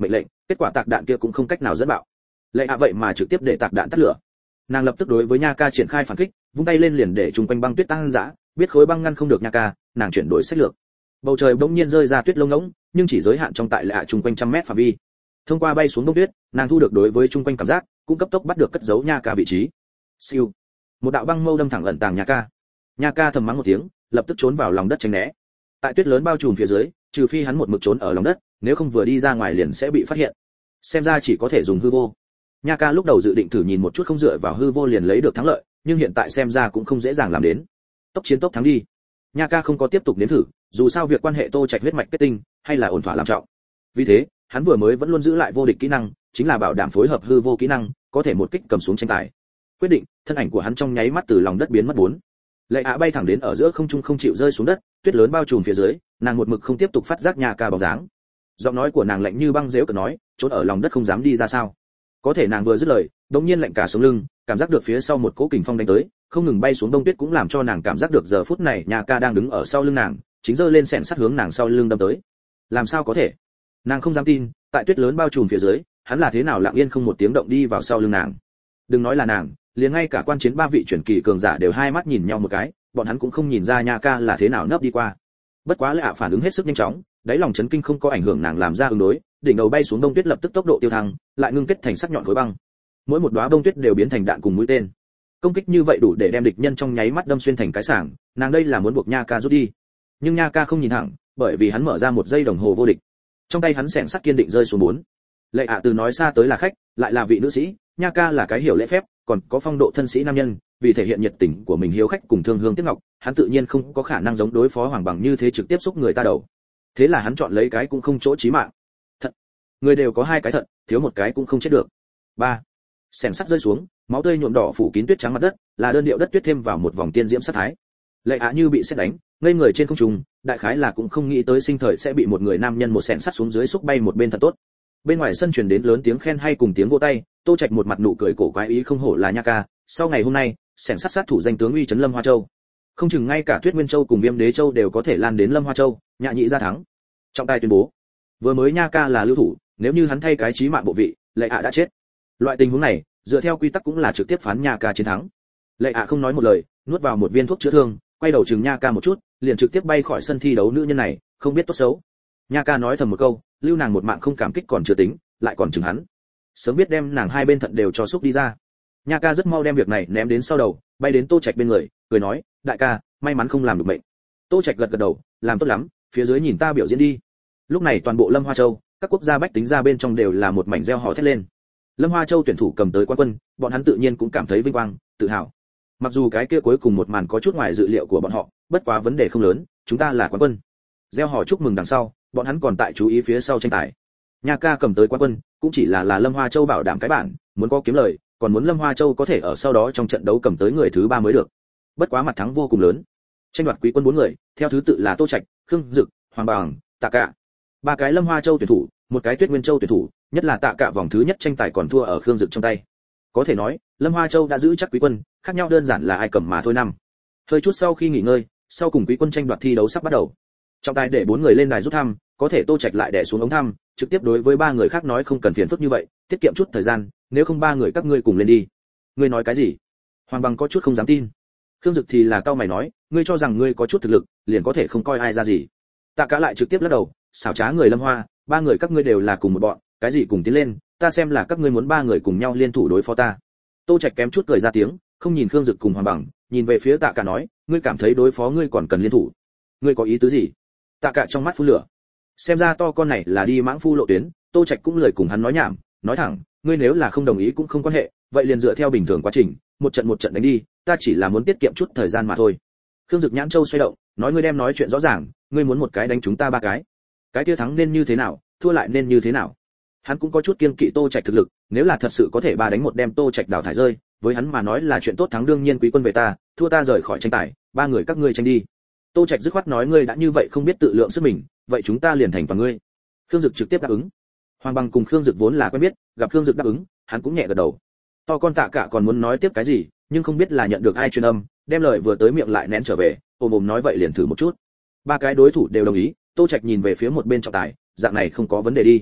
kết quả tạc đạn kia cũng không cách nào dẫn bạo. Lệ ạ vậy mà trực tiếp để tạc đạn tắt lửa. Nàng lập tức đối với Nha Ca triển khai phản kích, vung tay lên liền để chung quanh băng tuyết tăng dã, biết khối băng ngăn không được Nha Ca, nàng chuyển đổi sách lược. Bầu trời bỗng nhiên rơi ra tuyết lông ngỗng, nhưng chỉ giới hạn trong tại Lệ ạ chung quanh trăm mét phạm vi. Thông qua bay xuống bông tuyết, nàng thu được đối với chung quanh cảm giác, cũng cấp tốc bắt được cất giấu Nha Ca vị trí. Siêu, một đạo băng mâu đâm thẳng ẩn tàng Nha Ca. Nha Ca thầm mắng một tiếng, lập tức trốn vào lòng đất tránh né. Tại tuyết lớn bao trùm phía dưới, trừ phi hắn một mực trốn ở lòng đất, nếu không vừa đi ra ngoài liền sẽ bị phát hiện. Xem ra chỉ có thể dùng hư vô. Nha Ca lúc đầu dự định thử nhìn một chút không dựa vào hư vô liền lấy được thắng lợi, nhưng hiện tại xem ra cũng không dễ dàng làm đến. Tốc chiến tốc thắng đi. Nha Ca không có tiếp tục nếm thử, dù sao việc quan hệ Tô Trạch huyết mạch kết tinh, hay là ổn thỏa làm trọng. Vì thế, hắn vừa mới vẫn luôn giữ lại vô địch kỹ năng, chính là bảo đảm phối hợp hư vô kỹ năng, có thể một kích cầm xuống tranh tài. Quyết định, thân ảnh của hắn trong nháy mắt từ lòng đất biến mất bốn. Lệ ạ bay thẳng đến ở giữa không trung không chịu rơi xuống đất, tuyết lớn bao trùm phía dưới, nàng một mực không tiếp tục phát giác Nha Ca bóng dáng. Giọng nói của nàng lạnh như băng dễu cợt nói, trốn ở lòng đất không dám đi ra sao? Có thể nàng vừa dứt lời, đột nhiên lạnh cả sống lưng, cảm giác được phía sau một cỗ kình phong đánh tới, không ngừng bay xuống đông tuyết cũng làm cho nàng cảm giác được giờ phút này Nha Ca đang đứng ở sau lưng nàng, chính giơ lên xẻng sắt hướng nàng sau lưng đâm tới. Làm sao có thể? Nàng không dám tin, tại tuyết lớn bao trùm phía dưới, hắn là thế nào lặng yên không một tiếng động đi vào sau lưng nàng. Đừng nói là nàng, liền ngay cả quan chiến ba vị chuyển kỳ cường giả đều hai mắt nhìn nhau một cái, bọn hắn cũng không nhìn ra Nha Ca là thế nào nấp đi qua. Bất quá Lệ ạ phản ứng hết sức nhanh chóng, đáy lòng chấn kinh không có ảnh hưởng nàng làm ra ứng đối, đỉnh đầu bay xuống đông tuyết lập tức tốc độ tiêu thăng, lại ngưng kết thành sắc nhọn khối băng. Mỗi một đóa bông tuyết đều biến thành đạn cùng mũi tên. Công kích như vậy đủ để đem địch nhân trong nháy mắt đâm xuyên thành cái sảng, nàng đây là muốn buộc Nha Ca rút đi. Nhưng Nha Ca không nhìn thẳng, bởi vì hắn mở ra một giây đồng hồ vô địch. Trong tay hắn xẻng sắt kiên định rơi xuống bốn. Lệ ạ từ nói xa tới là khách, lại là vị nữ sĩ, Nha Ca là cái hiểu lễ phép, còn có phong độ thân sĩ nam nhân, vì thể hiện nhiệt tình của mình hiếu khách cùng thương hương tiếc ngọc, hắn tự nhiên không có khả năng giống đối phó Hoàng Bằng như thế trực tiếp xúc người ta đầu. Thế là hắn chọn lấy cái cũng không chỗ chí mạng. Thận. Người đều có hai cái thận, thiếu một cái cũng không chết được. ba. Xẻng sắt rơi xuống, máu tươi nhuộm đỏ phủ kín tuyết trắng mặt đất, là đơn điệu đất tuyết thêm vào một vòng tiên diễm sát thái. Lệ ạ như bị sét đánh, ngây người trên không trung, đại khái là cũng không nghĩ tới sinh thời sẽ bị một người nam nhân một xẻng sắt xuống dưới xúc bay một bên thật tốt. Bên ngoài sân truyền đến lớn tiếng khen hay cùng tiếng vỗ tay, Tô Trạch một mặt nụ cười cổ quái ý không hổ là Nha Ca, sau ngày hôm nay, xẻng sắt sát thủ danh tướng uy chấn Lâm Hoa Châu. Không chừng ngay cả Tuyết Nguyên Châu cùng Viêm Đế Châu đều có thể lan đến Lâm Hoa Châu, nhạ nhị ra thắng. Trọng tài tuyên bố, vừa mới Nha Ca là lưu thủ, nếu như hắn thay cái chí mạng bộ vị, Lệ ạ đã chết. Loại tình huống này, dựa theo quy tắc cũng là trực tiếp phán Nha Ca chiến thắng. Lệ ạ không nói một lời, nuốt vào một viên thuốc chữa thương, quay đầu chừng Nha Ca một chút, liền trực tiếp bay khỏi sân thi đấu nữ nhân này, không biết tốt xấu. Nha Ca nói thầm một câu, lưu nàng một mạng không cảm kích còn chưa tính, lại còn chừng hắn. Sớm biết đem nàng hai bên thận đều cho xúc đi ra. Nha Ca rất mau đem việc này ném đến sau đầu, bay đến Tô Trạch bên người, cười nói, đại ca, may mắn không làm được mệnh. Tô Trạch gật gật đầu, làm tốt lắm, phía dưới nhìn ta biểu diễn đi. Lúc này toàn bộ Lâm Hoa Châu, các quốc gia bách tính ra bên trong đều là một mảnh reo hò thét lên. Lâm Hoa Châu tuyển thủ cầm tới quán quân, bọn hắn tự nhiên cũng cảm thấy vinh quang, tự hào. Mặc dù cái kia cuối cùng một màn có chút ngoài dự liệu của bọn họ, bất quá vấn đề không lớn, chúng ta là quán quân. Reo hò chúc mừng đằng sau, bọn hắn còn tại chú ý phía sau tranh tài. Nha Ca cầm tới quán quân, cũng chỉ là là Lâm Hoa Châu bảo đảm cái bản, muốn có kiếm lời, còn muốn Lâm Hoa Châu có thể ở sau đó trong trận đấu cầm tới người thứ ba mới được. Bất quá mặt thắng vô cùng lớn. Tranh đoạt quý quân bốn người, theo thứ tự là Tô Trạch, Khương Dực, Hoàng Bằng, Tạ Cạ. Ba cái Lâm Hoa Châu tuyển thủ, một cái Tuyết Nguyên Châu tuyển thủ, nhất là Tạ Cạ vòng thứ nhất tranh tài còn thua ở Khương Dực trong tay. Có thể nói, Lâm Hoa Châu đã giữ chắc quý quân, khác nhau đơn giản là ai cầm mà thôi năm. Hơi chút sau khi nghỉ ngơi, sau cùng quý quân tranh đoạt thi đấu sắp bắt đầu. Trọng tài để bốn người lên đài rút thăm, có thể Tô Trạch lại đè xuống ống thăm, trực tiếp đối với ba người khác nói không cần phiền phức như vậy, tiết kiệm chút thời gian, nếu không ba người các ngươi cùng lên đi. Ngươi nói cái gì? Hoàng Bằng có chút không dám tin. Khương Dực thì là cao mày nói, ngươi cho rằng ngươi có chút thực lực, liền có thể không coi ai ra gì? Tạ Cả lại trực tiếp lắc đầu, xảo trá người Lâm Hoa, ba người các ngươi đều là cùng một bọn, cái gì cùng tiến lên, ta xem là các ngươi muốn ba người cùng nhau liên thủ đối phó ta. Tô Trạch kém chút cười ra tiếng, không nhìn Khương Dực cùng Hoàng Bằng, nhìn về phía Tạ Cả nói, ngươi cảm thấy đối phó ngươi còn cần liên thủ? Ngươi có ý tứ gì? Tạ Cả trong mắt phun lửa. Xem ra to con này là đi mãng phu lộ tuyến, Tô Trạch cũng lời cùng hắn nói nhảm, nói thẳng, ngươi nếu là không đồng ý cũng không quan hệ, vậy liền dựa theo bình thường quá trình, một trận một trận đánh đi, ta chỉ là muốn tiết kiệm chút thời gian mà thôi. Khương Dực nhãn châu xoay động, nói ngươi đem nói chuyện rõ ràng, ngươi muốn một cái đánh chúng ta ba cái, cái kia thắng nên như thế nào, thua lại nên như thế nào? Hắn cũng có chút kiêng kỵ Tô Trạch thực lực, nếu là thật sự có thể ba đánh một đem Tô Trạch đào thải rơi, với hắn mà nói là chuyện tốt, thắng đương nhiên quý quân về ta, thua ta rời khỏi tranh tài, ba người các ngươi tranh đi. Tô Trạch dứt khoát nói ngươi đã như vậy không biết tự lượng sức mình, vậy chúng ta liền thành toàn ngươi. Khương Dực trực tiếp đáp ứng. Hoàng Bằng cùng Khương Dực vốn là quen biết, gặp Khương Dực đáp ứng, hắn cũng nhẹ gật đầu. To con Tạ Cả còn muốn nói tiếp cái gì, nhưng không biết là nhận được ai truyền âm, đem lời vừa tới miệng lại nén trở về, ôm ôm nói vậy liền thử một chút. Ba cái đối thủ đều đồng ý, Tô Trạch nhìn về phía một bên trọng tài, dạng này không có vấn đề đi.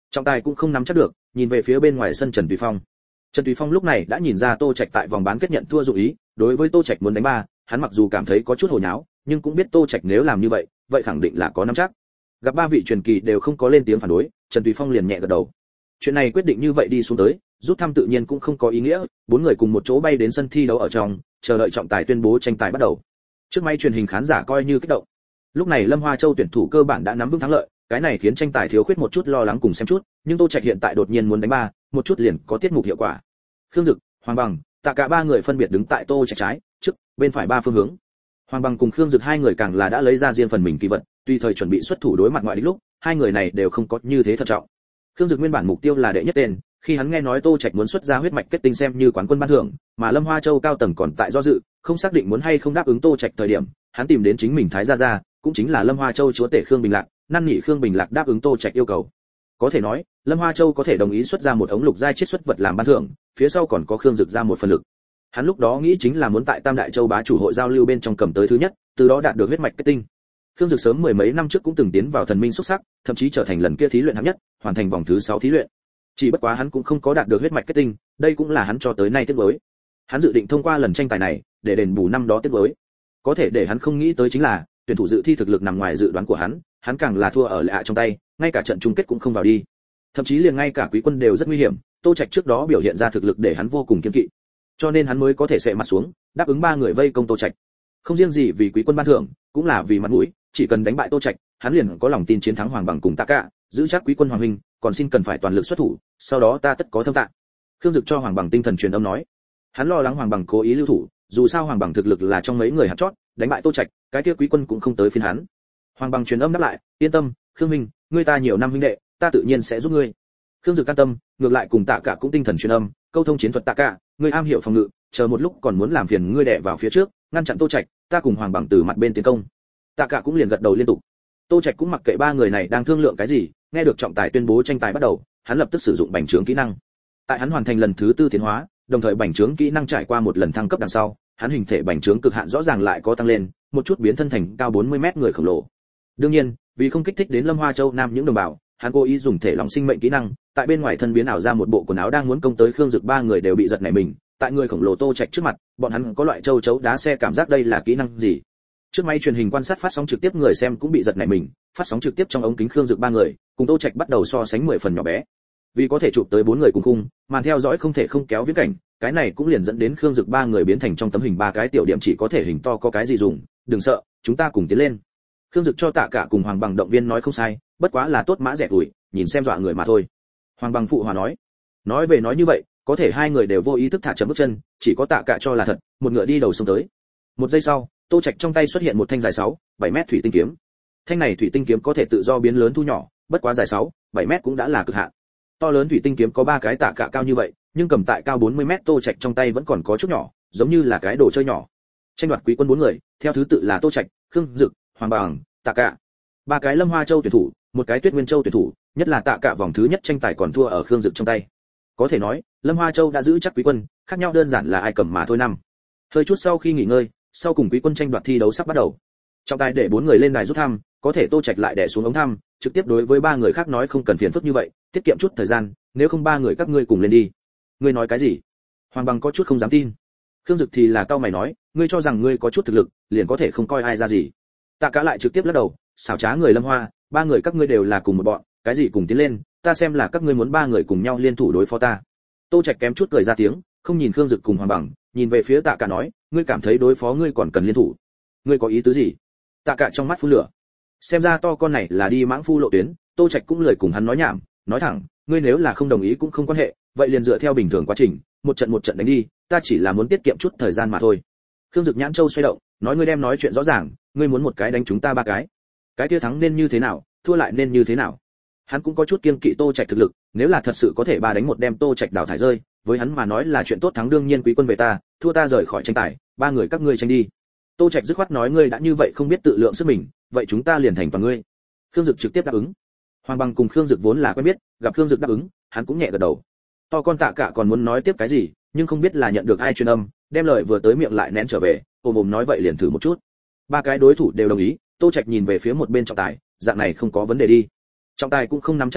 Trọng tài cũng không nắm chắc được, nhìn về phía bên ngoài sân Trần Tùy Phong. Trần Tùy Phong lúc này đã nhìn ra Tô Trạch tại vòng bán kết nhận thua dụng ý, đối với Tô Trạch muốn đánh ba, hắn mặc dù cảm thấy có chút hồ nháo, nhưng cũng biết Tô Trạch nếu làm như vậy, vậy khẳng định là có nắm chắc. Gặp ba vị truyền kỳ đều không có lên tiếng phản đối, Trần Tùy Phong liền nhẹ gật đầu. Chuyện này quyết định như vậy đi xuống tới, rút thăm tự nhiên cũng không có ý nghĩa, bốn người cùng một chỗ bay đến sân thi đấu ở trong, chờ đợi trọng tài tuyên bố tranh tài bắt đầu. Trước máy truyền hình khán giả coi như kích động. Lúc này Lâm Hoa Châu tuyển thủ cơ bản đã nắm vững thắng lợi, cái này khiến tranh tài thiếu khuyết một chút lo lắng cùng xem chút, nhưng Tô Trạch hiện tại đột nhiên muốn đánh ba, một chút liền có tiết mục hiệu quả. Khương Dực, Hoàng Bằng, Tạ Cả ba người phân biệt đứng tại Tô Trạch trái, trước, bên phải ba phương hướng. Hoàng Bằng cùng Khương Dực hai người càng là đã lấy ra riêng phần mình kỳ vật, tùy thời chuẩn bị xuất thủ đối mặt ngoại địch lúc, hai người này đều không có như thế thận trọng. Khương Dực nguyên bản mục tiêu là đệ nhất tên, khi hắn nghe nói Tô Trạch muốn xuất ra huyết mạch kết tinh xem như quán quân ban thưởng, mà Lâm Hoa Châu cao tầng còn tại do dự, không xác định muốn hay không đáp ứng Tô Trạch thời điểm, hắn tìm đến chính mình Thái gia gia, cũng chính là Lâm Hoa Châu chúa tể Khương Bình Lạc, năn nỉ Khương Bình Lạc đáp ứng Tô Trạch yêu cầu. Có thể nói, Lâm Hoa Châu có thể đồng ý xuất ra một ống lục giai chiết xuất vật làm ban thưởng, phía sau còn có Khương Dực ra một phần lực. Hắn lúc đó nghĩ chính là muốn tại Tam Đại Châu bá chủ hội giao lưu bên trong cầm tới thứ nhất, từ đó đạt được huyết mạch kết tinh. Khương Dực sớm mười mấy năm trước cũng từng tiến vào thần minh xuất sắc, thậm chí trở thành lần kia thí luyện hạng nhất, hoàn thành vòng thứ sáu thí luyện. Chỉ bất quá hắn cũng không có đạt được huyết mạch kết tinh, đây cũng là hắn cho tới nay tiếc nuối. Hắn dự định thông qua lần tranh tài này để đền bù năm đó tiếc nuối. Có thể để hắn không nghĩ tới chính là, tuyển thủ dự thi thực lực nằm ngoài dự đoán của hắn, hắn càng là thua ở lệ hạ trong tay, ngay cả trận chung kết cũng không vào đi. Thậm chí liền ngay cả quý quân đều rất nguy hiểm, Tô Trạch trước đó biểu hiện ra thực lực để hắn vô cùng kiêng kỵ. Cho nên hắn mới có thể sệ mặt xuống, đáp ứng ba người vây công Tô Trạch. Không riêng gì vì quý quân ban thưởng, cũng là vì mặt mũi, chỉ cần đánh bại Tô Trạch, hắn liền có lòng tin chiến thắng Hoàng Bằng cùng Tạ Cả, giữ chắc quý quân hoàng huynh, còn xin cần phải toàn lực xuất thủ, sau đó ta tất có thâm tạ. Khương Dực cho Hoàng Bằng tinh thần truyền âm nói. Hắn lo lắng Hoàng Bằng cố ý lưu thủ, dù sao Hoàng Bằng thực lực là trong mấy người hạt chót, đánh bại Tô Trạch, cái kia quý quân cũng không tới phiên hắn. Hoàng Bằng truyền âm đáp lại, yên tâm, Khương minh, ngươi ta nhiều năm huynh đệ, ta tự nhiên sẽ giúp ngươi. Khương Dực can tâm, ngược lại cùng Tạ Cả cũng tinh thần truyền âm, câu thông chiến thuật Tạ Cả, ngươi am hiểu phòng ngự, chờ một lúc còn muốn làm phiền ngươi đè vào phía trước, ngăn chặn Tô Trạch, ta cùng Hoàng Bằng từ mặt bên tiến công. Tạ Cả cũng liền gật đầu liên tục. Tô Trạch cũng mặc kệ ba người này đang thương lượng cái gì, nghe được trọng tài tuyên bố tranh tài bắt đầu, hắn lập tức sử dụng bành trướng kỹ năng. Tại hắn hoàn thành lần thứ tư tiến hóa, đồng thời bành trướng kỹ năng trải qua một lần thăng cấp đằng sau, hắn hình thể bành trướng cực hạn rõ ràng lại có tăng lên, một chút biến thân thành cao bốn mươi mét người khổng lồ. Đương nhiên, vì không kích thích đến Lâm Hoa Châu Nam những đồng bào, hắn cố ý dùng thể lòng sinh mệnh kỹ năng, tại bên ngoài thân biến ảo ra một bộ quần áo đang muốn công tới Khương Dực ba người đều bị giật nảy mình, tại người khổng lồ Tô Trạch trước mặt, bọn hắn có loại châu chấu đá xe cảm giác đây là kỹ năng gì. Trước máy truyền hình quan sát phát sóng trực tiếp người xem cũng bị giật nảy mình, phát sóng trực tiếp trong ống kính Khương Dực ba người, cùng Tô Trạch bắt đầu so sánh mười phần nhỏ bé. Vì có thể chụp tới bốn người cùng khung, màn theo dõi không thể không kéo viễn cảnh, cái này cũng liền dẫn đến Khương Dực ba người biến thành trong tấm hình ba cái tiểu điểm chỉ có thể hình to có cái gì dùng, đừng sợ, chúng ta cùng tiến lên. Khương Dực cho Tạ Cả cùng Hoàng Bằng động viên nói không sai, bất quá là tốt mã rẻ tuổi, nhìn xem dọa người mà thôi. Hoàng Bằng phụ hòa nói. Nói về nói như vậy, có thể hai người đều vô ý thức thả chậm bước chân, chỉ có Tạ Cả cho là thật, một ngựa đi đầu xông tới. Một giây sau, Tô Trạch trong tay xuất hiện một thanh dài sáu, bảy mét thủy tinh kiếm. Thanh này thủy tinh kiếm có thể tự do biến lớn thu nhỏ, bất quá dài sáu, bảy mét cũng đã là cực hạn. To lớn thủy tinh kiếm có ba cái Tạ Cả cao như vậy, nhưng cầm tại cao bốn mươi mét Tô Trạch trong tay vẫn còn có chút nhỏ, giống như là cái đồ chơi nhỏ. Tranh đoạt quý quân bốn người, theo thứ tự là Tô Trạch, Khương Dực, Hoàng Bằng, Tạ Cả. Ba cái Lâm Hoa Châu tuyển thủ, một cái Tuyết Nguyên Châu tuyển thủ, nhất là Tạ Cả vòng thứ nhất tranh tài còn thua ở Khương Dực trong tay. Có thể nói, Lâm Hoa Châu đã giữ chắc quý quân, khác nhau đơn giản là ai cầm mà thôi năm. Hơi chút sau khi nghỉ ngơi, sau cùng quý quân tranh đoạt thi đấu sắp bắt đầu. Trọng tài để bốn người lên đài rút thăm, có thể Tô Trạch lại đè xuống ống thăm, trực tiếp đối với ba người khác nói không cần phiền phức như vậy, tiết kiệm chút thời gian, nếu không ba người các ngươi cùng lên đi. Ngươi nói cái gì? Hoàng Bằng có chút không dám tin. Khương Dực thì là cao mày nói, ngươi cho rằng ngươi có chút thực lực, liền có thể không coi ai ra gì? Tạ Cả lại trực tiếp lắc đầu, xảo trá người Lâm Hoa, ba người các ngươi đều là cùng một bọn, cái gì cùng tiến lên, ta xem là các ngươi muốn ba người cùng nhau liên thủ đối phó ta. Tô Trạch kém chút cười ra tiếng, không nhìn Khương Dực cùng Hoàng Bằng, nhìn về phía Tạ Cả nói, ngươi cảm thấy đối phó ngươi còn cần liên thủ? Ngươi có ý tứ gì? Tạ Cả trong mắt phun lửa. Xem ra to con này là đi mãng phu lộ tuyến, Tô Trạch cũng lười cùng hắn nói nhảm, nói thẳng, ngươi nếu là không đồng ý cũng không quan hệ, vậy liền dựa theo bình thường quá trình, một trận một trận đánh đi, ta chỉ là muốn tiết kiệm chút thời gian mà thôi. Khương Dực nhãn châu xoay động, nói ngươi đem nói chuyện rõ ràng, ngươi muốn một cái đánh chúng ta ba cái, cái kia thắng nên như thế nào, thua lại nên như thế nào? Hắn cũng có chút kiêng kỵ Tô Trạch thực lực, nếu là thật sự có thể ba đánh một đem Tô Trạch đảo thải rơi, với hắn mà nói là chuyện tốt, thắng đương nhiên quý quân về ta, thua ta rời khỏi tranh tài, ba người các ngươi tranh đi. Tô Trạch dứt khoát nói ngươi đã như vậy không biết tự lượng sức mình, vậy chúng ta liền thành toàn ngươi. Khương Dực trực tiếp đáp ứng. Hoàng Bằng cùng Khương Dực vốn là quen biết, gặp Khương Dực đáp ứng, hắn cũng nhẹ gật đầu. To con Tạ Cả còn muốn nói tiếp cái gì, nhưng không biết là nhận được ai truyền âm, đem lời vừa tới miệng lại nén trở về, ôm ôm nói vậy liền thử một chút. Ba cái đối thủ đều đồng ý, Tô Trạch nhìn về phía một bên trọng tài, dạng này không có vấn đề đi. Trọng tài cũng không nắm chắc được,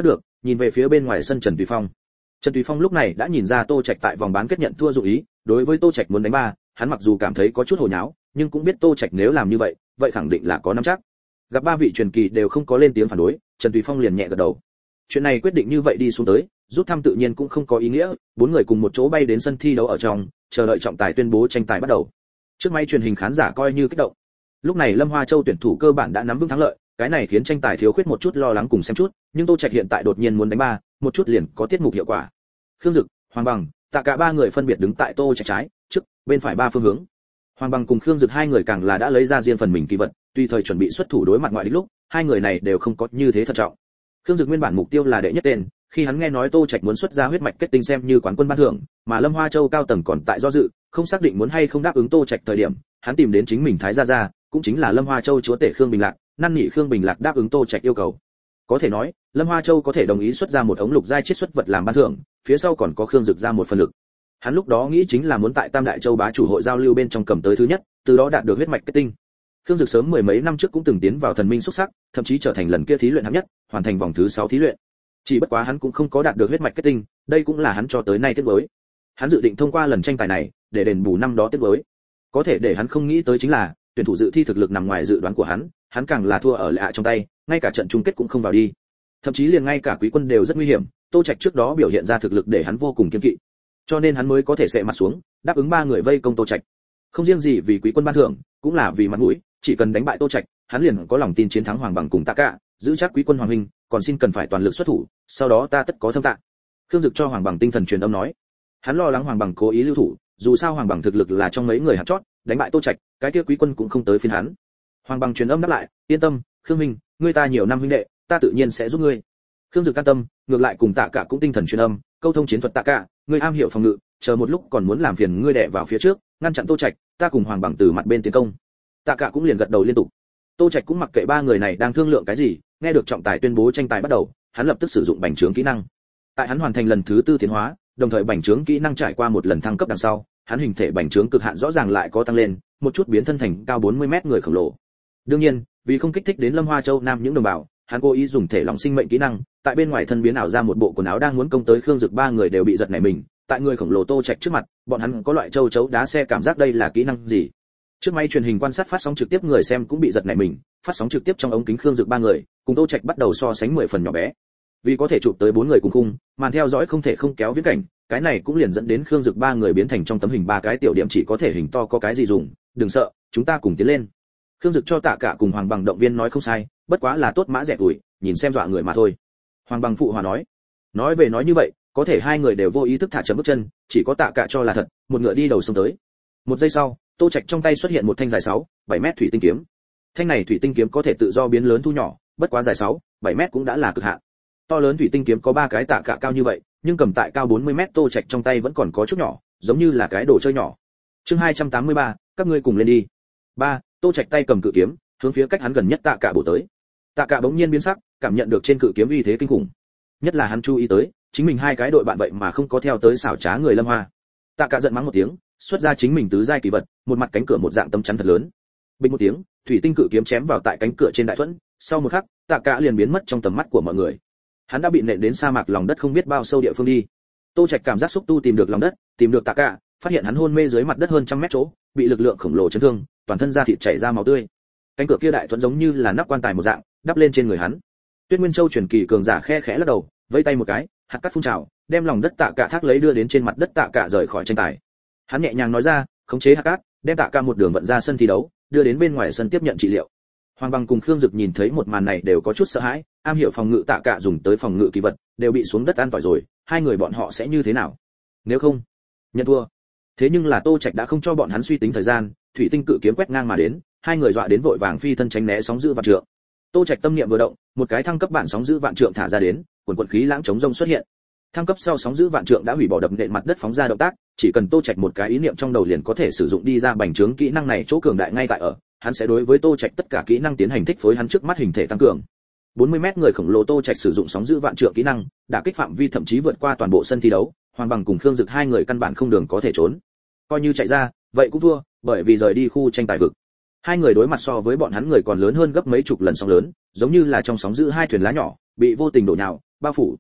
nhìn về phía bên ngoài sân Trần Tùy Phong. Trần Tùy Phong lúc này đã nhìn ra Tô Trạch tại vòng bán kết nhận thua dụng ý, đối với Tô Trạch muốn đánh ba, hắn mặc dù cảm thấy có chút hồ nháo, nhưng cũng biết Tô Trạch nếu làm như vậy, vậy khẳng định là có nắm chắc. Gặp ba vị truyền kỳ đều không có lên tiếng phản đối, Trần Tùy Phong liền nhẹ gật đầu. Chuyện này quyết định như vậy đi xuống tới, rút thăm tự nhiên cũng không có ý nghĩa, bốn người cùng một chỗ bay đến sân thi đấu ở trong, chờ đợi trọng tài tuyên bố tranh tài bắt đầu. Trước máy truyền hình khán giả coi như kích động. Lúc này Lâm Hoa Châu tuyển thủ cơ bản đã nắm vững thắng lợi, cái này khiến tranh tài thiếu khuyết một chút lo lắng cùng xem chút, nhưng Tô Trạch hiện tại đột nhiên muốn đánh ba, một chút liền có tiết mục hiệu quả. Khương Dực, Hoàng Bằng, Tạ Cả ba người phân biệt đứng tại Tô Trạch trái, trước, bên phải ba phương hướng. Hoàng Bằng cùng Khương Dực hai người càng là đã lấy ra riêng phần mình kỳ vật, tùy thời chuẩn bị xuất thủ đối mặt ngoại địch lúc, hai người này đều không có như thế thận trọng. Khương Dực nguyên bản mục tiêu là đệ nhất tên, khi hắn nghe nói Tô Trạch muốn xuất ra huyết mạch kết tinh xem như quán quân ban thưởng, mà Lâm Hoa Châu cao tầng còn tại do dự, không xác định muốn hay không đáp ứng Tô Trạch thời điểm, hắn tìm đến chính mình Thái gia gia, cũng chính là Lâm Hoa Châu chúa tể Khương Bình Lạc, năn nỉ Khương Bình Lạc đáp ứng Tô Trạch yêu cầu. Có thể nói, Lâm Hoa Châu có thể đồng ý xuất ra một ống lục giai chiết xuất vật làm ban thưởng, phía sau còn có Khương Dực ra một phần lực. Hắn lúc đó nghĩ chính là muốn tại Tam Đại Châu bá chủ hội giao lưu bên trong cầm tới thứ nhất, từ đó đạt được huyết mạch kết tinh. Khương Dực sớm mười mấy năm trước cũng từng tiến vào thần minh xuất sắc, thậm chí trở thành lần kia thí luyện hạng nhất, hoàn thành vòng thứ sáu thí luyện. Chỉ bất quá hắn cũng không có đạt được huyết mạch kết tinh, đây cũng là hắn cho tới nay tiếc nuối. Hắn dự định thông qua lần tranh tài này để đền bù năm đó tiếc nuối. Có thể để hắn không nghĩ tới chính là, tuyển thủ dự thi thực lực nằm ngoài dự đoán của hắn, hắn càng là thua ở lạ trong tay, ngay cả trận chung kết cũng không vào đi. Thậm chí liền ngay cả quý quân đều rất nguy hiểm, Tô Trạch trước đó biểu hiện ra thực lực để hắn vô cùng kiêng kỵ. Cho nên hắn mới có thể sệ mặt xuống, đáp ứng ba người vây công Tô Trạch. Không riêng gì vì quý quân ban thưởng, cũng là vì mặt mũi, chỉ cần đánh bại Tô Trạch, hắn liền có lòng tin chiến thắng Hoàng Bằng cùng Tạ Cả, giữ chắc quý quân Hoàng huynh, còn xin cần phải toàn lực xuất thủ, sau đó ta tất có thâm tạng. Khương Dực cho Hoàng Bằng tinh thần truyền âm nói. Hắn lo lắng Hoàng Bằng cố ý lưu thủ, dù sao Hoàng Bằng thực lực là trong mấy người hạt chót, đánh bại Tô Trạch, cái kia quý quân cũng không tới phiên hắn. Hoàng Bằng truyền âm đáp lại, yên tâm, Khương minh, ngươi ta nhiều năm huynh đệ, ta tự nhiên sẽ giúp ngươi. Khương Dực an tâm, ngược lại cùng Tạ Cả cũng tinh thần truyền âm, câu thông chiến thuật Tạ Cả, ngươi am hiểu phòng ngự, chờ một lúc còn muốn làm phiền ngươi đè vào phía trước, ngăn chặn Tô Trạch, ta cùng Hoàng Bằng từ mặt bên tiến công. Tạ Cả cũng liền gật đầu liên tục. Tô Trạch cũng mặc kệ ba người này đang thương lượng cái gì, nghe được trọng tài tuyên bố tranh tài bắt đầu, hắn lập tức sử dụng bành trướng kỹ năng. Tại hắn hoàn thành lần thứ tư tiến hóa, đồng thời bành trướng kỹ năng trải qua một lần thăng cấp đằng sau, hắn hình thể bành trướng cực hạn rõ ràng lại có tăng lên, một chút biến thân thành cao bốn mươi mét người khổng lồ. Đương nhiên, vì không kích thích đến Lâm Hoa Châu Nam những đồng bào, hắn cố ý dùng thể lòng sinh mệnh kỹ năng, tại bên ngoài thân biến ảo ra một bộ quần áo đang muốn công tới Khương Dực ba người đều bị giật nảy mình, tại người khổng lồ Tô Trạch trước mặt, bọn hắn có loại châu chấu đá xe cảm giác đây là kỹ năng gì. Trước máy truyền hình quan sát phát sóng trực tiếp người xem cũng bị giật nảy mình, phát sóng trực tiếp trong ống kính Khương Dực ba người, cùng Tô Trạch bắt đầu so sánh mười phần nhỏ bé. Vì có thể chụp tới bốn người cùng khung, màn theo dõi không thể không kéo viễn cảnh, cái này cũng liền dẫn đến Khương Dực ba người biến thành trong tấm hình ba cái tiểu điểm chỉ có thể hình to có cái gì dùng, đừng sợ, chúng ta cùng tiến lên. Khương Dực cho Tạ Cả cùng Hoàng Bằng động viên nói không sai, bất quá là tốt mã rẻ tuổi, nhìn xem dọa người mà thôi. Hoàng Bằng phụ hòa nói. Nói về nói như vậy, có thể hai người đều vô ý thức thả chậm bước chân, chỉ có Tạ Cả cho là thật, một ngựa đi đầu xông tới. Một giây sau, Tô Trạch trong tay xuất hiện một thanh dài sáu, bảy mét thủy tinh kiếm. Thanh này thủy tinh kiếm có thể tự do biến lớn thu nhỏ, bất quá dài sáu, bảy mét cũng đã là cực hạn. To lớn thủy tinh kiếm có ba cái Tạ Cả cao như vậy, nhưng cầm tại cao bốn mươi mét Tô Trạch trong tay vẫn còn có chút nhỏ, giống như là cái đồ chơi nhỏ. Chương hai trăm tám mươi ba, các ngươi cùng lên đi. ba, Tô Trạch tay cầm cự kiếm, hướng phía cách hắn gần nhất Tạ Cả bổ tới. Tạ Cả bỗng nhiên biến sắc, cảm nhận được trên cự kiếm uy thế kinh khủng. Nhất là hắn chú ý tới, chính mình hai cái đội bạn vậy mà không có theo tới xảo trá người Lâm Hoa. Tạ Cả giận mắng một tiếng, xuất ra chính mình tứ giai kỳ vật, một mặt cánh cửa một dạng tấm chắn thật lớn. Bình một tiếng, thủy tinh cự kiếm chém vào tại cánh cửa trên đại thuẫn, sau một khắc, Tạ Cả liền biến mất trong tầm mắt của mọi người. Hắn đã bị nện đến sa mạc lòng đất không biết bao sâu địa phương đi. Tô Trạch cảm giác xúc tu tìm được lòng đất, tìm được Tạ Cả, phát hiện hắn hôn mê dưới mặt đất hơn trăm mét chỗ, bị lực lượng khổng lồ chấn thương, toàn thân da thịt chảy ra máu tươi. Cánh cửa kia đại thuẫn giống như là nắp quan tài một dạng, đắp lên trên người hắn. Tuyết Nguyên Châu truyền kỳ cường giả khe khẽ lắc đầu, vẫy tay một cái, hạt cát phun trào, đem lòng đất Tạ Cả thác lấy đưa đến trên mặt đất Tạ Cả rời khỏi tranh tài. Hắn nhẹ nhàng nói ra, khống chế hạt cát, đem Tạ Cả một đường vận ra sân thi đấu, đưa đến bên ngoài sân tiếp nhận trị liệu. Hoàng Bằng cùng Khương Dực nhìn thấy một màn này đều có chút sợ hãi, am hiểu phòng ngự Tạ Cả dùng tới phòng ngự kỳ vật, đều bị xuống đất an tỏi rồi, hai người bọn họ sẽ như thế nào? Nếu không, nhận thua. Thế nhưng là Tô Trạch đã không cho bọn hắn suy tính thời gian, thủy tinh cự kiếm quét ngang mà đến, hai người dọa đến vội vàng phi thân tránh né sóng dữ vạn trượng. Tô Trạch tâm niệm vừa động, một cái thăng cấp bản sóng dữ vạn trượng thả ra đến, quần quần khí lãng chống rông xuất hiện. Thăng cấp sau sóng dữ vạn trượng đã hủy bỏ đập nện mặt đất phóng ra động tác, chỉ cần Tô Trạch một cái ý niệm trong đầu liền có thể sử dụng đi ra bành trướng kỹ năng này chỗ cường đại ngay tại ở, hắn sẽ đối với Tô Trạch tất cả kỹ năng tiến hành thích phối hắn trước mắt hình thể tăng cường. bốn mươi mét người khổng lồ Tô Trạch sử dụng sóng dữ vạn trượng kỹ năng, đả kích phạm vi thậm chí vượt qua toàn bộ sân thi đấu, Hoàng Bằng cùng Khương Dực hai người căn bản không đường có thể trốn. Coi như chạy ra, vậy cũng thua, bởi vì rời đi khu tranh tài vực. Hai người đối mặt so với bọn hắn người còn lớn hơn gấp mấy chục lần sóng lớn, giống như là trong sóng dữ hai thuyền lá nhỏ, bị vô tình đổ nhào, bao phủ,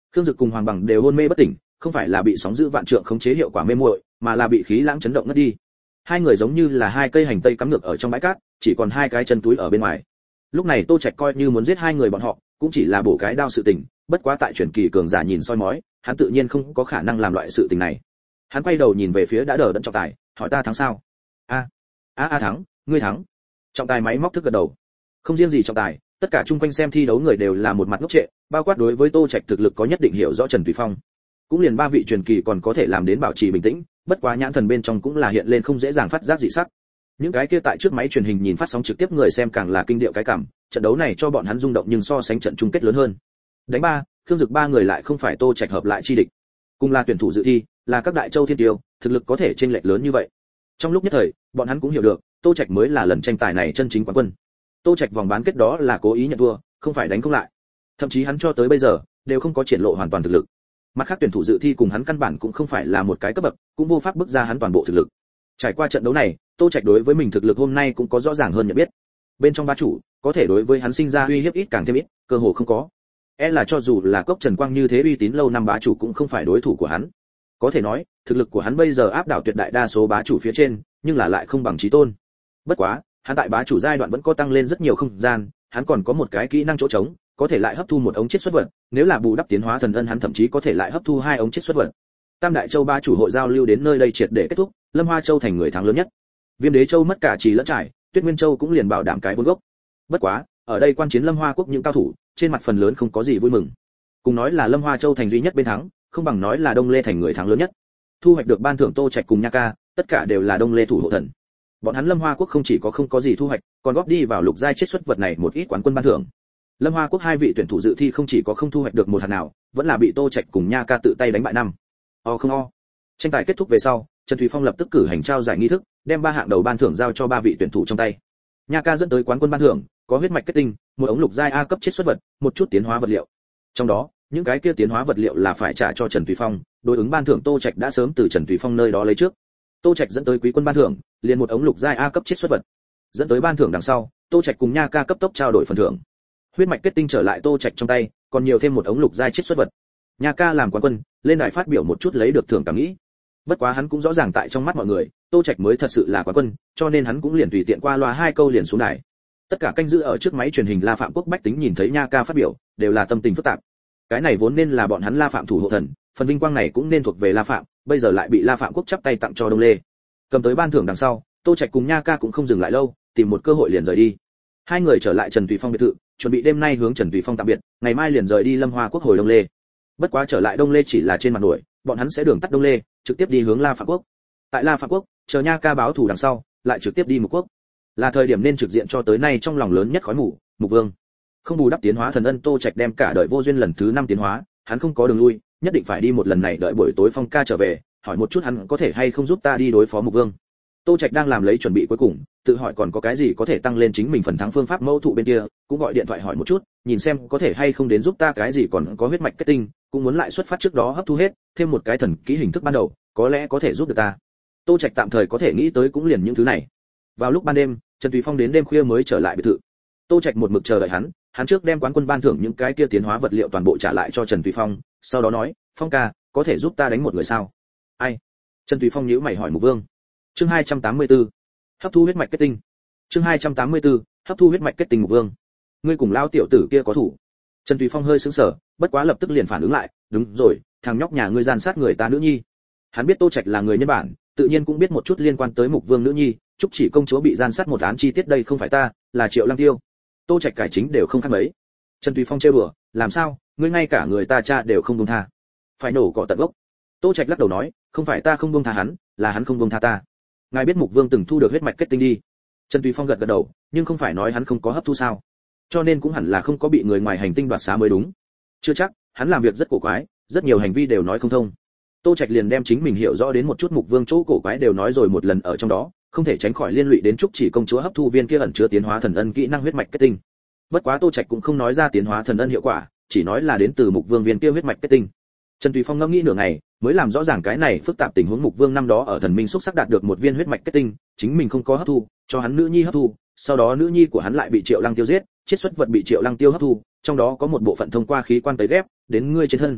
Khương Dực cùng Hoàng Bằng đều hôn mê bất tỉnh, không phải là bị sóng dữ vạn trượng khống chế hiệu quả mê muội, mà là bị khí lãng chấn động ngất đi. Hai người giống như là hai cây hành tây cắm ngược ở trong bãi cát, chỉ còn hai cái chân túi ở bên ngoài. Lúc này Tô Trạch coi như muốn giết hai người bọn họ, cũng chỉ là bổ cái đao sự tình, bất quá tại truyền kỳ cường giả nhìn soi mói, hắn tự nhiên không có khả năng làm loại sự tình này. Hắn quay đầu nhìn về phía đã đờ đẫn Trọng Tài, hỏi ta thắng sao? A, a a thắng, ngươi thắng. Trọng Tài máy móc thức gật đầu. Không riêng gì Trọng Tài, tất cả chung quanh xem thi đấu người đều là một mặt ngốc trệ, bao quát đối với Tô Trạch thực lực có nhất định hiểu rõ Trần Tùy Phong. Cũng liền ba vị truyền kỳ còn có thể làm đến bảo trì bình tĩnh, bất quá nhãn thần bên trong cũng là hiện lên không dễ dàng phát giác dị sắc. Những cái kia tại trước máy truyền hình nhìn phát sóng trực tiếp người xem càng là kinh điệu cái cảm, trận đấu này cho bọn hắn rung động nhưng so sánh trận chung kết lớn hơn. Đánh ba, Khương Dực ba người lại không phải Tô Trạch hợp lại chi địch. Cùng là tuyển thủ dự thi, là các đại châu thiên tiêu, thực lực có thể chênh lệch lớn như vậy. Trong lúc nhất thời, bọn hắn cũng hiểu được, Tô Trạch mới là lần tranh tài này chân chính quán quân. Tô Trạch vòng bán kết đó là cố ý nhận thua, không phải đánh không lại. Thậm chí hắn cho tới bây giờ đều không có triển lộ hoàn toàn thực lực. Mặt khác tuyển thủ dự thi cùng hắn căn bản cũng không phải là một cái cấp bậc, cũng vô pháp bức ra hắn toàn bộ thực lực. Trải qua trận đấu này, Tô Trạch đối với mình thực lực hôm nay cũng có rõ ràng hơn nhận biết. Bên trong ba chủ, có thể đối với hắn sinh ra uy hiếp ít càng thêm ít, cơ hồ không có. E là cho dù là Cốc Trần Quang như thế uy tín lâu năm bá chủ cũng không phải đối thủ của hắn. Có thể nói, thực lực của hắn bây giờ áp đảo tuyệt đại đa số bá chủ phía trên, nhưng là lại không bằng Chí Tôn. Bất quá, hắn tại bá chủ giai đoạn vẫn có tăng lên rất nhiều không gian, hắn còn có một cái kỹ năng chỗ trống, có thể lại hấp thu một ống chiết xuất vật, nếu là bù đắp tiến hóa thần ân hắn thậm chí có thể lại hấp thu hai ống chiết xuất vật. Tam đại châu bá chủ hội giao lưu đến nơi đây triệt để kết thúc, Lâm Hoa Châu thành người thắng lớn nhất. Viêm Đế Châu mất cả trì lẫn trải, Tuyết Nguyên Châu cũng liền bảo đảm cái vốn gốc. Bất quá, ở đây quan chiến Lâm Hoa quốc những cao thủ, trên mặt phần lớn không có gì vui mừng. Cùng nói là Lâm Hoa Châu thành duy nhất bên thắng, không bằng nói là Đông Lê thành người thắng lớn nhất. Thu hoạch được ban thưởng Tô Trạch cùng Nha Ca, tất cả đều là Đông Lê thủ hộ thần. Bọn hắn Lâm Hoa quốc không chỉ có không có gì thu hoạch, còn góp đi vào lục giai chiết xuất vật này một ít quán quân ban thưởng. Lâm Hoa quốc hai vị tuyển thủ dự thi không chỉ có không thu hoạch được một hạt nào, vẫn là bị Tô Trạch cùng Nha Ca tự tay đánh bại năm. O không o. Tranh tài kết thúc về sau, Trần Thủy Phong lập tức cử hành trao giải nghi thức, đem ba hạng đầu ban thưởng giao cho ba vị tuyển thủ trong tay. Nha Ca dẫn tới quán quân ban thưởng, có huyết mạch kết tinh, một ống lục giai A cấp chiết xuất vật, một chút tiến hóa vật liệu. Trong đó, những cái kia tiến hóa vật liệu là phải trả cho Trần Thủy Phong, đối ứng ban thưởng Tô Trạch đã sớm từ Trần Thủy Phong nơi đó lấy trước. Tô Trạch dẫn tới quý quân ban thưởng, liền một ống lục giai A cấp chiết xuất vật. Dẫn tới ban thưởng đằng sau, Tô Trạch cùng Nha Ca cấp tốc trao đổi phần thưởng. Huyết mạch kết tinh trở lại Tô Trạch trong tay, còn nhiều thêm một ống lục giai chiết xuất vật. Nha Ca làm quán quân, lên đài phát biểu một chút lấy được thưởng cảm nghĩ. Bất quá hắn cũng rõ ràng tại trong mắt mọi người, Tô Trạch mới thật sự là quán quân, cho nên hắn cũng liền tùy tiện qua loa hai câu liền xuống đài. Tất cả canh giữ ở trước máy truyền hình La Phạm quốc bách tính nhìn thấy Nha Ca phát biểu, đều là tâm tình phức tạp. Cái này vốn nên là bọn hắn La Phạm thủ hộ thần, phần vinh quang này cũng nên thuộc về La Phạm, bây giờ lại bị La Phạm quốc chắp tay tặng cho Đông Lê. Cầm tới ban thưởng đằng sau, Tô Trạch cùng Nha Ca cũng không dừng lại lâu, tìm một cơ hội liền rời đi. Hai người trở lại Trần Tùy Phong biệt thự, chuẩn bị đêm nay hướng Trần Tùy Phong tạm biệt, ngày mai liền rời đi Lâm Hoa quốc hồi Đông Lê. Bất quá trở lại Đông Lê chỉ là trên mặt nổi, bọn hắn sẽ đường tắt Đông Lê, trực tiếp đi hướng La Phạm quốc. Tại La Phạm quốc, chờ Nha Ca báo thù đằng sau, lại trực tiếp đi Mục quốc. Là thời điểm nên trực diện cho tới nay trong lòng lớn nhất khói mù, Mục Vương. Không bù đắp tiến hóa thần ân, Tô Trạch đem cả đời vô duyên lần thứ năm tiến hóa, hắn không có đường lui, nhất định phải đi một lần này, đợi buổi tối Phong ca trở về, hỏi một chút hắn có thể hay không giúp ta đi đối phó Mục Vương. Tô Trạch đang làm lấy chuẩn bị cuối cùng, tự hỏi còn có cái gì có thể tăng lên chính mình phần thắng phương pháp mâu thụ bên kia, cũng gọi điện thoại hỏi một chút, nhìn xem có thể hay không đến giúp ta cái gì còn có huyết mạch kết tinh, cũng muốn lại xuất phát trước đó hấp thu hết, thêm một cái thần kỹ hình thức ban đầu, có lẽ có thể giúp được ta. Tô Trạch tạm thời có thể nghĩ tới cũng liền những thứ này. Vào lúc ban đêm, Trần Tùy Phong đến đêm khuya mới trở lại biệt thự. Tô Trạch một mực chờ đợi hắn, hắn trước đem quán quân ban thưởng những cái kia tiến hóa vật liệu toàn bộ trả lại cho Trần Tùy Phong, sau đó nói, "Phong ca, có thể giúp ta đánh một người sao?" "Ai?" Trần Tùy Phong nhíu mày hỏi Mục Vương. Chương hai trăm tám mươi tư, hấp thu huyết mạch kết tinh. Chương hai trăm tám mươi tư, hấp thu huyết mạch kết tinh. Mục Vương, ngươi cùng lao tiểu tử kia có thủ? Trần Tùy Phong hơi sững sờ, bất quá lập tức liền phản ứng lại, "Đúng rồi, thằng nhóc nhà ngươi gian sát người ta nữ nhi." Hắn biết Tô Trạch là người nhân bản, tự nhiên cũng biết một chút liên quan tới Mục Vương nữ nhi, Trúc Chỉ công chúa bị gian sát một án chi tiết, đây không phải ta, là Triệu Lăng Tiêu. Tô Trạch cải chính đều không khác mấy. Trần Tùy Phong trêu đùa, "Làm sao, ngươi ngay cả người ta cha đều không buông tha, phải nổ cỏ tận gốc?" Tô Trạch lắc đầu nói, "Không phải ta không buông tha hắn, là hắn không buông tha ta. Ngài biết Mục Vương từng thu được huyết mạch kết tinh đi?" Trần Tùy Phong gật gật đầu, nhưng không phải nói hắn không có hấp thu sao? Cho nên cũng hẳn là không có bị người ngoài hành tinh đoạt xá mới đúng. Chưa chắc, hắn làm việc rất cổ quái, rất nhiều hành vi đều nói không thông. Tô Trạch liền đem chính mình hiểu rõ đến một chút Mục Vương chỗ cổ quái đều nói rồi một lần ở trong đó, không thể tránh khỏi liên lụy đến Trúc Chỉ công chúa hấp thu viên kia ẩn chứa tiến hóa thần ân kỹ năng huyết mạch kết tinh. Bất quá Tô Trạch cũng không nói ra tiến hóa thần ân hiệu quả, chỉ nói là đến từ Mục Vương viên kia huyết mạch kết tinh. Trần Tùy Phong ngẫm nghĩ nửa ngày, mới làm rõ ràng cái này phức tạp tình huống. Mục Vương năm đó ở Thần Minh xúc sắc đạt được một viên huyết mạch kết tinh, chính mình không có hấp thu, cho hắn nữ nhi hấp thu, sau đó nữ nhi của hắn lại bị Triệu Lăng Tiêu giết, chiết xuất vật bị Triệu Lăng Tiêu hấp thu, trong đó có một bộ phận thông qua khí quan tấy ghép đến ngươi trên thân.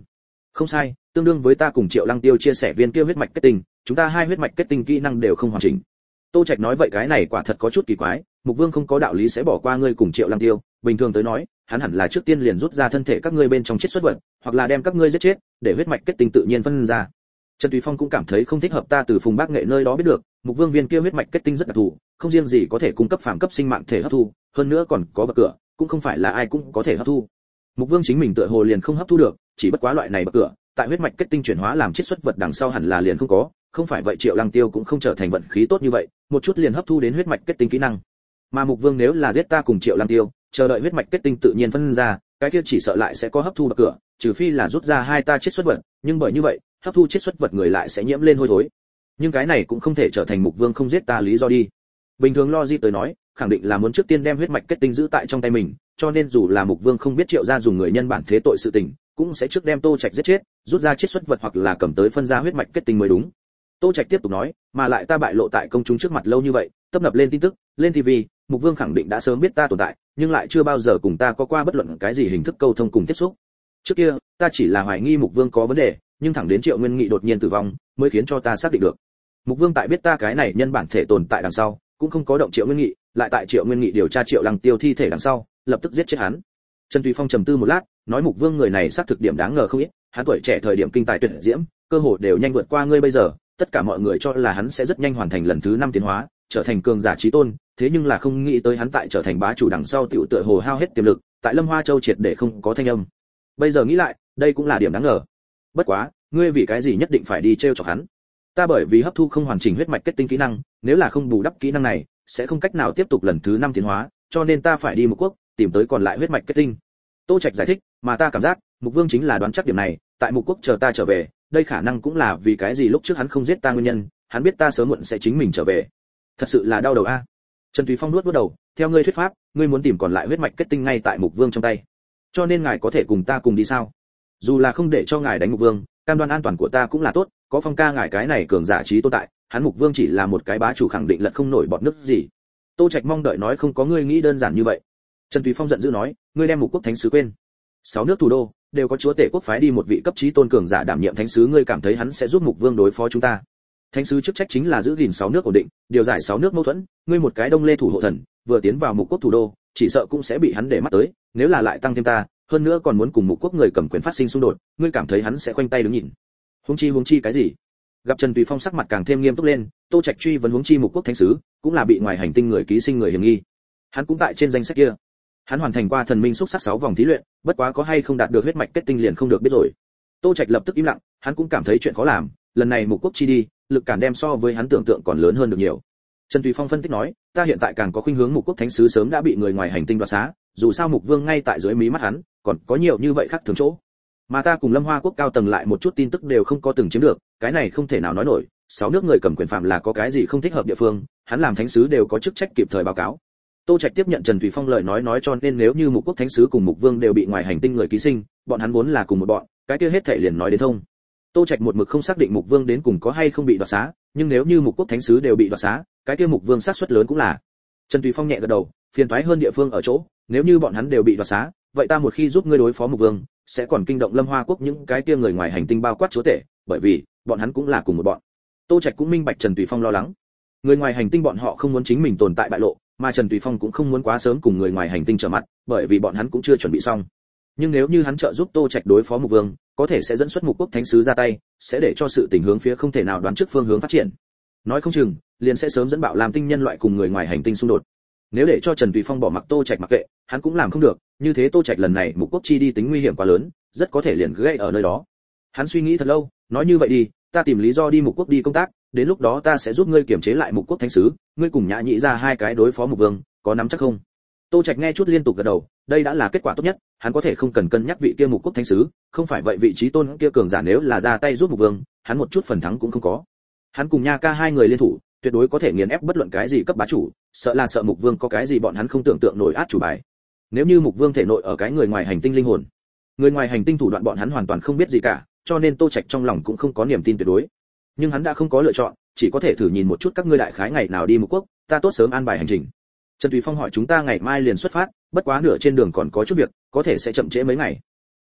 Không sai, tương đương với ta cùng Triệu Lăng Tiêu chia sẻ viên kia huyết mạch kết tinh, chúng ta hai huyết mạch kết tinh kỹ năng đều không hoàn chỉnh. Tô Trạch nói vậy cái này quả thật có chút kỳ quái, Mục Vương không có đạo lý sẽ bỏ qua ngươi cùng Triệu Lăng Tiêu, bình thường tới nói, hắn hẳn là trước tiên liền rút ra thân thể các ngươi bên trong chiết xuất vật, hoặc là đem các ngươi giết chết, để huyết mạch kết tinh tự nhiên phân ra. Trần Tùy Phong cũng cảm thấy không thích hợp, ta từ Phùng Bác Nghệ nơi đó biết được, Mục Vương viên kia huyết mạch kết tinh rất đặc thù, không riêng gì có thể cung cấp phàm cấp sinh mạng thể hấp thu, hơn nữa còn có bậc cửa, cũng không phải là ai cũng có thể hấp thu. Mục Vương chính mình tựa hồ liền không hấp thu được, chỉ bất quá loại này bậc cửa, tại huyết mạch kết tinh chuyển hóa làm chiết xuất vật đằng sau hẳn là liền không có, không phải vậy Triệu Lăng Tiêu cũng không trở thành vận khí tốt như vậy, một chút liền hấp thu đến huyết mạch kết tinh kỹ năng. Mà Mục Vương nếu là giết ta cùng Triệu Lăng Tiêu, chờ đợi huyết mạch kết tinh tự nhiên phân ra, cái kia chỉ sợ lại sẽ có hấp thu bậc cửa, trừ phi là rút ra hai ta chiết xuất vật, nhưng bởi như vậy, hấp thu chiết xuất vật người lại sẽ nhiễm lên hôi thối. Nhưng cái này cũng không thể trở thành Mục Vương không giết ta lý do đi. Bình thường logic tới nói, khẳng định là muốn trước tiên đem huyết mạch kết tinh giữ tại trong tay mình, cho nên dù là Mục Vương không biết Triệu gia dùng người nhân bản thế tội sự tình, cũng sẽ trước đem Tô Trạch giết chết, rút ra chiết xuất vật hoặc là cầm tới phân ra huyết mạch kết tinh mới đúng. Tô Trạch tiếp tục nói, mà lại ta bại lộ tại công chúng trước mặt lâu như vậy, tấp nập lên tin tức, lên ti vi, Mục Vương khẳng định đã sớm biết ta tồn tại, nhưng lại chưa bao giờ cùng ta có qua bất luận cái gì hình thức câu thông cùng tiếp xúc. Trước kia, ta chỉ là hoài nghi Mục Vương có vấn đề, nhưng thẳng đến Triệu Nguyên Nghị đột nhiên tử vong, mới khiến cho ta xác định được. Mục Vương tại biết ta cái này nhân bản thể tồn tại đằng sau, cũng không có động Triệu Nguyên Nghị, lại tại Triệu Nguyên Nghị điều tra Triệu Lăng Tiêu thi thể đằng sau, lập tức giết chết hắn. Trần Tùy Phong trầm tư một lát, nói Mục Vương người này xác thực điểm đáng ngờ không ít, hắn tuổi trẻ thời điểm kinh tài tuyệt diễm, cơ hội đều nhanh vượt qua ngươi bây giờ, tất cả mọi người cho là hắn sẽ rất nhanh hoàn thành lần thứ năm tiến hóa, trở thành cường giả chí tôn, thế nhưng là không nghĩ tới hắn tại trở thành bá chủ đằng sau tiểu tựa hồ hao hết tiềm lực, tại Lâm Hoa Châu triệt để không có thanh âm. Bây giờ nghĩ lại, đây cũng là điểm đáng ngờ. Bất quá, ngươi vì cái gì nhất định phải đi trêu chọc hắn? Ta bởi vì hấp thu không hoàn chỉnh huyết mạch kết tinh kỹ năng, nếu là không bù đắp kỹ năng này, sẽ không cách nào tiếp tục lần thứ năm tiến hóa, cho nên ta phải đi Mục Quốc, tìm tới còn lại huyết mạch kết tinh. Tô Trạch giải thích, mà ta cảm giác, Mục Vương chính là đoán chắc điểm này, tại Mục Quốc chờ ta trở về, đây khả năng cũng là vì cái gì lúc trước hắn không giết ta nguyên nhân, hắn biết ta sớm muộn sẽ chính mình trở về. Thật sự là đau đầu a. Trần Tùy Phong nuốt nuốt đầu, theo ngươi thuyết pháp, ngươi muốn tìm còn lại huyết mạch kết tinh ngay tại Mục Vương trong tay. Cho nên ngài có thể cùng ta cùng đi sao? Dù là không để cho ngài đánh Mục Vương, cam đoan an toàn của ta cũng là tốt, có Phong ca ngài cái này cường giả trí tồn tại, hắn Mục Vương chỉ là một cái bá chủ khẳng định lật không nổi bọt nước gì. Tô Trạch mong đợi nói không có ngươi nghĩ đơn giản như vậy. Trần Tùy Phong giận dữ nói, ngươi đem Mục Quốc thánh sứ quên. Sáu nước thủ đô đều có chúa tể quốc phái đi một vị cấp chí tôn cường giả đảm nhiệm thánh sứ, ngươi cảm thấy hắn sẽ giúp Mục Vương đối phó chúng ta? Thánh sứ chức trách chính là giữ gìn sáu nước ổn định, điều giải sáu nước mâu thuẫn, ngươi một cái Đông Lê thủ hộ thần, vừa tiến vào Mục Quốc thủ đô, chỉ sợ cũng sẽ bị hắn để mắt tới, nếu là lại tăng thêm ta, hơn nữa còn muốn cùng Mục Quốc người cầm quyền phát sinh xung đột, ngươi cảm thấy hắn sẽ khoanh tay đứng nhìn? Huống chi huống chi cái gì? Gặp Trần Tùy Phong sắc mặt càng thêm nghiêm túc lên, Tô Trạch truy vấn huống chi Mục Quốc thánh sứ, cũng là bị ngoài hành tinh người ký sinh người hiểm nghi. Hắn cũng tại trên danh sách kia. Hắn hoàn thành qua thần minh xúc sắc sáu vòng thí luyện, bất quá có hay không đạt được huyết mạch kết tinh liền không được biết rồi. Tô Trạch lập tức im lặng, hắn cũng cảm thấy chuyện khó làm, lần này Mục Quốc chi đi, lực cản đem so với hắn tưởng tượng còn lớn hơn được nhiều. Trần Tùy Phong phân tích nói, ta hiện tại càng có khuynh hướng Mục Quốc thánh sứ sớm đã bị người ngoài hành tinh đoạt xá, dù sao Mục Vương ngay tại dưới mí mắt hắn, còn có nhiều như vậy khác thường chỗ. Mà ta cùng Lâm Hoa Quốc cao tầng lại một chút tin tức đều không có từng chiếm được, cái này không thể nào nói nổi, sáu nước người cầm quyền phạm là có cái gì không thích hợp địa phương, hắn làm thánh sứ đều có chức trách kịp thời báo cáo. Tô Trạch tiếp nhận Trần Tùy Phong lời nói nói cho nên nếu như Mục Quốc thánh sứ cùng Mục Vương đều bị ngoài hành tinh người ký sinh, bọn hắn vốn là cùng một bọn, cái kia hết thảy liền nói đến thông. Tô Trạch một mực không xác định Mục Vương đến cùng có hay không bị đoạt xá, nhưng nếu như Mục Quốc thánh sứ đều bị đoạt xá, cái kia Mục Vương xác suất lớn cũng là. Trần Tùy Phong nhẹ gật đầu, phiền toái hơn địa phương ở chỗ, nếu như bọn hắn đều bị đoạt xá, vậy ta một khi giúp ngươi đối phó Mục Vương, sẽ còn kinh động Lâm Hoa Quốc những cái kia người ngoài hành tinh bao quát chúa tể, bởi vì bọn hắn cũng là cùng một bọn. Tô Trạch cũng minh bạch Trần Tùy Phong lo lắng. Người ngoài hành tinh bọn họ không muốn chính mình tồn tại bại lộ, mà Trần Tùy Phong cũng không muốn quá sớm cùng người ngoài hành tinh trở mặt, bởi vì bọn hắn cũng chưa chuẩn bị xong. Nhưng nếu như hắn trợ giúp Tô Trạch đối phó Mục Vương, có thể sẽ dẫn xuất Mục Quốc thánh sứ ra tay, sẽ để cho sự tình hướng phía không thể nào đoán trước phương hướng phát triển. Nói không chừng, liền sẽ sớm dẫn bạo làm tinh nhân loại cùng người ngoài hành tinh xung đột. Nếu để cho Trần Tùy Phong bỏ mặc Tô Trạch mặc kệ, hắn cũng làm không được, như thế Tô Trạch lần này Mục Quốc chi đi tính nguy hiểm quá lớn, rất có thể liền gây ở nơi đó. Hắn suy nghĩ thật lâu, nói như vậy đi, ta tìm lý do đi Mục Quốc đi công tác, đến lúc đó ta sẽ giúp ngươi kiểm chế lại Mục Quốc thánh sứ, ngươi cùng Nhã Nhĩ ra hai cái đối phó Mục Vương, có nắm chắc không? Tô Trạch nghe chút liên tục gật đầu, đây đã là kết quả tốt nhất, hắn có thể không cần cân nhắc vị kia Mục Quốc thánh sứ, không phải vậy vị trí tôn kia cường giả nếu là ra tay giúp Mục Vương, hắn một chút phần thắng cũng không có. Hắn cùng Nha Ca hai người liên thủ, tuyệt đối có thể nghiền ép bất luận cái gì cấp bá chủ, sợ là sợ Mục Vương có cái gì bọn hắn không tưởng tượng nổi át chủ bài. Nếu như Mục Vương thể nội ở cái người ngoài hành tinh linh hồn, người ngoài hành tinh thủ đoạn bọn hắn hoàn toàn không biết gì cả, cho nên Tô Trạch trong lòng cũng không có niềm tin tuyệt đối. Nhưng hắn đã không có lựa chọn, chỉ có thể thử nhìn một chút các ngươi đại khái ngày nào đi Mục Quốc, ta tốt sớm an bài hành trình. Trần Tùy Phong hỏi chúng ta ngày mai liền xuất phát, bất quá nửa trên đường còn có chút việc, có thể sẽ chậm trễ mấy ngày.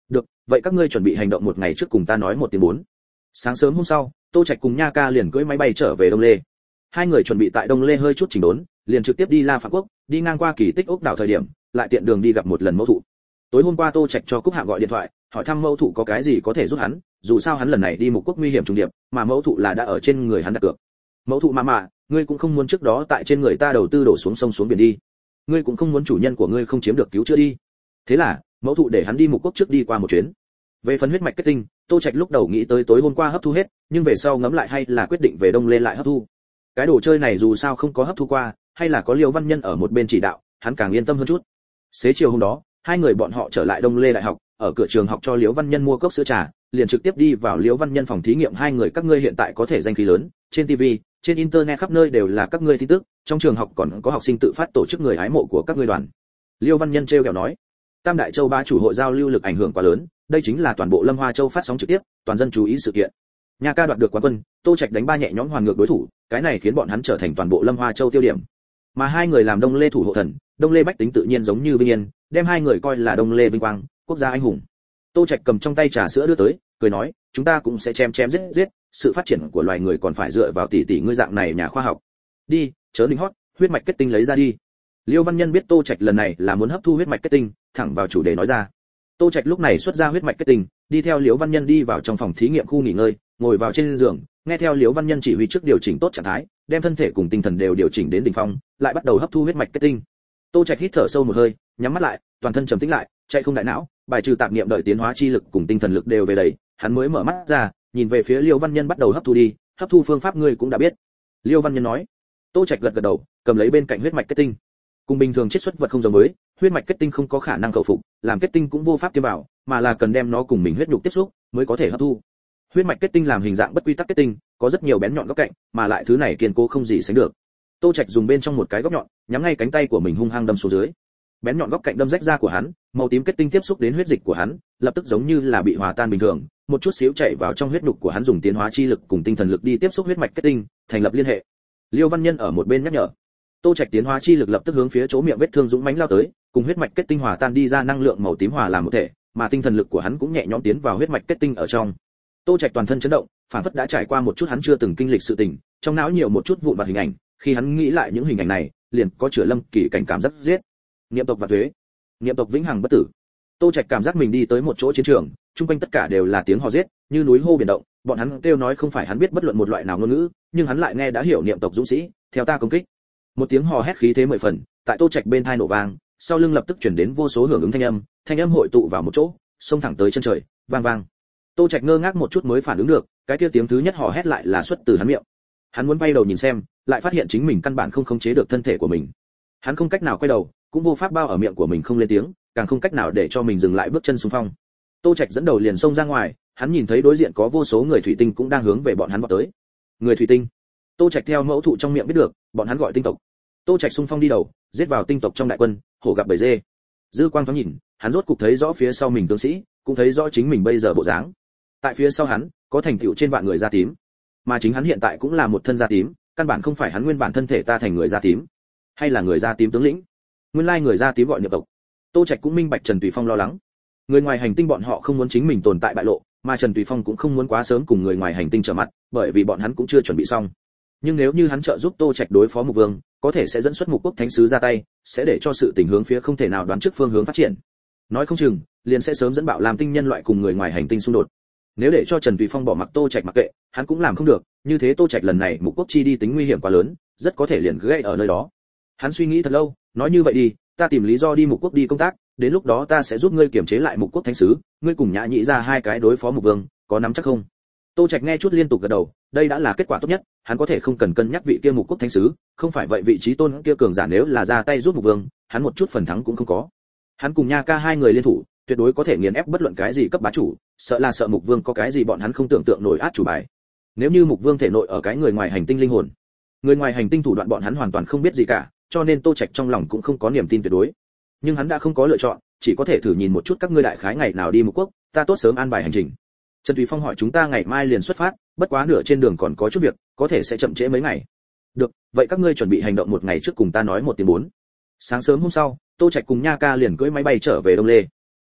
được, vậy các ngươi chuẩn bị hành động một ngày trước cùng ta nói một tiếng bốn. Sáng sớm hôm sau, Tô Trạch cùng Nha Ca liền cưỡi máy bay trở về Đông Lê. Hai người chuẩn bị tại Đông Lê hơi chút chỉnh đốn, liền trực tiếp đi La Phạm Quốc, đi ngang qua Kỳ Tích ốc đảo thời điểm, lại tiện đường đi gặp một lần mẫu thụ. Tối hôm qua Tô Trạch cho Cúc Hạng gọi điện thoại, hỏi thăm mẫu thụ có cái gì có thể giúp hắn, dù sao hắn lần này đi Mục Quốc nguy hiểm trùng điệp, mà mẫu thụ là đã ở trên người hắn đặt cược. Mẫu thụ mà mà, ngươi cũng không muốn trước đó tại trên người ta đầu tư đổ xuống sông xuống biển đi. Ngươi cũng không muốn chủ nhân của ngươi không chiếm được cứu chữa đi. Thế là, mẫu thụ để hắn đi Mục Quốc trước đi qua một chuyến. Về phần huyết mạch kết tinh, Tô Trạch lúc đầu nghĩ tới tối hôm qua hấp thu hết, nhưng về sau ngẫm lại hay là quyết định về Đông lên lại hấp thu. Cái đồ chơi này dù sao không có hấp thu qua, hay là có Liêu Văn Nhân ở một bên chỉ đạo, hắn càng yên tâm hơn chút. Xế chiều hôm đó, hai người bọn họ trở lại Đông Lê đại học, ở cửa trường học cho Liêu Văn Nhân mua cốc sữa trà, liền trực tiếp đi vào Liêu Văn Nhân phòng thí nghiệm. Hai người các ngươi hiện tại có thể danh khí lớn, trên ti vi, trên internet khắp nơi đều là các ngươi tin tức, trong trường học còn có học sinh tự phát tổ chức người hái mộ của các ngươi đoàn. Liêu Văn Nhân trêu ghẹo nói, Tam Đại Châu ba chủ hội giao lưu lực ảnh hưởng quá lớn, đây chính là toàn bộ Lâm Hoa Châu phát sóng trực tiếp, toàn dân chú ý sự kiện. Nha Ca đoạt được quán quân, Tô Trạch đánh ba nhẹ nhõm hoàn ngược đối thủ, cái này khiến bọn hắn trở thành toàn bộ Lâm Hoa Châu tiêu điểm. Mà hai người làm Đông Lê thủ hộ thần, Đông Lê bách tính tự nhiên giống như Vinh Yên, đem hai người coi là Đông Lê vinh quang, quốc gia anh hùng. Tô Trạch cầm trong tay trà sữa đưa tới, cười nói, chúng ta cũng sẽ chém chém giết giết, sự phát triển của loài người còn phải dựa vào tỷ tỷ ngươi dạng này nhà khoa học. Đi, chớ lính hót, huyết mạch kết tinh lấy ra đi. Liêu Văn Nhân biết Tô Trạch lần này là muốn hấp thu huyết mạch kết tinh, thẳng vào chủ đề nói ra. Tô Trạch lúc này xuất ra huyết mạch kết tinh, đi theo Liễu Văn Nhân đi vào trong phòng thí nghiệm khu nghỉ ngơi, ngồi vào trên giường, nghe theo Liễu Văn Nhân chỉ huy trước điều chỉnh tốt trạng thái, đem thân thể cùng tinh thần đều điều chỉnh đến đỉnh phong, lại bắt đầu hấp thu huyết mạch kết tinh. Tô Trạch hít thở sâu một hơi, nhắm mắt lại, toàn thân trầm tĩnh lại, chạy không đại não, bài trừ tạp niệm, đợi tiến hóa chi lực cùng tinh thần lực đều về đầy, hắn mới mở mắt ra, nhìn về phía Liễu Văn Nhân bắt đầu hấp thu đi, hấp thu phương pháp ngươi cũng đã biết. Liễu Văn Nhân nói. Tô Trạch gật gật đầu, cầm lấy bên cạnh huyết mạch kết tinh. Cùng bình thường chiết xuất vật không giống với, huyết mạch kết tinh không có khả năng khẩu phục, làm kết tinh cũng vô pháp tiêm vào, mà là cần đem nó cùng mình huyết nhục tiếp xúc mới có thể hấp thu. Huyết mạch kết tinh làm hình dạng bất quy tắc kết tinh, có rất nhiều bén nhọn góc cạnh, mà lại thứ này kiên cố không gì sánh được. Tô Trạch dùng bên trong một cái góc nhọn, nhắm ngay cánh tay của mình hung hăng đâm xuống dưới. Bén nhọn góc cạnh đâm rách da của hắn, màu tím kết tinh tiếp xúc đến huyết dịch của hắn, lập tức giống như là bị hòa tan bình thường, một chút xíu chạy vào trong huyết nhục của hắn, dùng tiến hóa chi lực cùng tinh thần lực đi tiếp xúc huyết mạch kết tinh, thành lập liên hệ. Liêu Văn Nhân ở một bên nhắc nhở. Tô Trạch tiến hóa chi lực lập tức hướng phía chỗ miệng vết thương dũng mãnh lao tới, cùng huyết mạch kết tinh hòa tan đi ra năng lượng màu tím hòa làm một thể, mà tinh thần lực của hắn cũng nhẹ nhõm tiến vào huyết mạch kết tinh ở trong. Tô Trạch toàn thân chấn động, phản phất đã trải qua một chút hắn chưa từng kinh lịch sự tình, trong não nhiều một chút vụn vặt hình ảnh, khi hắn nghĩ lại những hình ảnh này, liền có chữa lâm kỳ cảnh cảm giác giết. Niệm tộc và thuế, niệm tộc vĩnh hằng bất tử. Tô Trạch cảm giác mình đi tới một chỗ chiến trường, chung quanh tất cả đều là tiếng hò giết, như núi hô biển động, bọn hắn kêu nói không phải hắn biết bất luận một loại nào ngôn ngữ, nhưng hắn lại nghe đã hiểu niệm tộc dũng sĩ, theo ta công kích. Một tiếng hò hét khí thế mười phần, tại Tô Trạch bên tai nổ vang, sau lưng lập tức truyền đến vô số hưởng ứng thanh âm, thanh âm hội tụ vào một chỗ, xông thẳng tới chân trời, vang vang. Tô Trạch ngơ ngác một chút mới phản ứng được, cái kia tiếng thứ nhất hò hét lại là xuất từ hắn miệng. Hắn muốn bay đầu nhìn xem, lại phát hiện chính mình căn bản không khống chế được thân thể của mình. Hắn không cách nào quay đầu, cũng vô pháp bao ở miệng của mình không lên tiếng, càng không cách nào để cho mình dừng lại bước chân xung phong. Tô Trạch dẫn đầu liền xông ra ngoài, hắn nhìn thấy đối diện có vô số người thủy tinh cũng đang hướng về bọn hắn vọt tới. Người thủy tinh. Tô Trạch theo mẫu thụ trong miệng biết được, bọn hắn gọi tinh tộc. Tô Trạch xung phong đi đầu, giết vào tinh tộc trong đại quân, hổ gặp bầy dê. Dư quang thoáng nhìn, hắn rốt cục thấy rõ phía sau mình tướng sĩ, cũng thấy rõ chính mình bây giờ bộ dáng. Tại phía sau hắn, có thành tựu trên vạn người da tím, mà chính hắn hiện tại cũng là một thân da tím, căn bản không phải hắn nguyên bản thân thể ta thành người da tím, hay là người da tím tướng lĩnh. Nguyên lai người da tím gọi niệm tộc. Tô Trạch cũng minh bạch Trần Tùy Phong lo lắng. Người ngoài hành tinh bọn họ không muốn chính mình tồn tại bại lộ, mà Trần Tùy Phong cũng không muốn quá sớm cùng người ngoài hành tinh trở mặt, bởi vì bọn hắn cũng chưa chuẩn bị xong. Nhưng nếu như hắn trợ giúp Tô Trạch đối phó Mục Vương, có thể sẽ dẫn xuất Mục Quốc thánh sứ ra tay, sẽ để cho sự tình hướng phía không thể nào đoán trước phương hướng phát triển. Nói không chừng, liền sẽ sớm dẫn bạo làm tinh nhân loại cùng người ngoài hành tinh xung đột. Nếu để cho Trần Tùy Phong bỏ mặc Tô Trạch mặc kệ, hắn cũng làm không được, như thế Tô Trạch lần này Mục Quốc chi đi tính nguy hiểm quá lớn, rất có thể liền gây ở nơi đó. Hắn suy nghĩ thật lâu, nói như vậy đi, ta tìm lý do đi Mục Quốc đi công tác, đến lúc đó ta sẽ giúp ngươi kiểm chế lại Mục Quốc thánh sứ, ngươi cùng Nhã Nhĩ ra hai cái đối phó Mục Vương, có nắm chắc không? Tô Trạch nghe chút liên tục gật đầu, đây đã là kết quả tốt nhất, hắn có thể không cần cân nhắc vị kia Mục Quốc thánh sứ, không phải vậy vị trí tôn kia cường giả nếu là ra tay giúp Mục Vương, hắn một chút phần thắng cũng không có. Hắn cùng Nha Ca hai người liên thủ, tuyệt đối có thể nghiền ép bất luận cái gì cấp bá chủ, sợ là sợ Mục Vương có cái gì bọn hắn không tưởng tượng nổi át chủ bài. Nếu như Mục Vương thể nội ở cái người ngoài hành tinh linh hồn, người ngoài hành tinh thủ đoạn bọn hắn hoàn toàn không biết gì cả, cho nên Tô Trạch trong lòng cũng không có niềm tin tuyệt đối. Nhưng hắn đã không có lựa chọn, chỉ có thể thử nhìn một chút các ngươi đại khái ngày nào đi Mục Quốc, ta tốt sớm an bài hành trình. Trần Tùy Phong hỏi chúng ta ngày mai liền xuất phát, bất quá nửa trên đường còn có chút việc, có thể sẽ chậm trễ mấy ngày. Được, vậy các ngươi chuẩn bị hành động một ngày trước cùng ta nói một tiếng bốn. Sáng sớm hôm sau, Tô Trạch cùng Nha Ca liền cưỡi máy bay trở về Đông Lê.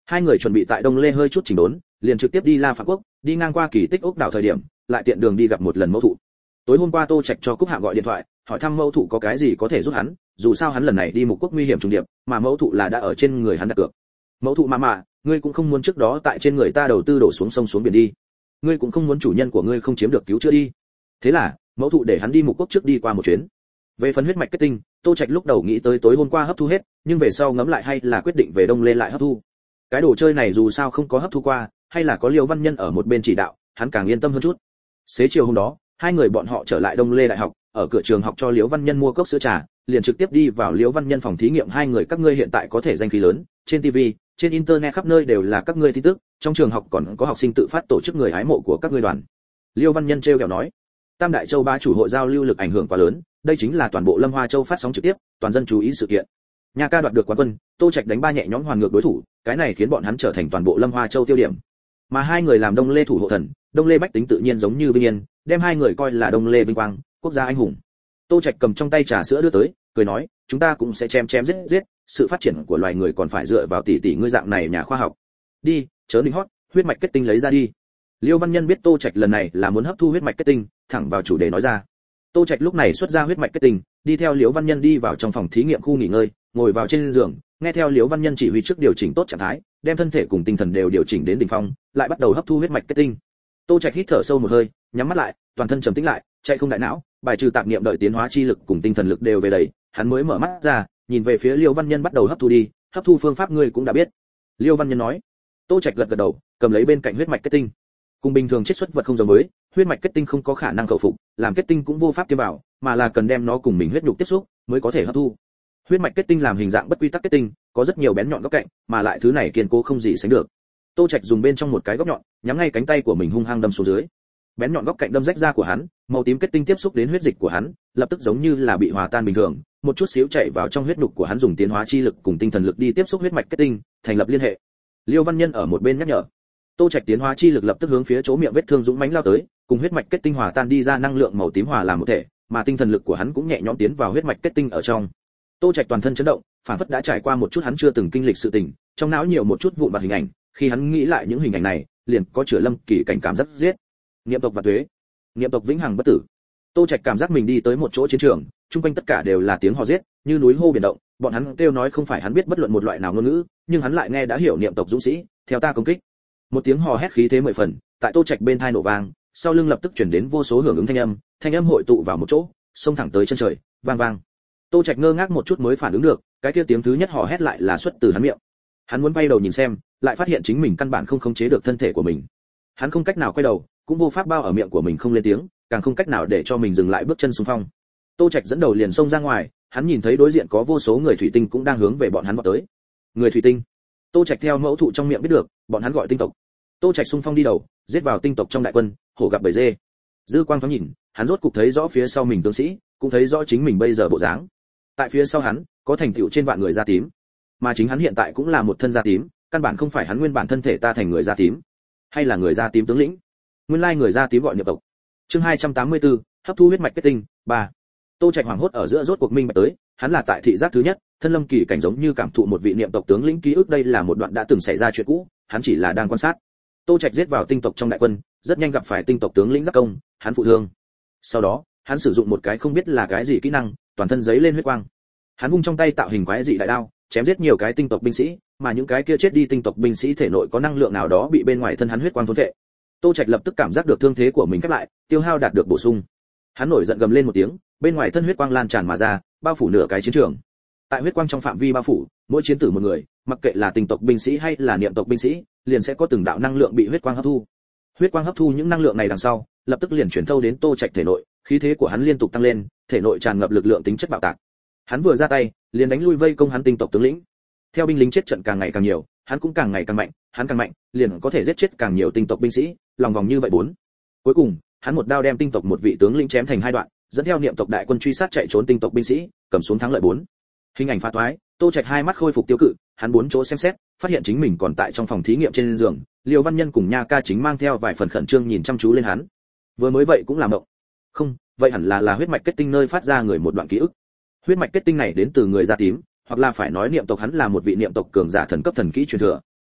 Hai người chuẩn bị tại Đông Lê hơi chút chỉnh đốn, liền trực tiếp đi La Phạm Quốc, đi ngang qua Kỳ Tích ốc đảo thời điểm, lại tiện đường đi gặp một lần mẫu thụ. Tối hôm qua Tô Trạch cho Cúc Hạng gọi điện thoại, hỏi thăm mẫu thụ có cái gì có thể giúp hắn, dù sao hắn lần này đi Mục Quốc nguy hiểm trùng điệp, mà mẫu thụ là đã ở trên người hắn đặt cược. Mẫu thụ mà mà, ngươi cũng không muốn trước đó tại trên người ta đầu tư đổ xuống sông xuống biển đi. Ngươi cũng không muốn chủ nhân của ngươi không chiếm được cứu chữa đi. Thế là, mẫu thụ để hắn đi Mục Quốc trước đi qua một chuyến. Về phần huyết mạch kết tinh, Tô Trạch lúc đầu nghĩ tới tối hôm qua hấp thu hết, nhưng về sau ngẫm lại hay là quyết định về Đông lên lại hấp thu. Cái đồ chơi này dù sao không có hấp thu qua, hay là có Liễu Văn Nhân ở một bên chỉ đạo, hắn càng yên tâm hơn chút. Xế chiều hôm đó, hai người bọn họ trở lại Đông Lê Đại học, ở cửa trường học cho Liễu Văn Nhân mua cốc sữa trà, liền trực tiếp đi vào Liễu Văn Nhân phòng thí nghiệm. Hai người các ngươi hiện tại có thể danh khí lớn, trên ti vi, trên internet khắp nơi đều là các ngươi tin tức, trong trường học còn có học sinh tự phát tổ chức người hái mộ của các ngươi đoàn. Liễu Văn Nhân trêu ghẹo nói, Tam Đại Châu ba chủ hội giao lưu lực ảnh hưởng quá lớn, đây chính là toàn bộ Lâm Hoa Châu phát sóng trực tiếp, toàn dân chú ý sự kiện. Nhà ca đoạt được quán quân, Tô Trạch đánh ba nhẹ nhõm hoàn ngược đối thủ, cái này khiến bọn hắn trở thành toàn bộ Lâm Hoa Châu tiêu điểm. Mà hai người làm Đông Lê thủ hộ thần, Đông Lê bách tính tự nhiên giống như Vinh Yên, đem hai người coi là Đông Lê vinh quang, quốc gia anh hùng. Tô Trạch cầm trong tay trà sữa đưa tới, cười nói, chúng ta cũng sẽ chém chém giết giết, sự phát triển của loài người còn phải dựa vào tỷ tỷ ngươi dạng này nhà khoa học. Đi, chớ ninh hót, huyết mạch kết tinh lấy ra đi. Liêu Văn Nhân biết Tô Trạch lần này là muốn hấp thu huyết mạch kết tinh, thẳng vào chủ đề nói ra. Tô Trạch lúc này xuất ra huyết mạch kết tinh, đi theo Liễu Văn Nhân đi vào trong phòng thí nghiệm khu nghỉ ngơi, ngồi vào trên giường, nghe theo Liễu Văn Nhân chỉ huy trước điều chỉnh tốt trạng thái, đem thân thể cùng tinh thần đều điều chỉnh đến đỉnh phong, lại bắt đầu hấp thu huyết mạch kết tinh. Tô Trạch hít thở sâu một hơi, nhắm mắt lại, toàn thân trầm tĩnh lại, chạy không đại não, bài trừ tạp niệm, đợi tiến hóa chi lực cùng tinh thần lực đều về đầy, hắn mới mở mắt ra, nhìn về phía Liễu Văn Nhân bắt đầu hấp thu đi, hấp thu phương pháp ngươi cũng đã biết. Liễu Văn Nhân nói. Tô Trạch gật gật đầu, cầm lấy bên cạnh huyết mạch kết tinh. Cùng bình thường chiết xuất vật không giống với, huyết mạch kết tinh không có khả năng khẩu phục, làm kết tinh cũng vô pháp tiêm vào, mà là cần đem nó cùng mình huyết nhục tiếp xúc mới có thể hấp thu. Huyết mạch kết tinh làm hình dạng bất quy tắc kết tinh, có rất nhiều bén nhọn góc cạnh, mà lại thứ này kiên cố không gì sánh được. Tô Trạch dùng bên trong một cái góc nhọn, nhắm ngay cánh tay của mình hung hăng đâm xuống dưới. Bén nhọn góc cạnh đâm rách da của hắn, màu tím kết tinh tiếp xúc đến huyết dịch của hắn, lập tức giống như là bị hòa tan bình thường, một chút xíu chạy vào trong huyết nhục của hắn, dùng tiến hóa chi lực cùng tinh thần lực đi tiếp xúc huyết mạch kết tinh, thành lập liên hệ. Liêu Văn Nhân ở một bên nhắc nhở. Tô Trạch tiến hóa chi lực lập tức hướng phía chỗ miệng vết thương dũng mãnh lao tới, cùng huyết mạch kết tinh hòa tan đi ra năng lượng màu tím hòa làm một thể, mà tinh thần lực của hắn cũng nhẹ nhõm tiến vào huyết mạch kết tinh ở trong. Tô Trạch toàn thân chấn động, phản phất đã trải qua một chút hắn chưa từng kinh lịch sự tình, trong não nhiều một chút vụn vặt hình ảnh, khi hắn nghĩ lại những hình ảnh này, liền có chữa lâm kỳ cảnh cảm giác giết. Niệm tộc và tuế, niệm tộc vĩnh hằng bất tử. Tô Trạch cảm giác mình đi tới một chỗ chiến trường, chung quanh tất cả đều là tiếng hò giết, như núi hô biển động, bọn hắn kêu nói không phải hắn biết bất luận một loại nào ngôn ngữ, nhưng hắn lại nghe đã hiểu niệm tộc dũng sĩ, theo ta công kích. Một tiếng hò hét khí thế mười phần, tại Tô Trạch bên tai nổ vang, sau lưng lập tức truyền đến vô số hưởng ứng thanh âm, thanh âm hội tụ vào một chỗ, xông thẳng tới chân trời, vang vang. Tô Trạch ngơ ngác một chút mới phản ứng được, cái kia tiếng thứ nhất hò hét lại là xuất từ hắn miệng. Hắn muốn bay đầu nhìn xem, lại phát hiện chính mình căn bản không khống chế được thân thể của mình. Hắn không cách nào quay đầu, cũng vô pháp bao ở miệng của mình không lên tiếng, càng không cách nào để cho mình dừng lại bước chân xung phong. Tô Trạch dẫn đầu liền xông ra ngoài, hắn nhìn thấy đối diện có vô số người thủy tinh cũng đang hướng về bọn hắn vọt tới. Người thủy tinh. Tô Trạch theo mẫu thụ trong miệng biết được, bọn hắn gọi tinh tộc. Tô Trạch xung phong đi đầu, giết vào tinh tộc trong đại quân, hổ gặp bầy dê. Dư quang thoáng nhìn, hắn rốt cục thấy rõ phía sau mình tướng sĩ, cũng thấy rõ chính mình bây giờ bộ dáng. Tại phía sau hắn, có thành tựu trên vạn người da tím, mà chính hắn hiện tại cũng là một thân da tím, căn bản không phải hắn nguyên bản thân thể ta thành người da tím, hay là người da tím tướng lĩnh. Nguyên lai người da tím gọi niệm tộc. Chương hai trăm tám mươi tư, hấp thu huyết mạch kết tinh, ba. Tô Trạch hoảng hốt ở giữa rốt cuộc minh bạch tới, hắn là tại thị giác thứ nhất, thân lâm kỳ cảnh giống như cảm thụ một vị niệm tộc tướng lĩnh ký ức, đây là một đoạn đã từng xảy ra chuyện cũ, hắn chỉ là đang quan sát. Tô Trạch giết vào tinh tộc trong đại quân, rất nhanh gặp phải tinh tộc tướng lĩnh giáp công, hắn phụ thương. Sau đó, hắn sử dụng một cái không biết là cái gì kỹ năng, toàn thân giấy lên huyết quang. Hắn vung trong tay tạo hình quái dị đại đao, chém giết nhiều cái tinh tộc binh sĩ, mà những cái kia chết đi tinh tộc binh sĩ thể nội có năng lượng nào đó bị bên ngoài thân hắn huyết quang thôn phệ. Tô Trạch lập tức cảm giác được thương thế của mình khép lại, tiêu hao đạt được bổ sung. Hắn nổi giận gầm lên một tiếng, bên ngoài thân huyết quang lan tràn mà ra, bao phủ nửa cái chiến trường. Tại huyết quang trong phạm vi bao phủ, mỗi chiến tử một người, mặc kệ là tinh tộc binh sĩ hay là niệm tộc binh sĩ, liền sẽ có từng đạo năng lượng bị huyết quang hấp thu. Huyết quang hấp thu những năng lượng này đằng sau, lập tức liền chuyển thâu đến Tô Trạch thể nội, khí thế của hắn liên tục tăng lên, thể nội tràn ngập lực lượng tính chất bạo tạc. Hắn vừa ra tay, liền đánh lui vây công hắn tinh tộc tướng lĩnh. Theo binh lính chết trận càng ngày càng nhiều, hắn cũng càng ngày càng mạnh, hắn càng mạnh, liền có thể giết chết càng nhiều tinh tộc binh sĩ, lòng vòng như vậy bốn. Cuối cùng, hắn một đao đem tinh tộc một vị tướng lĩnh chém thành hai đoạn, dẫn theo niệm tộc đại quân truy sát chạy trốn tinh tộc binh sĩ, cầm xuống thắng lợi bốn. Hình ảnh phá toái, Tô Trạch hai mắt khôi phục tiêu cự, hắn bốn chỗ xem xét, phát hiện chính mình còn tại trong phòng thí nghiệm trên giường, Liêu Văn Nhân cùng Nha Ca chính mang theo vài phần khẩn trương nhìn chăm chú lên hắn. Vừa mới vậy cũng là mộng. Không, vậy hẳn là là huyết mạch kết tinh nơi phát ra người một đoạn ký ức. Huyết mạch kết tinh này đến từ người da tím, hoặc là phải nói niệm tộc hắn là một vị niệm tộc cường giả thần cấp thần kỹ truyền thừa.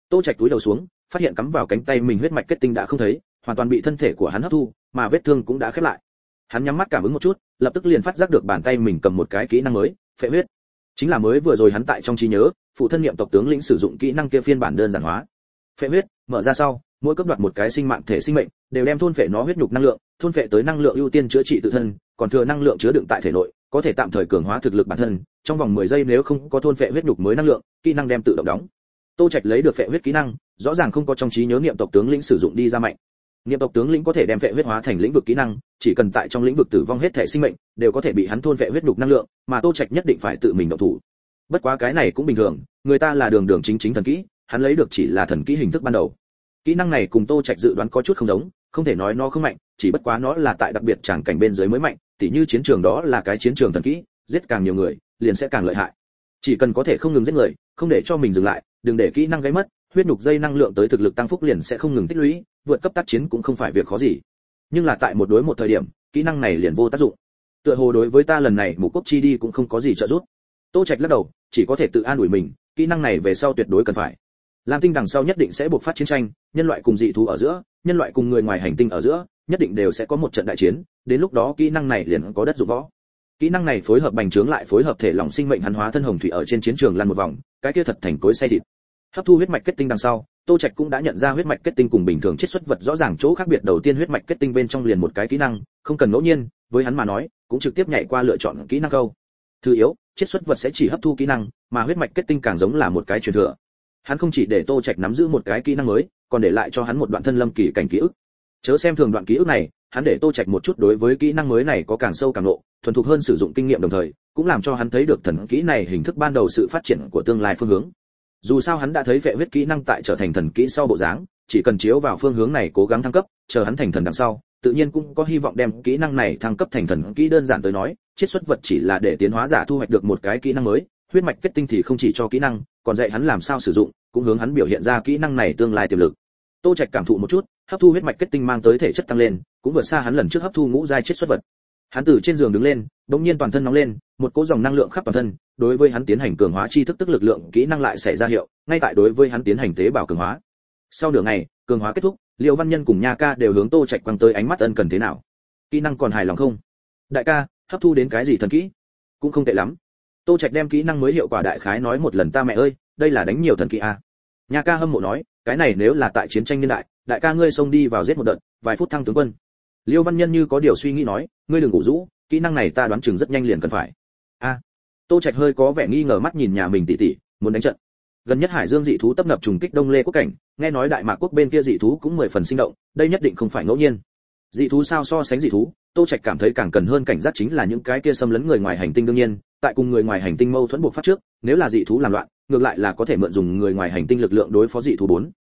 Tô Trạch cúi đầu xuống, phát hiện cắm vào cánh tay mình huyết mạch kết tinh đã không thấy, hoàn toàn bị thân thể của hắn hấp thu, mà vết thương cũng đã khép lại. Hắn nhắm mắt cảm ứng một chút, lập tức liền phát giác được bàn tay mình cầm một cái kỹ năng mới, phệ huyết. Chính là mới vừa rồi hắn tại trong trí nhớ, phụ thân niệm tộc tướng lĩnh sử dụng kỹ năng kia phiên bản đơn giản hóa. Phệ huyết, mở ra sau, mỗi cấp đoạt một cái sinh mạng thể sinh mệnh, đều đem thôn phệ nó huyết nhục năng lượng, thôn phệ tới năng lượng ưu tiên chữa trị tự thân, còn thừa năng lượng chứa đựng tại thể nội, có thể tạm thời cường hóa thực lực bản thân, trong vòng mười giây nếu không có thôn phệ huyết nhục mới năng lượng, kỹ năng đem tự động đóng. Tô Trạch lấy được phệ huyết kỹ năng, rõ ràng không có trong trí nhớ niệm tộc tướng lĩnh sử dụng đi ra mạnh. Niệm tộc tướng lĩnh có thể đem phệ huyết hóa thành lĩnh vực kỹ năng, chỉ cần tại trong lĩnh vực tử vong hết thể sinh mệnh, đều có thể bị hắn thôn phệ huyết nhục năng lượng, mà Tô Trạch nhất định phải tự mình động thủ. Bất quá cái này cũng bình thường, người ta là đường đường chính chính thần kỹ, hắn lấy được chỉ là thần kỹ hình thức ban đầu. Kỹ năng này cùng Tô Trạch dự đoán có chút không giống, không thể nói nó không mạnh, chỉ bất quá nó là tại đặc biệt tràng cảnh bên dưới mới mạnh, tỉ như chiến trường đó là cái chiến trường thần kỹ, giết càng nhiều người, liền sẽ càng lợi hại. Chỉ cần có thể không ngừng giết người, không để cho mình dừng lại, đừng để kỹ năng gây mất, huyết nhục dây năng lượng tới thực lực tăng phúc liền sẽ không ngừng tích lũy, vượt cấp tác chiến cũng không phải việc khó gì. Nhưng là tại một đối một thời điểm, kỹ năng này liền vô tác dụng. Tựa hồ đối với ta lần này mục quốc chi đi cũng không có gì trợ giúp. Tô Trạch lắc đầu, chỉ có thể tự an ủi mình, kỹ năng này về sau tuyệt đối cần phải. Lam tinh đằng sau nhất định sẽ bộc phát chiến tranh, nhân loại cùng dị thú ở giữa, nhân loại cùng người ngoài hành tinh ở giữa, nhất định đều sẽ có một trận đại chiến, đến lúc đó kỹ năng này liền có đất dụng võ. Kỹ năng này phối hợp bành trướng lại phối hợp thể lỏng sinh mệnh hắn hóa thân hồng thủy ở trên chiến trường lăn một vòng, cái kia thật thành cối xay thịt. Hấp thu huyết mạch kết tinh đằng sau, Tô Trạch cũng đã nhận ra huyết mạch kết tinh cùng bình thường chiết xuất vật rõ ràng chỗ khác biệt. Đầu tiên huyết mạch kết tinh bên trong liền một cái kỹ năng, không cần ngẫu nhiên, với hắn mà nói, cũng trực tiếp nhảy qua lựa chọn kỹ năng câu. Thứ yếu, chiết xuất vật sẽ chỉ hấp thu kỹ năng, mà huyết mạch kết tinh càng giống là một cái truyền thừa. Hắn không chỉ để Tô Trạch nắm giữ một cái kỹ năng mới, còn để lại cho hắn một đoạn thân lâm kỳ cảnh ký ức. Chớ xem thường đoạn ký ức này, hắn để Tô Trạch một chút đối với kỹ năng mới này có càng sâu càng lộ, thuần thục hơn sử dụng kinh nghiệm đồng thời, cũng làm cho hắn thấy được thần kỹ này hình thức ban đầu sự phát triển của tương lai phương hướng. Dù sao hắn đã thấy vệ huyết kỹ năng tại trở thành thần kỹ sau bộ dáng, chỉ cần chiếu vào phương hướng này cố gắng thăng cấp, chờ hắn thành thần đằng sau, tự nhiên cũng có hy vọng đem kỹ năng này thăng cấp thành thần kỹ. Đơn giản tới nói, chiết xuất vật chỉ là để tiến hóa giả thu hoạch được một cái kỹ năng mới, huyết mạch kết tinh thì không chỉ cho kỹ năng, còn dạy hắn làm sao sử dụng, cũng hướng hắn biểu hiện ra kỹ năng này tương lai tiềm lực. Tô Trạch cảm thụ một chút, hấp thu huyết mạch kết tinh mang tới thể chất tăng lên, cũng vượt xa hắn lần trước hấp thu ngũ giai chiết xuất vật. Hắn từ trên giường đứng lên, đột nhiên toàn thân nóng lên, một cỗ dòng năng lượng khắp toàn thân, đối với hắn tiến hành cường hóa chi thức tức lực lượng kỹ năng lại xảy ra hiệu, ngay tại đối với hắn tiến hành tế bào cường hóa. Sau nửa ngày, cường hóa kết thúc, Liêu Văn Nhân cùng Nha Ca đều hướng Tô Trạch quăng tới ánh mắt ân cần thế nào. Kỹ năng còn hài lòng không? Đại ca, hấp thu đến cái gì thần kỹ? Cũng không tệ lắm. Tô Trạch đem kỹ năng mới hiệu quả đại khái nói một lần. Ta mẹ ơi, đây là đánh nhiều thần kỹ à? Nha Ca hâm mộ nói, cái này nếu là tại chiến tranh niên đại, đại ca ngươi xông đi vào giết một đợt, vài phút thăng tướng quân. Liêu Văn Nhân như có điều suy nghĩ nói, ngươi đừng ngủ rũ, kỹ năng này ta đoán chừng rất nhanh liền cần phải. A. À, Tô Trạch hơi có vẻ nghi ngờ mắt nhìn nhà mình tỷ tỷ, muốn đánh trận. Gần nhất Hải Dương dị thú tấp nập trùng kích Đông Lê quốc cảnh, nghe nói Đại Mạc quốc bên kia dị thú cũng mười phần sinh động, đây nhất định không phải ngẫu nhiên. Dị thú sao so sánh dị thú, Tô Trạch cảm thấy càng cần hơn cảnh giác chính là những cái kia xâm lấn người ngoài hành tinh. Đương nhiên, tại cùng người ngoài hành tinh mâu thuẫn buộc phát trước, nếu là dị thú làm loạn, ngược lại là có thể mượn dùng người ngoài hành tinh lực lượng đối phó dị thú bốn.